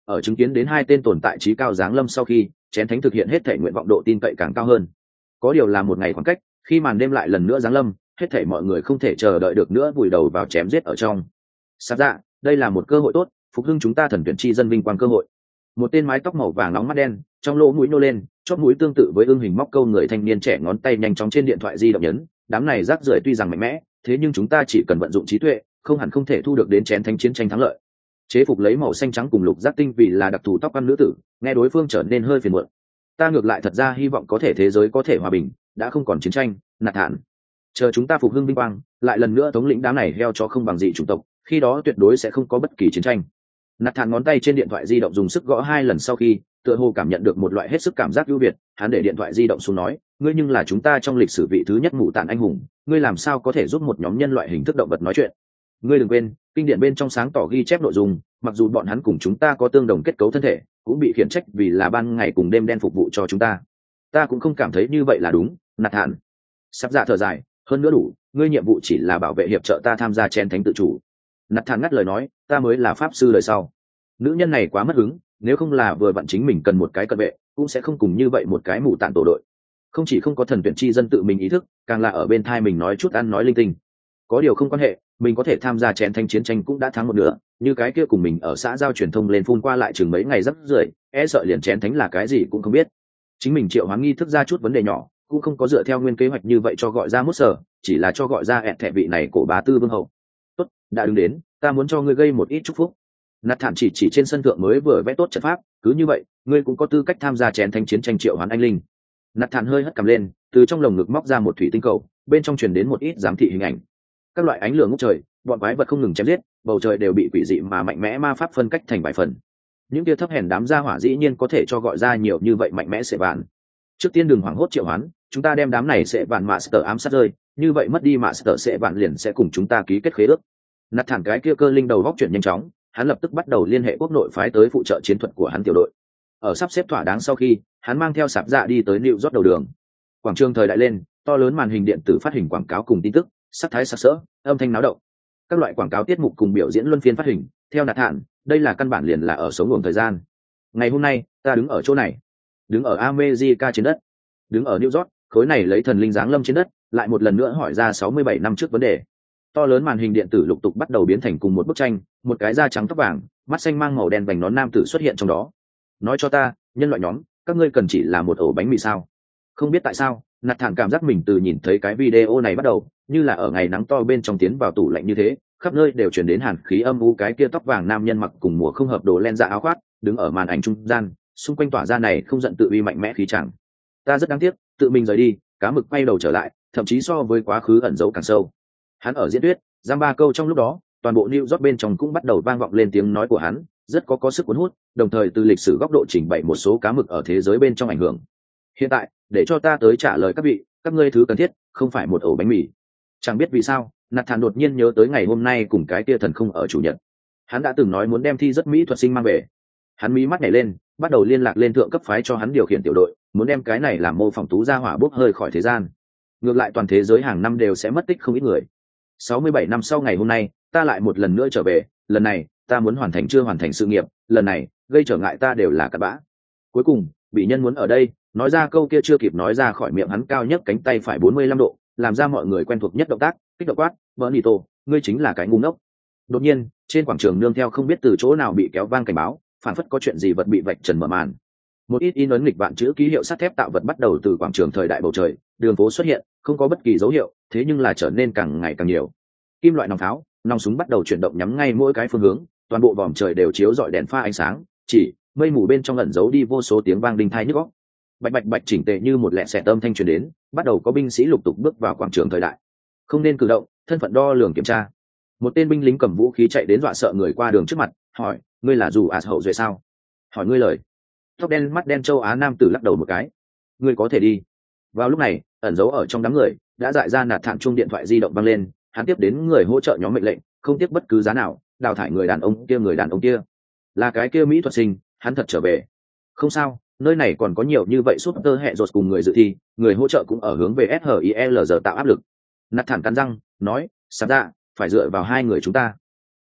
ở chứng kiến đến hai tên tồn tại trí cao giáng lâm sau khi chén thánh thực hiện hết thể nguyện vọng độ tin cậy càng cao hơn. Có điều là một ngày khoảng cách, khi màn đêm lại lần nữa giáng lâm, hết thể mọi người không thể chờ đợi được nữa vùi đầu vào chém giết ở trong. Sắp dạ, đây là một cơ hội tốt, phục hưng chúng ta thần tuyển chi dân vinh quang cơ hội. Một tên mái tóc màu vàng nóng mắt đen, trong lỗ mũi nô lên, chóp mũi tương tự với ương hình móc câu người thanh niên trẻ ngón tay nhanh chóng trên điện thoại di động nhấn, đám này rác rưởi tuy rằng mạnh mẽ, thế nhưng chúng ta chỉ cần vận dụng trí tuệ, không hẳn không thể thu được đến chén thánh chiến tranh thắng lợi. Chế phục lấy màu xanh trắng cùng lục giác tinh vì là đặc thù tóc ăn nữ tử, nghe đối phương trở nên hơi phiền muộn. Ta ngược lại thật ra hy vọng có thể thế giới có thể hòa bình, đã không còn chiến tranh, nạt thản. Chờ chúng ta phục hưng vinh quang, lại lần nữa thống lĩnh đám này heo cho không bằng dị chủng tộc, khi đó tuyệt đối sẽ không có bất kỳ chiến tranh. Nạt thản ngón tay trên điện thoại di động dùng sức gõ hai lần sau khi, tựa hồ cảm nhận được một loại hết sức cảm giác ưu việt, hắn để điện thoại di động xuống nói, ngươi nhưng là chúng ta trong lịch sử vị thứ nhất mụ tản anh hùng, ngươi làm sao có thể giúp một nhóm nhân loại hình thức động vật nói chuyện? Ngươi đừng quên, kinh điển bên trong sáng tỏ ghi chép nội dung, mặc dù bọn hắn cùng chúng ta có tương đồng kết cấu thân thể, cũng bị khiển trách vì là ban ngày cùng đêm đen phục vụ cho chúng ta. Ta cũng không cảm thấy như vậy là đúng, nạt thản. Sắp dạ thở dài, hơn nữa đủ, ngươi nhiệm vụ chỉ là bảo vệ hiệp trợ ta tham gia chén thánh tự chủ. Nạt thản ngắt lời nói, ta mới là pháp sư đời sau. Nữ nhân này quá mất hứng, nếu không là vừa vặn chính mình cần một cái cận vệ, cũng sẽ không cùng như vậy một cái mù tản tổ đội. Không chỉ không có thần tuyển chi dân tự mình ý thức, càng là ở bên thai mình nói chút ăn nói linh tinh. Có điều không quan hệ, mình có thể tham gia chén thanh chiến tranh cũng đã thắng một nửa, như cái kia cùng mình ở xã giao truyền thông lên phun qua lại chừng mấy ngày rất rưởi, e sợ liền chén thánh là cái gì cũng không biết. Chính mình triệu hoán nghi thức ra chút vấn đề nhỏ, cũng không có dựa theo nguyên kế hoạch như vậy cho gọi ra mút sở, chỉ là cho gọi ra ẹt thẻ vị này cổ bá tư vương hậu. Tốt, đã đứng đến, ta muốn cho ngươi gây một ít chúc phúc. Nạt thản chỉ chỉ trên sân thượng mới vừa vẽ tốt trận pháp, cứ như vậy, ngươi cũng có tư cách tham gia chén thanh chiến tranh triệu hoán anh linh. Nạt thản hơi hất cằm lên, từ trong lồng ngực móc ra một thủy tinh cầu, bên trong truyền đến một ít giám thị hình ảnh. Các loại ánh lửa ngút trời, bọn quái vật không ngừng chém giết, bầu trời đều bị quỷ dị mà mạnh mẽ ma pháp phân cách thành vài phần. Những kia thấp hèn đám gia hỏa dĩ nhiên có thể cho gọi ra nhiều như vậy mạnh mẽ sẽ vạn. Trước tiên đừng hoảng hốt triệu hoán, chúng ta đem đám này sẽ vạn master ám sát rơi, như vậy mất đi master sẽ vạn liền sẽ cùng chúng ta ký kết khế ước. Nạt thản cái kia cơ linh đầu góc chuyển nhanh chóng, hắn lập tức bắt đầu liên hệ quốc nội phái tới phụ trợ chiến thuật của hắn tiểu đội. Ở sắp xếp thỏa đáng sau khi, hắn mang theo sạp dạ đi tới New York đầu đường. Quảng trường thời đại lên, to lớn màn hình điện tử phát hình quảng cáo cùng tin tức, sắc thái sặc sỡ, âm thanh náo động. Các loại quảng cáo tiết mục cùng biểu diễn luân phiên phát hình, theo nạt thản, đây là căn bản liền là ở sống luồng thời gian. Ngày hôm nay, ta đứng ở chỗ này, đứng ở America trên đất, đứng ở New York, khối này lấy thần linh giáng lâm trên đất, lại một lần nữa hỏi ra sáu mươi bảy năm trước vấn đề. To lớn màn hình điện tử lục tục bắt đầu biến thành cùng một bức tranh, một cái da trắng tóc vàng, mắt xanh mang màu đen vành nón nam tử xuất hiện trong đó. Nói cho ta, nhân loại nhóm, các ngươi cần chỉ là một ổ bánh mì sao? Không biết tại sao, nạt thản cảm giác mình từ nhìn thấy cái video này bắt đầu, như là ở ngày nắng to bên trong tiến vào tủ lạnh như thế, khắp nơi đều truyền đến hàn khí âm u. Cái kia tóc vàng nam nhân mặc cùng mùa không hợp đồ len dạ áo khoác, đứng ở màn ảnh trung gian, xung quanh tỏa ra này không giận tự uy mạnh mẽ khí chẳng. Ta rất đáng tiếc, tự mình rời đi, cá mực quay đầu trở lại, thậm chí so với quá khứ ẩn giấu càng sâu. Hắn ở diễn thuyết, giam ba câu trong lúc đó, toàn bộ New York bên trong cũng bắt đầu vang vọng lên tiếng nói của hắn, rất có có sức cuốn hút, đồng thời từ lịch sử góc độ trình bày một số cá mực ở thế giới bên trong ảnh hưởng. Hiện tại, để cho ta tới trả lời các vị, các ngươi thứ cần thiết, không phải một ổ bánh mì. Chẳng biết vì sao, nạt thản đột nhiên nhớ tới ngày hôm nay cùng cái kia thần không ở chủ nhật. Hắn đã từng nói muốn đem thi rất mỹ thuật sinh mang về. Hắn mí mắt nhảy lên, bắt đầu liên lạc lên thượng cấp phái cho hắn điều khiển tiểu đội, muốn đem cái này làm mô phỏng tú ra hỏa bốc hơi khỏi thế gian. Ngược lại toàn thế giới hàng năm đều sẽ mất tích không ít người. sáu mươi bảy năm sau ngày hôm nay, ta lại một lần nữa trở về, lần này, ta muốn hoàn thành chưa hoàn thành sự nghiệp, lần này, gây trở ngại ta đều là cặn bã. Cuối cùng, bị nhân muốn ở đây, nói ra câu kia chưa kịp nói ra khỏi miệng hắn, cao nhất cánh tay phải bốn mươi lăm độ, làm ra mọi người quen thuộc nhất động tác, kích động quát, "Bỡ nỉ tổ, ngươi chính là cái ngu ngốc." Đột nhiên, trên quảng trường nương theo không biết từ chỗ nào bị kéo vang cảnh báo, phản phất có chuyện gì vật bị vạch trần mở màn. Một ít in ấn nghịch vạn chữ ký hiệu sắt thép tạo vật bắt đầu từ quảng trường thời đại bầu trời, đường phố xuất hiện, không có bất kỳ dấu hiệu, thế nhưng là trở nên càng ngày càng nhiều. Kim loại nòng pháo, nòng súng bắt đầu chuyển động nhắm ngay mỗi cái phương hướng, toàn bộ vòm trời đều chiếu rọi đèn pha ánh sáng, chỉ mây mù bên trong ẩn giấu đi vô số tiếng vang đinh tai nhức óc. Bạch bạch bạch chỉnh tề như một lẹ xẹt âm thanh truyền đến, bắt đầu có binh sĩ lục tục bước vào quảng trường thời đại. Không nên cử động, thân phận đo lường kiểm tra. Một tên binh lính cầm vũ khí chạy đến dọa sợ người qua đường trước mặt, hỏi, ngươi là dù ạt hậu duệ sao? Hỏi ngươi lời. Tóc đen mắt đen châu Á nam tử lắc đầu một cái. Ngươi có thể đi. Vào lúc này, ẩn giấu ở trong đám người, đã dại ra nạt thản chuông điện thoại di động vang lên, hắn tiếp đến người hỗ trợ nhóm mệnh lệnh, không tiếp bất cứ giá nào, đào thải người đàn ông kia người đàn ông kia. Là cái kia mỹ thuật sinh, hắn thật trở về. Không sao, nơi này còn có nhiều như vậy suốt tơ hẹ rột cùng người dự thi, người hỗ trợ cũng ở hướng về ét hờ i lờ giờ tạo áp lực. Nạt thản cắn răng, nói, sắp ra, phải dựa vào hai người chúng ta.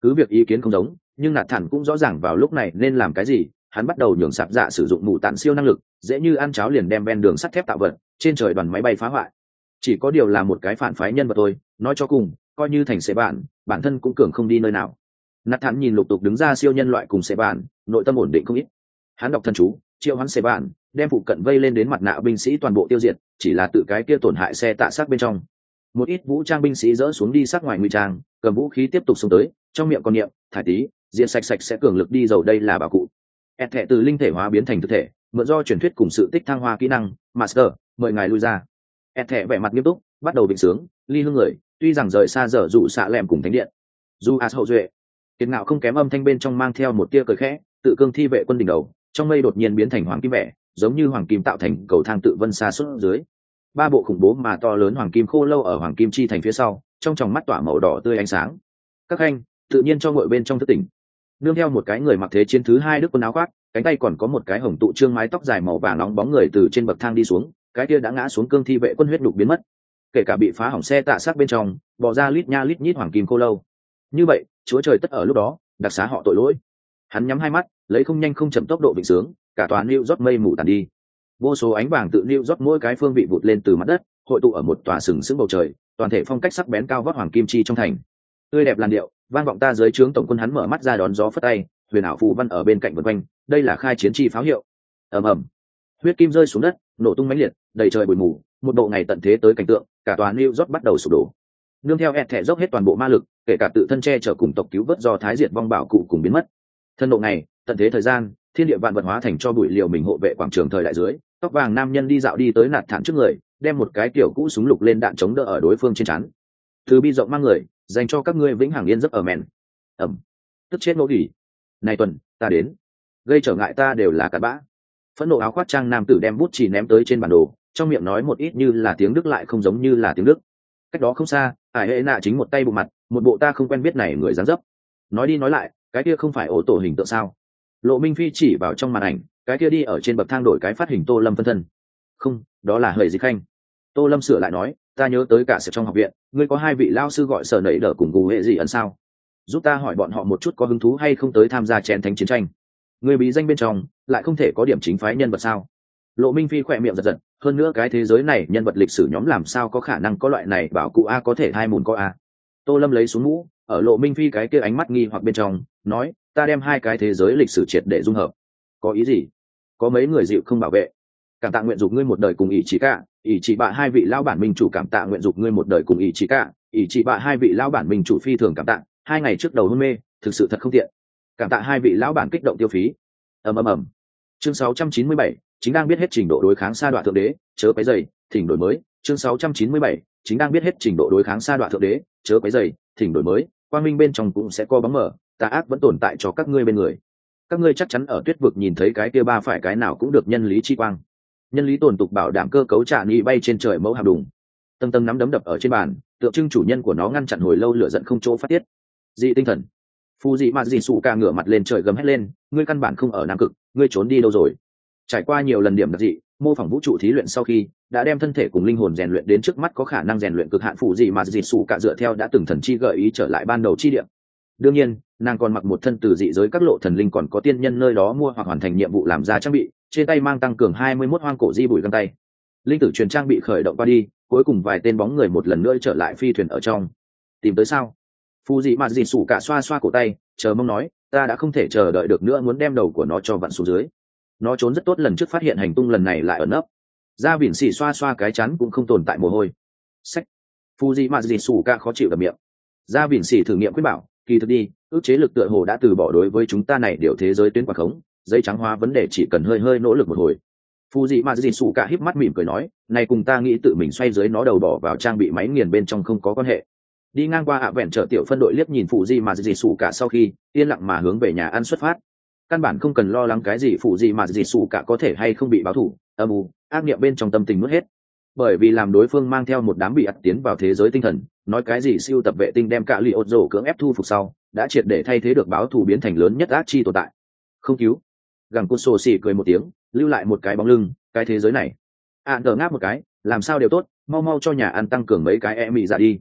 cứ việc ý kiến không giống, nhưng nạt thản cũng rõ ràng vào lúc này nên làm cái gì. Hắn bắt đầu nhường sạp dạ sử dụng mù tản siêu năng lực, dễ như ăn cháo liền đem ven đường sắt thép tạo vật trên trời đoàn máy bay phá hoại. Chỉ có điều là một cái phản phái nhân vật thôi, nói cho cùng coi như thành sẽ bạn bản thân cũng cường không đi nơi nào. Nạt thản nhìn lục tục đứng ra siêu nhân loại cùng sẽ bạn, nội tâm ổn định không ít. Hắn đọc thần chú triệu hắn sẽ bạn, đem phụ cận vây lên đến mặt nạ binh sĩ toàn bộ tiêu diệt, chỉ là tự cái kia tổn hại xe tạ xác bên trong. Một ít vũ trang binh sĩ dỡ xuống đi sát ngoài ngụy trang, cầm vũ khí tiếp tục xông tới, trong miệng còn niệm thải tí diện sạch sạch sẽ cường lực đi dầu, đây là bảo cụ. ẹt thẻ từ linh thể hóa biến thành thực thể, mượn do truyền thuyết cùng sự tích thăng hoa kỹ năng master, mời ngài lui ra. ẹt thẻ vẻ mặt nghiêm túc bắt đầu định sướng ly hương người, tuy rằng rời xa dở dụ xạ lẹm cùng thánh điện. Du as hậu duệ kiệt ngạo không kém, âm thanh bên trong mang theo một tia cười khẽ, tự cương thi vệ quân đỉnh đầu trong mây đột nhiên biến thành hoàng kim vẻ, giống như hoàng kim tạo thành cầu thang tự vân xa suốt dưới. Ba bộ khủng bố mà to lớn hoàng kim khô lâu ở hoàng kim chi thành phía sau, trong tròng mắt tỏa màu đỏ tươi ánh sáng. Các khanh tự nhiên cho ngội bên trong thất tỉnh. Nương theo một cái người mặc thế chiến thứ hai đức quân áo khoác, cánh tay còn có một cái hồng tụ trương mái tóc dài màu vàng nóng bóng người từ trên bậc thang đi xuống, cái kia đã ngã xuống cương thi vệ quân huyết đục biến mất, kể cả bị phá hỏng xe tạ sát bên trong bỏ ra lít nha lít nhít hoàng kim khô lâu. Như vậy chúa trời tất ở lúc đó đặc xá họ tội lỗi. Hắn nhắm hai mắt lấy không nhanh không chậm tốc độ vịnh sướng, cả toàn New York mây mù tàn đi, vô số ánh vàng tự New York mỗi cái phương vị vụt lên từ mặt đất, hội tụ ở một tòa sừng sững bầu trời, toàn thể phong cách sắc bén cao vót hoàng kim chi trong thành. Tươi đẹp làn điệu vang vọng ta dưới trướng tổng quân, hắn mở mắt ra đón gió phất tay, huyền ảo phù văn ở bên cạnh vân quanh, đây là khai chiến chi pháo hiệu. Ầm ầm, huyết kim rơi xuống đất, nổ tung mãnh liệt, đầy trời bụi mù, một bộ ngày tận thế tới cảnh tượng, cả tòa New York bắt đầu sụp đổ. Nương theo ẹt thẻ dốc hết toàn bộ ma lực, kể cả tự thân che chở cùng tộc cứu vớt do thái diệt vong bảo cụ cùng biến mất. Thân độ này tận thế thời gian, thiên địa vạn vật hóa thành cho bụi, liều mình hộ vệ quảng trường thời đại dưới. Tóc vàng nam nhân đi dạo đi tới nạt thản trước người, đem một cái kiểu cũ súng lục lên đạn chống đỡ ở đối phương trên trán. Từ bi rộng mang người, dành cho các ngươi vĩnh hằng yên giấc ở mền. Ẩm, tức chết nỗ nghỉ. Này tuần ta đến, gây trở ngại ta đều là cặn bã. Phẫn nộ áo khoác trang nam tử đem bút chì ném tới trên bản đồ, trong miệng nói một ít như là tiếng đức lại không giống như là tiếng đức. Cách đó không xa, ải hệ nạ chính một tay bụng mặt, một bộ ta không quen biết này người dáng dấp. Nói đi nói lại, cái kia không phải ổ tổ hình tượng sao? Lộ Minh Phi chỉ vào trong màn ảnh, cái kia đi ở trên bậc thang đổi cái phát hình Tô Lâm phân thân. Không, đó là Hợi Dịch Khanh. Tô Lâm sửa lại nói, ta nhớ tới cả sự trong học viện, ngươi có hai vị lao sư gọi sở nảy đỡ cùng gù hệ gì ẩn sao? Giúp ta hỏi bọn họ một chút có hứng thú hay không tới tham gia chén thánh chiến tranh. Người bí danh bên trong lại không thể có điểm chính phái nhân vật sao? Lộ Minh Phi khỏe miệng giật giật, hơn nữa cái thế giới này nhân vật lịch sử nhóm làm sao có khả năng có loại này bảo cụ a có thể hai mùn có a. Tô Lâm lấy xuống mũ, ở Lộ Minh Phi cái kia ánh mắt nghi hoặc bên trong, nói, ta đem hai cái thế giới lịch sử triệt để dung hợp. Có ý gì? Có mấy người dịu không bảo vệ. Cảm tạ nguyện dục ngươi một đời cùng ý chỉ cả, ý chỉ bạ hai vị lão bản minh chủ cảm tạ nguyện dục ngươi một đời cùng ý chỉ cả, ý chỉ bạ hai vị lão bản minh chủ phi thường cảm tạ, hai ngày trước đầu hôn mê, thực sự thật không tiện. Cảm tạ hai vị lão bản kích động tiêu phí. Ầm ầm ầm. Chương sáu trăm chín mươi bảy, chính đang biết hết trình độ đối kháng sa đoạ thượng đế, chớ quấy rầy, thỉnh đổi mới. Chương sáu trăm chín mươi bảy, chính đang biết hết trình độ đối kháng sa đoạ thượng đế, chớ quấy rầy, thỉnh đổi mới. Quang minh bên trong cũng sẽ có bóng mờ, tà ác vẫn tồn tại cho các ngươi bên người. Các ngươi chắc chắn ở tuyết vực nhìn thấy cái kia ba phải cái nào cũng được nhân lý chi quang. Nhân lý tồn tục bảo đảm cơ cấu trả nghi bay trên trời mẫu hàm đùng. Tầng tầng nắm đấm đập ở trên bàn, tượng trưng chủ nhân của nó ngăn chặn hồi lâu lửa giận không chỗ phát tiết. Dị tinh thần. Phu dị mà dị sụ ca ngửa mặt lên trời gầm hét lên, ngươi căn bản không ở nam cực, ngươi trốn đi đâu rồi? Trải qua nhiều lần điểm đặc dị, mô phỏng vũ trụ thí luyện sau khi đã đem thân thể cùng linh hồn rèn luyện đến trước mắt có khả năng rèn luyện cực hạn, phụ dị mà dị sụ cả dựa theo đã từng thần chi gợi ý trở lại ban đầu chi điểm. Đương nhiên, nàng còn mặc một thân từ dị giới các lộ thần linh còn có tiên nhân nơi đó mua hoặc hoàn thành nhiệm vụ làm ra trang bị, trên tay mang tăng cường hai mươi mốt hoang cổ di bùi găng tay. Linh tử truyền trang bị khởi động qua đi, cuối cùng vài tên bóng người một lần nữa trở lại phi thuyền ở trong. Tìm tới sao? Phu dị mà dị sủ cả xoa xoa cổ tay, chờ mong nói, ta đã không thể chờ đợi được nữa, muốn đem đầu của nó cho vặn xuống dưới. Nó trốn rất tốt, lần trước phát hiện hành tung, lần này lại ẩn nấp. Ra vỉn xỉ xoa xoa cái chắn cũng không tồn tại mồ hôi. Sách. Phu dị mà dị sủ cả khó chịu đập miệng. Ra vỉn xỉ thử nghiệm quyết bảo, kỳ thực đi, ước chế lực tựa hồ đã từ bỏ đối với chúng ta này điều thế giới tuyến quả khống, giấy trắng hóa vấn đề chỉ cần hơi hơi nỗ lực một hồi. Phu dị mà dị sủ cả híp mắt mỉm cười nói, này cùng ta nghĩ tự mình xoay dưới nó đầu bỏ vào trang bị máy nghiền bên trong không có quan hệ. Đi ngang qua ạ vẹn trợ tiểu phân đội liếc nhìn phụ di mà dị sủ cả sau khi yên lặng mà hướng về nhà ăn xuất phát. Căn bản không cần lo lắng cái gì phụ di mà dị sủ cả có thể hay không bị báo thù, âm u ác niệm bên trong tâm tình nuốt hết. Bởi vì làm đối phương mang theo một đám bị ắt tiến vào thế giới tinh thần, nói cái gì siêu tập vệ tinh đem cả li ột rổ cưỡng ép thu phục sau đã triệt để thay thế được báo thù biến thành lớn nhất ác chi tồn tại. Không cứu. Gẳng cốt sổ xỉ cười một tiếng, lưu lại một cái bóng lưng, cái thế giới này. À, đờ ngáp một cái, làm sao đều tốt, mau mau cho nhà ăn tăng cường mấy cái e mị ra đi.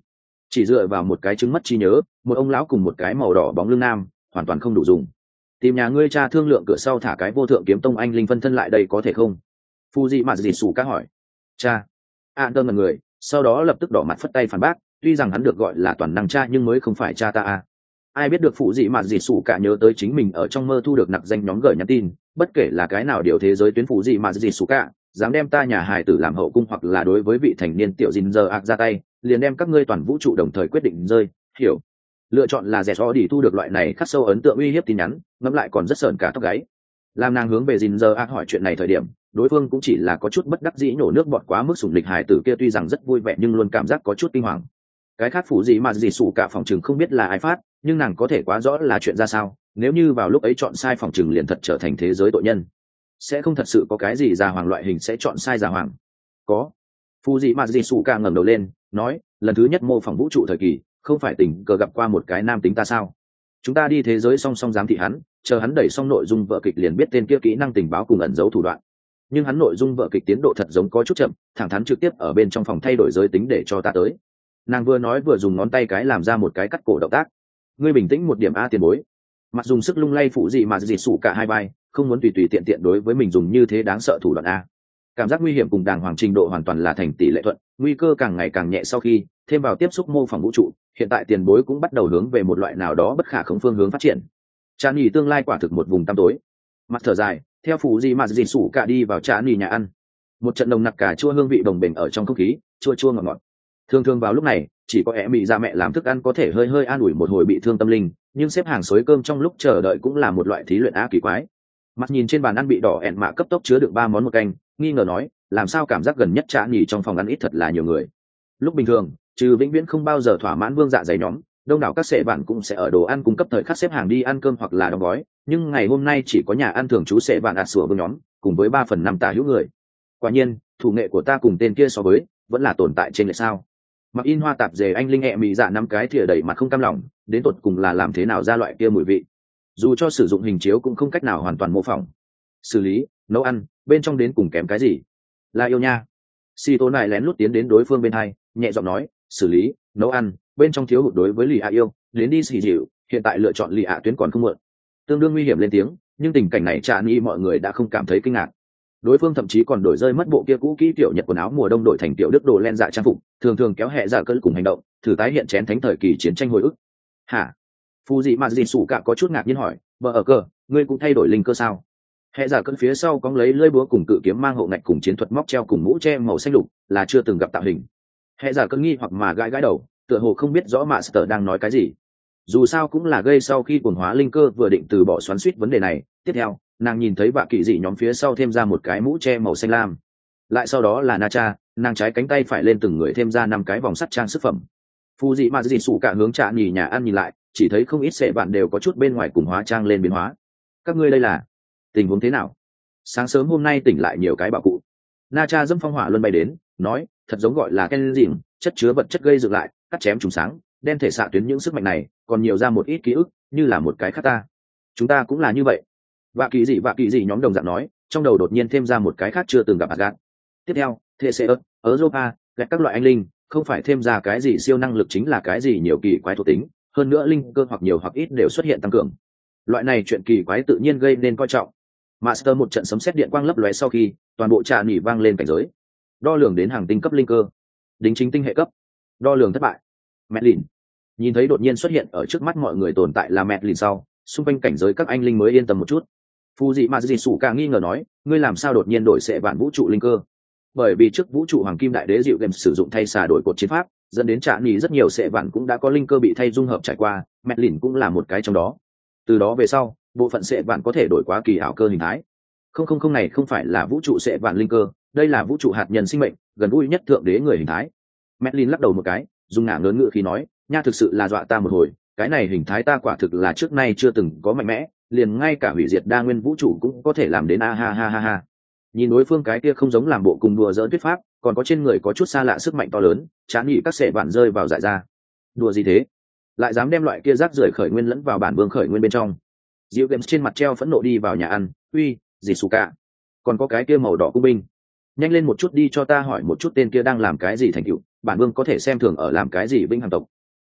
chỉ dựa vào một cái chứng mất trí nhớ, một ông lão cùng một cái màu đỏ bóng lưng nam hoàn toàn không đủ dùng. Tìm nhà ngươi cha thương lượng cửa sau thả cái vô thượng kiếm tông anh linh phân thân lại đây có thể không? Fuji mà dì sủ cá hỏi. Cha. An tơ ngần người, sau đó lập tức đỏ mặt phất tay phản bác, tuy rằng hắn được gọi là toàn năng cha nhưng mới không phải cha ta à. Ai biết được phụ dị mà dì sủ cả nhớ tới chính mình ở trong mơ thu được nặc danh nhóm gửi nhắn tin, bất kể là cái nào điều thế giới tuyến phụ dị mà dì sủ cả dám đem ta nhà hài tử làm hậu cung hoặc là đối với vị thành niên tiểu dìn giờ ạc ra tay, liền đem các ngươi toàn vũ trụ đồng thời quyết định rơi, hiểu? Lựa chọn là rẻ xó đi thu được loại này khắc sâu ấn tượng uy hiếp tin nhắn, ngẫm lại còn rất sờn cả tóc gáy. Làm nàng hướng về dìn giờ ạc hỏi chuyện này thời điểm, đối phương cũng chỉ là có chút bất đắc dĩ nổ nước bọt quá mức sủng lịch hài tử kia tuy rằng rất vui vẻ nhưng luôn cảm giác có chút kinh hoàng. Cái khác phụ gì mà dì sủ cả phòng chừng không biết là ai phát, nhưng nàng có thể quá rõ là chuyện ra sao, nếu như vào lúc ấy chọn sai phòng chừng liền thật trở thành thế giới tội nhân. Sẽ không thật sự có cái gì già hoàng loại hình sẽ chọn sai già hoàng. Có. Phụ gì mà dì sủ cả ngẩng đầu lên, nói, lần thứ nhất mô phỏng vũ trụ thời kỳ, không phải tình cờ gặp qua một cái nam tính ta sao? Chúng ta đi thế giới song song giám thị hắn, chờ hắn đẩy xong nội dung vở kịch liền biết tên kia kỹ năng tình báo cùng ẩn giấu thủ đoạn. Nhưng hắn nội dung vở kịch tiến độ thật giống có chút chậm, thẳng thắn trực tiếp ở bên trong phòng thay đổi giới tính để cho ta tới. Nàng vừa nói vừa dùng ngón tay cái làm ra một cái cắt cổ động tác. Ngươi bình tĩnh một điểm a tiền bối. Mặt dùng sức lung lay phụ gì mà dì sủ cả hai vai, không muốn tùy tùy tiện tiện đối với mình dùng như thế đáng sợ thủ đoạn a. Cảm giác nguy hiểm cùng đàng hoàng trình độ hoàn toàn là thành tỷ lệ thuận, nguy cơ càng ngày càng nhẹ sau khi thêm vào tiếp xúc mô phỏng vũ trụ, hiện tại tiền bối cũng bắt đầu hướng về một loại nào đó bất khả khống phương hướng phát triển. Trà nhì tương lai quả thực một vùng tăm tối. Mặt thở dài, theo phụ gì mà dì sủ cả đi vào trà nhì nhà ăn. Một trận nồng nặc cà chua hương vị đồng bền ở trong không khí, chua chua ngọt ngọt. Thường thường vào lúc này, chỉ có ẻ mị ra mẹ làm thức ăn có thể hơi hơi an ủi một hồi bị thương tâm linh, nhưng xếp hàng xối cơm trong lúc chờ đợi cũng là một loại thí luyện á kỳ quái. Mặt nhìn trên bàn ăn bị đỏ ẹn mạ cấp tốc chứa được ba món một canh, nghi ngờ nói, làm sao cảm giác gần nhất trà nhì trong phòng ăn ít thật là nhiều người. Lúc bình thường, trừ vĩnh viễn không bao giờ thỏa mãn vương dạ dày nhóm, đông đảo các sệ bạn cũng sẽ ở đồ ăn cung cấp thời khắc xếp hàng đi ăn cơm hoặc là đóng gói, nhưng ngày hôm nay chỉ có nhà ăn thường trú sệ bạn ạt sủa vương nhóm, cùng với ba phần năm tà hữu người. Quả nhiên, thủ nghệ của ta cùng tên kia so với, vẫn là tồn tại trên lệ sao. Mặc in hoa tạp dề anh linh hẹ mị dạ năm cái thìa đầy mặt không cam lòng, đến tột cùng là làm thế nào ra loại kia mùi vị. Dù cho sử dụng hình chiếu cũng không cách nào hoàn toàn mô phỏng. Xử lý, nấu ăn, bên trong đến cùng kém cái gì? Là yêu nha. Si tố này lén lút tiến đến đối phương bên hai, nhẹ giọng nói, xử lý, nấu ăn, bên trong thiếu hụt đối với lì ạ yêu, đến đi xì dịu, hiện tại lựa chọn lì ạ tuyến còn không mượn. Tương đương nguy hiểm lên tiếng, nhưng tình cảnh này Trà Nhi mọi người đã không cảm thấy kinh ngạc. Đối phương thậm chí còn đổi rơi mất bộ kia cũ kỹ kiểu Nhật quần áo mùa đông đổi thành tiểu đức đồ len dạ trang phục, thường thường kéo hệ dạ cơn cùng hành động, thử tái hiện chén thánh thời kỳ chiến tranh hồi ức. Hả? Phu dị mà dì sủ cả có chút ngạc nhiên hỏi, vợ ở cơ, ngươi cũng thay đổi linh cơ sao? Hệ giả cơn phía sau cóng lấy lưỡi búa cùng cự kiếm mang hộ ngạch cùng chiến thuật móc treo cùng mũ che màu xanh lục, là chưa từng gặp tạo hình. Hệ giả cơn nghi hoặc mà gãi gãi đầu, tựa hồ không biết rõ Master đang nói cái gì. Dù sao cũng là gây sau khi cuồng hóa linh cơ vừa định từ bỏ xoắn xuýt vấn đề này, tiếp theo, nàng nhìn thấy bạ kỳ dị nhóm phía sau thêm ra một cái mũ che màu xanh lam. Lại sau đó là Nacha, nàng trái cánh tay phải lên từng người thêm ra năm cái vòng sắt trang sức phẩm. Phu dị mà dị sụ cả hướng Trà nhì nhà ăn nhìn lại, chỉ thấy không ít sệ bạn đều có chút bên ngoài cùng hóa trang lên biến hóa. Các ngươi đây là tình huống thế nào? Sáng sớm hôm nay tỉnh lại nhiều cái bảo cụ. Nacha dâm phong hỏa luân bay đến, nói, thật giống gọi là ken dìm, chất chứa vật chất gây dựng lại, cắt chém trùng sáng, đen thể xạ tuyến những sức mạnh này, còn nhiều ra một ít ký ức, như là một cái khác ta. Chúng ta cũng là như vậy. Vạ kỳ dị vạ kỳ dị nhóm đồng dạng nói, trong đầu đột nhiên thêm ra một cái khác chưa từng gặp Asgard. Tiếp theo, thế sẽ ở Europa, gạch các loại anh linh, không phải thêm ra cái gì siêu năng lực chính là cái gì nhiều kỳ quái thuộc tính, hơn nữa linh cơ hoặc nhiều hoặc ít đều xuất hiện tăng cường. Loại này chuyện kỳ quái tự nhiên gây nên coi trọng. Master một trận sấm sét điện quang lấp lóe sau khi, toàn bộ Trà nhì vang lên cảnh giới. Đo lường đến hàng tinh cấp linh cơ, đính chính tinh hệ cấp. Đo lường thất bại. Medlin. Nhìn thấy đột nhiên xuất hiện ở trước mắt mọi người tồn tại là Medlin sau, xung quanh cảnh giới các anh linh mới yên tâm một chút. Phu dị mà dị sủ càng nghi ngờ nói, ngươi làm sao đột nhiên đổi sẽ vạn vũ trụ linh cơ? Bởi vì trước vũ trụ hoàng kim đại đế dịu game sử dụng thay xả đổi cột chiến pháp, dẫn đến Trà nhì rất nhiều sẽ vạn cũng đã có linh cơ bị thay dung hợp trải qua, Medlin cũng là một cái trong đó. Từ đó về sau, bộ phận sẽ vạn có thể đổi quá kỳ ảo cơ hình thái. Không không không này không phải là vũ trụ sẽ vạn linh cơ, đây là vũ trụ hạt nhân sinh mệnh, gần gũi nhất thượng đế người hình thái. Medlin lắc đầu một cái, dùng ngả ngớn ngựa khi nói, nha thực sự là dọa ta một hồi, cái này hình thái ta quả thực là trước nay chưa từng có mạnh mẽ, liền ngay cả hủy diệt đa nguyên vũ trụ cũng có thể làm đến a ha ha ha ha. Nhìn đối phương cái kia không giống làm bộ cùng đùa giỡn thuyết pháp, còn có trên người có chút xa lạ sức mạnh to lớn, chán nghĩ các sệ vạn rơi vào dại ra. Đùa gì thế? Lại dám đem loại kia rác rưởi khởi nguyên lẫn vào bản vương khởi nguyên bên trong. Diệu Games trên mặt treo phẫn nộ đi vào nhà ăn, uy, gì xù cả. Còn có cái kia màu đỏ cung binh. Nhanh lên một chút đi cho ta hỏi một chút tên kia đang làm cái gì thành tựu, bản vương có thể xem thường ở làm cái gì vinh hằng tộc.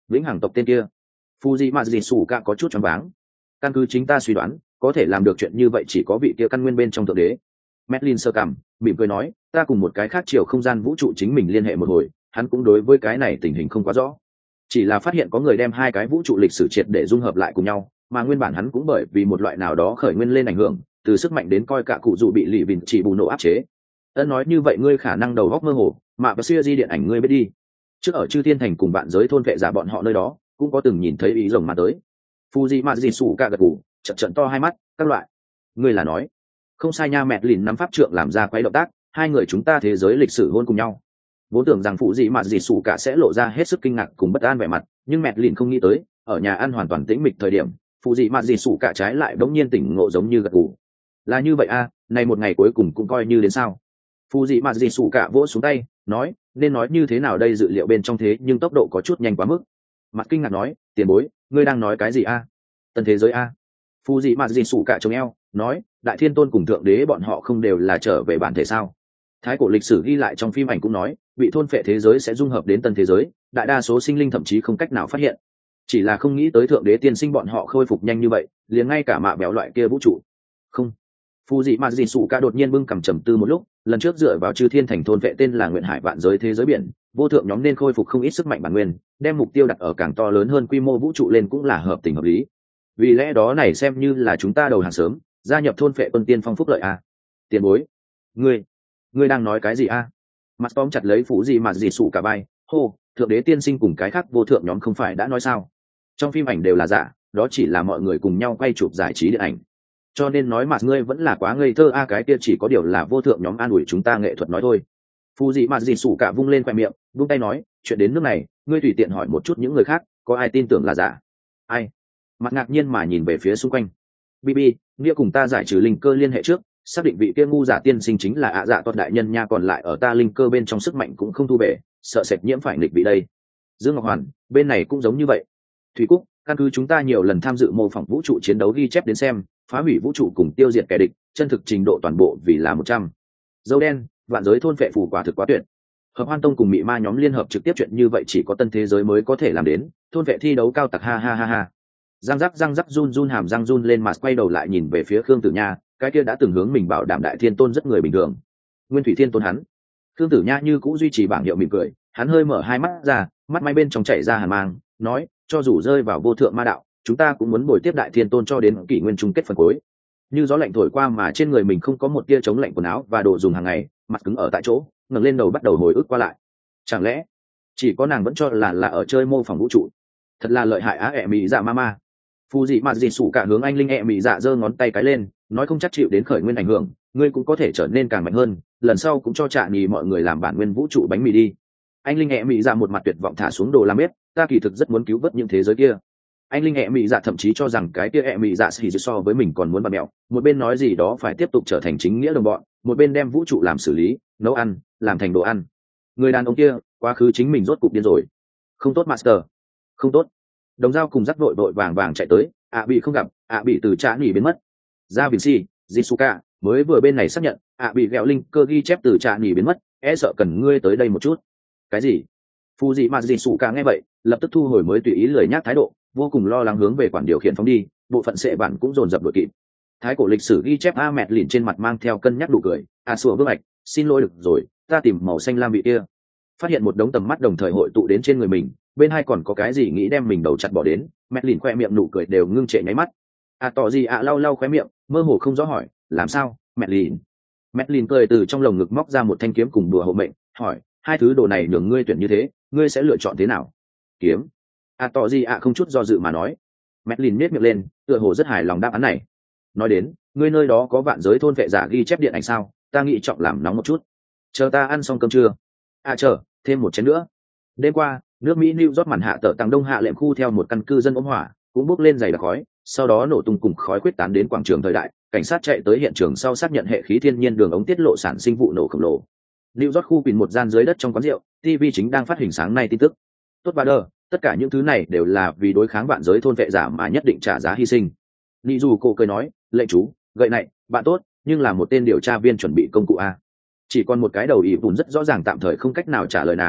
vĩnh hằng tộc tên kia. Fuji mà dì sủ cả có chút choáng váng. Căn cứ chính ta suy đoán, có thể làm được chuyện như vậy chỉ có vị kia căn nguyên bên trong thượng đế. Medlin sơ cằm, mỉm cười nói, ta cùng một cái khác chiều không gian vũ trụ chính mình liên hệ một hồi, hắn cũng đối với cái này tình hình không quá rõ. Chỉ là phát hiện có người đem hai cái vũ trụ lịch sử triệt để dung hợp lại cùng nhau, mà nguyên bản hắn cũng bởi vì một loại nào đó khởi nguyên lên ảnh hưởng, từ sức mạnh đến coi cả cụ dù bị lì vìn chỉ bù nổ áp chế. Ân nói như vậy ngươi khả năng đầu góc mơ hồ, mà và xưa di điện ảnh ngươi biết đi. Trước ở Chư Thiên Thành cùng bạn giới thôn vệ giả bọn họ nơi đó, cũng có từng nhìn thấy ý rồng mà tới. Fuji mà dì sủ cả gật gù, trận trận to hai mắt, các loại. Ngươi là nói? Không sai nha, mẹ lìn nắm pháp trượng làm ra quấy động tác, hai người chúng ta thế giới lịch sử hôn cùng nhau. Vốn tưởng rằng phụ dị mà dì sủ cả sẽ lộ ra hết sức kinh ngạc cùng bất an vẻ mặt, nhưng mẹ lìn không nghĩ tới, ở nhà ăn hoàn toàn tĩnh mịch thời điểm, phụ dị mà dì sủ cả trái lại bỗng nhiên tỉnh ngộ giống như gật gù. Là như vậy a, này một ngày cuối cùng cũng coi như đến sao? Phụ dị mà dì sủ cả vỗ xuống tay, nói, nên nói như thế nào đây, dự liệu bên trong thế nhưng tốc độ có chút nhanh quá mức. Mặt kinh ngạc nói, tiền bối, ngươi đang nói cái gì a? Tân thế giới a? Phụ dị mà dì sủ cả chống eo, nói, đại thiên tôn cùng thượng đế bọn họ không đều là trở về bản thể sao? Thái cổ lịch sử ghi lại trong phim ảnh cũng nói, bị thôn phệ thế giới sẽ dung hợp đến tân thế giới, đại đa số sinh linh thậm chí không cách nào phát hiện. Chỉ là không nghĩ tới thượng đế tiên sinh bọn họ khôi phục nhanh như vậy, liền ngay cả mạ béo loại kia vũ trụ. Không. Phù dị mà dị sụ ca đột nhiên bưng cầm trầm tư một lúc, lần trước dựa vào Chư Thiên Thành thôn vệ tên là Nguyện Hải vạn giới thế giới biển, vô thượng nhóm nên khôi phục không ít sức mạnh bản nguyên, đem mục tiêu đặt ở càng to lớn hơn quy mô vũ trụ lên cũng là hợp tình hợp lý. Vì lẽ đó này xem như là chúng ta đầu hàng sớm, gia nhập thôn vệ quân tiên phong phúc lợi a. Tiền bối, ngươi, ngươi đang nói cái gì a? Mặt tóm chặt lấy Phù dị mà dị sụ cả bay, hô, thượng đế tiên sinh cùng cái khác vô thượng nhóm không phải đã nói sao? Trong phim ảnh đều là giả, đó chỉ là mọi người cùng nhau quay chụp giải trí điện ảnh. Cho nên nói mà ngươi vẫn là quá ngây thơ a, cái kia chỉ có điều là vô thượng nhóm an ủi chúng ta nghệ thuật nói thôi. Phù dị mà dị sủ cả vung lên khoe miệng, vung tay nói, chuyện đến nước này, ngươi tùy tiện hỏi một chút những người khác, có ai tin tưởng là giả? Ai? Mặt ngạc nhiên mà nhìn về phía xung quanh. Bibi, nghĩa cùng ta giải trừ linh cơ liên hệ trước, xác định vị kia ngu giả tiên sinh chính là ạ dạ toàn đại nhân nha, còn lại ở ta linh cơ bên trong sức mạnh cũng không thu về, sợ sệt nhiễm phải nghịch bị đây. Dương Ngọc Hoàn, bên này cũng giống như vậy. Thủy Cúc, căn cứ chúng ta nhiều lần tham dự mô phỏng vũ trụ chiến đấu ghi chép đến xem, phá hủy vũ trụ cùng tiêu diệt kẻ địch, chân thực trình độ toàn bộ vì là một trăm. Dâu đen, vạn giới thôn phệ phù quả thực quá tuyệt. Hợp Hoan Tông cùng Mị Ma nhóm liên hợp trực tiếp chuyện như vậy chỉ có tân thế giới mới có thể làm đến, thôn vệ thi đấu cao tặc ha ha ha ha. Răng rắc răng rắc run run hàm răng run lên mà quay đầu lại nhìn về phía Khương Tử Nha, cái kia đã từng hướng mình bảo đảm đại thiên tôn rất người bình thường. Nguyên Thủy Thiên Tôn hắn. Khương Tử Nha như cũng duy trì bảng hiệu mỉm cười, hắn hơi mở hai mắt ra, mắt may bên trong chảy ra hàn mang, nói, cho dù rơi vào vô thượng ma đạo, chúng ta cũng muốn bồi tiếp đại thiên tôn cho đến kỷ nguyên chung kết phần cuối. Như gió lạnh thổi qua mà trên người mình không có một tia chống lạnh quần áo và đồ dùng hàng ngày, mặt cứng ở tại chỗ, ngẩng lên đầu bắt đầu hồi ức qua lại. Chẳng lẽ chỉ có nàng vẫn cho là là ở chơi mô phỏng vũ trụ? Thật là lợi hại á ẹ mị dạ mama. Phù dị mà dị sủ cả hướng anh linh ẹ mị dạ giơ ngón tay cái lên, nói không chắc chịu đến khởi nguyên ảnh hưởng, ngươi cũng có thể trở nên càng mạnh hơn, lần sau cũng cho trạ nhì mọi người làm bản nguyên vũ trụ bánh mì đi. Anh linh ẹ mị dạ một mặt tuyệt vọng thả xuống đồ làm bếp, ta kỳ thực rất muốn cứu vớt những thế giới kia. Anh linh ẹ mị dạ thậm chí cho rằng cái kia ẹ mị dạ xì so với mình còn muốn bật mẹo, một bên nói gì đó phải tiếp tục trở thành chính nghĩa đồng bọn, một bên đem vũ trụ làm xử lý, nấu ăn, làm thành đồ ăn. Người đàn ông kia, quá khứ chính mình rốt cục điên rồi. Không tốt master, không tốt. Đồng dao cùng rắc vội vội vàng vàng chạy tới, ạ bị không gặp, ạ bị từ trạ nỉ biến mất. Ra Vinci, Jisuka mới vừa bên này xác nhận, ạ bị ghẹo linh cơ ghi chép từ trạ nỉ biến mất, e sợ cần ngươi tới đây một chút. Cái gì? Phù dị mà Jisuka nghe vậy, lập tức thu hồi mới tùy ý lười nhác thái độ, vô cùng lo lắng hướng về quản điều khiển phóng đi, bộ phận sệ bản cũng dồn dập đuổi kịp. Thái cổ lịch sử ghi chép a mẹt lìn trên mặt mang theo cân nhắc đủ cười, a sủa vương ạch, xin lỗi được rồi, ta tìm màu xanh lam bị kia. Phát hiện một đống tầm mắt đồng thời hội tụ đến trên người mình, bên hai còn có cái gì nghĩ đem mình đầu chặt bỏ đến, mẹt lìn khoe miệng nụ cười đều ngưng trệ nháy mắt. À tỏ gì ạ à, lau lau khóe miệng, mơ hồ không rõ hỏi, làm sao, mẹt lìn? Mẹt lìn cười từ trong lồng ngực móc ra một thanh kiếm cùng đùa hộ mệnh, hỏi, hai thứ đồ này nhường ngươi tuyển như thế, ngươi sẽ lựa chọn thế nào? Kiếm. À tỏ gì ạ à, không chút do dự mà nói. Mẹt lìn nết miệng lên, tựa hồ rất hài lòng đáp án này. Nói đến, ngươi nơi đó có vạn giới thôn vệ giả ghi chép điện ảnh sao? Ta nghĩ trọng làm nóng một chút. Chờ ta ăn xong cơm trưa. À chờ, thêm một chén nữa. Đêm qua, nước Mỹ New York màn hạ tờ tàng đông hạ lệm khu theo một căn cư dân ôm hỏa, cũng bốc lên dày đặc khói, sau đó nổ tung cùng khói quyết tán đến quảng trường thời đại. Cảnh sát chạy tới hiện trường sau xác nhận hệ khí thiên nhiên đường ống tiết lộ sản sinh vụ nổ khổng lồ. New York khu pin một gian dưới đất trong quán rượu, ti vi chính đang phát hình sáng nay tin tức. Tốt và đờ, tất cả những thứ này đều là vì đối kháng vạn giới thôn vệ giả mà nhất định trả giá hy sinh. Nị dù cô cười nói, lệnh chú, gậy này, bạn tốt, nhưng là một tên điều tra viên chuẩn bị công cụ a. Chỉ còn một cái đầu ỉ vùn rất rõ ràng tạm thời không cách nào trả lời nàng,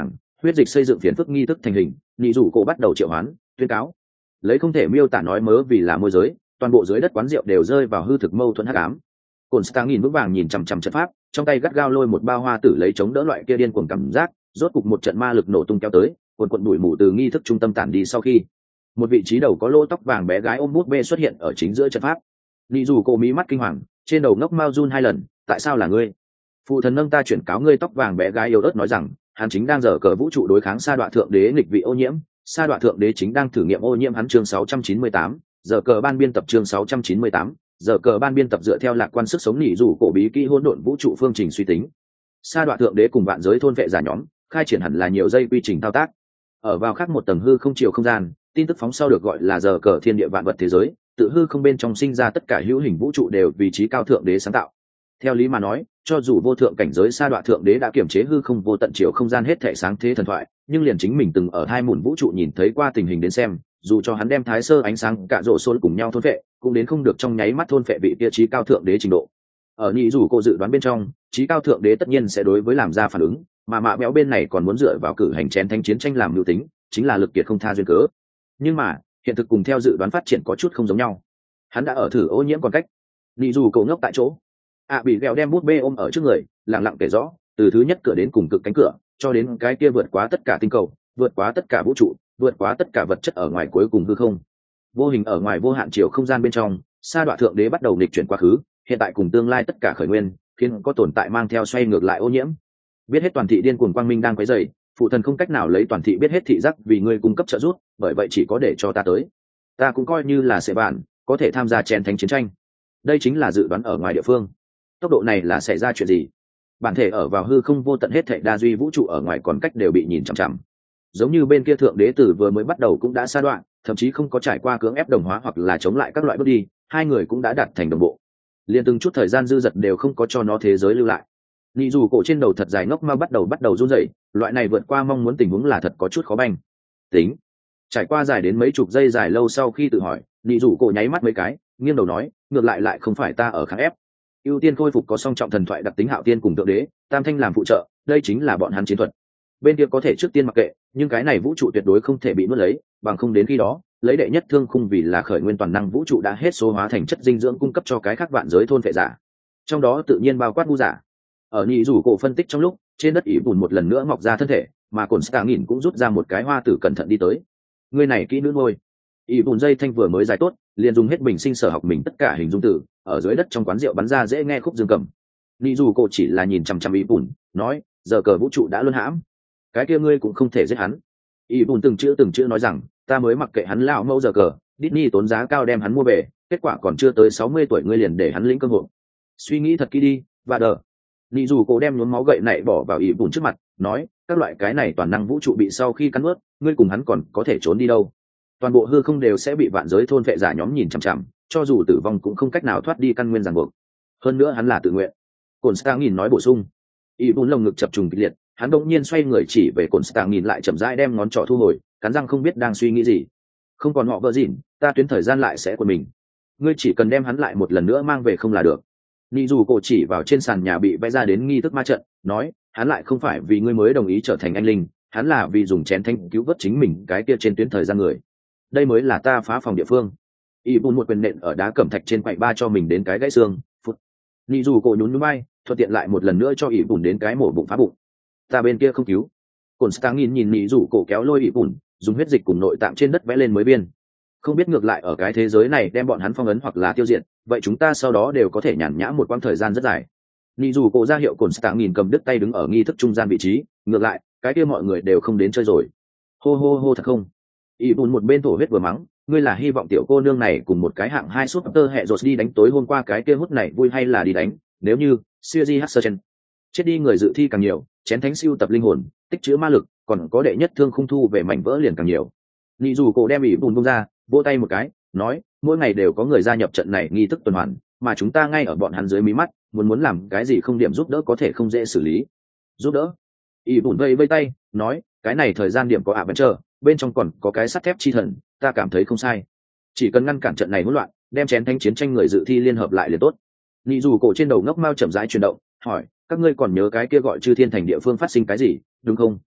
huyết dịch xây dựng phiền phức nghi thức thành hình, nị rủ cổ bắt đầu triệu hoán tuyên cáo, lấy không thể miêu tả nói mớ vì là môi giới, toàn bộ dưới đất quán rượu đều rơi vào hư thực mâu thuẫn hắc ám. Cổn Stang nhìn vững vàng nhìn chằm chằm trận pháp, trong tay gắt gao lôi một bao hoa tử lấy chống đỡ loại kia điên cuồng cảm giác, rốt cục một trận ma lực nổ tung kéo tới, cuồn cuộn bụi mù từ nghi thức trung tâm tản đi sau khi, một vị trí đầu có lỗ tóc vàng bé gái ôm bút bê xuất hiện ở chính giữa trận pháp. Nị dù cô mí mắt kinh hoàng, trên đầu ngốc mao run hai lần, tại sao là ngươi? Phụ thần nâng ta chuyển cáo ngươi. Tóc vàng bé gái yếu ớt nói rằng, hắn chính đang giở cờ vũ trụ đối kháng sa đoạ thượng đế nghịch vị ô nhiễm, sa đoạ thượng đế chính đang thử nghiệm ô nhiễm hắn. Chương sáu trăm chín mươi tám, giờ cờ ban biên tập. Chương sáu trăm chín mươi tám, giờ cờ ban biên tập dựa theo lạc quan sức sống nỉ dù cổ bí kỹ hỗn độn vũ trụ phương trình suy tính. Sa đoạ thượng đế cùng vạn giới thôn vệ giả nhóm khai triển hẳn là nhiều dây quy trình thao tác. Ở vào khác một tầng hư không chiều không gian, tin tức phóng sau được gọi là giờ cờ thiên địa vạn vật thế giới, tự hư không bên trong sinh ra tất cả hữu hình vũ trụ đều vị trí cao thượng đế sáng tạo. Theo lý mà nói, cho dù vô thượng cảnh giới sa đoạ thượng đế đã kiểm chế hư không vô tận chiều không gian hết thể sáng thế thần thoại, nhưng liền chính mình từng ở hai mùn vũ trụ nhìn thấy qua tình hình đến xem, dù cho hắn đem thái sơ ánh sáng cả rộ xôn cùng nhau thôn vệ, cũng đến không được trong nháy mắt thôn vệ vị tiêu chí cao thượng đế trình độ. Ở nhị dù cô dự đoán bên trong, trí cao thượng đế tất nhiên sẽ đối với làm ra phản ứng, mà mạ béo bên này còn muốn dựa vào cử hành chén thánh chiến tranh làm mưu tính, chính là lực kiệt không tha duyên cớ. Nhưng mà hiện thực cùng theo dự đoán phát triển có chút không giống nhau. Hắn đã ở thử ô nhiễm còn cách. Nhị dù cậu ngốc tại chỗ, ạ à, bị ghẹo đem bút bê ôm ở trước người, lặng lặng kể rõ từ thứ nhất cửa đến cùng cực cánh cửa, cho đến cái kia vượt quá tất cả tinh cầu, vượt quá tất cả vũ trụ, vượt quá tất cả vật chất ở ngoài cuối cùng hư không. Vô hình ở ngoài vô hạn chiều không gian bên trong, sa đoạ thượng đế bắt đầu nghịch chuyển quá khứ, hiện tại cùng tương lai tất cả khởi nguyên, khiến có tồn tại mang theo xoay ngược lại ô nhiễm. Biết hết toàn thị điên cuồng quang minh đang quấy rầy, phụ thần không cách nào lấy toàn thị biết hết thị giác vì ngươi cung cấp trợ giúp, bởi vậy chỉ có để cho ta tới. Ta cũng coi như là sẽ bạn, có thể tham gia chén thánh chiến tranh. Đây chính là dự đoán ở ngoài địa phương. Tốc độ này là xảy ra chuyện gì? Bản thể ở vào hư không vô tận hết thảy đa duy vũ trụ ở ngoài còn cách đều bị nhìn chằm chằm. Giống như bên kia thượng đế tử vừa mới bắt đầu cũng đã sa đoạn, thậm chí không có trải qua cưỡng ép đồng hóa hoặc là chống lại các loại bước đi, hai người cũng đã đạt thành đồng bộ. Liên từng chút thời gian dư dật đều không có cho nó thế giới lưu lại. Nị dù cổ trên đầu thật dài ngốc ma bắt đầu bắt đầu run rẩy, loại này vượt qua mong muốn tình huống là thật có chút khó banh. Tính. Trải qua dài đến mấy chục giây dài lâu sau khi tự hỏi, nị dù cổ nháy mắt mấy cái, nghiêng đầu nói, ngược lại lại không phải ta ở kháng ép. Ưu tiên khôi phục có song trọng thần thoại đặc tính hạo tiên cùng thượng đế, tam thanh làm phụ trợ, đây chính là bọn hắn chiến thuật. Bên kia có thể trước tiên mặc kệ, nhưng cái này vũ trụ tuyệt đối không thể bị nuốt lấy, bằng không đến khi đó, lấy đệ nhất thương khung vì là khởi nguyên toàn năng vũ trụ đã hết số hóa thành chất dinh dưỡng cung cấp cho cái khác vạn giới thôn phệ giả. Trong đó tự nhiên bao quát ngu giả. Ở nhị rủ cổ phân tích trong lúc, trên đất ỉ bùn một lần nữa mọc ra thân thể, mà cồn stạ nghìn cũng rút ra một cái hoa tử cẩn thận đi tới. Người này kỹ nữ ngôi. ỉ bùn dây thanh vừa mới dài tốt, liền dùng hết bình sinh sở học mình tất cả hình dung tử, ở dưới đất trong quán rượu bắn ra dễ nghe khúc dương cầm. Nhị rủ cổ chỉ là nhìn chằm chằm ỉ bùn, nói, giờ cờ vũ trụ đã luân hãm, cái kia ngươi cũng không thể giết hắn. ỉ bùn từng chữ từng chữ nói rằng, ta mới mặc kệ hắn lão mẫu giờ cờ, Disney tốn giá cao đem hắn mua về, kết quả còn chưa tới sáu mươi tuổi ngươi liền để hắn lĩnh cơ hội. Suy nghĩ thật kỹ đi, và đờ. Nị dù cổ đem nhuốm máu gậy này bỏ vào ỉ bùn trước mặt, nói, các loại cái này toàn năng vũ trụ bị sau khi cắn ướt, ngươi cùng hắn còn có thể trốn đi đâu? Toàn bộ hư không đều sẽ bị vạn giới thôn vệ giả nhóm nhìn chằm chằm, cho dù tử vong cũng không cách nào thoát đi căn nguyên ràng buộc. Hơn nữa hắn là tự nguyện. Cổn Stang nhìn nói bổ sung. ỉ bùn lồng ngực chập trùng kịch liệt, hắn đột nhiên xoay người chỉ về Cổn Stang nhìn lại chậm rãi đem ngón trỏ thu hồi, cắn răng không biết đang suy nghĩ gì. Không còn họ vợ dịn, ta tuyến thời gian lại sẽ của mình. Ngươi chỉ cần đem hắn lại một lần nữa mang về không là được. Nị dù cổ chỉ vào trên sàn nhà bị vẽ ra đến nghi thức ma trận, nói, hắn lại không phải vì ngươi mới đồng ý trở thành anh linh, hắn là vì dùng chén thanh cứu vớt chính mình cái kia trên tuyến thời gian người. Đây mới là ta phá phòng địa phương. Y bùn một quyền nện ở đá cẩm thạch trên quạnh ba cho mình đến cái gãy xương. Phút. Nị dù cổ nhún nhún bay, thuận tiện lại một lần nữa cho Y bùn đến cái mổ bụng phá bụng. Ta bên kia không cứu. Cổn Stang nhìn nhìn Nị dù cổ kéo lôi Y bùn, dùng huyết dịch cùng nội tạng trên đất vẽ lên mới biên. Không biết ngược lại ở cái thế giới này đem bọn hắn phong ấn hoặc là tiêu diệt, vậy chúng ta sau đó đều có thể nhàn nhã một quãng thời gian rất dài. Nị dù cổ ra hiệu Cổn Stang nhìn cầm đứt tay đứng ở nghi thức trung gian vị trí, ngược lại, cái kia mọi người đều không đến chơi rồi. Hô hô hô thật không? Y bùn một bên thổ huyết vừa mắng, ngươi là hy vọng tiểu cô nương này cùng một cái hạng hai súp tơ hệ rột đi đánh tối hôm qua cái kia hút này vui hay là đi đánh, nếu như Siri Husserchen chết đi người dự thi càng nhiều, chén thánh siêu tập linh hồn, tích chứa ma lực, còn có đệ nhất thương khung thu về mảnh vỡ liền càng nhiều. Nị dù cổ đem Y bùn bung ra, vỗ tay một cái, nói, mỗi ngày đều có người gia nhập trận này nghi thức tuần hoàn, mà chúng ta ngay ở bọn hắn dưới mí mắt, muốn muốn làm cái gì không điểm giúp đỡ có thể không dễ xử lý. Giúp đỡ? Y bùn vây vây tay, nói, cái này thời gian điểm có ạ vẫn chờ, bên trong còn có cái sắt thép chi thần, ta cảm thấy không sai. Chỉ cần ngăn cản trận này hỗn loạn, đem chén thánh chiến tranh người dự thi liên hợp lại liền tốt. Nị dù cổ trên đầu ngốc mao chậm rãi chuyển động, hỏi, các ngươi còn nhớ cái kia gọi chư thiên thành địa phương phát sinh cái gì, đúng không?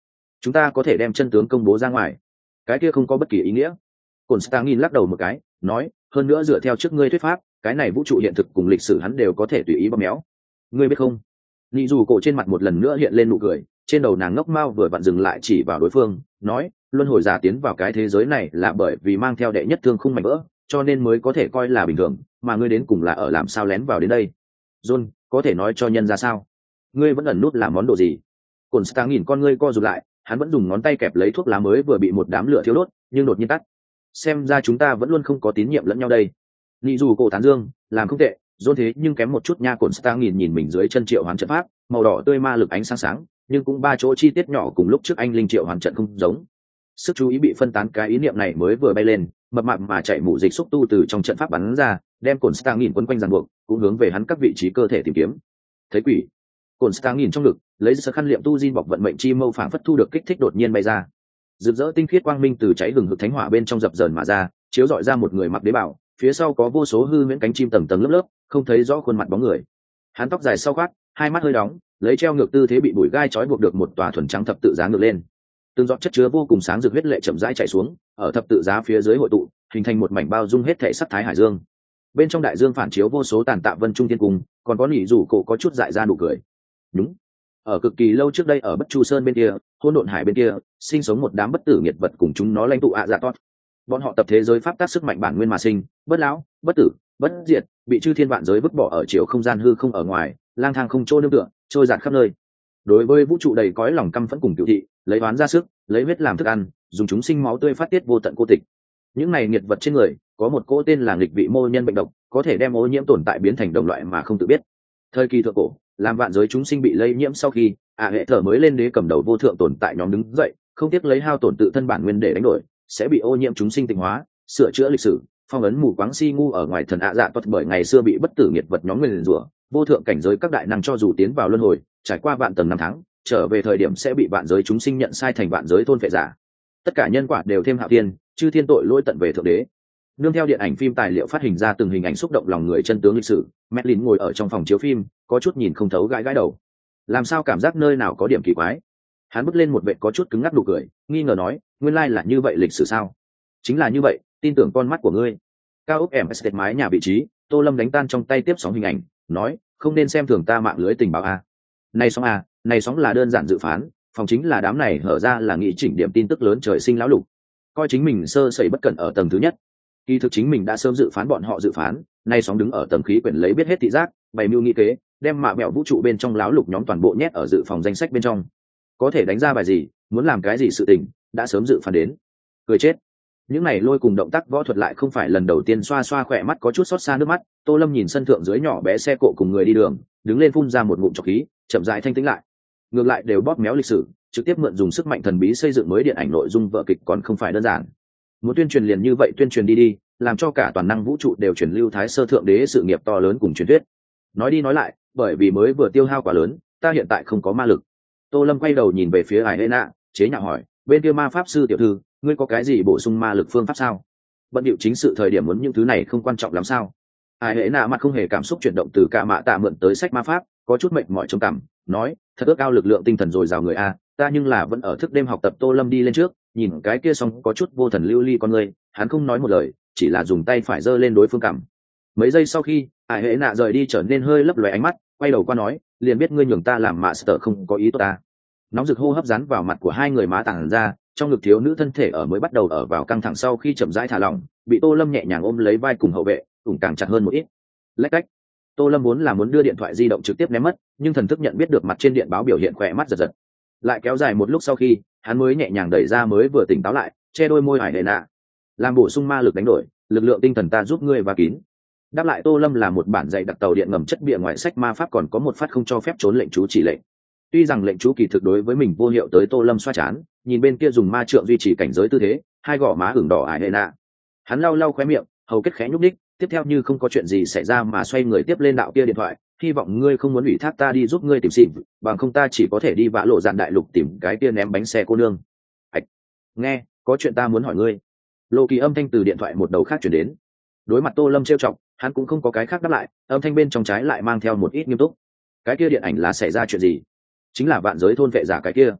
chúng ta có thể đem chân tướng công bố ra ngoài. Cái kia không có bất kỳ ý nghĩa. Cổn Stangin lắc đầu một cái, nói, hơn nữa dựa theo trước ngươi thuyết pháp, cái này vũ trụ hiện thực cùng lịch sử hắn đều có thể tùy ý bóp méo. Ngươi biết không? Nị dù cổ trên mặt một lần nữa hiện lên nụ cười, trên đầu nàng ngốc mao vừa vặn dừng lại chỉ vào đối phương, nói, luân hồi giả tiến vào cái thế giới này là bởi vì mang theo đệ nhất thương khung mảnh vỡ, cho nên mới có thể coi là bình thường, mà ngươi đến cùng là ở làm sao lén vào đến đây. John, có thể nói cho nhân ra sao? Ngươi vẫn ẩn nút làm món đồ gì? Cổn Stang nhìn con ngươi co rụt lại, hắn vẫn dùng ngón tay kẹp lấy thuốc lá mới vừa bị một đám lửa thiêu đốt, nhưng đột nhiên tắt. Xem ra chúng ta vẫn luôn không có tín nhiệm lẫn nhau đây. Nị dù cổ tán dương, làm không tệ, John thế nhưng kém một chút nha. Cổn Stang nhìn nhìn mình dưới chân triệu hoán trận pháp, màu đỏ tươi ma lực ánh sáng sáng, nhưng cũng ba chỗ chi tiết nhỏ cùng lúc trước anh linh triệu hoán trận không giống. Sức chú ý bị phân tán, cái ý niệm này mới vừa bay lên, mập mạp mà chạy mụ dịch xúc tu từ trong trận pháp bắn ra, đem Cổn Stang nhìn quấn quanh ràng buộc, cũng hướng về hắn các vị trí cơ thể tìm kiếm. Thấy quỷ. Cổn Stang nhìn trong ngực, lấy sơ khăn liệm tu diên bọc vận mệnh chi mâu phảng phất thu được kích thích đột nhiên bay ra. Rực rỡ tinh khiết quang minh từ cháy hừng hực thánh hỏa bên trong dập dờn mà ra, chiếu rọi ra một người mặc đế bào, phía sau có vô số hư huyễn cánh chim tầng tầng lớp lớp, không thấy rõ khuôn mặt bóng người. Hắn tóc dài sau khoát, hai mắt hơi đóng, lấy treo ngược tư thế bị bụi gai trói buộc được một tòa thuần trắng thập tự giá ngược lên. Từng giọt chất chứa vô cùng sáng rực huyết lệ chậm rãi chảy xuống, ở thập tự giá phía dưới hội tụ, hình thành một mảnh bao dung hết thể sắc thái hải dương. Bên trong đại dương phản chiếu vô số tàn tạ vân trung thiên cung, còn có nỉ rủ cổ có chút dại ra nụ cười. Đúng. Ở cực kỳ lâu trước đây ở Bất Chu Sơn bên kia, hỗn độn hải bên kia, sinh sống một đám bất tử nghiệt vật cùng chúng nó lãnh tụ ạ dạ tốt. Bọn họ tập thế giới pháp tác sức mạnh bản nguyên mà sinh, bất lão, bất tử, bất diệt, bị chư thiên vạn giới vứt bỏ ở chiều không gian hư không ở ngoài, lang thang không chỗ nương tựa, trôi dạt khắp nơi. Đối với vũ trụ đầy cõi lòng căm phẫn cùng cựu thị, lấy oán ra sức, lấy huyết làm thức ăn, dùng chúng sinh máu tươi phát tiết vô tận cô tịch. Những này nghiệt vật trên người, có một cỗ tên là nghịch vị mô nhân bệnh độc, có thể đem ô nhiễm tồn tại biến thành đồng loại mà không tự biết. Thời kỳ thượng cổ, làm vạn giới chúng sinh bị lây nhiễm sau khi, ả hệ thở mới lên đế cầm đầu vô thượng tồn tại nhóm đứng dậy, không tiếc lấy hao tổn tự thân bản nguyên để đánh đổi, sẽ bị ô nhiễm chúng sinh tịnh hóa, sửa chữa lịch sử, phong ấn mù quáng si ngu ở ngoài thần ạ dạ toát, bởi ngày xưa bị bất tử nghiệt vật nhóm người liền rủa, vô thượng cảnh giới các đại năng cho dù tiến vào luân hồi, trải qua vạn tầng năm tháng, trở về thời điểm sẽ bị vạn giới chúng sinh nhận sai thành vạn giới thôn phệ giả. Tất cả nhân quả đều thêm hạo thiên, chư thiên tội lỗi tận về thượng đế. Nương theo điện ảnh phim tài liệu phát hình ra từng hình ảnh xúc động lòng người chân tướng lịch sử, Medlin ngồi ở trong phòng chiếu phim, có chút nhìn không thấu, gãi gãi đầu. Làm sao cảm giác nơi nào có điểm kỳ quái? Hắn bước lên một vệt có chút cứng ngắc nụ cười, nghi ngờ nói, nguyên lai là như vậy lịch sử sao? Chính là như vậy, tin tưởng con mắt của ngươi. Cao ốc em estate mái nhà vị trí, Tô Lâm đánh tan trong tay tiếp sóng hình ảnh, nói, không nên xem thường ta mạng lưới tình báo a. Này sóng a, này sóng là đơn giản dự phán, phòng chính là đám này hở ra là nghị chỉnh điểm tin tức lớn trời sinh lão lục. Coi chính mình sơ sẩy bất cẩn ở tầng thứ nhất. Kỳ thực chính mình đã sớm dự phán bọn họ dự phán, nay sóng đứng ở tầng khí quyển lấy biết hết thị giác, bày mưu nghị kế, đem mạ mẹo vũ trụ bên trong láo lục nhóm toàn bộ nhét ở dự phòng danh sách bên trong. Có thể đánh ra bài gì, muốn làm cái gì sự tình, đã sớm dự phán đến. Cười chết. Những này lôi cùng động tác võ thuật lại không phải lần đầu tiên, xoa xoa khỏe mắt có chút xót xa nước mắt. Tô Lâm nhìn sân thượng dưới nhỏ bé xe cộ cùng người đi đường, đứng lên phun ra một ngụm trọc khí, chậm rãi thanh tĩnh lại. Ngược lại đều bóp méo lịch sử, trực tiếp mượn dùng sức mạnh thần bí xây dựng mới điện ảnh nội dung vở kịch còn không phải đơn giản. Muốn tuyên truyền liền như vậy tuyên truyền đi đi, làm cho cả toàn năng vũ trụ đều truyền lưu thái sơ thượng đế sự nghiệp to lớn cùng truyền thuyết. Nói đi nói lại, bởi vì mới vừa tiêu hao quá lớn, ta hiện tại không có ma lực. Tô Lâm quay đầu nhìn về phía Ải Helena, chế nhạo hỏi, bên kia ma pháp sư tiểu thư, ngươi có cái gì bổ sung ma lực phương pháp sao? Bận điệu chính sự thời điểm muốn những thứ này không quan trọng lắm sao? Ải Helena mặt không hề cảm xúc chuyển động từ cả mạ tạ mượn tới sách ma pháp, có chút mệt mỏi trong cằm, nói, thật ước ao lực lượng tinh thần dồi dào người a, ta nhưng là vẫn ở thức đêm học tập. Tô Lâm đi lên trước, nhìn cái kia xong có chút vô thần lưu ly con người, hắn không nói một lời, chỉ là dùng tay phải giơ lên đối phương cằm. Mấy giây sau khi, Ải Hệ nạ rời đi trở nên hơi lấp lóe ánh mắt, quay đầu qua nói, liền biết ngươi nhường ta làm mạ sở không có ý tốt ta. Nóng rực hô hấp dán vào mặt của hai người, má tàng ra, trong ngực thiếu nữ thân thể ở mới bắt đầu ở vào căng thẳng sau khi chậm rãi thả lỏng, bị Tô Lâm nhẹ nhàng ôm lấy vai cùng hậu vệ, ủng càng chặt hơn một ít. Lách cách. Tô Lâm muốn là muốn đưa điện thoại di động trực tiếp ném mất, nhưng thần thức nhận biết được mặt trên điện báo biểu hiện khỏe mắt giật giật. Lại kéo dài một lúc sau khi, hắn mới nhẹ nhàng đẩy ra mới vừa tỉnh táo lại, che đôi môi Ải Hệ nạ, làm bổ sung ma lực đánh đổi, lực lượng tinh thần ta giúp ngươi và kín. Đáp lại Tô Lâm là một bản dạy đặc tàu điện ngầm chất bìa ngoài sách ma pháp, còn có một phát không cho phép trốn lệnh chú chỉ lệnh. Tuy rằng lệnh chú kỳ thực đối với mình vô hiệu, tới Tô Lâm xoa chán, nhìn bên kia dùng ma trượng duy trì cảnh giới tư thế, hai gò má ửng đỏ Ải Hệ nạ. Hắn lau lau khóe miệng, hầu kết khẽ nhúc nhích, tiếp theo như không có chuyện gì xảy ra mà xoay người tiếp lên đạo kia điện thoại, hy vọng ngươi không muốn ủy thác ta đi giúp ngươi tìm xịn, bằng không ta chỉ có thể đi vã lộ dạn đại lục tìm cái kia ném bánh xe cô nương. Ảch. Nghe, có chuyện ta muốn hỏi ngươi. Lô Kỳ âm thanh từ điện thoại một đầu khác chuyển đến. Đối mặt Tô Lâm trêu chọc, hắn cũng không có cái khác đáp lại, âm thanh bên trong trái lại mang theo một ít nghiêm túc. Cái kia điện ảnh là xảy ra chuyện gì? Chính là vạn giới thôn vệ giả cái kia.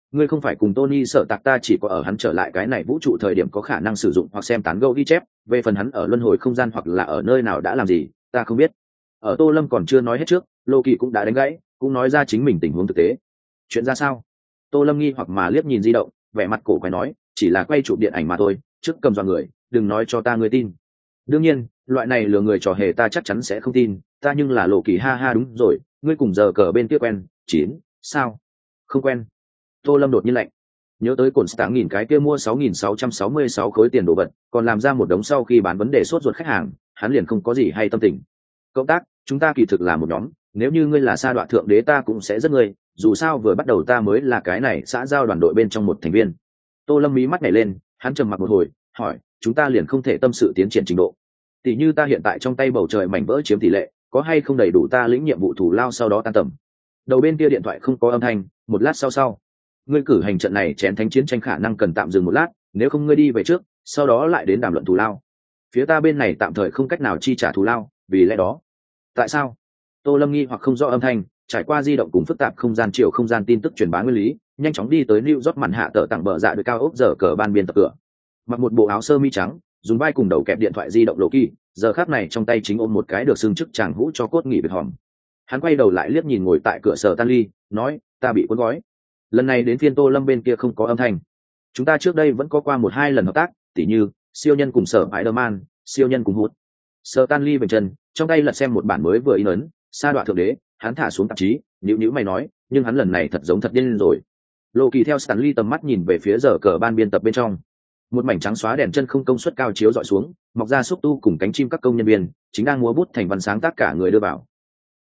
ngươi không phải cùng Tony sợ tạc ta chỉ có ở hắn trở lại cái này vũ trụ thời điểm có khả năng sử dụng hoặc xem tán gẫu ghi chép, về phần hắn ở luân hồi không gian hoặc là ở nơi nào đã làm gì, ta không biết. Ở Tô Lâm còn chưa nói hết trước, Lô Kỳ cũng đã đánh gãy, cũng nói ra chính mình tình huống thực tế. Chuyện ra sao? Tô Lâm nghi hoặc mà liếc nhìn di động, vẻ mặt cổ quái nói, chỉ là quay chụp điện ảnh mà thôi, trước cầm dọa người, đừng nói cho ta ngươi tin. Đương nhiên, loại này lừa người trò hề ta chắc chắn sẽ không tin, ta nhưng là Lô Kỳ ha ha đúng rồi, ngươi cùng giờ cờ bên kia quen, chín, sao? Không quen. Tô Lâm đột nhiên lạnh, nhớ tới cồn stạng nghìn cái kia mua sáu nghìn sáu trăm sáu mươi sáu khối tiền đồ vật, còn làm ra một đống sau khi bán vấn đề sốt ruột khách hàng, hắn liền không có gì hay tâm tình. Cộng tác, chúng ta kỳ thực là một nhóm, nếu như ngươi là sa đoạn thượng đế ta cũng sẽ rất ngươi, dù sao vừa bắt đầu ta mới là cái này xã giao đoàn đội bên trong một thành viên. Tô Lâm mí mắt nhảy lên, hắn trầm mặc một hồi, hỏi, chúng ta liền không thể tâm sự tiến triển trình độ. Tỷ như ta hiện tại trong tay bầu trời mảnh vỡ chiếm tỷ lệ, có hay không đầy đủ ta lĩnh nhiệm vụ thủ lao sau đó tan tầm. Đầu bên kia điện thoại không có âm thanh, một lát sau sau. Ngươi cử hành trận này chén thánh chiến tranh khả năng cần tạm dừng một lát, nếu không ngươi đi về trước, sau đó lại đến đàm luận thù lao. Phía ta bên này tạm thời không cách nào chi trả thù lao, vì lẽ đó. Tại sao? Tô Lâm nghi hoặc không rõ âm thanh, trải qua di động cùng phức tạp không gian chiều không gian tin tức truyền bá nguyên lý, nhanh chóng đi tới New York màn hạ tờ tặng bờ dạ đội cao ốc giờ cờ ban biên tập cửa. Mặc một bộ áo sơ mi trắng, dùng vai cùng đầu kẹp điện thoại di động Lô Kỳ, giờ khắc này trong tay chính ôm một cái được xương chức chàng hũ cho cốt nghỉ việc hòm. Hắn quay đầu lại liếc nhìn ngồi tại cửa sở Stanley, nói, ta bị cuốn gói. Lần này đến phiên Tô Lâm bên kia không có âm thanh. Chúng ta trước đây vẫn có qua một hai lần hợp tác, tỉ như siêu nhân cùng sở Spider-Man, siêu nhân cùng hút. Sở Stanley về chân, trong tay lật xem một bản mới vừa in ấn, sa đoạn thượng đế, hắn thả xuống tạp chí, nhíu nhíu mày nói, nhưng hắn lần này thật giống thật điên rồi. Lô Kỳ theo Stanley tầm mắt nhìn về phía giờ cờ ban biên tập bên trong. Một mảnh trắng xóa đèn chân không công suất cao chiếu dọi xuống, mọc ra xúc tu cùng cánh chim các công nhân viên, chính đang múa bút thành văn sáng tác cả người đưa vào,